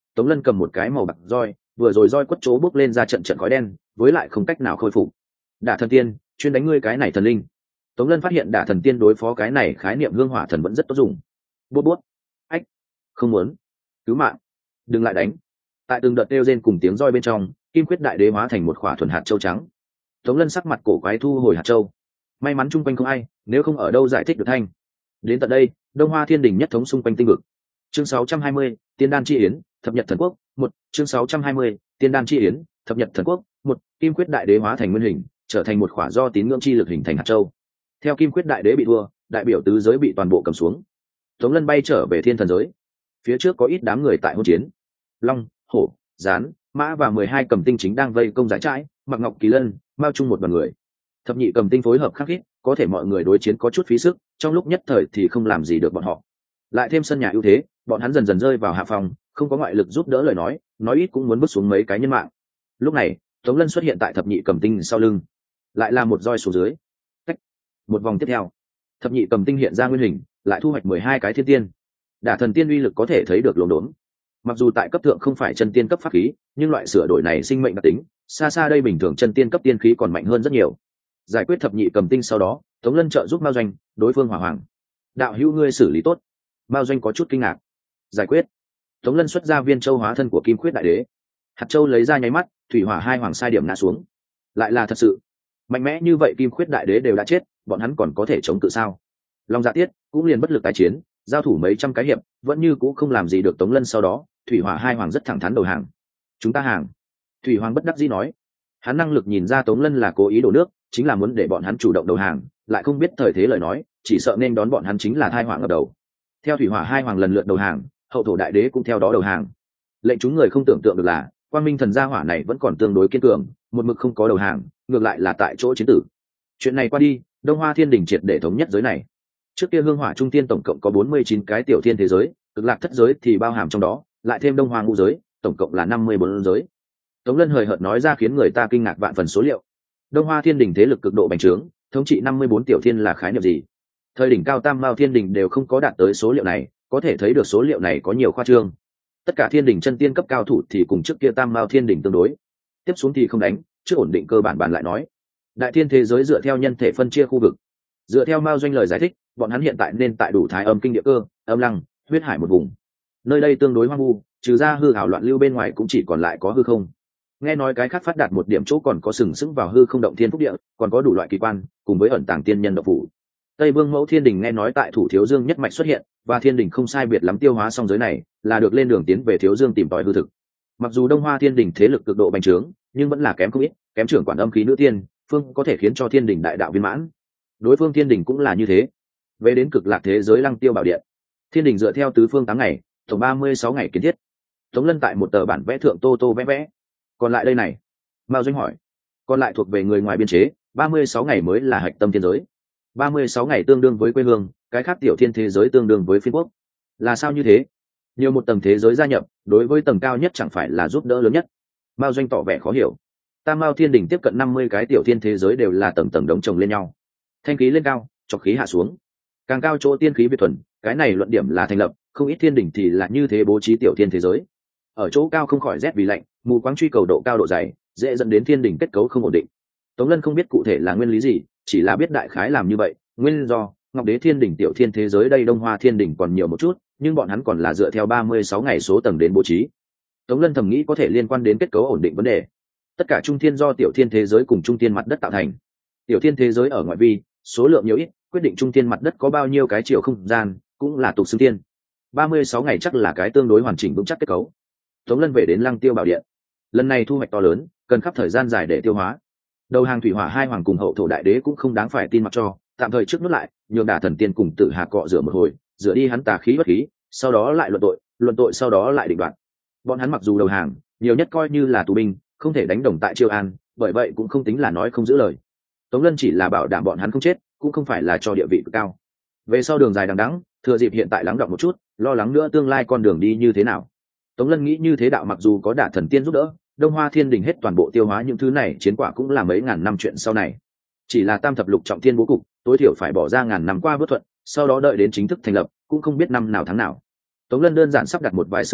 Tống Lân cầm một cái màu bạc roi, vừa rồi roi quất chỗ bốc lên ra trận trận khói đen, với lại không cách nào khôi phục. Đả thần tiên, chuyên đánh ngươi cái này thần linh. Tống Lân phát hiện đả thần tiên đối phó cái này khái niệm hương hỏa thần vẫn rất tốt dùng. Bút bút. Ách, không muốn. Cứu mạng. Đừng lại đánh. Tại từng đợt kêu rên cùng tiếng roi bên trong, kim quyết đại đế hóa thành một khỏa thuần hạt châu trắng. Tống Lân sắc mặt cổ quái thu hồi hạt châu. May mắn chung quanh không ai, nếu không ở đâu giải thích được thanh. Đến tận đây, Đông Hoa Thiên Đình nhất thống xung quanh tinh vực. Chương sáu trăm hai mươi, Tiên đan chi yến, thập nhật thần quốc, một, chương sáu trăm hai mươi, Tiên đan chi yến, thập nhật thần quốc, một, kim quyết đại đế hóa thành nguyên hình, trở thành một khỏa do tín ngưỡng chi lực hình thành hạt châu. Theo kim quyết đại đế bị thua, đại biểu tứ giới bị toàn bộ cầm xuống. Tống Lân bay trở về thiên thần giới. Phía trước có ít đám người tại hỗn chiến. Long, hổ, gián, mã và mười hai cầm tinh chính đang vây công giải trãi, Mặc Ngọc Kỳ Lân, Mao Trung một đoàn người. Thập nhị cầm tinh phối hợp khắc khít, có thể mọi người đối chiến có chút phí sức, trong lúc nhất thời thì không làm gì được bọn họ. Lại thêm sân nhà ưu thế, bọn hắn dần dần rơi vào hạ phòng, không có ngoại lực giúp đỡ lời nói, nói ít cũng muốn bước xuống mấy cái nhân mạng. Lúc này, Tống Lân xuất hiện tại thập nhị cầm tinh sau lưng, lại là một roi xuống dưới. Cách. Một vòng tiếp theo, thập nhị cầm tinh hiện ra nguyên hình, lại thu hoạch mười hai cái thiên tiên. Đả thần tiên uy lực có thể thấy được lồn đốn. Mặc dù tại cấp thượng không phải chân tiên cấp pháp khí, nhưng loại sửa đổi này sinh mệnh đặc tính, xa xa đây bình thường chân tiên cấp tiên khí còn mạnh hơn rất nhiều. Giải quyết thập nhị cầm tinh sau đó, Tống Lân trợ giúp Mao Doanh, đối phương hỏa hoàng. Đạo hữu ngươi xử lý tốt. Mao Doanh có chút kinh ngạc. Giải quyết. Tống Lân xuất ra viên châu hóa thân của kim khuyết đại đế. Hạt châu lấy ra nháy mắt, thủy hỏa hai hoàng sai điểm ngã xuống. Lại là thật sự mạnh mẽ như vậy, kim khuyết đại đế đều đã chết, bọn hắn còn có thể chống cự sao? Long Dạ Tiết cũng liền bất lực tái chiến, giao thủ mấy trăm cái hiệp, vẫn như cũ không làm gì được Tống Lân. Sau đó, thủy hỏa hai hoàng rất thẳng thắn đầu hàng. Chúng ta hàng. Thủy hoàng bất đắc dĩ nói. Hắn năng lực nhìn ra Tống Lân là cố ý đổ nước, chính là muốn để bọn hắn chủ động đầu hàng, lại không biết thời thế lời nói, chỉ sợ nên đón bọn hắn chính là thai hoàng ở đầu. Theo thủy hỏa hai hoàng lần lượt đầu hàng, hậu thổ đại đế cũng theo đó đầu hàng. Lệnh chúng người không tưởng tượng được là, quang minh thần gia hỏa này vẫn còn tương đối kiên cường, một mực không có đầu hàng, ngược lại là tại chỗ chiến tử. Chuyện này qua đi, Đông Hoa Thiên Đình triệt để thống nhất giới này. Trước kia hương hỏa trung tiên tổng cộng có bốn mươi chín cái tiểu thiên thế giới, cực lạc thất giới thì bao hàm trong đó, lại thêm Đông Hoa ngũ giới, tổng cộng là năm mươi bốn giới. Tống Lân hời hợt nói ra khiến người ta kinh ngạc vạn phần số liệu. Đông Hoa Thiên Đình thế lực cực độ bành trướng, thống trị năm mươi bốn tiểu thiên là khái niệm gì? Thời đỉnh cao Tam Mao Thiên Đình đều không có đạt tới số liệu này, có thể thấy được số liệu này có nhiều khoa trương. Tất cả thiên đình chân tiên cấp cao thủ thì cùng trước kia Tam Mao Thiên Đình tương đối. Tiếp xuống thì không đánh, trước ổn định cơ bản bàn lại nói. Đại thiên thế giới dựa theo nhân thể phân chia khu vực. Dựa theo Mao Doanh lời giải thích, bọn hắn hiện tại nên tại đủ thái âm kinh địa cơ, âm lăng, huyết hải một vùng. Nơi đây tương đối hoang vu, trừ ra hư ảo loạn lưu bên ngoài cũng chỉ còn lại có hư không. Nghe nói cái khác phát đạt một điểm chỗ còn có sừng sững vào hư không động thiên phúc địa, còn có đủ loại kỳ quan, cùng với ẩn tàng tiên nhân độc phủ. Tây Vương Mẫu Thiên Đình nghe nói tại Thủ Thiếu Dương nhất mạch xuất hiện, và Thiên Đình không sai biệt lắm tiêu hóa xong giới này, là được lên đường tiến về Thiếu Dương tìm tòi hư thực. Mặc dù Đông Hoa Thiên Đình thế lực cực độ bành trướng, nhưng vẫn là kém không ít, kém trưởng quản âm khí nữ tiên, phương có thể khiến cho Thiên Đình đại đạo viên mãn. Đối phương Thiên Đình cũng là như thế. Về đến cực lạc thế giới Lăng Tiêu Bảo Điện, Thiên Đình dựa theo tứ phương tám ngày, tổng ba mươi sáu ngày kiến thiết. Tống Lân tại một tờ bản vẽ thượng tô tô vẽ vẽ. Còn lại đây này, Mao Doanh hỏi. Còn lại thuộc về người ngoài biên chế, ba mươi sáu ngày mới là hạch tâm thiên giới. ba mươi sáu ngày tương đương với quê hương, cái khác tiểu thiên thế giới tương đương với phiên quốc. Là sao như thế? Nhiều một tầng thế giới gia nhập, đối với tầng cao nhất chẳng phải là giúp đỡ lớn nhất. Mao Doanh tỏ vẻ khó hiểu. Tam Mao Thiên Đình tiếp cận năm mươi cái tiểu thiên thế giới đều là tầng tầng đống chồng lên nhau. Thanh khí lên cao, trọc khí hạ xuống. Càng cao chỗ tiên khí biệt thuần, cái này luận điểm là thành lập, không ít thiên đỉnh thì là như thế bố trí tiểu thiên thế giới. Ở chỗ cao không khỏi rét vì lạnh, mù quáng truy cầu độ cao độ dày, dễ dẫn đến thiên đỉnh kết cấu không ổn định. Tống Lân không biết cụ thể là nguyên lý gì, chỉ là biết đại khái làm như vậy. Nguyên do, Ngọc Đế Thiên Đỉnh tiểu thiên thế giới đây Đông Hoa Thiên Đỉnh còn nhiều một chút, nhưng bọn hắn còn là dựa theo ba mươi sáu ngày số tầng đến bố trí. Tống Lân thầm nghĩ có thể liên quan đến kết cấu ổn định vấn đề. Tất cả trung thiên do tiểu thiên thế giới cùng trung thiên mặt đất tạo thành. Tiểu thiên thế giới ở ngoại vi, số lượng nhiều ít, quyết định trung thiên mặt đất có bao nhiêu cái chiều không gian, cũng là tục xưng thiên. ba mươi sáu ngày chắc là cái tương đối hoàn chỉnh vững chắc kết cấu. Tống Lân về đến Lăng Tiêu Bảo Điện. Lần này thu hoạch to lớn, cần khắp thời gian dài để tiêu hóa. Đầu hàng thủy hỏa hai hoàng cùng hậu thổ đại đế cũng không đáng phải tin mặc cho, tạm thời trước nuốt lại, nhường Đả Thần Tiên cùng Tử Hà cọ rửa một hồi, rửa đi hắn tà khí bất khí, sau đó lại luận tội, luận tội sau đó lại định đoạt. Bọn hắn mặc dù đầu hàng, nhiều nhất coi như là tù binh, không thể đánh đồng tại Chiêu An, bởi vậy cũng không tính là nói không giữ lời. Tống Lân chỉ là bảo đảm bọn hắn không chết, cũng không phải là cho địa vị cực cao. Về sau đường dài đằng đẵng, thừa dịp hiện tại lắng đọng một chút, lo lắng nữa tương lai con đường đi như thế nào. Tống Lân nghĩ như thế đạo mặc dù có Đả Thần Tiên giúp đỡ, Đông Hoa Thiên Đình hết toàn bộ tiêu hóa những thứ này, chiến quả cũng là mấy ngàn năm chuyện sau này. Chỉ là tam thập lục trọng thiên bố cục, tối thiểu phải bỏ ra ngàn năm qua vớt thuận, sau đó đợi đến chính thức thành lập, cũng không biết năm nào tháng nào. Tống Lân đơn giản sắp đặt một vài sự vụ,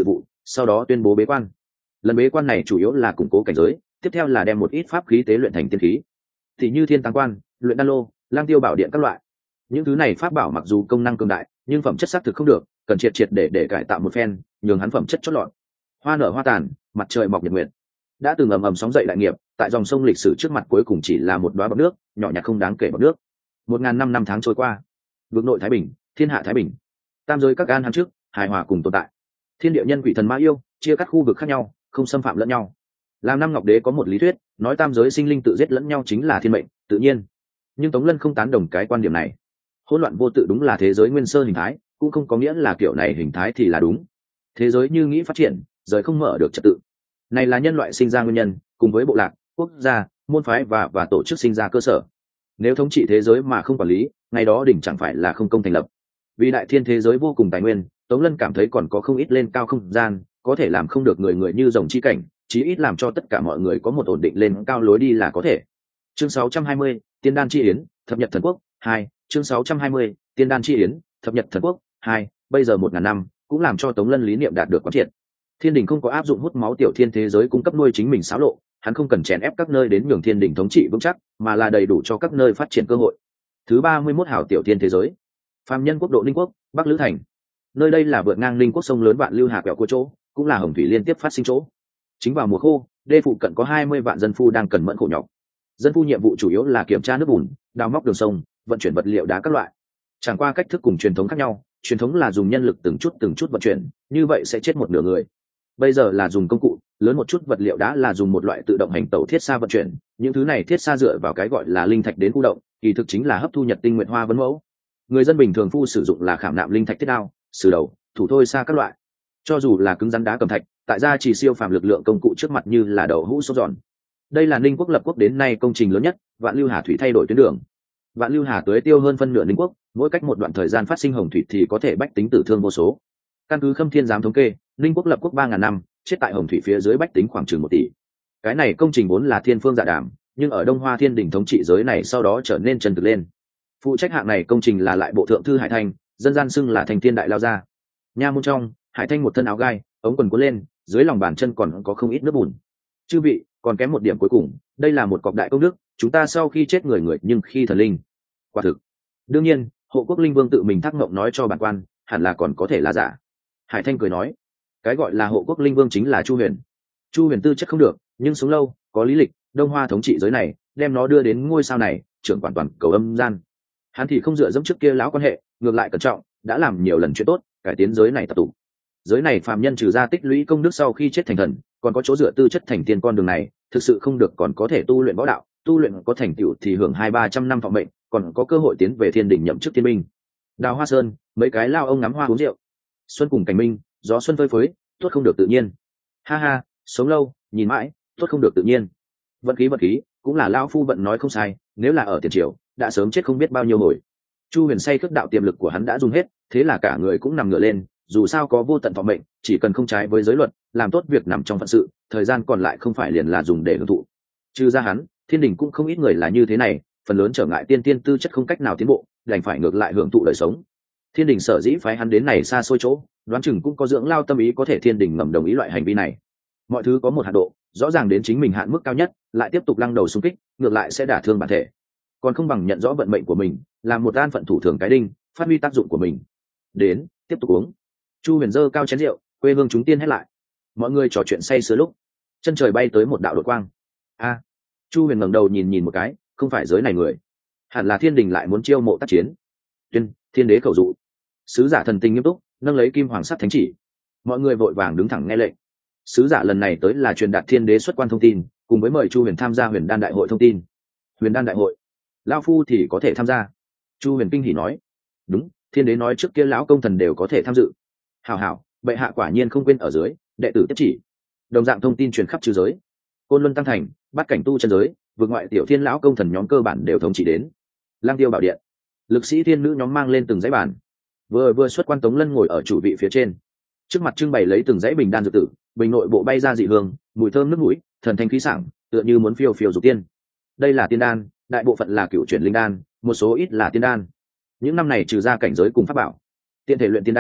sau đó tuyên bố bế quan. Lần bế quan này chủ yếu là củng cố cảnh giới, tiếp theo là đem một ít pháp khí tế luyện thành tiên khí, thì như thiên tăng quan, luyện đan lô, lang tiêu bảo điện các loại. Những thứ này pháp bảo mặc dù công năng cường đại, nhưng phẩm chất xác thực không được, cần triệt triệt để để cải tạo một phen, nhường hắn phẩm chất chót lọt. Hoa nở hoa tàn, mặt trời mọc nhật nguyệt, đã từng ầm ầm sóng dậy đại nghiệp, tại dòng sông lịch sử trước mặt cuối cùng chỉ là một đóa bọt nước, nhỏ nhặt không đáng kể bọt nước. Một ngàn năm năm tháng trôi qua, vực nội thái bình, thiên hạ thái bình, tam giới các gan hắn trước hài hòa cùng tồn tại. Thiên địa nhân quỷ thần ma yêu chia cắt khu vực khác nhau, không xâm phạm lẫn nhau. Làm năm ngọc đế có một lý thuyết, nói tam giới sinh linh tự giết lẫn nhau chính là thiên mệnh tự nhiên, nhưng Tống Lân không tán đồng cái quan điểm này. Hỗn loạn vô tự đúng là thế giới nguyên sơ hình thái, cũng không có nghĩa là kiểu này hình thái thì là đúng. Thế giới như nghĩ phát triển, rời không mở được trật tự, này là nhân loại sinh ra nguyên nhân, cùng với bộ lạc, quốc gia, môn phái và và tổ chức sinh ra cơ sở. Nếu thống trị thế giới mà không quản lý, ngày đó đỉnh chẳng phải là không công thành lập. Vì đại thiên thế giới vô cùng tài nguyên, Tống Lân cảm thấy còn có không ít lên cao không gian, có thể làm không được người người như rồng chi cảnh, chí ít làm cho tất cả mọi người có một ổn định lên cao lối đi là có thể. Chương sáu trăm hai mươi, Tiên đan chi yến, thập nhật thần quốc hai. Chương sáu trăm hai mươi, Tiên đan chi yến, thập nhật thần quốc hai. Bây giờ một ngàn năm, cũng làm cho Tống Lân lý niệm đạt được quán triệt. Thiên đình không có áp dụng hút máu tiểu thiên thế giới cung cấp nuôi chính mình xáo lộ, hắn không cần chèn ép các nơi đến nhường thiên đình thống trị vững chắc, mà là đầy đủ cho các nơi phát triển cơ hội. Thứ ba mươi mốt hảo tiểu thiên thế giới, phàm nhân quốc độ Ninh quốc, Bắc Lữ thành. Nơi đây là vượt ngang Ninh quốc sông lớn Vạn Lưu Hà quẹo của chỗ, cũng là hồng thủy liên tiếp phát sinh chỗ. Chính vào mùa khô, đê phụ cận có hai mươi vạn dân phu đang cần mẫn khổ nhọc. Dân phu nhiệm vụ chủ yếu là kiểm tra nước bùn, đào móc đường sông, vận chuyển vật liệu đá các loại. Chẳng qua cách thức cùng truyền thống khác nhau, truyền thống là dùng nhân lực từng chút từng chút vận chuyển, như vậy sẽ chết một nửa người. Bây giờ là dùng công cụ lớn một chút, vật liệu đá là dùng một loại tự động hành tàu thiết xa vận chuyển, những thứ này thiết xa dựa vào cái gọi là linh thạch đến khu động, kỳ thực chính là hấp thu nhật tinh nguyện hoa vấn mẫu. Người dân bình thường phu sử dụng là khảm nạm linh thạch thiết đao, sử đầu, thủ thôi xa các loại. Cho dù là cứng rắn đá cầm thạch, tại gia chỉ siêu phàm lực lượng công cụ trước mặt như là đậu hũ sốt giòn. Đây là Ninh quốc lập quốc đến nay công trình lớn nhất, Vạn Lưu Hà thủy thay đổi tuyến đường. Vạn Lưu Hà tưới tiêu hơn phân nửa Ninh quốc, mỗi cách một đoạn thời gian phát sinh hồng thủy thì có thể bách tính tử thương vô số. Căn cứ Khâm Thiên giám thống kê, Ninh quốc lập quốc ba ngàn năm, chết tại hồng thủy phía dưới bách tính khoảng chừng một tỷ. Cái này công trình vốn là thiên phương dạ đàm, nhưng ở Đông Hoa Thiên Đình thống trị giới này sau đó trở nên chân thực lên. Phụ trách hạng này công trình là lại bộ thượng thư Hải Thanh, dân gian xưng là Thành Thiên đại lao gia. Nha môn trong, Hải Thanh một thân áo gai, ống quần cuốn lên, dưới lòng bàn chân còn có không ít nước bùn. Chư vị, còn kém một điểm cuối cùng, đây là một cọc đại công đức, chúng ta sau khi chết người người nhưng khi thần linh. Quả thực. Đương nhiên, Hộ Quốc Linh Vương tự mình thác mộng nói cho bản quan, hẳn là còn có thể là giả. Hải Thanh cười nói, cái gọi là Hộ Quốc Linh Vương chính là Chu Huyền. Chu Huyền tư chất không được, nhưng sống lâu, có lý lịch, Đông Hoa thống trị giới này, đem nó đưa đến ngôi sao này, trưởng quản toàn cầu âm gian. Hắn thì không dựa dẫm trước kia lão quan hệ, ngược lại cẩn trọng, đã làm nhiều lần chuyện tốt, cải tiến giới này tập tụ. Giới này phàm nhân trừ ra tích lũy công đức sau khi chết thành thần, còn có chỗ dựa tư chất thành tiên, con đường này thực sự không được, còn có thể tu luyện võ đạo, tu luyện có thành tựu thì hưởng hai ba trăm năm thọ mệnh, còn có cơ hội tiến về thiên đình nhậm chức thiên binh. Đào Hoa Sơn, mấy cái lao ông ngắm hoa uống rượu. Xuân cùng cảnh minh, gió xuân phơi phới, tốt không được tự nhiên. Ha ha, sống lâu, nhìn mãi, tốt không được tự nhiên. Vận khí vận khí, cũng là lao phu vận nói không sai, nếu là ở tiền triều, đã sớm chết không biết bao nhiêu hồi. Chu Huyền say khước đạo tiềm lực của hắn đã dùng hết, thế là cả người cũng nằm ngửa lên, dù sao có vô tận thọ mệnh, chỉ cần không trái với giới luật, làm tốt việc nằm trong phận sự, thời gian còn lại không phải liền là dùng để hưởng thụ. Trừ ra hắn, thiên đình cũng không ít người là như thế này, phần lớn trở ngại tiên tiên tư chất không cách nào tiến bộ, đành phải ngược lại hưởng thụ đời sống. Thiên đình sở dĩ phái hắn đến này xa xôi chỗ, đoán chừng cũng có dưỡng lao tâm ý, có thể thiên đình ngầm đồng ý loại hành vi này. Mọi thứ có một hạn độ, rõ ràng đến chính mình hạn mức cao nhất, lại tiếp tục lăng đầu xung kích, ngược lại sẽ đả thương bản thể. Còn không bằng nhận rõ vận mệnh của mình, làm một an phận thủ thường cái đinh, phát huy tác dụng của mình. Đến, tiếp tục uống. Chu Huyền dơ cao chén rượu, quê hương chúng tiên hét lại. Mọi người trò chuyện say sưa lúc, chân trời bay tới một đạo đột quang. A, Chu Huyền ngẩng đầu nhìn nhìn một cái, không phải giới này người, hẳn là thiên đình lại muốn chiêu mộ tác chiến. Tuyên, thiên đế khẩu dụ. Sứ giả thần tình nghiêm túc, nâng lấy kim hoàng sắt thánh chỉ. Mọi người vội vàng đứng thẳng nghe lệnh. Sứ giả lần này tới là truyền đạt thiên đế xuất quan thông tin, cùng với mời Chu Huyền tham gia Huyền Đan đại hội thông tin. Huyền Đan đại hội, lão phu thì có thể tham gia. Chu Huyền kinh hỉ nói. Đúng, thiên đế nói trước kia lão công thần đều có thể tham dự. Hảo hảo, bệ hạ quả nhiên không quên ở dưới, đệ tử tiếp chỉ. Đồng dạng thông tin truyền khắp trừ giới. Côn Luân tăng thành, bát cảnh tu chân giới, vượt ngoại tiểu thiên lão công thần nhóm cơ bản đều thống trị đến. Lang Tiêu bảo điện, lực sĩ thiên nữ nhóm mang lên từng dãy bàn. Vừa vừa xuất quan Tống Lân ngồi ở chủ vị phía trên, trước mặt trưng bày lấy từng dãy bình đan dược tử, bình nội bộ bay ra dị hương, mùi thơm nước mũi, thần thanh khí sảng, tựa như muốn phiêu phiêu dục tiên. Đây là tiên đan, đại bộ phận là cựu chuyển linh đan, một số ít là tiên đan. Những năm này trừ ra cảnh giới cùng pháp bảo, tiện thể luyện tiên đan,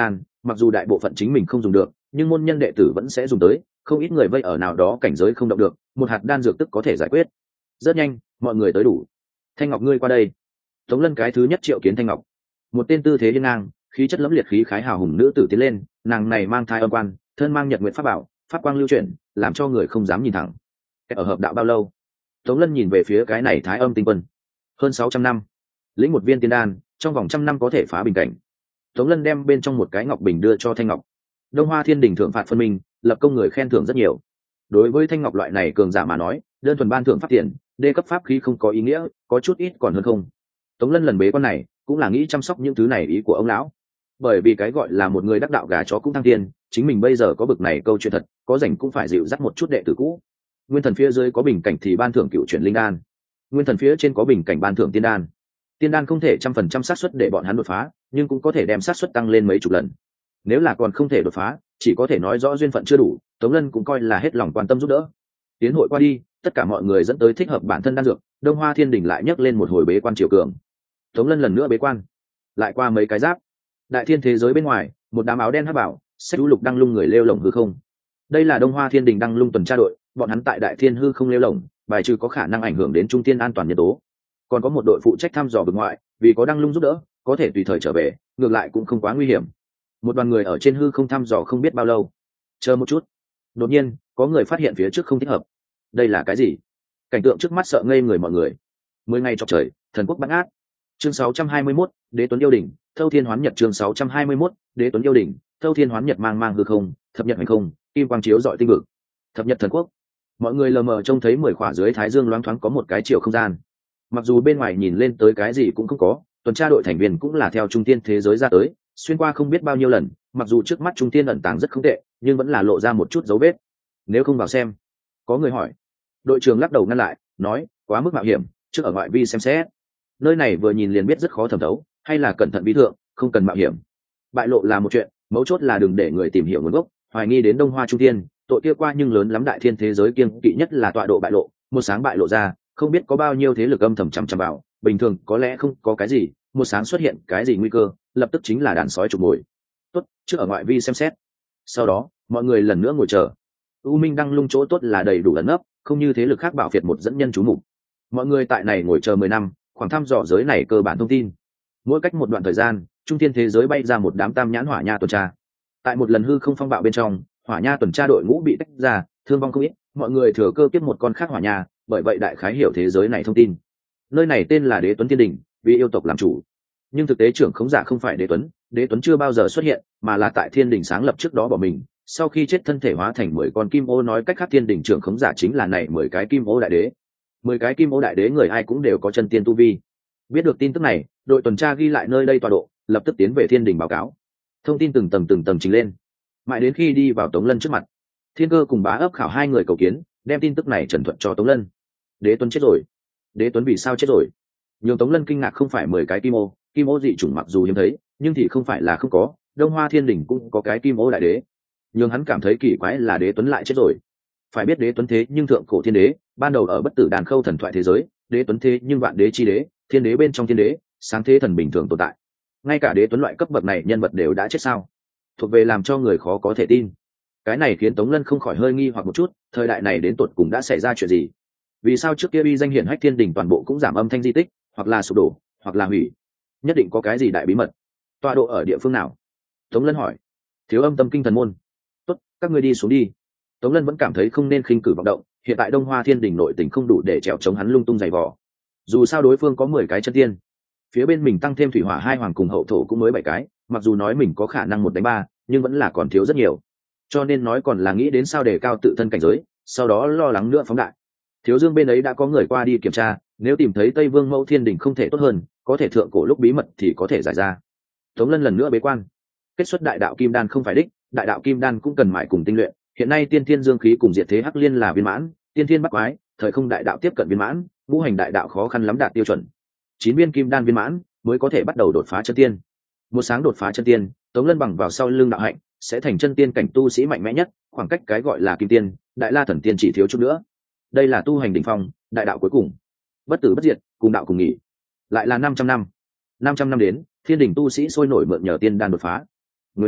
mặc dù đại bộ phận chính mình không dùng được, nhưng môn nhân đệ tử vẫn sẽ dùng tới, không ít người vây ở nào đó cảnh giới không động được, một hạt đan dược tức có thể giải quyết. Rất nhanh, mọi người tới đủ. Thanh Ngọc ngươi qua đây. Tống Lân cái thứ nhất triệu kiến Thanh Ngọc. Một tên tư thế hiên ngang, khí chất lẫm liệt khí khái hào hùng nữ tử tiến lên, nàng này mang thai âm quan, thân mang nhật nguyện pháp bảo, pháp quang lưu chuyển, làm cho người không dám nhìn thẳng. Ở hợp đạo bao lâu? Tống Lân nhìn về phía cái này Thái Âm tinh quân. Hơn sáu trăm năm. Lĩnh một viên tiên đan, trong vòng trăm năm có thể phá bình cảnh. Tống Lân đem bên trong một cái ngọc bình đưa cho Thanh Ngọc. Đông Hoa Thiên Đình thượng phạt phân minh, lập công người khen thưởng rất nhiều. Đối với Thanh Ngọc loại này cường giả mà nói, đơn thuần ban thưởng pháp tiền, đê cấp pháp khí không có ý nghĩa, có chút ít còn hơn không. Tống Lân lần bế quan này, cũng là nghĩ chăm sóc những thứ này ý của ông lão. Bởi vì cái gọi là một người đắc đạo gà chó cũng thăng tiên, chính mình bây giờ có bực này câu chuyện thật, có rảnh cũng phải dịu dắt một chút đệ tử cũ. Nguyên thần phía dưới có bình cảnh thì ban thưởng cựu chuyển linh đan, nguyên thần phía trên có bình cảnh ban thưởng tiên đan. Tiên đan không thể trăm phần trăm xác suất để bọn hắn đột phá, nhưng cũng có thể đem xác suất tăng lên mấy chục lần. Nếu là còn không thể đột phá, chỉ có thể nói rõ duyên phận chưa đủ. Tống Lân cũng coi là hết lòng quan tâm giúp đỡ. Tiến hội qua đi, tất cả mọi người dẫn tới thích hợp bản thân đan dược. Đông Hoa Thiên Đình lại nhấc lên một hồi bế quan triều cường. Tống Lân lần nữa bế quan, lại qua mấy cái giáp. Đại thiên thế giới bên ngoài, một đám áo đen hắc bảo, xách lục đăng lung người lêu lổng hư không. Đây là Đông Hoa Thiên Đình đăng lung tuần tra đội, bọn hắn tại Đại Thiên hư không lêu lổng, bài trừ có khả năng ảnh hưởng đến trung tiên an toàn nhân tố. Còn có một đội phụ trách thăm dò vực ngoại, vì có đăng lung giúp đỡ, có thể tùy thời trở về, ngược lại cũng không quá nguy hiểm. Một đoàn người ở trên hư không thăm dò không biết bao lâu. Chờ một chút, đột nhiên có người phát hiện phía trước không thích hợp. Đây là cái gì? Cảnh tượng trước mắt sợ ngây người mọi người. Mười ngày chọc trời, thần quốc bát ác. Chương sáu trăm hai mươi mốt, Đế Tuấn yêu đỉnh, Thâu Thiên Hoán Nhật. Chương sáu trăm hai mươi mốt, Đế Tuấn yêu đỉnh, Thâu Thiên Hoán Nhật. Mang mang hư không, thập nhật hành không, kim quang chiếu rọi tinh vực. Thập nhật thần quốc. Mọi người lờ mờ trông thấy mười khỏa dưới thái dương loáng thoáng có một cái chiều không gian. Mặc dù bên ngoài nhìn lên tới cái gì cũng không có, tuần tra đội thành viên cũng là theo trung tiên thế giới ra tới, xuyên qua không biết bao nhiêu lần, mặc dù trước mắt trung tiên ẩn tàng rất không tệ, nhưng vẫn là lộ ra một chút dấu vết. Nếu không vào xem. Có người hỏi. Đội trưởng lắc đầu ngăn lại, nói quá mức mạo hiểm, trước ở ngoại vi xem xét. Nơi này vừa nhìn liền biết rất khó thẩm thấu, hay là cẩn thận bí thượng, không cần mạo hiểm. Bại lộ là một chuyện, mấu chốt là đừng để người tìm hiểu nguồn gốc, hoài nghi đến Đông Hoa trung tiên, tội kia qua nhưng lớn lắm. Đại thiên thế giới kiêng kỵ nhất là tọa độ bại lộ, một sáng bại lộ ra, không biết có bao nhiêu thế lực âm thầm chằm chằm vào. Bình thường có lẽ không có cái gì, một sáng xuất hiện cái gì nguy cơ, lập tức chính là đàn sói trục mồi. Tốt, trước ở ngoại vi xem xét. Sau đó mọi người lần nữa ngồi chờ. U Minh đăng lung chỗ tốt là đầy đủ ẩn nấp, không như thế lực khác bảo việt một dẫn nhân chú mục. Mọi người tại này ngồi chờ mười năm, khoảng thăm dò giới này cơ bản thông tin. Mỗi cách một đoạn thời gian, trung thiên thế giới bay ra một đám tam nhãn hỏa nha tuần tra. Tại một lần hư không phong bạo bên trong, hỏa nha tuần tra đội ngũ bị tách ra, thương vong không ít, mọi người thừa cơ tiếp một con khác hỏa nha, bởi vậy đại khái hiểu thế giới này thông tin. Nơi này tên là Đế Tuấn Thiên Đình, vì yêu tộc làm chủ, nhưng thực tế trưởng khống giả không phải Đế Tuấn. Đế Tuấn chưa bao giờ xuất hiện, mà là tại Thiên Đình sáng lập trước đó bỏ mình, sau khi chết thân thể hóa thành mười con kim ô. Nói cách khác, Thiên Đình trưởng khống giả chính là này mười cái kim ô đại đế. Mười cái kim ô đại đế người ai cũng đều có chân tiên tu vi. Biết được tin tức này, đội tuần tra ghi lại nơi đây tọa độ, lập tức tiến về Thiên Đình báo cáo. Thông tin từng tầng từng tầng trình lên, mãi đến khi đi vào Tống Lân trước mặt, Thiên Cơ cùng Bá Ấp Khảo hai người cầu kiến, đem tin tức này trần thuận cho Tống Lân. Đế Tuấn chết rồi. Đế Tuấn vì sao chết rồi? Nhường Tống Lân kinh ngạc không phải mười cái kim ô, kim ô dị chủng mặc dù hiếm thấy, nhưng thì không phải là không có, Đông Hoa Thiên Đình cũng có cái kim ô đại đế. Nhường hắn cảm thấy kỳ quái là Đế Tuấn lại chết rồi. Phải biết Đế Tuấn thế nhưng thượng cổ thiên đế, ban đầu ở bất tử đàn khâu thần thoại thế giới, Đế Tuấn thế nhưng vạn đế chi đế, thiên đế bên trong thiên đế, sáng thế thần bình thường tồn tại. Ngay cả Đế Tuấn loại cấp bậc này nhân vật đều đã chết sao? Thuộc về làm cho người khó có thể tin. Cái này khiến Tống Lân không khỏi hơi nghi hoặc một chút, thời đại này đến tột cùng đã xảy ra chuyện gì? Vì sao trước kia uy danh hiển hách Thiên Đình toàn bộ cũng giảm âm thanh di tích, hoặc là sụp đổ, hoặc là hủy? Nhất định có cái gì đại bí mật. Tọa độ ở địa phương nào? Tống Lân hỏi. Thiếu Âm Tâm Kinh Thần Môn. Tốt, các ngươi đi xuống đi. Tống Lân vẫn cảm thấy không nên khinh cử vọng động, hiện tại Đông Hoa Thiên Đình nội tình không đủ để trèo chống hắn lung tung giày vò. Dù sao đối phương có mười cái chân tiên, phía bên mình tăng thêm thủy hỏa hai hoàng cùng hậu thổ cũng mới bảy cái, mặc dù nói mình có khả năng một đánh ba, nhưng vẫn là còn thiếu rất nhiều. Cho nên nói còn là nghĩ đến sao đề cao tự thân cảnh giới, sau đó lo lắng nữa phóng đại. Thiếu Dương bên ấy đã có người qua đi kiểm tra, nếu tìm thấy Tây Vương Mẫu Thiên Đình không thể tốt hơn, có thể thượng cổ lúc bí mật thì có thể giải ra. Tống Lân lần nữa bế quan. Kết xuất đại đạo kim đan không phải đích, đại đạo kim đan cũng cần mãi cùng tinh luyện. Hiện nay tiên thiên dương khí cùng diệt thế hắc liên là viên mãn, tiên thiên bắt quái, thời không đại đạo tiếp cận viên mãn, ngũ hành đại đạo khó khăn lắm đạt tiêu chuẩn. Chín viên kim đan viên mãn mới có thể bắt đầu đột phá chân tiên. Một sáng đột phá chân tiên, Tống Lân bằng vào sau lưng đạo hạnh, sẽ thành chân tiên cảnh tu sĩ mạnh mẽ nhất, khoảng cách cái gọi là kim tiên, đại la thần tiên chỉ thiếu chút nữa. Đây là tu hành đỉnh phong, đại đạo cuối cùng. Bất tử bất diệt, cùng đạo cùng nghỉ. Lại là năm trăm năm. năm trăm năm đến, Thiên Đình tu sĩ sôi nổi mượn nhờ tiên đan đột phá. Nguyên Bá,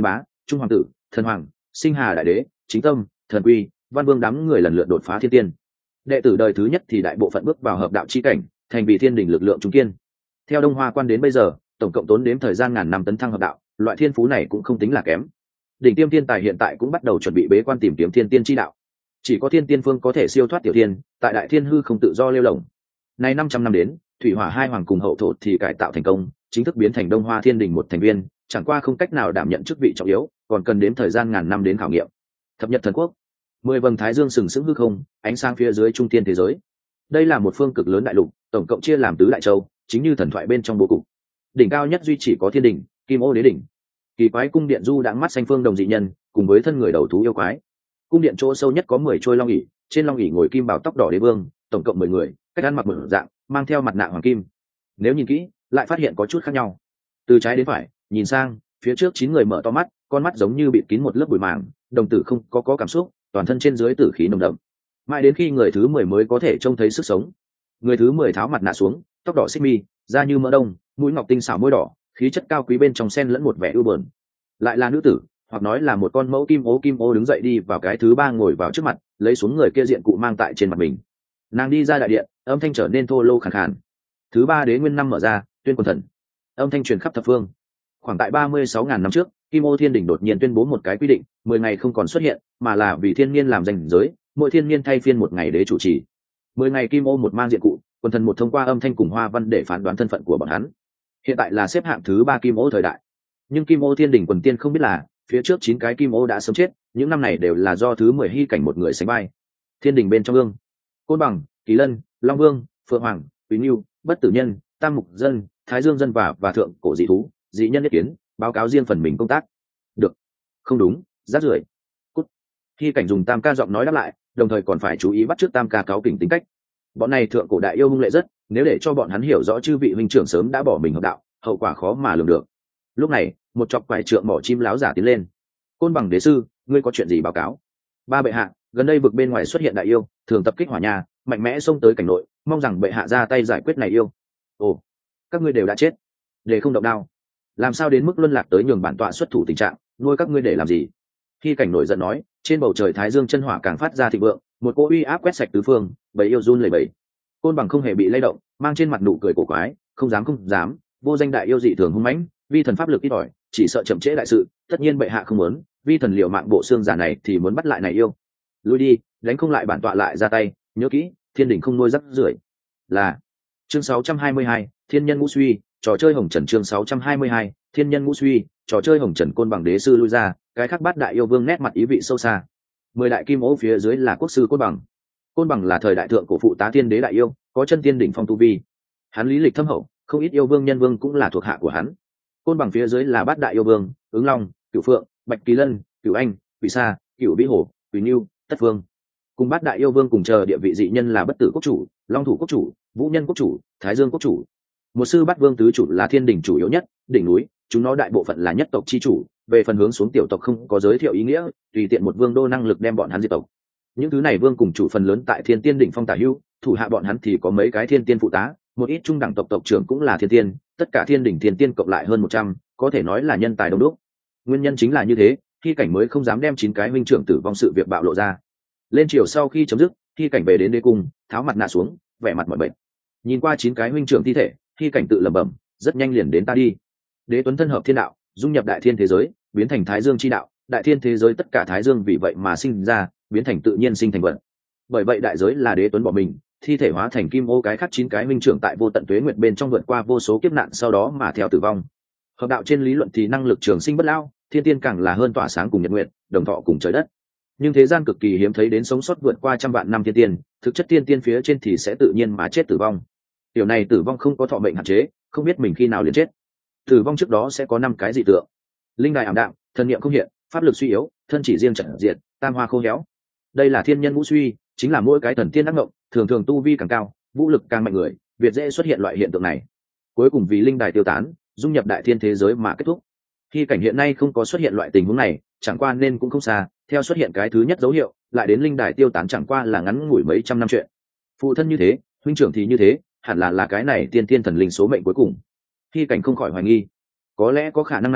trung hoàng tử, thần hoàng, sinh hà đại đế, chính tâm, thần quy, văn vương đám người lần lượt đột phá thiên tiên. Đệ tử đời thứ nhất thì đại bộ phận bước vào hợp đạo chi cảnh, thành vì thiên đình lực lượng trung kiên. Theo Đông Hoa quan đến bây giờ, tổng cộng tốn đếm thời gian ngàn năm tấn thăng hợp đạo, loại thiên phú này cũng không tính là kém. Đỉnh tiêm thiên tài hiện tại cũng bắt đầu chuẩn bị bế quan tìm kiếm thiên tiên chi đạo. Chỉ có thiên tiên phương có thể siêu thoát tiểu thiên, tại đại thiên hư không tự do lêu lổng. Nay năm trăm năm đến, thủy hỏa hai hoàng cùng hậu thổ thì cải tạo thành công, chính thức biến thành Đông Hoa Thiên Đình một thành viên, chẳng qua không cách nào đảm nhận chức vị trọng yếu, còn cần đến thời gian ngàn năm đến khảo nghiệm. Thập nhật thần quốc, mười vầng thái dương sừng sững hư không, ánh sáng phía dưới trung thiên thế giới. Đây là một phương cực lớn đại lục, tổng cộng chia làm tứ đại châu, chính như thần thoại bên trong bố cục. Đỉnh cao nhất duy chỉ có Thiên Đình, Kim Ô Đế đỉnh. Kỳ quái cung điện du đãng mắt xanh phương đồng dị nhân, cùng với thân người đầu thú yêu quái. Cung điện chỗ sâu nhất có mười trôi long ỷ, trên long ỷ ngồi kim bảo tóc đỏ đế vương, tổng cộng mười người, cách ăn mặc một dạng, mang theo mặt nạ hoàng kim. Nếu nhìn kỹ, lại phát hiện có chút khác nhau. Từ trái đến phải, nhìn sang, phía trước chín người mở to mắt, con mắt giống như bị kín một lớp bụi màng, đồng tử không có có cảm xúc, toàn thân trên dưới tử khí nồng đậm. Mãi đến khi người thứ mười mới có thể trông thấy sức sống. Người thứ mười tháo mặt nạ xuống, tóc đỏ xích mi, da như mỡ đông, mũi ngọc tinh xảo môi đỏ, khí chất cao quý bên trong xen lẫn một vẻ ưu buồn. Lại là nữ tử, hoặc nói là một con mẫu kim ô. Kim ô đứng dậy đi vào cái thứ ba ngồi vào trước mặt, lấy xuống người kia diện cụ mang tại trên mặt mình. Nàng đi ra đại điện, âm thanh trở nên thô lô khàn khàn. Thứ ba đế nguyên năm mở ra, tuyên quần thần, âm thanh truyền khắp thập phương. Khoảng tại ba mươi sáu ngàn năm trước, Kim Ô Thiên Đình đột nhiên tuyên bố một cái quy định, mười ngày không còn xuất hiện, mà là vì thiên niên làm ranh giới, mỗi thiên niên thay phiên một ngày đế chủ trì. Mười ngày Kim Ô một mang diện cụ, quần thần một thông qua âm thanh cùng hoa văn để phán đoán thân phận của bọn hắn. Hiện tại là xếp hạng thứ ba Kim Ô thời đại. Nhưng Kim Ô Thiên Đình quần tiên không biết là, phía trước chín cái Kim Ô đã sớm chết, những năm này đều là do thứ mười hy cảnh một người sánh vai. Thiên Đình bên trong ương, Côn Bằng, Kỳ Lân, Long Vương, Phượng Hoàng, Quý Nưu, Bất Tử Nhân, Tam Mục Dân, Thái Dương Dân và và thượng cổ dị thú, dị nhân nhất kiến, báo cáo riêng phần mình công tác. Được. Không đúng, rác rưởi. Cút. Khi cảnh dùng tam ca giọng nói đáp lại, đồng thời còn phải chú ý bắt chước tam ca cáo kỉnh tính cách. Bọn này thượng cổ đại yêu hung lệ rất, nếu để cho bọn hắn hiểu rõ chư vị huynh trưởng sớm đã bỏ mình hợp đạo, hậu quả khó mà lường được. Lúc này, một chọc quải trượng mỏ chim láo giả tiến lên. Côn Bằng đế sư, ngươi có chuyện gì báo cáo? Ba bệ hạ, gần đây vực bên ngoài xuất hiện đại yêu, thường tập kích hỏa nhà, mạnh mẽ xông tới cảnh nội, mong rằng bệ hạ ra tay giải quyết này yêu. Ồ, các ngươi đều đã chết, để không động đao, làm sao đến mức luân lạc tới nhường bản tọa xuất thủ tình trạng, nuôi các ngươi để làm gì? Khi cảnh nổi giận nói, trên bầu trời thái dương chân hỏa càng phát ra thịnh vượng, một cỗ uy áp quét sạch tứ phương, bầy yêu run lẩy bẩy. Côn Bằng không hề bị lay động, mang trên mặt nụ cười cổ quái, không dám không dám, vô danh đại yêu dị thường hung mãnh, vi thần pháp lực ít ỏi, chỉ sợ chậm trễ đại sự, tất nhiên bệ hạ không muốn, vi thần liều mạng bộ xương giả này thì muốn bắt lại này yêu. Lui đi, đánh không lại bản tọa lại ra tay, nhớ kỹ, thiên đình không nuôi rắc rưởi. Là chương sáu trăm hai mươi hai, thiên nhân ngũ suy, trò chơi hồng trần. Chương sáu trăm hai mươi hai, thiên nhân ngũ suy, trò chơi hồng trần. Côn Bằng đế sư lui ra, cái khác bát đại yêu vương nét mặt ý vị sâu xa. Mười đại kim ô phía dưới là quốc sư Côn Bằng. Côn Bằng là thời đại thượng cổ phụ tá thiên đế đại yêu, có chân tiên đỉnh phong tu vi. Hắn lý lịch thâm hậu, không ít yêu vương nhân vương cũng là thuộc hạ của hắn. Côn Bằng phía dưới là bát đại yêu vương, ứng long, cửu phượng, bạch kỳ lân, cửu anh, quỷ sa, cửu vĩ hổ, quỷ nưu, tất vương. Cùng bát đại yêu vương cùng chờ địa vị dị nhân là bất tử quốc chủ, long thủ quốc chủ, vũ nhân quốc chủ, thái dương quốc chủ. Một sư bát vương tứ chủ là thiên đỉnh chủ yếu nhất, đỉnh núi, chúng nó đại bộ phận là nhất tộc chi chủ, về phần hướng xuống tiểu tộc không có giới thiệu ý nghĩa, tùy tiện một vương đô năng lực đem bọn hắn diệt tộc. Những thứ này vương cùng chủ phần lớn tại thiên tiên đỉnh phong tả hữu, thủ hạ bọn hắn thì có mấy cái thiên tiên phụ tá, một ít trung đẳng tộc tộc trưởng cũng là thiên tiên, tất cả thiên đỉnh thiên tiên cộng lại hơn một trăm, có thể nói là nhân tài đông đúc. Nguyên nhân chính là như thế, khi cảnh mới không dám đem chín cái huynh trưởng tử vong sự việc bạo lộ ra. Lên chiều sau khi chấm dứt, khi cảnh về đến đế cung, tháo mặt nạ xuống, vẻ mặt mọi bệnh. Nhìn qua chín cái huynh trưởng thi thể, khi cảnh tự lẩm bẩm, rất nhanh liền đến ta đi. Đế tuấn thân hợp thiên đạo, dung nhập đại thiên thế giới, biến thành thái dương chi đạo, đại thiên thế giới tất cả thái dương vì vậy mà sinh ra, biến thành tự nhiên sinh thành vật. Bởi vậy đại giới là đế tuấn bỏ mình, thi thể hóa thành kim ô cái khác chín cái huynh trưởng tại vô tận tuế nguyệt bên trong vượt qua vô số kiếp nạn sau đó mà theo tử vong. Hợp đạo trên lý luận thì năng lực trường sinh bất lao, thiên tiên càng là hơn tỏa sáng cùng nhật nguyệt, đồng thọ cùng trời đất. Nhưng thế gian cực kỳ hiếm thấy đến sống sót vượt qua trăm vạn năm thiên tiên, thực chất thiên tiên phía trên thì sẽ tự nhiên mà chết tử vong. Điều này tử vong không có thọ mệnh hạn chế, không biết mình khi nào liền chết. Tử vong trước đó sẽ có năm cái dị tượng: linh đài ảm đạm, thần niệm không hiện, pháp lực suy yếu, thân chỉ riêng trận diệt, tam hoa khô héo. Đây là thiên nhân ngũ suy, chính là mỗi cái thần tiên đắc ngộng, thường thường tu vi càng cao, vũ lực càng mạnh người, việt dễ xuất hiện loại hiện tượng này. Cuối cùng vì linh đài tiêu tán, dung nhập đại thiên thế giới mà kết thúc. Khi cảnh hiện nay không có xuất hiện loại tình huống này, chẳng qua nên cũng không xa, theo xuất hiện cái thứ nhất dấu hiệu, lại đến linh đài tiêu tán chẳng qua là ngắn ngủi mấy trăm năm chuyện. Phụ thân như thế, huynh trưởng thì như thế, hẳn là là cái này tiên tiên thần linh số mệnh cuối cùng. Khi cảnh không khỏi hoài nghi, có lẽ có khả năng này,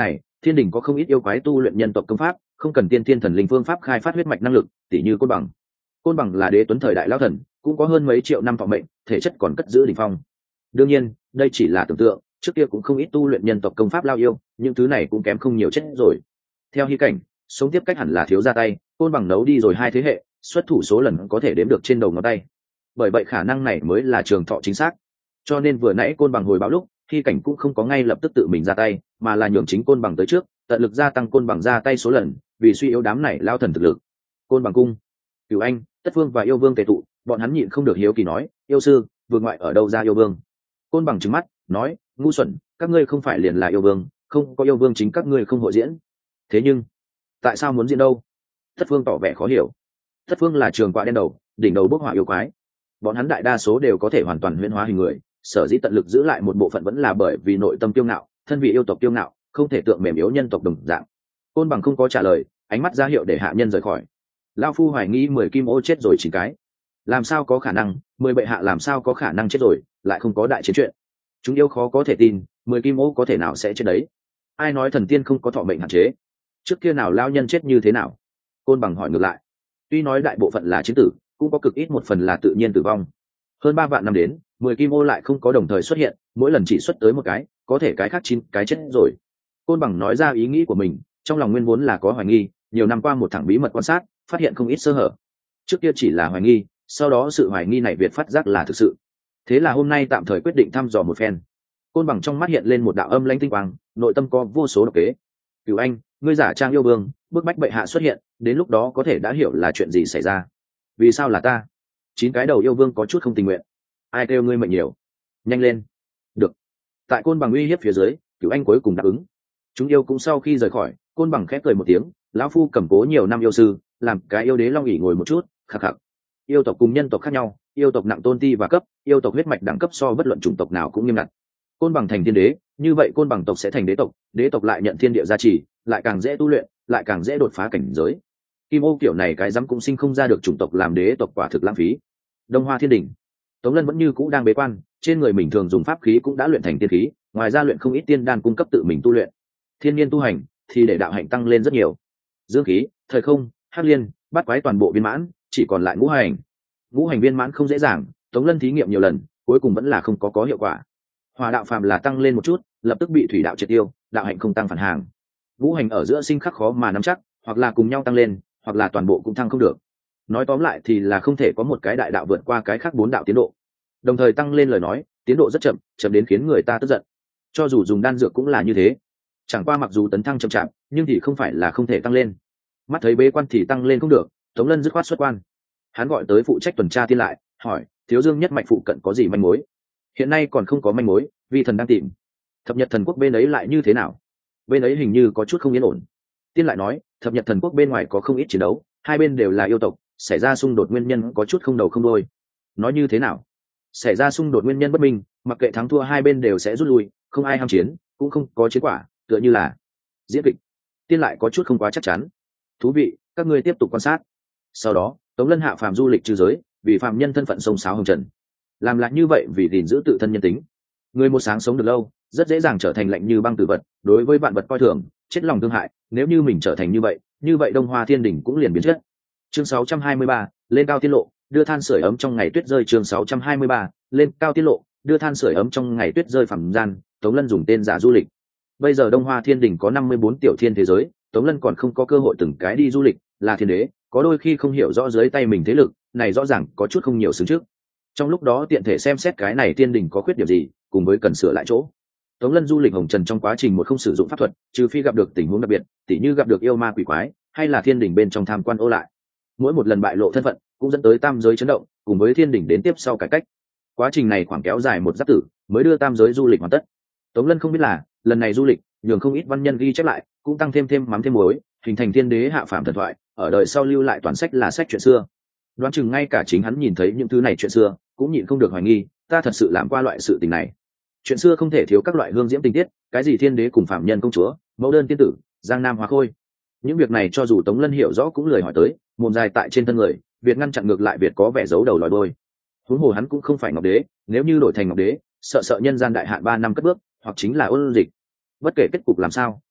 Thiên đình có không ít yêu quái tu luyện nhân tộc công pháp, không cần tiên thiên thần linh phương pháp khai phát huyết mạch năng lực, tỉ như côn bằng. Côn bằng là đế tuấn thời đại lão thần, cũng có hơn mấy triệu năm thọ mệnh, thể chất còn cất giữ đỉnh phong. Đương nhiên, đây chỉ là tưởng tượng, trước kia cũng không ít tu luyện nhân tộc công pháp lao yêu, những thứ này cũng kém không nhiều chết rồi. Theo Hy Cảnh, sống tiếp cách hẳn là thiếu ra tay, côn bằng nấu đi rồi hai thế hệ, xuất thủ số lần có thể đếm được trên đầu ngón tay. Bởi vậy khả năng này mới là trường thọ chính xác. Cho nên vừa nãy côn bằng hồi báo lúc, Hy Cảnh cũng không có ngay lập tức tự mình ra tay, mà là nhường chính côn bằng tới trước, tận lực gia tăng côn bằng ra tay số lần, vì suy yếu đám này lao thần thực lực. Côn bằng cung, Cửu Anh, Tất Phương và Yêu Vương tề tụ, bọn hắn nhịn không được hiếu kỳ nói, yêu sư, vương ngoại ở đâu ra yêu vương? Côn bằng trừng mắt nói, ngu xuẩn, các ngươi không phải liền là yêu vương, không có yêu vương chính các ngươi không hội diễn. Thế nhưng tại sao muốn diễn đâu? Tất Phương tỏ vẻ khó hiểu. Tất Phương là trường quạ đen đầu, đỉnh đầu bốc hỏa yêu quái, bọn hắn đại đa số đều có thể hoàn toàn huyễn hóa hình người, sở dĩ tận lực giữ lại một bộ phận vẫn là bởi vì nội tâm kiêu ngạo, thân vị yêu tộc kiêu ngạo, không thể tượng mềm yếu nhân tộc đồng dạng. Côn bằng không có trả lời, ánh mắt ra hiệu để hạ nhân rời khỏi. Lao phu hoài nghi mười kim ô chết rồi chín cái, làm sao có khả năng? Mười bệ hạ làm sao có khả năng chết rồi, lại không có đại chiến chuyện? Chúng yêu khó có thể tin, mười kim ô có thể nào sẽ chết đấy? Ai nói thần tiên không có thọ mệnh hạn chế? Trước kia nào lao nhân chết như thế nào? Côn bằng hỏi ngược lại. Tuy nói đại bộ phận là chiến tử, cũng có cực ít một phần là tự nhiên tử vong. Hơn ba vạn năm đến, mười kim ô lại không có đồng thời xuất hiện, mỗi lần chỉ xuất tới một cái, có thể cái khác chín cái chết rồi. Côn bằng nói ra ý nghĩ của mình, trong lòng nguyên vốn là có hoài nghi, nhiều năm qua một thẳng bí mật quan sát, phát hiện không ít sơ hở. Trước kia chỉ là hoài nghi, sau đó sự hoài nghi này việt phát giác là thực sự. Thế là hôm nay tạm thời quyết định thăm dò một phen. Côn bằng trong mắt hiện lên một đạo âm lãnh tinh quang, nội tâm có vô số độc kế. Cửu Anh, ngươi giả trang yêu vương, bức bách bệ hạ xuất hiện, đến lúc đó có thể đã hiểu là chuyện gì xảy ra. Vì sao là ta? Chín cái đầu yêu vương có chút không tình nguyện. Ai kêu ngươi mệnh nhiều? Nhanh lên. Được. Tại Côn bằng uy hiếp phía dưới, Cửu Anh cuối cùng đáp ứng. Chúng yêu cũng sau khi rời khỏi, Côn bằng khép cười một tiếng, lão phu cầm cố nhiều năm yêu sư, làm cái yêu đế long ỉ ngồi một chút, khắc khắc. Yêu tộc cùng nhân tộc khác nhau, yêu tộc nặng tôn ti và cấp, yêu tộc huyết mạch đẳng cấp so bất luận chủng tộc nào cũng nghiêm ngặt. Côn bằng thành thiên đế, như vậy côn bằng tộc sẽ thành đế tộc, đế tộc lại nhận thiên địa gia trì, lại càng dễ tu luyện, lại càng dễ đột phá cảnh giới. Kim ô kiểu này cái dám cũng sinh không ra được chủng tộc làm đế tộc, quả thực lãng phí. Đông Hoa Thiên Đình, Tống Lân vẫn như cũ đang bế quan, trên người mình thường dùng pháp khí cũng đã luyện thành tiên khí, ngoài ra luyện không ít tiên đan cung cấp tự mình tu luyện. Thiên nhiên tu hành thì để đạo hạnh tăng lên rất nhiều. Dương khí, thời không, hắc liên, bát quái toàn bộ viên mãn, chỉ còn lại ngũ hành. Ngũ hành viên mãn không dễ dàng, Tống Lân thí nghiệm nhiều lần, cuối cùng vẫn là không có có hiệu quả. Hỏa đạo phàm là tăng lên một chút, lập tức bị thủy đạo triệt tiêu, đạo hạnh không tăng phản hàng. Ngũ hành ở giữa sinh khắc khó mà nắm chắc, hoặc là cùng nhau tăng lên, hoặc là toàn bộ cũng thăng không được. Nói tóm lại thì là không thể có một cái đại đạo vượt qua cái khác bốn đạo tiến độ. Đồng thời tăng lên lời nói, tiến độ rất chậm, chậm đến khiến người ta tức giận. Cho dù dùng đan dược cũng là như thế. Chẳng qua mặc dù tấn thăng chậm chạp, nhưng thì không phải là không thể tăng lên. Mắt thấy bế quan thì tăng lên không được, Tống Lân dứt khoát xuất quan. Hắn gọi tới phụ trách tuần tra tiên lại, hỏi: thiếu dương nhất mạch phụ cận có gì manh mối? Hiện nay còn không có manh mối, vi thần đang tìm. Thập nhật thần quốc bên ấy lại như thế nào? Bên ấy hình như có chút không yên ổn. Tiên lại nói: thập nhật thần quốc bên ngoài có không ít chiến đấu, hai bên đều là yêu tộc, xảy ra xung đột nguyên nhân có chút không đầu không đuôi. Nói như thế nào? Xảy ra xung đột nguyên nhân bất minh, mặc kệ thắng thua hai bên đều sẽ rút lui, không ai ham chiến, cũng không có chiến quả, tựa như là diễn kịch. Tiên lại có chút không quá chắc chắn. Thú vị, các ngươi tiếp tục quan sát. Sau đó, Tống Lân hạ phàm du lịch trừ giới, vì phàm nhân thân phận sông sáo hồng trần. Làm lại như vậy vì gìn giữ tự thân nhân tính. Người một sáng sống được lâu, rất dễ dàng trở thành lạnh như băng tử vật, đối với vạn vật coi thường, chết lòng thương hại. Nếu như mình trở thành như vậy, như vậy Đông Hoa Thiên Đình cũng liền biến chất. Chương sáu trăm hai mươi ba, lên cao tiết lộ, đưa than sưởi ấm trong ngày tuyết rơi. Chương sáu trăm hai mươi ba, lên cao tiết lộ, đưa than sưởi ấm trong ngày tuyết rơi. Phàm gian, Tống Lân dùng tên giả du lịch. Bây giờ Đông Hoa Thiên Đình có năm mươi bốn tiểu thiên thế giới, Tống Lân còn không có cơ hội từng cái đi du lịch, là thiên đế, có đôi khi không hiểu rõ dưới tay mình thế lực, này rõ ràng có chút không nhiều xứng trước. Trong lúc đó tiện thể xem xét cái này Thiên Đình có khuyết điểm gì, cùng với cần sửa lại chỗ. Tống Lân du lịch hồng trần trong quá trình một không sử dụng pháp thuật, trừ phi gặp được tình huống đặc biệt, tỉ như gặp được yêu ma quỷ quái, hay là Thiên Đình bên trong tham quan ô lại. Mỗi một lần bại lộ thân phận, cũng dẫn tới tam giới chấn động, cùng với Thiên Đình đến tiếp sau cải cách. Quá trình này khoảng kéo dài một giáp tử, mới đưa tam giới du lịch hoàn tất. Tống Lân không biết là, lần này du lịch, nhường không ít văn nhân ghi chép lại, cũng tăng thêm thêm mắm thêm muối, hình thành thiên đế hạ phàm thần thoại, ở đời sau lưu lại toàn sách là sách chuyện xưa. Đoán chừng ngay cả chính hắn nhìn thấy những thứ này chuyện xưa, cũng nhịn không được hoài nghi, ta thật sự làm qua loại sự tình này. Chuyện xưa không thể thiếu các loại hương diễm tình tiết, cái gì thiên đế cùng phạm nhân công chúa, mẫu đơn tiên tử, giang nam hóa khôi. Những việc này cho dù Tống Lân hiểu rõ cũng lười hỏi tới, mồm dài tại trên thân người, việc ngăn chặn ngược lại việc có vẻ giấu đầu lòi đuôi. Huống hồ hắn cũng không phải ngọc đế, nếu như đổi thành ngọc đế, sợ sợ nhân gian đại hạn ba năm cất bước, hoặc chính là ôn dịch. Bất kể kết cục làm sao,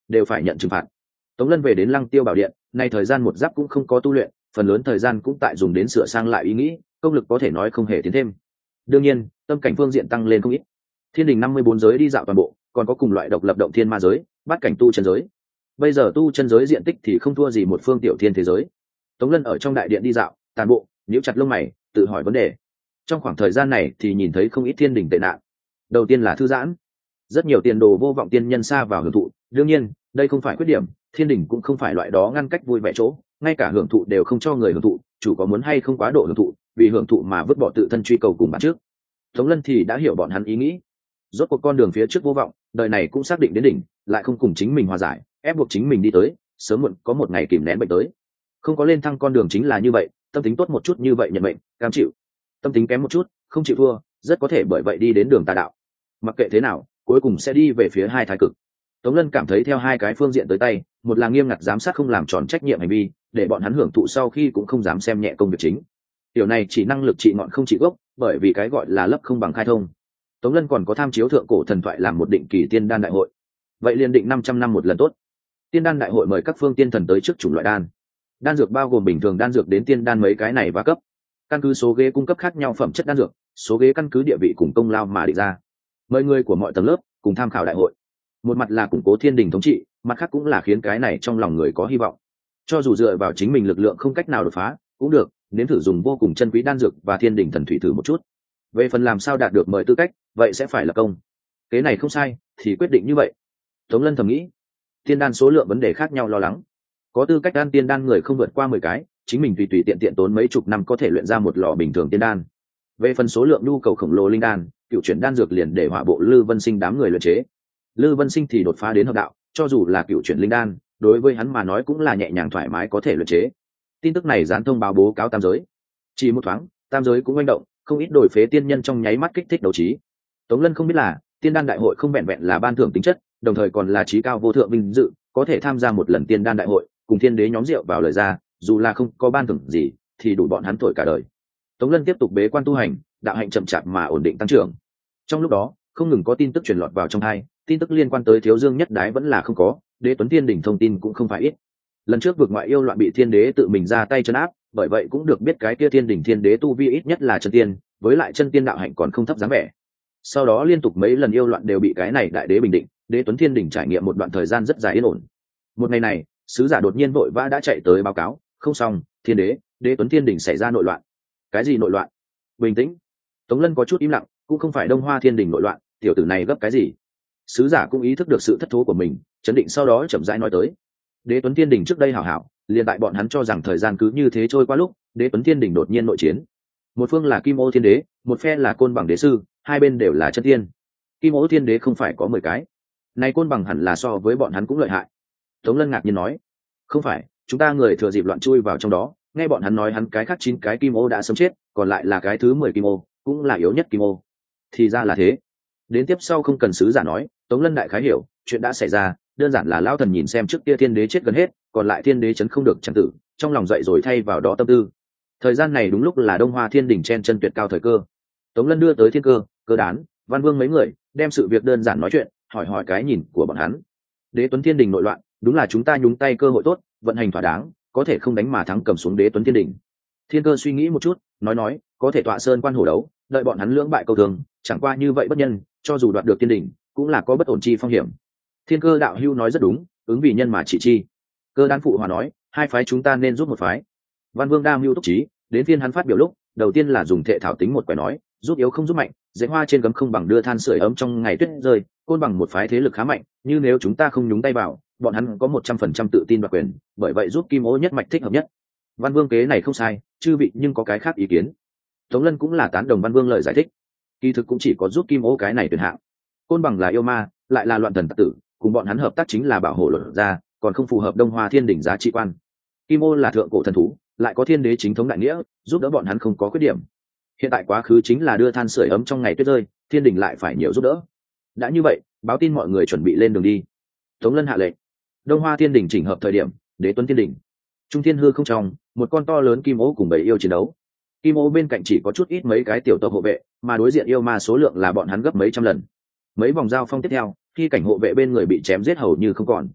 đều phải nhận trừng phạt. Tống Lân về đến Lăng Tiêu Bảo Điện, nay thời gian một giáp cũng không có tu luyện, phần lớn thời gian cũng tại dùng đến sửa sang lại ý nghĩ, công lực có thể nói không hề tiến thêm. Đương nhiên, tâm cảnh phương diện tăng lên không ít. Thiên đình năm mươi bốn giới đi dạo toàn bộ, còn có cùng loại độc lập động thiên ma giới, bát cảnh tu chân giới. Bây giờ tu chân giới diện tích thì không thua gì một phương tiểu thiên thế giới. Tống Lân ở trong đại điện đi dạo, tàn bộ, nhíu chặt lông mày, tự hỏi vấn đề. Trong khoảng thời gian này thì nhìn thấy không ít thiên đình tệ nạn. Đầu tiên là thư giãn, rất nhiều tiền đồ vô vọng tiên nhân xa vào hưởng thụ. Đương nhiên, đây không phải khuyết điểm, thiên đình cũng không phải loại đó ngăn cách vui vẻ chỗ, ngay cả hưởng thụ đều không cho người hưởng thụ, chủ có muốn hay không quá độ hưởng thụ, vì hưởng thụ mà vứt bỏ tự thân truy cầu cùng bản trước. Tống Lân thì đã hiểu bọn hắn ý nghĩ. Rốt cuộc con đường phía trước vô vọng, đời này cũng xác định đến đỉnh, lại không cùng chính mình hòa giải, ép buộc chính mình đi tới, sớm muộn có một ngày kìm nén bệnh tới. Không có lên thăng con đường chính là như vậy, tâm tính tốt một chút như vậy nhận mệnh, cam chịu. Tâm tính kém một chút, không chịu thua, rất có thể bởi vậy đi đến đường tà đạo. Mặc kệ thế nào, cuối cùng sẽ đi về phía hai thái cực. Tống Lân cảm thấy theo hai cái phương diện tới tay, một là nghiêm ngặt giám sát không làm tròn trách nhiệm hành vi, để bọn hắn hưởng thụ sau khi cũng không dám xem nhẹ công việc chính. Điều này chỉ năng lực trị ngọn không trị gốc, bởi vì cái gọi là lấp không bằng khai thông. Tống Lân còn có tham chiếu thượng cổ thần thoại làm một định kỳ tiên đan đại hội. Vậy liền định năm trăm năm một lần tốt. Tiên đan đại hội mời các phương tiên thần tới trước chủng loại đan. Đan dược bao gồm bình thường đan dược đến tiên đan mấy cái này và cấp. Căn cứ số ghế cung cấp khác nhau phẩm chất đan dược, số ghế căn cứ địa vị cùng công lao mà định ra. Mời người của mọi tầng lớp cùng tham khảo đại hội. Một mặt là củng cố thiên đình thống trị, mặt khác cũng là khiến cái này trong lòng người có hy vọng. Cho dù dựa vào chính mình lực lượng không cách nào đột phá, cũng được, nếm thử dùng vô cùng chân quý đan dược và thiên đình thần thủy thử một chút. Về phần làm sao đạt được mời tư cách, vậy sẽ phải là công. Cái này không sai, thì quyết định như vậy. Tống Lân thầm nghĩ, tiên đan số lượng vấn đề khác nhau lo lắng. Có tư cách đan tiên đan người không vượt qua mười cái, chính mình tùy tùy tiện tiện tốn mấy chục năm có thể luyện ra một lò bình thường tiên đan. Về phần số lượng nhu cầu khổng lồ linh đan, cựu chuyển đan dược liền để hỏa bộ Lư Vân Sinh đám người luyện chế. Lư Vân Sinh thì đột phá đến hợp đạo, cho dù là cựu chuyển linh đan, đối với hắn mà nói cũng là nhẹ nhàng thoải mái có thể luyện chế. Tin tức này dán thông báo bố cáo tam giới. Chỉ một thoáng, tam giới cũng manh động, không ít đổi phế tiên nhân trong nháy mắt kích thích đấu trí. Tống Lân không biết là, tiên đan đại hội không vẹn vẹn là ban thưởng tính chất, đồng thời còn là trí cao vô thượng vinh dự, có thể tham gia một lần tiên đan đại hội, cùng thiên đế nhóm rượu vào lời ra, dù là không có ban thưởng gì, thì đủ bọn hắn thổi cả đời. Tống Lân tiếp tục bế quan tu hành, đạo hạnh chậm chạp mà ổn định tăng trưởng. Trong lúc đó, không ngừng có tin tức truyền lọt vào trong hai, tin tức liên quan tới Thiếu Dương Nhất Đái vẫn là không có, Đế Tuấn Thiên Đỉnh thông tin cũng không phải ít. Lần trước vượt ngoại yêu loạn bị thiên đế tự mình ra tay trấn áp, bởi vậy cũng được biết cái kia thiên đỉnh thiên đế tu vi ít nhất là chân tiên, với lại chân tiên đạo hạnh còn không thấp dáng vẻ. Sau đó liên tục mấy lần yêu loạn đều bị cái này đại đế bình định, Đế Tuấn Thiên Đỉnh trải nghiệm một đoạn thời gian rất dài yên ổn. Một ngày này, sứ giả đột nhiên vội vã đã chạy tới báo cáo, không xong, thiên đế, Đế Tuấn Thiên Đỉnh xảy ra nội loạn. Cái gì nội loạn? Bình tĩnh. Tống Lân có chút im lặng, cũng không phải Đông Hoa Thiên Đỉnh nội loạn, tiểu tử này gấp cái gì? Sứ giả cũng ý thức được sự thất thố của mình, chấn định sau đó chậm rãi nói tới. Đế Tuấn Thiên Đỉnh trước đây hảo hảo, liền tại bọn hắn cho rằng thời gian cứ như thế trôi qua lúc, Đế Tuấn Thiên Đỉnh đột nhiên nội chiến. Một phương là Kim Ô Thiên Đế, một phe là Côn Bằng Đế sư, hai bên đều là chân tiên. Kim Ô Thiên Đế không phải có mười cái, này Côn Bằng hẳn là so với bọn hắn cũng lợi hại. Tống Lân ngạc nhiên nói, không phải, chúng ta người thừa dịp loạn chui vào trong đó, nghe bọn hắn nói hắn cái khác chín cái Kim Ô đã sống chết, còn lại là cái thứ mười Kim Ô, cũng là yếu nhất Kim Ô. Thì ra là thế. Đến tiếp sau không cần sứ giả nói, Tống Lân đại khái hiểu, chuyện đã xảy ra, đơn giản là lão thần nhìn xem trước kia thiên đế chết gần hết, còn lại thiên đế chấn không được chẳng tử, trong lòng dậy rồi thay vào đó tâm tư. Thời gian này đúng lúc là Đông Hoa Thiên Đỉnh chen chân tuyệt cao thời cơ. Tống Lân đưa tới Thiên Cơ, Cơ Đán, Văn Vương mấy người, đem sự việc đơn giản nói chuyện, hỏi hỏi cái nhìn của bọn hắn. Đế Tuấn Thiên Đỉnh nội loạn, đúng là chúng ta nhúng tay cơ hội tốt, vận hành thỏa đáng, có thể không đánh mà thắng cầm xuống Đế Tuấn Thiên Đỉnh. Thiên Cơ suy nghĩ một chút, nói nói, có thể tọa sơn quan hổ đấu, đợi bọn hắn lưỡng bại câu thường, chẳng qua như vậy bất nhân, cho dù đoạt được Thiên Đỉnh, cũng là có bất ổn chi phong hiểm. Thiên Cơ đạo hưu nói rất đúng, ứng vì nhân mà trị chi. Cơ Đán phụ hòa nói, hai phái chúng ta nên giúp một phái. Văn Vương đa mưu túc trí, đến phiên hắn phát biểu lúc, đầu tiên là dùng thệ thảo tính một quẻ nói, giúp yếu không giúp mạnh, dễ hoa trên gấm không bằng đưa than sưởi ấm trong ngày tuyết rơi, Côn Bằng một phái thế lực khá mạnh, như nếu chúng ta không nhúng tay vào, bọn hắn có một trăm phần trăm tự tin và quyền, bởi vậy giúp Kim Ô nhất mạch thích hợp nhất. Văn Vương kế này không sai, chư vị nhưng có cái khác ý kiến. Tống Lân cũng là tán đồng Văn Vương lời giải thích, kỳ thực cũng chỉ có giúp Kim Ô cái này tuyển hạng. Côn Bằng là yêu ma, lại là loạn thần tặc tử, cùng bọn hắn hợp tác chính là bảo hộ luật ra, còn không phù hợp Đông Hoa Thiên Đỉnh giá trị quan. Kim Ô là thượng cổ thần thú, lại có thiên đế chính thống đại nghĩa, giúp đỡ bọn hắn không có khuyết điểm. Hiện tại quá khứ chính là đưa than sưởi ấm trong ngày tuyết rơi, Thiên Đình lại phải nhiều giúp đỡ. Đã như vậy, báo tin mọi người chuẩn bị lên đường đi. Tống Lân hạ lệnh. Đông Hoa Thiên Đình chỉnh hợp thời điểm, Đế Tuấn Thiên Đình. Trung thiên hư không trong, một con to lớn kim ô cùng bầy yêu chiến đấu. Kim ô bên cạnh chỉ có chút ít mấy cái tiểu tộc hộ vệ, mà đối diện yêu ma số lượng là bọn hắn gấp mấy trăm lần. Mấy vòng giao phong tiếp theo, khi cảnh hộ vệ bên người bị chém giết hầu như không còn.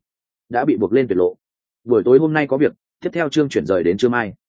đã bị buộc lên tuyệt lộ. Buổi tối hôm nay có việc, tiếp theo chương chuyển rời đến trưa mai.